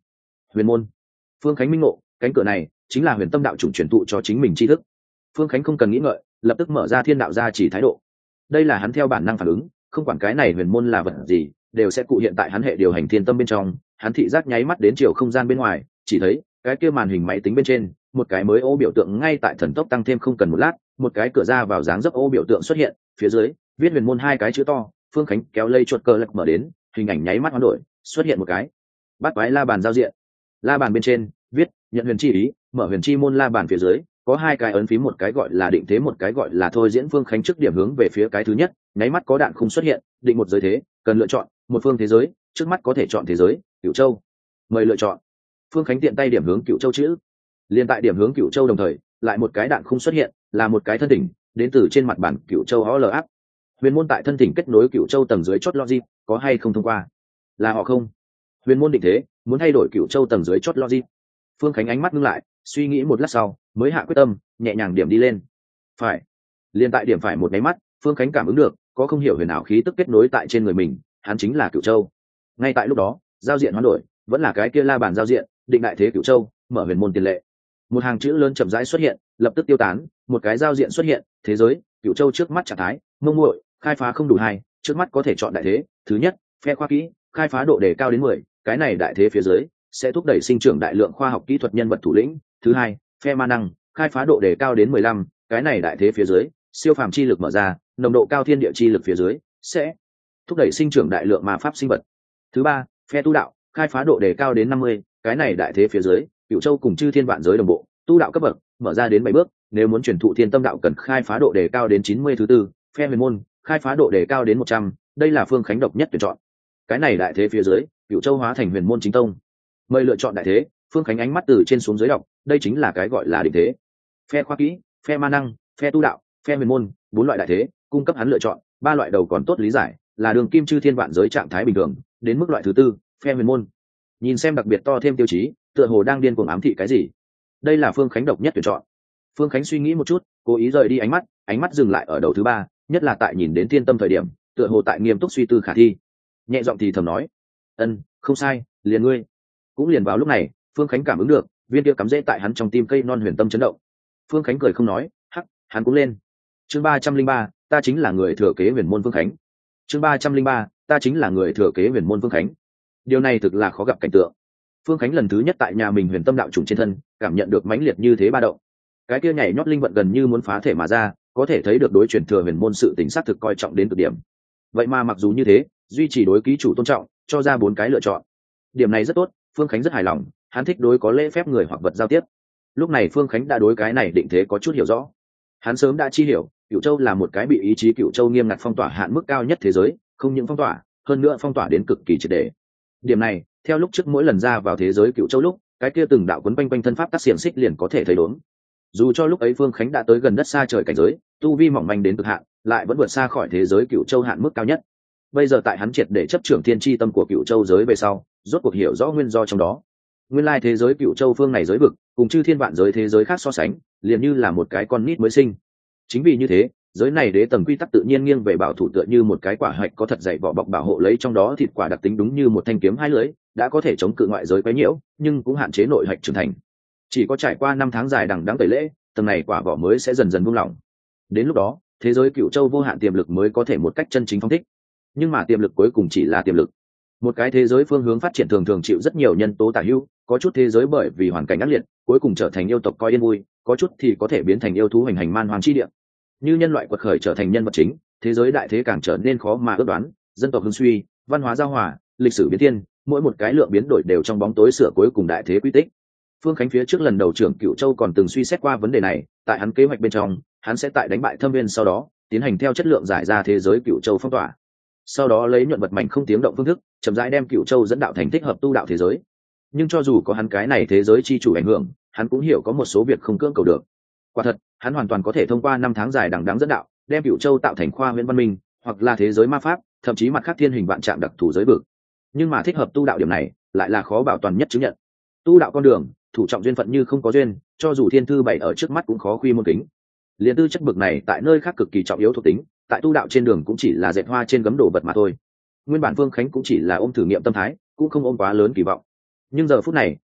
Huyền môn. Phương Khánh minh ngộ, cánh cửa này chính là Huyền Tâm đạo chủng truyền thụ cho chính mình tri thức. Phương Khánh không cần nghĩ ngợi, lập tức mở ra thiên đạo gia chỉ thái độ. Đây là hắn theo bản năng phản ứng, không quản cái này huyền môn là vật gì, đều sẽ cụ hiện tại hắn hệ điều hành thiên tâm bên trong. Hắn thị giác nháy mắt đến chiều không gian bên ngoài, chỉ thấy cái kia màn hình máy tính bên trên, một cái mới ô biểu tượng ngay tại thần tốc tăng thêm không cần một lát, một cái cửa ra vào dáng dấp ô biểu tượng xuất hiện, phía dưới viết huyền môn hai cái chữ to. Phương Khánh kéo lây chuột cờ lật mở đến, hình ảnh nháy mắt hoán đổi, xuất hiện một cái bắt quái la bàn giao diện. La bàn bên trên viết nhận huyền chi ý, mở huyền chi môn. La bàn phía dưới có hai cái ấn phím, một cái gọi là định thế, một cái gọi là thôi diễn. Phương Khánh trước điểm hướng về phía cái thứ nhất, nháy mắt có đạn khung xuất hiện, định một giới thế, cần lựa chọn một phương thế giới, trước mắt có thể chọn thế giới Cửu Châu, mời lựa chọn. Phương Khánh tiện tay điểm hướng Cửu Châu chữ, liền tại điểm hướng Cửu Châu đồng thời lại một cái đạn khung xuất hiện, là một cái thân đỉnh đến từ trên mặt bản Cửu Châu OL áp. Huyền môn tại thân đỉnh kết nối Cửu Châu tầng dưới chót logic, có hay không thông qua? Là họ không. Huyền môn định thế, muốn thay đổi Cửu Châu tầng dưới chót logic. Phương Khánh ánh mắt ngưng lại, suy nghĩ một lát sau mới hạ quyết tâm, nhẹ nhàng điểm đi lên. Phải. Liên tại điểm phải một máy mắt, Phương Khánh cảm ứng được có không hiểu huyền ảo khí tức kết nối tại trên người mình, hắn chính là Cửu Châu. Ngay tại lúc đó, giao diện hoán đổi, vẫn là cái kia la bàn giao diện, định đại thế Cửu Châu, mở huyền môn tiền lệ. Một hàng chữ lớn chậm rãi xuất hiện, lập tức tiêu tán, một cái giao diện xuất hiện, thế giới Cửu Châu trước mắt trạng thái mông muội, khai phá không đủ 2, trước mắt có thể chọn đại thế thứ nhất, phe khoa kỹ, khai phá độ đề cao đến 10, cái này đại thế phía dưới sẽ thúc đẩy sinh trưởng đại lượng khoa học kỹ thuật nhân vật thủ lĩnh. Thứ hai, phe ma năng, khai phá độ đề cao đến 15, cái này đại thế phía dưới siêu phàm chi lực mở ra, nồng độ cao thiên địa chi lực phía dưới sẽ thúc đẩy sinh trưởng đại lượng ma pháp sinh vật. Thứ ba, phe tu đạo, khai phá độ đề cao đến 50, cái này đại thế phía dưới Cửu Châu cùng chư thiên vạn giới đồng bộ, tu đạo cấp bậc mở ra đến 7 bước, nếu muốn truyền thụ thiên tâm đạo cần khai phá độ đề cao đến 90. Thứ tư, phe huyền môn, khai phá độ đề cao đến 100, đây là Phương Khánh độc nhất tuyển chọn. Cái này đại thế phía dưới Cửu Châu hóa thành huyền môn chính tông, mời lựa chọn đại thế. Phương Khánh ánh mắt từ trên xuống dưới đọc, đây chính là cái gọi là định thế. Phe khoa kỹ, phe ma năng, phe tu đạo, phe huyền môn, 4 loại đại thế cung cấp hắn lựa chọn. 3 loại đầu còn tốt lý giải, là đường kim chư thiên vạn giới trạng thái bình thường, đến mức loại thứ tư, phe huyền môn, nhìn xem đặc biệt to thêm tiêu chí, tựa hồ đang điên cuồng ám thị cái gì. Đây là Phương Khánh độc nhất tuyển chọn. Phương Khánh suy nghĩ một chút, cố ý rời đi ánh mắt dừng lại ở đầu thứ ba, nhất là tại nhìn đến thiên tâm thời điểm, tựa hồ tại nghiêm túc suy tư khả thi, nhẹ giọng thì thầm nói: không sai, liền ngươi. Cũng liền vào lúc này, Phương Khánh cảm ứng được viên kia cắm rễ tại hắn trong tim cây non huyền tâm chấn động. Phương Khánh cười không nói, hắc, hắn cũng lên. Chương 303, ta chính là người thừa kế huyền môn Phương Khánh. Chương 303, ta chính là người thừa kế huyền môn Phương Khánh. Điều này thực là khó gặp cảnh tượng. Phương Khánh lần thứ nhất tại nhà mình huyền tâm đạo trùng trên thân cảm nhận được mãnh liệt như thế ba động. Cái kia nhảy nhót linh vận gần như muốn phá thể mà ra, có thể thấy được đối truyền thừa huyền môn sự tính xác thực coi trọng đến cực điểm. Vậy mà mặc dù như thế, duy trì đối ký chủ tôn trọng, cho ra 4 cái lựa chọn. Điểm này rất tốt, Phương Khánh rất hài lòng, hắn thích đối có lễ phép người hoặc vật giao tiếp. Lúc này Phương Khánh đã đối cái này định thế có chút hiểu rõ. Hắn sớm đã chi hiểu, Cửu Châu là một cái bị ý chí Cửu Châu nghiêm ngặt phong tỏa hạn mức cao nhất thế giới, không những phong tỏa, hơn nữa phong tỏa đến cực kỳ triệt để. Điểm này, theo lúc trước mỗi lần ra vào thế giới Cửu Châu lúc, cái kia từng đạo quấn quanh quanh thân pháp tác xiềng xích liền có thể thấy đốn. Dù cho lúc ấy Phương Khánh đã tới gần đất xa trời cảnh giới, tu vi mỏng manh đến cực hạn, lại vẫn vượt xa khỏi thế giới Cửu Châu hạn mức cao nhất. Bây giờ tại hắn triệt để chấp trưởng thiên chi tâm của Cửu Châu giới về sau, rốt cuộc hiểu rõ nguyên do trong đó. Nguyên lai thế giới Cửu Châu phương này giới vực, cùng chư thiên vạn giới thế giới khác so sánh, liền như là một cái con nít mới sinh. Chính vì như thế, giới này đế tầng quy tắc tự nhiên nghiêng về bảo thủ, tựa như một cái quả hạch có thật dày vỏ bọc bảo hộ lấy trong đó thịt quả đặc tính đúng như một thanh kiếm hai lưỡi, đã có thể chống cự ngoại giới quấy nhiễu, nhưng cũng hạn chế nội hạch trưởng thành. Chỉ có trải qua 5 tháng dài đằng đẵng tẩy lễ, tầng này quả vỏ mới sẽ dần dần buông lỏng. Đến lúc đó, thế giới Cửu Châu vô hạn tiềm lực mới có thể một cách chân chính phóng thích. Nhưng mà tiềm lực cuối cùng chỉ là tiềm lực. Một cái thế giới phương hướng phát triển thường thường chịu rất nhiều nhân tố tả hữu, có chút thế giới bởi vì hoàn cảnh ác liệt, cuối cùng trở thành yêu tộc coi yên vui, có chút thì có thể biến thành yêu thú hành hành man hoang chi địa. Như nhân loại quật khởi trở thành nhân vật chính, thế giới đại thế càng trở nên khó mà ước đoán, dân tộc hưng suy, văn hóa giao hòa, lịch sử biến thiên, mỗi một cái lượng biến đổi đều trong bóng tối sửa cuối cùng đại thế quy tích. Phương Khánh phía trước lần đầu trưởng Cửu Châu còn từng suy xét qua vấn đề này, tại hắn kế hoạch bên trong, hắn sẽ tại đánh bại Thâm Viên sau đó, tiến hành theo chất lượng giải ra thế giới Cửu Châu phong tỏa. Sau đó lấy nhuận vật mạnh không tiếng động phương thức, chậm rãi đem Cửu Châu dẫn đạo thành thích hợp tu đạo thế giới. Nhưng cho dù có hắn cái này thế giới chi chủ ảnh hưởng, hắn cũng hiểu có một số việc không cưỡng cầu được. Quả thật, hắn hoàn toàn có thể thông qua 5 tháng dài đằng đẵng dẫn đạo, đem Cửu Châu tạo thành khoa huyễn văn minh, hoặc là thế giới ma pháp, thậm chí mặt khác thiên hình vạn trạng đặc thù giới vực. Nhưng mà thích hợp tu đạo điểm này, lại là khó bảo toàn nhất chứng nhận. Tu đạo con đường, thủ trọng duyên phận như không có duyên, cho dù thiên thư bày ở trước mắt cũng khó khuy môn kính. Liên tư chất bực này tại nơi khác cực kỳ trọng yếu thuộc tính, tại tu đạo trên đường cũng chỉ là dệt hoa trên gấm đổ vật mà thôi. Nguyên bản Phương Khánh cũng chỉ là ôm thử nghiệm tâm thái, cũng không ôm quá lớn kỳ vọng. Nhưng giờ phút này,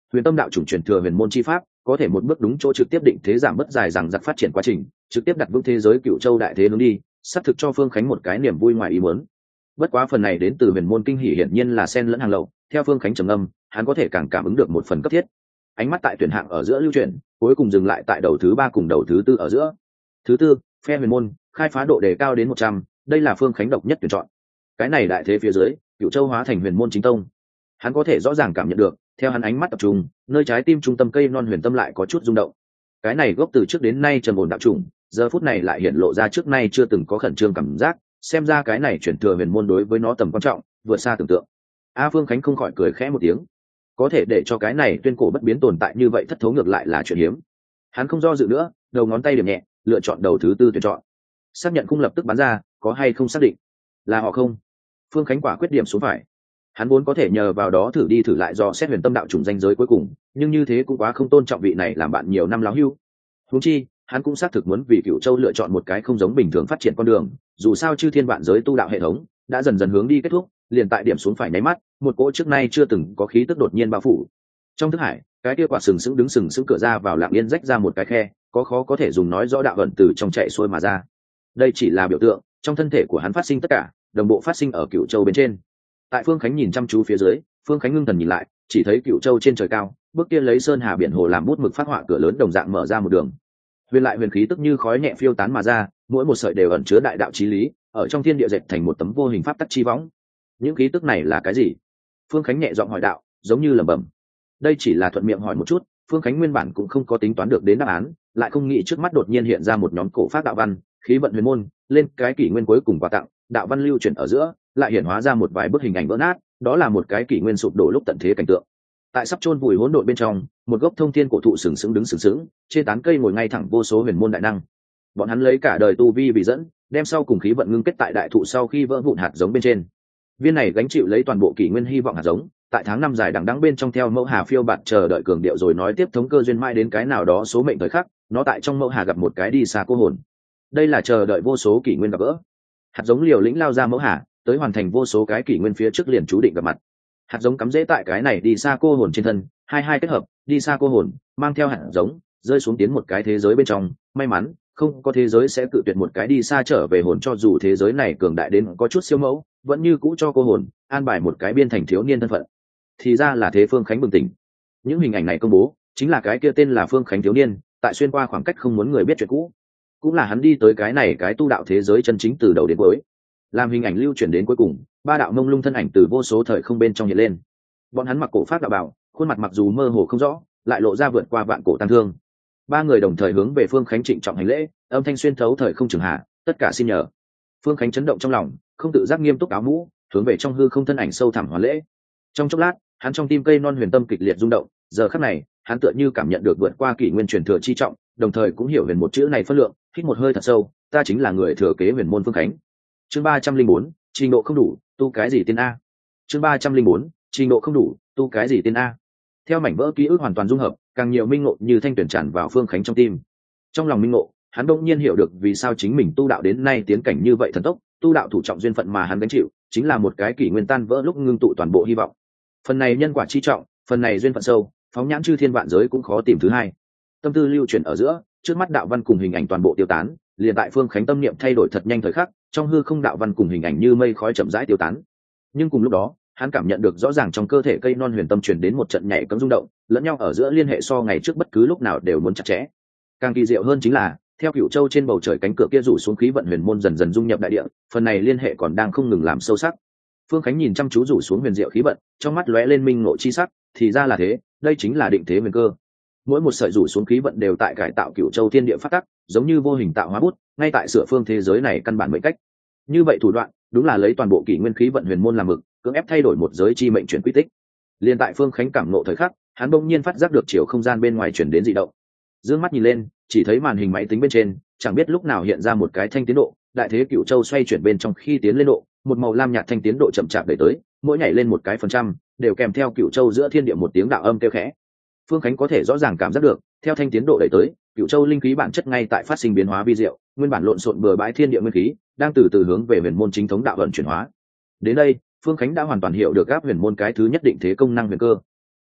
Huyền tâm đạo chủng truyền thừa huyền môn chi pháp, có thể một bước đúng chỗ trực tiếp định thế giảm bớt dài rằng giặc phát triển quá trình, trực tiếp đặt vững thế giới Cựu Châu đại thế hướng đi, sắp thực cho Phương Khánh một cái niềm vui ngoài ý muốn. Bất quá phần này đến từ huyền môn kinh hỉ hiển nhiên là sen lẫn hàng lậu, theo Phương Khánh trầm ngâm, hắn có thể càng cảm ứng được một phần cấp thiết. Ánh mắt tại tuyển hạng ở giữa lưu chuyển, cuối cùng dừng lại tại đầu thứ 3 cùng đầu thứ 4 ở giữa. Thứ tư, phe huyền môn, khai phá độ đề cao đến 100, đây là Phương Khánh độc nhất tuyển chọn. Cái này đại thế phía dưới, Cựu Châu hóa thành huyền môn chính tông. Hắn có thể rõ ràng cảm nhận được, theo hắn ánh mắt tập trung, nơi trái tim trung tâm cây non huyền tâm lại có chút rung động. Cái này gốc từ trước đến nay trầm ổn đạo trùng, giờ phút này lại hiện lộ ra trước nay chưa từng có khẩn trương cảm giác, xem ra cái này chuyển thừa huyền môn đối với nó tầm quan trọng vượt xa tưởng tượng. Phương Khánh không khỏi cười khẽ một tiếng. Có thể để cho cái này tuyên cổ bất biến tồn tại như vậy thất thố ngược lại là chuyện hiếm. Hắn không do dự nữa, đầu ngón tay điểm nhẹ, lựa chọn đầu thứ 4 tuyển chọn. Xác nhận khung lập tức bắn ra, có hay không xác định là họ không. Phương Khánh quả quyết điểm xuống phải. Hắn vốn có thể nhờ vào đó thử đi thử lại do xét huyền tâm đạo chủng danh giới cuối cùng, nhưng như thế cũng quá không tôn trọng vị này làm bạn nhiều năm láo hưu. Huống chi hắn cũng xác thực muốn vì Cựu Châu lựa chọn một cái không giống bình thường phát triển con đường, dù sao chư thiên vạn giới tu đạo hệ thống đã dần dần hướng đi kết thúc, liền tại điểm xuống phải nháy mắt, một cỗ trước nay chưa từng có khí tức đột nhiên bao phủ. Trong thức hải, cái kia quả sừng sững cửa ra vào lặng yên rách ra một cái khe, có khó có thể dùng nói rõ đạo vận từ trong chạy xuôi mà ra. Đây chỉ là biểu tượng, trong thân thể của hắn phát sinh tất cả, đồng bộ phát sinh ở Cựu Châu bên trên. Tại Phương Khánh nhìn chăm chú phía dưới, Phương Khánh ngưng thần nhìn lại, chỉ thấy Cựu Châu trên trời cao, bước kia lấy sơn hà biển hồ làm bút mực phát họa cửa lớn đồng dạng mở ra một đường. Huyền lại huyền khí tức như khói nhẹ phiêu tán mà ra, mỗi một sợi đều ẩn chứa đại đạo chí lý, ở trong thiên địa dệt thành một tấm vô hình pháp tắc chi võng. Những khí tức này là cái gì? Phương Khánh nhẹ giọng hỏi đạo, giống như lẩm bẩm. Đây chỉ là thuận miệng hỏi một chút, Phương Khánh nguyên bản cũng không có tính toán được đến đáp án, lại không nghĩ trước mắt đột nhiên hiện ra một nhóm cổ pháp đạo văn, khí vận huyền môn, lên cái kỷ nguyên cuối cùng quà tặng, đạo văn lưu chuyển ở giữa, lại hiện hóa ra một vài bức hình ảnh vỡ nát, đó là một cái kỷ nguyên sụp đổ lúc tận thế cảnh tượng. Tại sắp chôn vùi hỗn độn bên trong, một gốc thông thiên cổ thụ sừng sững, trên tán cây ngồi ngay thẳng vô số huyền môn đại năng. Bọn hắn lấy cả đời tu vi vì dẫn, đem sau cùng khí vận ngưng kết tại đại thụ sau khi vỡ vụn hạt giống bên trên. Viên này gánh chịu lấy toàn bộ kỷ nguyên hy vọng hạt giống, tại tháng 5 dài đằng đẵng bên trong theo mẫu hà phiêu bạt chờ đợi cường điệu rồi nói tiếp thống cơ duyên mai đến cái nào đó số mệnh thời khắc, nó tại trong mẫu hà gặp một cái đi xa cô hồn. Đây là chờ đợi vô số kỷ nguyên gặp gỡ. Hạt giống liều lĩnh lao ra mẫu hà, tới hoàn thành vô số cái kỷ nguyên phía trước liền chú định gặp mặt. Hạt giống cắm rễ tại cái này đi xa cô hồn trên thân, hai kết hợp, đi xa cô hồn mang theo hạt giống rơi xuống tiến một cái thế giới bên trong. May mắn không có thế giới sẽ cự tuyệt một cái đi xa trở về hồn, cho dù thế giới này cường đại đến có chút siêu mẫu, vẫn như cũ cho cô hồn an bài một cái biên thành thiếu niên thân phận. Thì ra là thế. Phương Khánh bừng tỉnh. Những hình ảnh này công bố chính là cái kia tên là Phương Khánh thiếu niên, tại xuyên qua khoảng cách không muốn người biết chuyện cũ, cũng là hắn đi tới cái này cái tu đạo thế giới chân chính từ đầu đến cuối. Làm hình ảnh lưu chuyển đến cuối cùng, 3 đạo mông lung thân ảnh từ vô số thời không bên trong hiện lên. Bọn hắn mặc cổ pháp đạo bào, khuôn mặt mặc dù mơ hồ không rõ, lại lộ ra vượt qua vạn cổ tăng thương. 3 người đồng thời hướng về Phương Khánh trịnh trọng hành lễ, âm thanh xuyên thấu thời không trường hạ, tất cả xin nhờ. Phương Khánh chấn động trong lòng, không tự giác nghiêm túc áo mũ, hướng về trong hư không thân ảnh sâu thẳm hoàn lễ. Trong chốc lát, hắn trong tim cây non huyền tâm kịch liệt rung động, giờ khắc này, hắn tựa như cảm nhận được vượt qua kỷ nguyên truyền thừa chi trọng, đồng thời cũng hiểu huyền một chữ này phân lượng, hít một hơi thật sâu, ta chính là người thừa kế huyền môn Phương Khánh. Chương 304, trình độ không đủ, tu cái gì tiên a? Chương 304, trình độ không đủ, tu cái gì tiên a? Theo mảnh vỡ ký ức hoàn toàn dung hợp, càng nhiều minh ngộ như thanh tuyển tràn vào Phương Khánh trong tim. Trong lòng minh ngộ, hắn đột nhiên hiểu được vì sao chính mình tu đạo đến nay tiến cảnh như vậy thần tốc, tu đạo thủ trọng duyên phận mà hắn gánh chịu, chính là một cái kỷ nguyên tan vỡ lúc ngưng tụ toàn bộ hy vọng. Phần này nhân quả chi trọng, phần này duyên phận sâu, phóng nhãn chư thiên vạn giới cũng khó tìm thứ hai. Tâm tư lưu chuyển ở giữa, trước mắt đạo văn cùng hình ảnh toàn bộ tiêu tán, liền tại Phương Khánh tâm niệm thay đổi thật nhanh thời khắc, trong hư không đạo văn cùng hình ảnh như mây khói chậm rãi tiêu tán. Nhưng cùng lúc đó, hắn cảm nhận được rõ ràng trong cơ thể cây non huyền tâm truyền đến một trận nhảy cẫng rung động, lẫn nhau ở giữa liên hệ so ngày trước bất cứ lúc nào đều muốn chặt chẽ. Càng kỳ diệu hơn chính là, theo Cửu Châu trên bầu trời cánh cửa kia rủ xuống khí vận huyền môn dần dần dung nhập đại địa, phần này liên hệ còn đang không ngừng làm sâu sắc. Phương Khánh nhìn chăm chú rủ xuống huyền diệu khí vận, trong mắt lóe lên minh ngộ chi sắc, thì ra là thế, đây chính là định thế huyền cơ. Mỗi một sợi rủ xuống khí vận đều tại cải tạo Cửu Châu thiên địa phát tắc, giống như vô hình tạo hóa bút, ngay tại sửa phương thế giới này căn bản mệnh cách. Như vậy thủ đoạn, đúng là lấy toàn bộ kỷ nguyên khí vận huyền môn làm mực, cưỡng ép thay đổi một giới chi mệnh chuyển quy tích. Liên tại Phương Khánh cảm ngộ thời khắc, hắn bỗng nhiên phát giác được chiều không gian bên ngoài chuyển đến dị động. Dương mắt nhìn lên, chỉ thấy màn hình máy tính bên trên, chẳng biết lúc nào hiện ra một cái thanh tiến độ, đại thế Cửu Châu xoay chuyển bên trong khi tiến lên độ, một màu lam nhạt thanh tiến độ chậm chạp đẩy tới, mỗi nhảy lên một cái phần trăm, đều kèm theo Cửu Châu giữa thiên địa một tiếng đạo âm kêu khẽ. Phương Khánh có thể rõ ràng cảm giác được, theo thanh tiến độ đẩy tới, Cửu Châu linh khí bản chất ngay tại phát sinh biến hóa vi diệu, nguyên bản lộn xộn bừa bãi thiên địa nguyên khí, đang từ từ hướng về huyền môn chính thống đạo vận chuyển hóa. Đến đây, Phương Khánh đã hoàn toàn hiểu được áp huyền môn cái thứ nhất định thế công năng huyền cơ.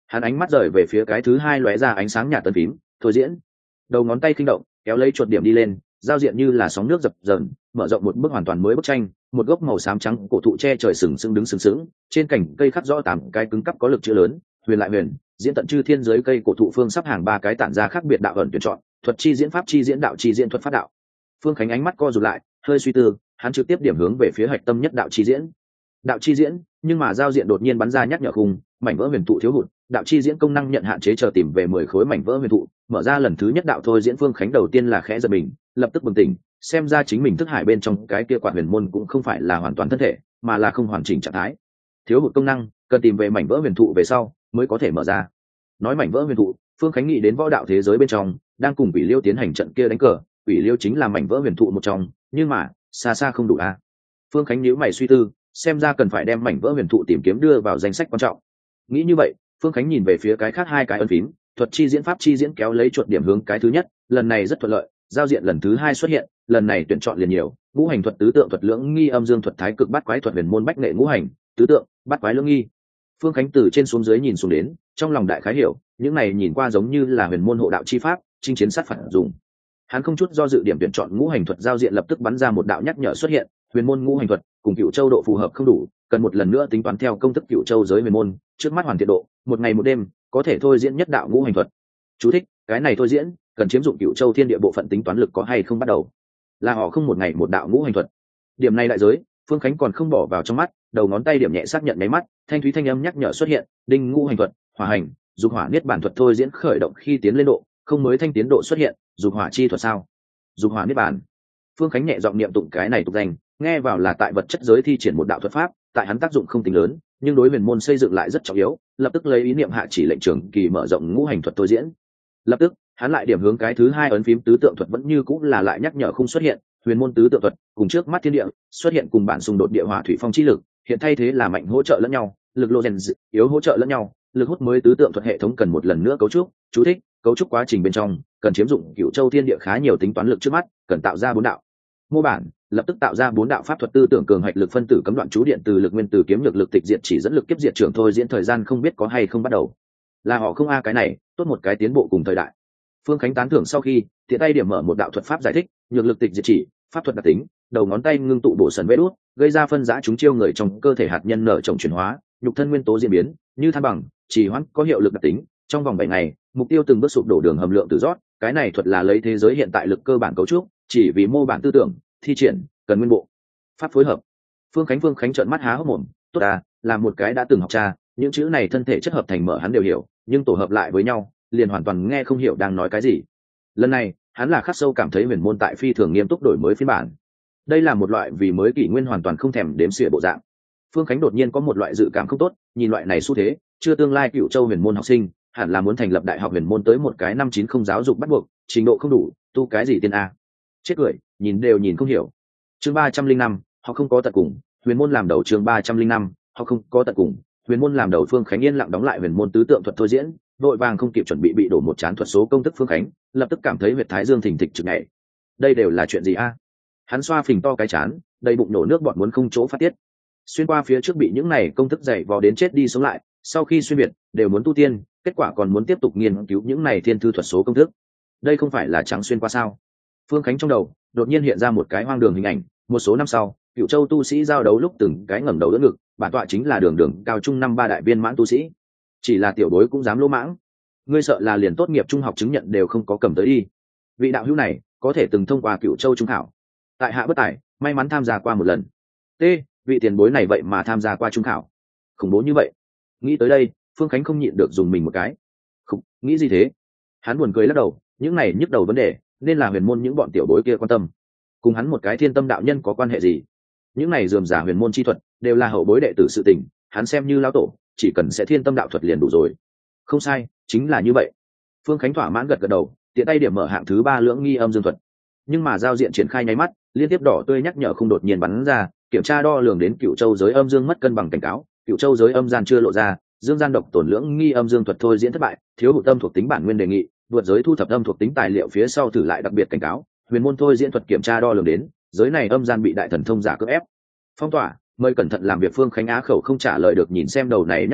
Hắn ánh mắt rời về phía cái thứ hai lóe ra ánh sáng nhạt tân phím thôi diễn. Đầu ngón tay kinh động kéo lấy chuột điểm đi lên, giao diện như là sóng nước dập dờn mở rộng một bức hoàn toàn mới bức tranh. Một gốc màu xám trắng cổ thụ che trời sừng sững đứng sừng sững, trên cành cây khắc rõ 8 cái cứng cắp có lực chữ lớn: huyền lại huyền, diễn tận chư thiên. Dưới cây cổ thụ phương sắp hàng 3 cái tản ra khác biệt đạo ẩn tuyển chọn: thuật chi diễn, pháp chi diễn, đạo chi diễn, thuật pháp đạo. Phương Khánh ánh mắt co rụt lại, hơi suy tư, hắn trực tiếp điểm hướng về phía hạch tâm nhất đạo chi diễn. Đạo chi diễn, nhưng mà giao diện đột nhiên bắn ra nhắc nhở khung: mảnh vỡ huyền thụ thiếu hụt, đạo chi diễn công năng nhận hạn chế, chờ tìm về 10 khối mảnh vỡ huyền thụ. Mở ra lần thứ nhất đạo thôi diễn, Phương Khánh đầu tiên là khẽ giật mình, lập tức bừng tỉnh, xem ra chính mình thức hải bên trong cái kia quạt huyền môn cũng không phải là hoàn toàn thân thể, mà là không hoàn chỉnh trạng thái. Thiếu hụt công năng, cần tìm về mảnh vỡ huyền thụ về sau mới có thể mở ra. Nói mảnh vỡ huyền thụ, Phương Khánh nghĩ đến võ đạo thế giới bên trong đang cùng Quỷ Liêu tiến hành trận kia đánh cờ. Quỷ Liêu chính là mảnh vỡ huyền thụ một trong, nhưng mà xa xa không đủ a. Phương Khánh nhíu mày suy tư, xem ra cần phải đem mảnh vỡ huyền thụ tìm kiếm đưa vào danh sách quan trọng. Nghĩ như vậy, Phương Khánh nhìn về phía cái khác 2 cái ấn phím, thuật chi diễn, pháp chi diễn, kéo lấy chuột điểm hướng cái thứ nhất. Lần này rất thuận lợi, giao diện lần thứ 2 xuất hiện, lần này tuyển chọn liền nhiều: ngũ hành thuật, tứ tượng thuật, lưỡng nghi âm dương thuật, thái cực bát quái thuật, huyền môn bách nghệ ngũ hành, tứ tượng, bát quái, lưỡng nghi. Phương Khánh từ trên xuống dưới nhìn xuống đến, trong lòng đại khái hiểu, những này nhìn qua giống như là huyền môn hộ đạo chi pháp, chinh chiến sát phạt dùng. Hắn không chút do dự điểm tuyển chọn ngũ hành thuật, giao diện lập tức bắn ra một đạo nhắc nhở xuất hiện: huyền môn ngũ hành thuật cùng Cửu Châu độ phù hợp không đủ, cần một lần nữa tính toán theo công thức Cửu Châu giới huyền môn, trước mắt hoàn thiện độ 1 ngày 1 đêm, có thể thôi diễn nhất đạo ngũ hành thuật. Chú thích: cái này thôi diễn cần chiếm dụng Cửu Châu thiên địa bộ phận tính toán lực có hay không bắt đầu, là họ không 1 ngày 1 đạo ngũ hành thuật. Điểm này đại giới, Phương Khánh còn không bỏ vào trong mắt, đầu ngón tay điểm nhẹ xác nhận nháy mắt, thanh thúy thanh âm nhắc nhở xuất hiện: đinh ngũ hành thuật, hỏa hành, dục hỏa niết bản thuật thôi diễn khởi động khi tiến lên độ, không mới thanh tiến độ xuất hiện, dục hỏa chi thuật sao? Dục hỏa niết bản. Phương Khánh nhẹ giọng niệm tụng cái này tục danh, nghe vào là tại vật chất giới thi triển một đạo thuật pháp, tại hắn tác dụng không tính lớn, nhưng đối huyền môn xây dựng lại rất trọng yếu. Lập tức lấy ý niệm hạ chỉ lệnh trường kỳ mở rộng ngũ hành thuật thôi diễn. Lập tức hắn lại điểm hướng cái thứ 2 ấn phím, tứ tượng thuật vẫn như cũng là lại nhắc nhở không xuất hiện: huyền môn tứ tượng thuật cùng trước mắt thiên địa xuất hiện cùng bản xung đột địa hỏa thủy phong chi lực, hiện thay thế là mạnh hỗ trợ lẫn nhau, lực lô rèn yếu hỗ trợ lẫn nhau, lực hút mới tứ tượng thuật hệ thống cần một lần nữa cấu trúc. Chú thích: cấu trúc quá trình bên trong cần chiếm dụng Cửu Châu thiên địa khá nhiều tính toán lực, trước mắt cần tạo ra 4 đạo mô bản, lập tức tạo ra 4 đạo pháp thuật: tư tưởng cường hạch, lực phân tử cấm đoạn, chú điện từ, lực nguyên từ, kiếm lực, lực tịch diệt chỉ dẫn, lực kiếp diệt trưởng. thôi diễn thời gian không biết có hay không bắt đầu, là họ không cái này tốt một cái tiến bộ cùng thời đại. Phương Khánh tán thưởng sau khi tiện tay điểm mở một đạo thuật pháp giải thích: nhược lực tịch diệt chỉ, pháp thuật đặc tính, đầu ngón tay ngưng tụ bổ sần vết đốt, gây ra phân giã chúng chiêu người trong cơ thể hạt nhân nở trồng chuyển hóa, nhục thân nguyên tố diễn biến như than bằng, trì hoãn, có hiệu lực đặc tính, trong vòng 7 ngày mục tiêu từng bước sụp đổ đường hầm lượng tử rót. Cái này thuật là lấy thế giới hiện tại lực cơ bản cấu trúc, chỉ vì mô bản tư tưởng thi triển cần nguyên bộ pháp phối hợp. Phương Khánh trợn mắt há hốc mồm, tốt à, là một cái đã từng học cha, những chữ này thân thể chất hợp thành mở hắn đều hiểu, nhưng tổ hợp lại với nhau liền hoàn toàn nghe không hiểu đang nói cái gì. Lần này hắn là khắc sâu cảm thấy huyền môn tại phi thường nghiêm túc đổi mới phiên bản. Đây là một loại vì mới kỷ nguyên hoàn toàn không thèm đếm xỉa bộ dạng. Phương Khánh đột nhiên có một loại dự cảm không tốt, nhìn loại này xu thế, chưa tương lai Cửu Châu huyền môn học sinh hẳn là muốn thành lập đại học huyền môn tới một cái năm 90 giáo dục bắt buộc, trình độ không đủ, tu cái gì tiên a. Chết cười, nhìn đều nhìn không hiểu. Chương 305, họ không có tận cùng, huyền môn làm đầu. Chương 305, họ không có tận cùng, huyền môn làm đầu. Phương Khánh yên lặng đóng lại huyền môn tứ tượng thuật thôi diễn, vội vàng không kịp chuẩn bị đổ một chán thuật số công thức. Phương Khánh lập tức cảm thấy huyệt thái dương thình thịch trực nhảy. Đây đều là chuyện gì a? Hắn xoa phình to cái chán, đầy bụng nổ nước bọt muốn không chỗ phát tiết. Xuyên qua phía trước bị những này công thức dạy vò đến chết đi sống lại, sau khi xuyên việt đều muốn tu tiên, kết quả còn muốn tiếp tục nghiên cứu những này thiên thư thuật số công thức. Đây không phải là trắng xuyên qua sao? Phương Khánh trong đầu đột nhiên hiện ra một cái hoang đường hình ảnh. Một số năm sau, Cửu Châu tu sĩ giao đấu lúc từng cái ngẩng đầu đỡ ngực, bản tọa chính là đường cao trung năm 3 đại viên mãn tu sĩ. Chỉ là tiểu bối cũng dám lỗ mãng. Ngươi sợ là liền tốt nghiệp trung học chứng nhận đều không có cầm tới đi. Vị đạo hữu này có thể từng thông qua Cửu Châu trung khảo, tại hạ bất tài may mắn tham gia qua một lần. T, vị tiền bối này vậy mà tham gia qua trung khảo, khủng bố như vậy. Nghĩ tới đây, Phương Khánh không nhịn được dùng mình một cái. Không, nghĩ gì thế? Hắn buồn cười lắc đầu, những này nhức đầu vấn đề nên là huyền môn những bọn tiểu bối kia quan tâm, cùng hắn một cái thiên tâm đạo nhân có quan hệ gì? Những này rườm rà huyền môn chi thuật đều là hậu bối đệ tử sự tình, hắn xem như lão tổ, chỉ cần sẽ thiên tâm đạo thuật liền đủ rồi. Không sai, chính là như vậy. Phương Khánh thỏa mãn gật gật đầu, tiện tay điểm mở hạng thứ 3 lưỡng nghi âm dương thuật. Nhưng mà giao diện triển khai nháy mắt, liên tiếp đỏ tươi nhắc nhở không đột nhiên bắn ra, kiểm tra đo lường đến Cửu Châu giới âm dương mất cân bằng cảnh cáo, Cửu Châu giới âm gian chưa lộ ra, dương gian độc tổn lưỡng nghi âm dương thuật thôi diễn thất bại, thiếu hụt âm thuộc tính bản nguyên đề nghị, vượt giới thu thập âm thuộc tính tài liệu phía sau thử lại đặc biệt cảnh cáo, huyền môn thôi diễn thuật kiểm tra đo lường đến, giới này âm gian bị đại thần thông giả cưỡng ép phong tỏa, mời cẩn thận làm việc. Phương Khánh á khẩu không trả lời được, nhìn xem đầu này nhắc nhở,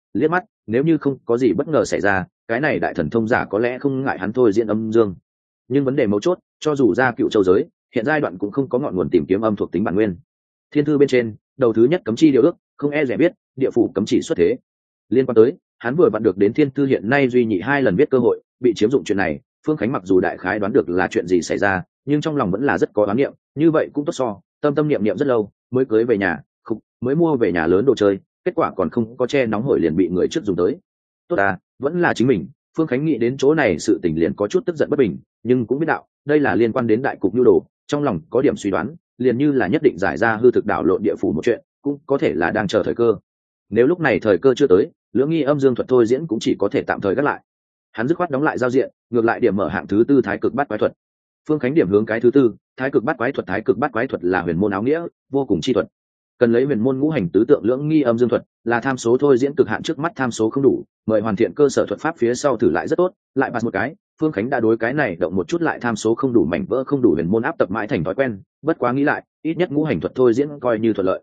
liếc mắt, nếu như không có gì bất ngờ xảy ra, cái này đại thần thông giả có lẽ không ngại hắn thôi diễn âm dương. Nhưng vấn đề mấu chốt, cho dù ra cựu châu giới, hiện giai đoạn cũng không có ngọn nguồn tìm kiếm âm thuộc tính bản nguyên. Thiên thư bên trên, đầu thứ nhất cấm chi điều ước, không e dè biết, địa phủ cấm chỉ xuất thế. Liên quan tới, hắn vừa vặn được đến thiên thư hiện nay duy nhị 2 lần viết cơ hội, bị chiếm dụng chuyện này, Phương Khánh mặc dù đại khái đoán được là chuyện gì xảy ra, nhưng trong lòng vẫn là rất có đoán niệm, như vậy cũng tốt so, tâm niệm rất lâu, mới cưới về nhà, mới mua về nhà lớn đồ chơi, kết quả còn không có che nóng hổi liền bị người trước dùng tới. Tốt à, vẫn là chính mình. Phương Khánh nghĩ đến chỗ này sự tình liền có chút tức giận bất bình, nhưng cũng biết đạo, đây là liên quan đến đại cục nhu đồ, trong lòng có điểm suy đoán, liền như là nhất định giải ra hư thực đảo lộn địa phủ một chuyện, cũng có thể là đang chờ thời cơ. Nếu lúc này thời cơ chưa tới, lưỡng nghi âm dương thuật thôi diễn cũng chỉ có thể tạm thời gác lại. Hắn dứt khoát đóng lại giao diện, ngược lại điểm mở hạng thứ tư thái cực bát quái thuật. Phương Khánh điểm hướng cái thứ tư, thái cực bát quái thuật. Thái cực bát quái thuật là huyền môn áo nghĩa, vô cùng chi thuật, cần lấy huyền môn ngũ hành tứ tượng lưỡng nghi âm dương thuật, là tham số thôi diễn cực hạn, trước mắt tham số không đủ, mời hoàn thiện cơ sở thuật pháp phía sau thử lại rất tốt. Lại bạt một cái, Phương Khánh đã đối cái này động một chút lại tham số không đủ, mảnh vỡ không đủ huyền môn áp tập mãi thành thói quen, bất quá nghĩ lại, ít nhất ngũ hành thuật thôi diễn coi như thuận lợi.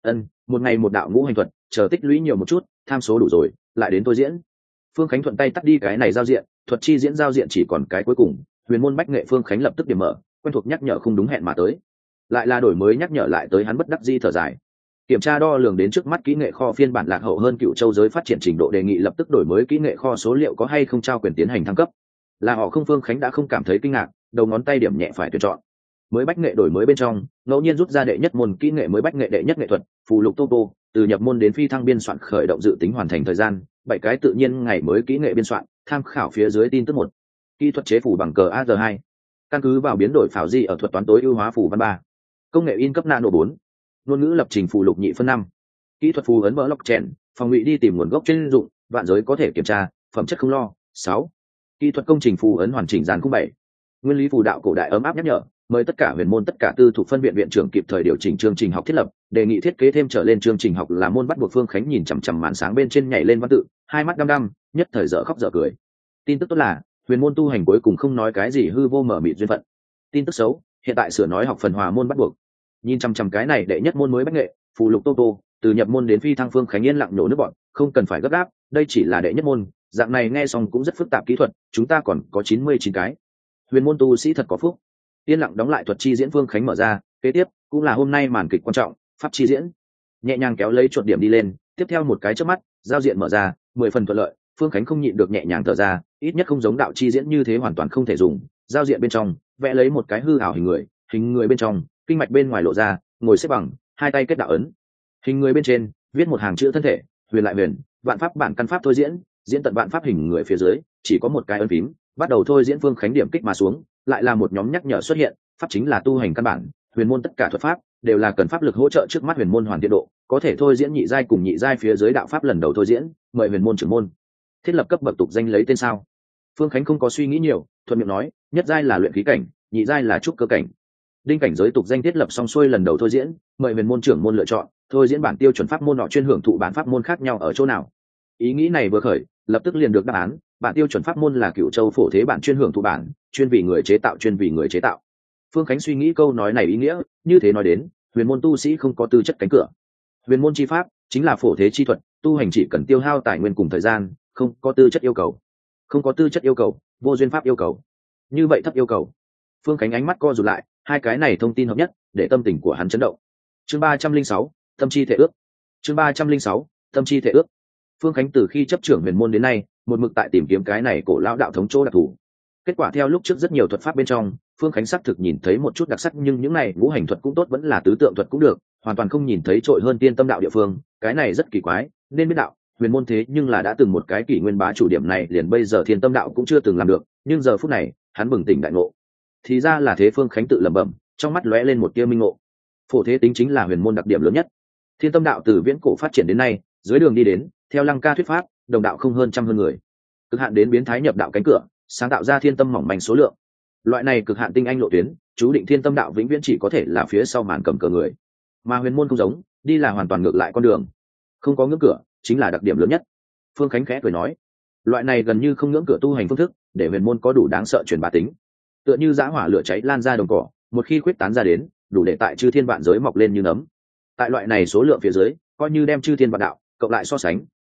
Một ngày một đạo ngũ hành thuật, chờ tích lũy nhiều một chút, tham số đủ rồi, lại đến thôi diễn. Phương Khánh thuận tay tắt đi cái này giao diện, thuật chi diễn giao diện chỉ còn cái cuối cùng, huyền môn bách nghệ. Phương Khánh lập tức điểm mở, quen thuộc nhắc nhở không đúng hẹn mà tới, lại là đổi mới nhắc nhở lại tới, hắn bất đắc dĩ thở dài. Kiểm tra đo lường đến trước mắt kỹ nghệ kho phiên bản lạc hậu hơn cựu châu giới phát triển trình độ, đề nghị lập tức đổi mới kỹ nghệ kho số liệu có hay không trao quyền tiến hành thăng cấp. Là họ không? Phương Khánh đã không cảm thấy kinh ngạc, đầu ngón tay điểm nhẹ phải tuyển chọn. Mới bách nghệ đổi mới bên trong, ngẫu nhiên rút ra đệ nhất môn kỹ nghệ mới bách nghệ đệ nhất nghệ thuật phù lục topo, từ nhập môn đến phi thăng biên soạn khởi động dự tính hoàn thành thời gian 7 cái tự nhiên ngày mới kỹ nghệ biên soạn, tham khảo phía dưới tin tức 1. Kỹ thuật chế phù bằng cờ AR2, căn cứ vào biến đổi phảo di ở thuật toán tối ưu hóa phù văn 3. Công nghệ in cấp nano 4. Ngôn ngữ lập trình phù lục nhị phân 5. Kỹ thuật phù ấn blockchain, phòng ngụy đi tìm nguồn gốc chuyên dụng, vạn giới có thể kiểm tra, phẩm chất không lo. 6. Kỹ thuật công trình phù ấn hoàn chỉnh dàn 07. Nguyên lý phù đạo cổ đại ấm áp nhắc nhở, mời tất cả huyền môn tất cả tư thục phân viện viện trưởng kịp thời điều chỉnh chương trình học thiết lập, đề nghị thiết kế thêm trở lên chương trình học là môn bắt buộc. Phương Khánh nhìn chằm chằm màn sáng bên trên nhảy lên văn tự, hai mắt đăm đăm, nhất thời dở khóc dở cười. Tin tức tốt là huyền môn tu hành cuối cùng không nói cái gì hư vô mở mịt duyên phận. Tin tức xấu, hiện tại sửa nói học phần hòa môn bắt buộc. Nhìn chằm chằm cái này đệ nhất môn mới bách nghệ phù lục tô tô, từ nhập môn đến phi thăng. Phương Khánh yên lặng nhổ nước bọn, không cần phải gấp gáp, đây chỉ là đệ nhất môn, dạng này nghe xong cũng rất phức tạp kỹ thuật, chúng ta còn có 99 cái. Huyền môn tu sĩ thật có phúc. Yên lặng đóng lại thuật chi diễn, Phương Khánh mở ra, kế tiếp cũng là hôm nay màn kịch quan trọng, pháp chi diễn. Nhẹ nhàng kéo lấy chuột điểm đi lên, tiếp theo một cái chớp mắt, giao diện mở ra, 10 phần thuận lợi. Phương Khánh không nhịn được nhẹ nhàng thở ra, ít nhất không giống đạo chi diễn như thế hoàn toàn không thể dùng. Giao diện bên trong vẽ lấy một cái hư ảo hình người bên trong, kinh mạch bên ngoài lộ ra, ngồi xếp bằng, hai tay kết đạo ấn. Hình người bên trên viết một hàng chữ thân thể, huyền lại huyền, vạn pháp bản căn pháp thôi diễn, diễn tận vạn pháp. Hình người phía dưới chỉ có một cái ấn phím, bắt đầu thôi diễn. Phương Khánh điểm kích mà xuống, lại là một nhóm nhắc nhở xuất hiện, pháp chính là tu hành căn bản, huyền môn tất cả thuật pháp đều là cần pháp lực hỗ trợ, trước mắt huyền môn hoàn thiện độ có thể thôi diễn nhị giai cùng nhị giai phía dưới đạo pháp lần đầu thôi diễn, mời huyền môn trưởng môn thiết lập cấp bậc tục danh lấy tên sao. Phương Khánh không có suy nghĩ nhiều, thuận miệng nói, nhất giai là luyện khí cảnh, nhị giai là trúc cơ cảnh. Đinh cảnh giới tục danh thiết lập xong xuôi, lần đầu thôi diễn, mời huyền môn trưởng môn lựa chọn thôi diễn bản tiêu chuẩn pháp môn nọ chuyên hưởng thụ bản pháp môn khác nhau ở chỗ nào. Ý nghĩ này vừa khởi, lập tức liền được đáp án, bản tiêu chuẩn pháp môn là Cửu Châu phổ thế bản chuyên hưởng thụ bản, chuyên vì người chế tạo. Phương Khánh suy nghĩ câu nói này ý nghĩa, như thế nói đến, huyền môn tu sĩ không có tư chất cánh cửa. Huyền môn chi pháp chính là phổ thế chi thuật, tu hành chỉ cần tiêu hao tài nguyên cùng thời gian, không có tư chất yêu cầu. Không có tư chất yêu cầu, vô duyên pháp yêu cầu. Như vậy thấp yêu cầu. Phương Khánh ánh mắt co rụt lại, hai cái này thông tin hợp nhất, để tâm tình của hắn chấn động. Chương 306, tâm chi thể ước. Chương 306, tâm chi thể ước. Phương Khánh từ khi chấp trưởng huyền môn đến nay, một mực tại tìm kiếm cái này cổ lão đạo thống chỗ đặc thù. Kết quả theo lúc trước rất nhiều thuật pháp bên trong, Phương Khánh xác thực nhìn thấy một chút đặc sắc, nhưng những này ngũ hành thuật cũng tốt, vẫn là tứ tượng thuật cũng được, hoàn toàn không nhìn thấy trội hơn tiên tâm đạo địa phương. Cái này rất kỳ quái, nên biết đạo huyền môn thế nhưng là đã từng một cái kỷ nguyên bá chủ, điểm này liền bây giờ thiên tâm đạo cũng chưa từng làm được, nhưng giờ phút này hắn bừng tỉnh đại ngộ. Thì ra là thế. Phương Khánh tự lẩm bẩm, trong mắt lóe lên một tia minh ngộ. Phổ thế tính chính là huyền môn đặc điểm lớn nhất. Thiên tâm đạo từ viễn cổ phát triển đến nay, dưới đường đi đến, theo Lăng Ca thuyết pháp, đồng đạo không hơn trăm hơn người, cực hạn đến biến thái nhập đạo cánh cửa, sáng tạo ra thiên tâm mỏng manh số lượng. Loại này cực hạn tinh anh lộ tuyến, chú định thiên tâm đạo vĩnh viễn chỉ có thể là phía sau màn cầm cờ người. Mà huyền môn không giống, đi là hoàn toàn ngược lại con đường, không có ngưỡng cửa, chính là đặc điểm lớn nhất. Phương Khánh khẽ cười nói, loại này gần như không ngưỡng cửa tu hành phương thức, để huyền môn có đủ đáng sợ truyền bá tính. Tựa như dã hỏa lửa cháy lan ra đồng cỏ, một khi khuyết tán ra đến, đủ để tại chư thiên vạn giới mọc lên như nấm. Tại loại này số lượng phía dưới, coi như đem chư thiên vạn đạo cộng lại so sánh,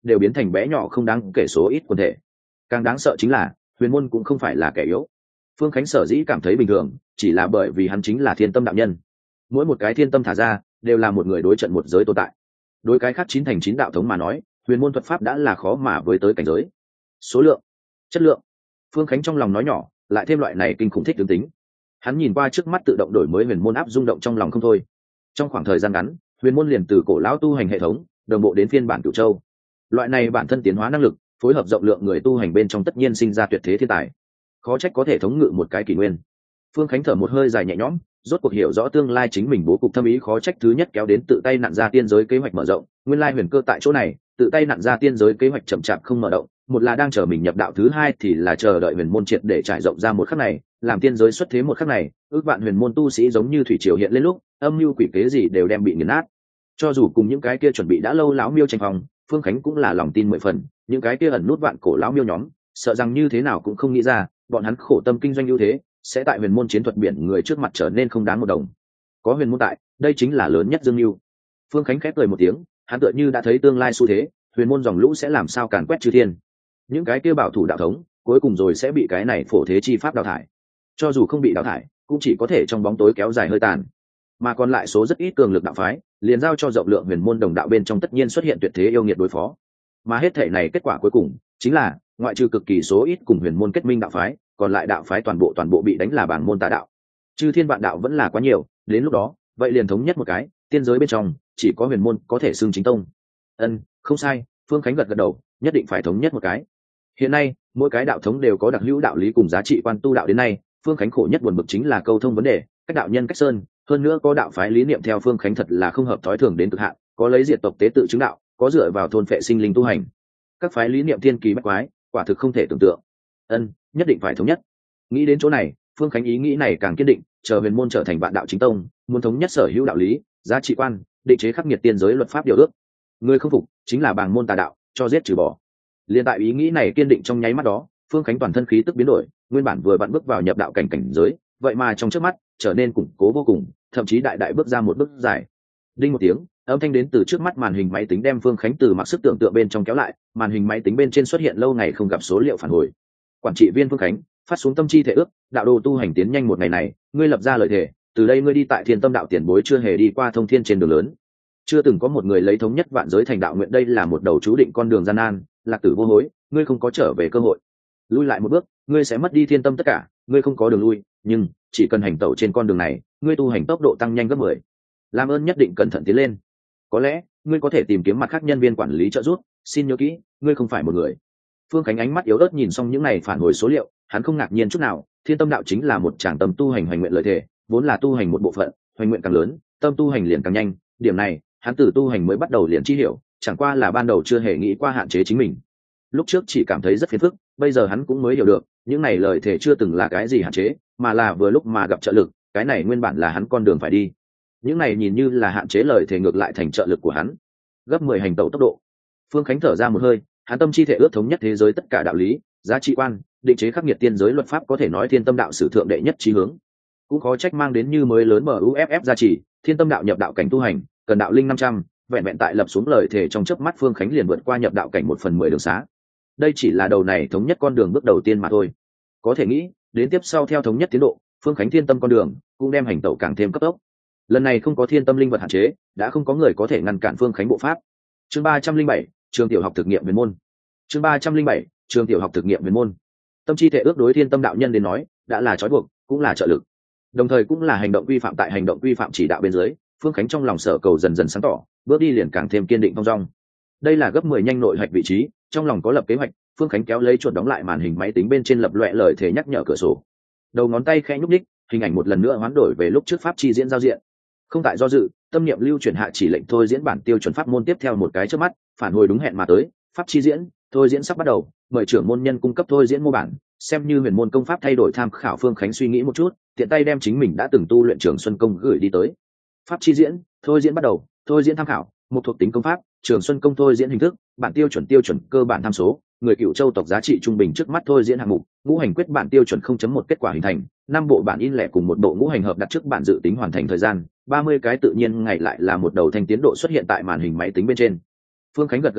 đều biến thành bé nhỏ không đáng kể số ít quần thể. Càng đáng sợ chính là huyền môn cũng không phải là kẻ yếu. Phương Khánh sở dĩ cảm thấy bình thường chỉ là bởi vì hắn chính là thiên tâm đạo nhân. Mỗi một cái thiên tâm thả ra đều là một người đối trận một giới tồn tại. Đối cái khác 9 thành 9 đạo thống mà nói, huyền môn thuật pháp đã là khó mà với tới cảnh giới. Số lượng, chất lượng, Phương Khánh trong lòng nói nhỏ, lại thêm loại này kinh khủng thích tướng tính. Hắn nhìn qua trước mắt tự động đổi mới huyền môn áp rung động trong lòng không thôi. Trong khoảng thời gian ngắn, huyền môn liền từ cổ lão tu hành hệ thống đồng bộ đến phiên bản Cửu Châu. Loại này bản thân tiến hóa năng lực, phối hợp rộng lượng người tu hành bên trong tất nhiên sinh ra tuyệt thế thiên tài. Khó trách có thể thống ngự một cái kỷ nguyên. Phương Khánh thở một hơi dài nhẹ nhõm, rốt cuộc hiểu rõ tương lai chính mình bố cục thâm ý, khó trách thứ nhất kéo đến tự tay nặn ra tiên giới kế hoạch mở rộng, nguyên lai huyền cơ tại chỗ này, tự tay nặn ra tiên giới kế hoạch chậm chạp không mở động, một là đang chờ mình nhập đạo, thứ hai thì là chờ đợi huyền môn triệt để trải rộng ra một khắc này, làm tiên giới xuất thế một khắc này, ước vạn huyền môn tu sĩ giống như thủy triều hiện lên lúc, âm mưu quỷ kế gì đều đem bị nghiền nát. Cho dù cùng những cái kia chuẩn bị đã lâu lão miêu tranh phòng, Phương Khánh cũng là lòng tin 10 phần, những cái kia ẩn nút vạn cổ lão miêu nhóm, sợ rằng như thế nào cũng không nghĩ ra, bọn hắn khổ tâm kinh doanh ưu thế, sẽ tại huyền môn chiến thuật biển người trước mặt trở nên không đáng một đồng. Có huyền môn tại, đây chính là lớn nhất dương mưu. Phương Khánh khép cười một tiếng, hắn tựa như đã thấy tương lai xu thế, huyền môn dòng lũ sẽ làm sao càn quét chư thiên. Những cái kia bảo thủ đạo thống, cuối cùng rồi sẽ bị cái này phổ thế chi pháp đào thải. Cho dù không bị đào thải, cũng chỉ có thể trong bóng tối kéo dài hơi tàn. Mà còn lại số rất ít cường lực đạo phái, liền giao cho rộng lượng huyền môn đồng đạo bên trong tất nhiên xuất hiện tuyệt thế yêu nghiệt đối phó. Mà hết thể này kết quả cuối cùng chính là, ngoại trừ cực kỳ số ít cùng huyền môn kết minh đạo phái, còn lại đạo phái toàn bộ bị đánh là bảng môn tà đạo. Chư thiên vạn đạo vẫn là quá nhiều, đến lúc đó, vậy liền thống nhất một cái, tiên giới bên trong chỉ có huyền môn có thể xưng chính tông. Không sai, Phương Khánh gật đầu, nhất định phải thống nhất một cái. Hiện nay, mỗi cái đạo thống đều có đặc hữu đạo lý cùng giá trị quan tu đạo đến nay, Phương Khánh khổ nhất buồn bực chính là câu thông vấn đề, các đạo nhân cách sơn, hơn nữa có đạo phái lý niệm theo Phương Khánh thật là không hợp thói thường đến cực hạn, có lấy diệt tộc tế tự chứng đạo, có dựa vào thôn phệ sinh linh tu hành. Các phái lý niệm thiên kỳ bách quái, quả thực không thể tưởng tượng. Nhất định phải thống nhất. Nghĩ đến chỗ này, Phương Khánh ý nghĩ này càng kiên định, chờ huyền môn trở thành vạn đạo chính tông, muốn thống nhất sở hữu đạo lý, giá trị quan, định chế khắc nghiệt tiên giới luật pháp điều ước. Người không phục, chính là bàng môn tà đạo, cho giết trừ bỏ. Liên tại ý nghĩ này kiên định trong nháy mắt đó, Phương Khánh toàn thân khí tức biến đổi, nguyên bản vừa vặn bước vào nhập đạo cảnh cảnh giới, vậy mà trong trước mắt trở nên củng cố vô cùng, thậm chí đại bước ra một bước dài. Đinh một tiếng, âm thanh đến từ trước mắt màn hình máy tính đem Phương Khánh từ mặc sức tưởng tượng bên trong kéo lại, màn hình máy tính bên trên xuất hiện lâu ngày không gặp số liệu phản hồi. Quản trị viên Phương Khánh phát xuống tâm chi thể ước, đạo đồ tu hành tiến nhanh một ngày này, ngươi lập ra lời thề, từ đây ngươi đi tại Thiên Tâm đạo tiền bối chưa hề đi qua thông thiên trên đường lớn, chưa từng có một người lấy thống nhất vạn giới thành đạo nguyện, đây là một đầu chú định con đường gian nan, lạc tử vô hối, ngươi không có trở về cơ hội. Lui lại một bước, ngươi sẽ mất đi thiên tâm tất cả, ngươi không có đường lui, nhưng chỉ cần hành tẩu trên con đường này, ngươi tu hành tốc độ tăng nhanh gấp 10. Làm ơn nhất định cẩn thận tiến lên. Có lẽ ngươi có thể tìm kiếm mặt khác nhân viên quản lý trợ giúp, xin nhớ kỹ, ngươi không phải một người. Phương Khánh ánh mắt yếu ớt nhìn xong những này phản hồi số liệu, hắn không ngạc nhiên chút nào, Thiên Tâm đạo chính là một tràng tâm tu hành hoành nguyện lợi thể, vốn là tu hành một bộ phận, hoành nguyện càng lớn, tâm tu hành liền càng nhanh, điểm này, hắn từ tu hành mới bắt đầu liền chi hiểu, chẳng qua là ban đầu chưa hề nghĩ qua hạn chế chính mình. Lúc trước chỉ cảm thấy rất phiền phức, bây giờ hắn cũng mới hiểu được, những này lời thể chưa từng là cái gì hạn chế, mà là vừa lúc mà gặp trợ lực, cái này nguyên bản là hắn con đường phải đi. Những này nhìn như là hạn chế lời thể ngược lại thành trợ lực của hắn, gấp 10 hành tẩu tốc độ. Phương Khánh thở ra một hơi, hắn tâm chi thể ước thống nhất thế giới tất cả đạo lý, giá trị quan, định chế khắc nghiệt tiên giới luật pháp, có thể nói Thiên Tâm đạo sử thượng đệ nhất chí hướng. Cũng khó trách mang đến như mới lớn MUFF gia trì, Thiên Tâm đạo nhập đạo cảnh tu hành, cần đạo linh 500, vẹn vẹn tại lập xuống lời thề trong chớp mắt, Phương Khánh liền vượt qua nhập đạo cảnh 1/10 đường xá. Đây chỉ là đầu này thống nhất con đường bước đầu tiên mà thôi. Có thể nghĩ, đến tiếp sau theo thống nhất tiến độ, Phương Khánh thiên tâm con đường cũng đem hành tẩu càng thêm cấp tốc. Lần này không có thiên tâm linh vật hạn chế, đã không có người có thể ngăn cản Phương Khánh bộ pháp. Chương 307, trường tiểu học thực nghiệm huyền môn. Chương 307, trường tiểu học thực nghiệm huyền môn. Tâm chi thể ước đối Thiên Tâm đạo nhân đến nói, đã là trói buộc, cũng là trợ lực, đồng thời cũng là hành động quy phạm. Tại hành động quy phạm chỉ đạo bên dưới, Phương Khánh trong lòng sở cầu dần dần sáng tỏ, bước đi liền càng thêm kiên định thong dong. Đây là gấp 10 nhanh nội hạch vị trí, trong lòng có lập kế hoạch, Phương Khánh kéo lấy chuột đóng lại màn hình máy tính bên trên, lập loè lời thể nhắc nhở cửa sổ. Đầu ngón tay khẽ nhúc nhích, hình ảnh một lần nữa hoán đổi về lúc trước pháp chi diễn giao diện. Không tại do dự, tâm niệm lưu chuyển hạ chỉ lệnh thôi diễn bản tiêu chuẩn pháp môn tiếp theo một cái chớp mắt, phản hồi đúng hẹn mà tới, pháp chi diễn, thôi diễn sắp bắt đầu, mời trưởng môn nhân cung cấp thôi diễn mô bản, xem như huyền môn công pháp thay đổi tham khảo. Phương Khánh suy nghĩ một chút, tiện tay đem chính mình đã từng tu luyện Trường Xuân công gửi đi tới. Pháp chi diễn, thôi diễn bắt đầu, thôi diễn tham khảo, một thuộc tính công pháp, Trường Xuân công thôi diễn hình thức, bản tiêu chuẩn cơ bản tham số, người Cựu Châu tộc giá trị trung bình trước mắt thôi diễn hạng mục, ngũ hành quyết bản tiêu chuẩn 0.1 kết quả hình thành, 5 bộ bản in lẻ cùng một bộ ngũ hành hợp đặt trước bản dự tính hoàn thành thời gian 30 cái tự nhiên ngày, lại là một đầu thanh tiến độ xuất hiện tại màn hình máy tính bên trên. Phương Khánh gật gật đầu,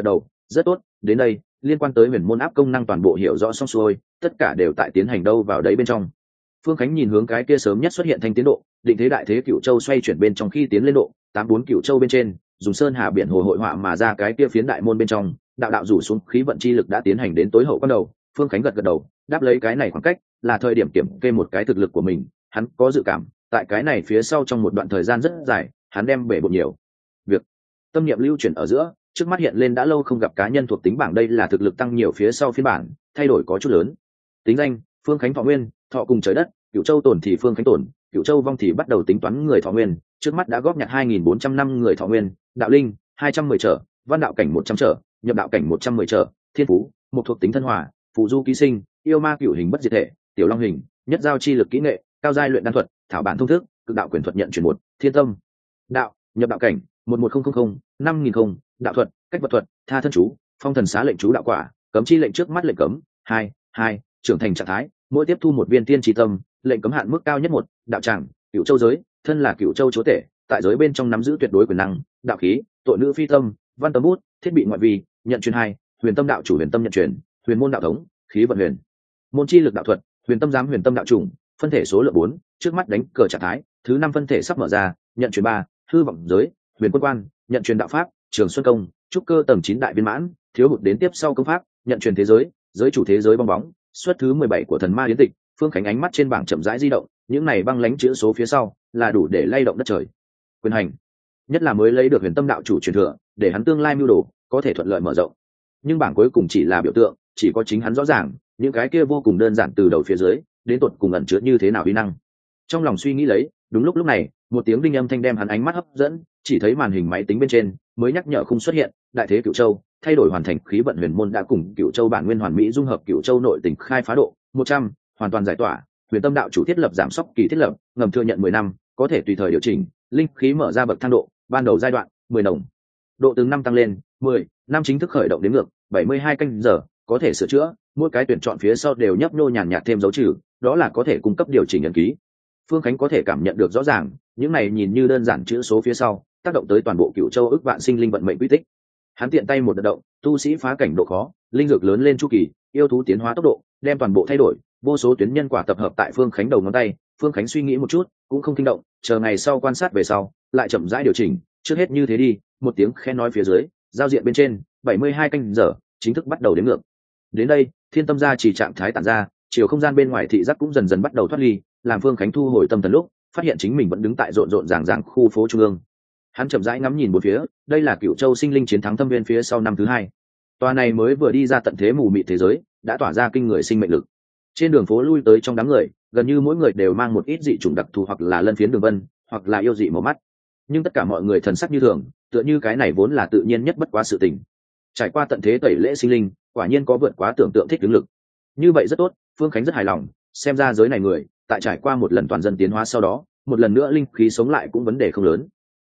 rất tốt, đến đây liên quan tới huyền môn áp công năng toàn bộ hiểu rõ xong xuôi, tất cả đều tại tiến hành đâu vào đấy bên trong. Phương Khánh nhìn hướng cái kia sớm nhất xuất hiện thanh tiến độ, định thế đại thế cựu châu xoay chuyển bên trong khi tiến lên độ 84 cựu châu bên trên, dùng sơn hà biển hồ hội họa mà ra cái kia phiến đại môn bên trong, đạo đạo rủ xuống khí vận chi lực đã tiến hành đến tối hậu quan đầu. Phương Khánh gật gật đầu, đáp lấy cái này khoảng cách là thời điểm kiểm kê một cái thực lực của mình. Hắn có dự cảm tại cái này phía sau trong một đoạn thời gian rất dài, hắn đem bể bộn nhiều việc. Tâm niệm lưu chuyển ở giữa, trước mắt hiện lên đã lâu không gặp cá nhân thuộc tính bảng, đây là thực lực tăng nhiều phía sau phiên bản, thay đổi có chút lớn. Tính danh: Phương Khánh thọ nguyên, thọ cùng trời đất, Cửu Châu tổn thì Phương Khánh tổn, Cửu Châu vong thì bắt đầu tính toán người thọ nguyên, trước mắt đã góp nhặt 2.400 năm người thọ nguyên. Đạo linh 210 trở, văn đạo cảnh 100 trở, nhập đạo cảnh 110 trở. Thiên phú: một thuộc tính thân hòa, phù du ký sinh, yêu ma cửu hình bất diệt thể, tiểu long hình, nhất giao chi lực kỹ nghệ, cao giai luyện đan thuật, thảo bản thông thức, cực đạo quyền thuật nhận chuyển một. Thiên tâm: đạo, nhập đạo cảnh 11000 5000, đạo thuật, cách vật thuật, tha thân chú, phong thần xá lệnh chú đạo quả, cấm chi lệnh trước mắt lệnh cấm 2 trưởng thành trạng thái, mỗi tiếp thu một viên tiên tri tâm, lệnh cấm hạn mức cao nhất 1. Đạo tràng: Cửu Châu giới, thân là Cửu Châu chúa tể, tại giới bên trong nắm giữ tuyệt đối quyền năng. Đạo khí: tội nữ phi tâm, văn tấm bút, thiết bị ngoại vi, nhận truyền 2. Huyền tâm đạo chủ huyền tâm nhận truyền, huyền môn đạo thống, khí vận huyền môn chi lực đạo thuật, huyền tâm giám huyền tâm đạo chủng, phân thể số lượng 4, trước mắt đánh cờ trạng thái, thứ 5 phân thể sắp mở ra, nhận truyền 3. Hư vọng giới, huyền quân quan, nhận truyền đạo pháp, trường xuân công, trúc cơ tầng 9 đại viên mãn, thiếu hụt đến tiếp sau công pháp, nhận truyền thế giới, giới chủ thế giới bong bóng, suất thứ 17 của thần ma yến tịch. Phương Khánh ánh mắt trên bảng chậm rãi di động, những này băng lãnh chữ số phía sau là đủ để lay động đất trời. Quyền hành, nhất là mới lấy được huyền tâm đạo chủ truyền thừa, để hắn tương lai mưu đồ có thể thuận lợi mở rộng. Nhưng bảng cuối cùng chỉ là biểu tượng, chỉ có chính hắn rõ ràng, những cái kia vô cùng đơn giản từ đầu phía dưới đến tột cùng ẩn chứa như thế nào uy năng. Trong lòng suy nghĩ lấy, đúng lúc này, một tiếng đinh âm thanh đem hắn ánh mắt hấp dẫn, chỉ thấy màn hình máy tính bên trên mới nhắc nhở không xuất hiện, đại thế Cửu Châu thay đổi hoàn thành, khí vận huyền môn đã cùng Cửu Châu bản nguyên hoàn mỹ dung hợp, Cửu Châu nội tỉnh khai phá độ 100, hoàn toàn giải tỏa, huyền tâm đạo chủ thiết lập giảm sốc kỳ thiết lập, ngầm thừa nhận 10 năm, có thể tùy thời điều chỉnh, linh khí mở ra bậc thang độ, ban đầu giai đoạn 10 đồng, độ từng năm tăng lên 10 năm, chính thức khởi động đến ngược 72 canh giờ, có thể sửa chữa, mỗi cái tuyển chọn phía sau đều nhấp nhô nhàn nhạt thêm dấu trừ, đó là có thể cung cấp điều chỉnh ấn ký. Phương Khánh có thể cảm nhận được rõ ràng, những này nhìn như đơn giản chữ số phía sau tác động tới toàn bộ Cửu Châu ức vạn sinh linh vận mệnh quy tích. Hắn tiện tay một đợt động, tu sĩ phá cảnh độ khó, linh dược lớn lên chu kỳ, yêu thú tiến hóa tốc độ, đem toàn bộ thay đổi, vô số tuyến nhân quả tập hợp tại Phương Khánh đầu ngón tay. Phương Khánh suy nghĩ một chút, cũng không kinh động, chờ ngày sau quan sát về sau, lại chậm rãi điều chỉnh, trước hết như thế đi. Một tiếng khen nói phía dưới, giao diện bên trên 72 canh giờ chính thức bắt đầu đếm ngược. Đến đây, thiên tâm gia chỉ trạng thái tản ra, chiều không gian bên ngoài thị giác cũng dần dần bắt đầu thoát ly, làm Phương Khánh thu hồi tâm thần lúc phát hiện chính mình vẫn đứng tại rộn rộn ràng ràng khu phố trung ương. Hắn chậm rãi ngắm nhìn bốn phía, đây là Cửu Châu sinh linh chiến thắng thâm viên phía sau năm thứ 2. Tòa này mới vừa đi ra tận thế mù mịt thế giới, đã tỏa ra kinh người sinh mệnh lực. Trên đường phố lui tới trong đám người, gần như mỗi người đều mang một ít dị chủng đặc thù, hoặc là lân phiến đường vân, hoặc là yêu dị màu mắt. Nhưng tất cả mọi người thần sắc như thường, tựa như cái này vốn là tự nhiên nhất bất quá sự tình. Trải qua tận thế tẩy lễ sinh linh, quả nhiên có vượt quá tưởng tượng thích ứng lực. Như vậy rất tốt, Phương Khánh rất hài lòng, xem ra giới này người, tại trải qua một lần toàn dân tiến hóa sau đó, một lần nữa linh khí sống lại cũng vấn đề không lớn.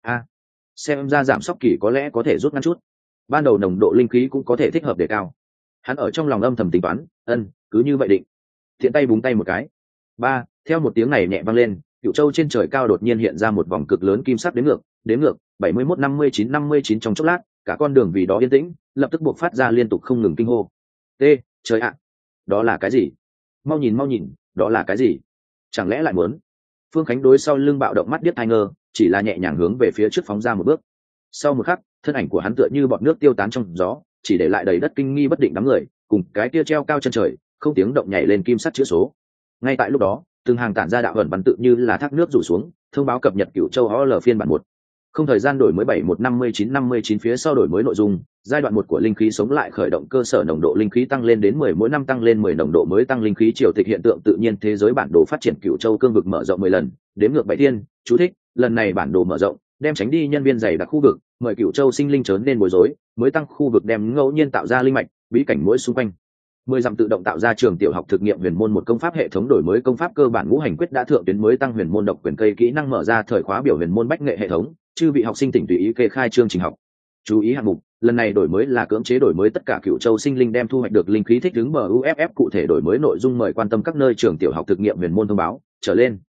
Xem ra giảm sốc kỳ có lẽ có thể rút ngắn chút, ban đầu nồng độ linh khí cũng có thể thích hợp để cao. Hắn ở trong lòng âm thầm tính toán, cứ như vậy định. Thiện tay búng tay một cái. Theo một tiếng này nhẹ vang lên, Cửu Châu trên trời cao đột nhiên hiện ra một vòng cực lớn kim sắc đếm ngược 71 59 trong chốc lát, cả con đường vì đó yên tĩnh, lập tức buộc phát ra liên tục không ngừng kinh hô. Trời ạ, đó là cái gì? Mau nhìn, đó là cái gì? Chẳng lẽ lại muốn? Phương Khánh đối sau lưng bạo động mắt điếc tai ngơ, chỉ là nhẹ nhàng hướng về phía trước phóng ra một bước. Sau một khắc, thân ảnh của hắn tựa như bọt nước tiêu tán trong gió, chỉ để lại đầy đất kinh nghi bất định đám người, cùng cái kia treo cao chân trời, không tiếng động nhảy lên kim sắt chữ số. Ngay tại lúc đó, từng hàng tản ra đạo ẩn văn tự như là thác nước rủ xuống, thông báo cập nhật Cửu Châu HL phiên bản 1. Không thời gian đổi mới 715959 phía sau đổi mới nội dung, giai đoạn 1 của linh khí sống lại khởi động, cơ sở nồng độ linh khí tăng lên đến 10, mỗi năm tăng lên 10 nồng độ mới tăng linh khí, triều tịch hiện tượng tự nhiên thế giới bản đồ phát triển, Cửu Châu cương vực mở rộng 10 lần, đếm ngược 7 thiên. Chú thích: lần này bản đồ mở rộng, đem tránh đi nhân viên dày đặc khu vực, mời Cửu Châu sinh linh trớn nên bối rối, mới tăng khu vực đem ngẫu nhiên tạo ra linh mạch, bí cảnh mỗi xung quanh. 10 dặm tự động tạo ra trường tiểu học thực nghiệm huyền môn một công pháp hệ thống, đổi mới công pháp cơ bản ngũ hành quyết đã thượng tuyến, mới tăng huyền môn độc quyền cây kỹ năng, mở ra thời khóa biểu huyền môn bách nghệ hệ thống, chư vị học sinh tỉnh tùy ý kê khai chương trình học. Chú ý hạng mục: lần này đổi mới là cưỡng chế đổi mới tất cả Cửu Châu sinh linh đem thu hoạch được linh khí thích ứng MUFF, cụ thể đổi mới nội dung mời quan tâm các nơi trường tiểu học thực nghiệm huyền môn thông báo trở lên.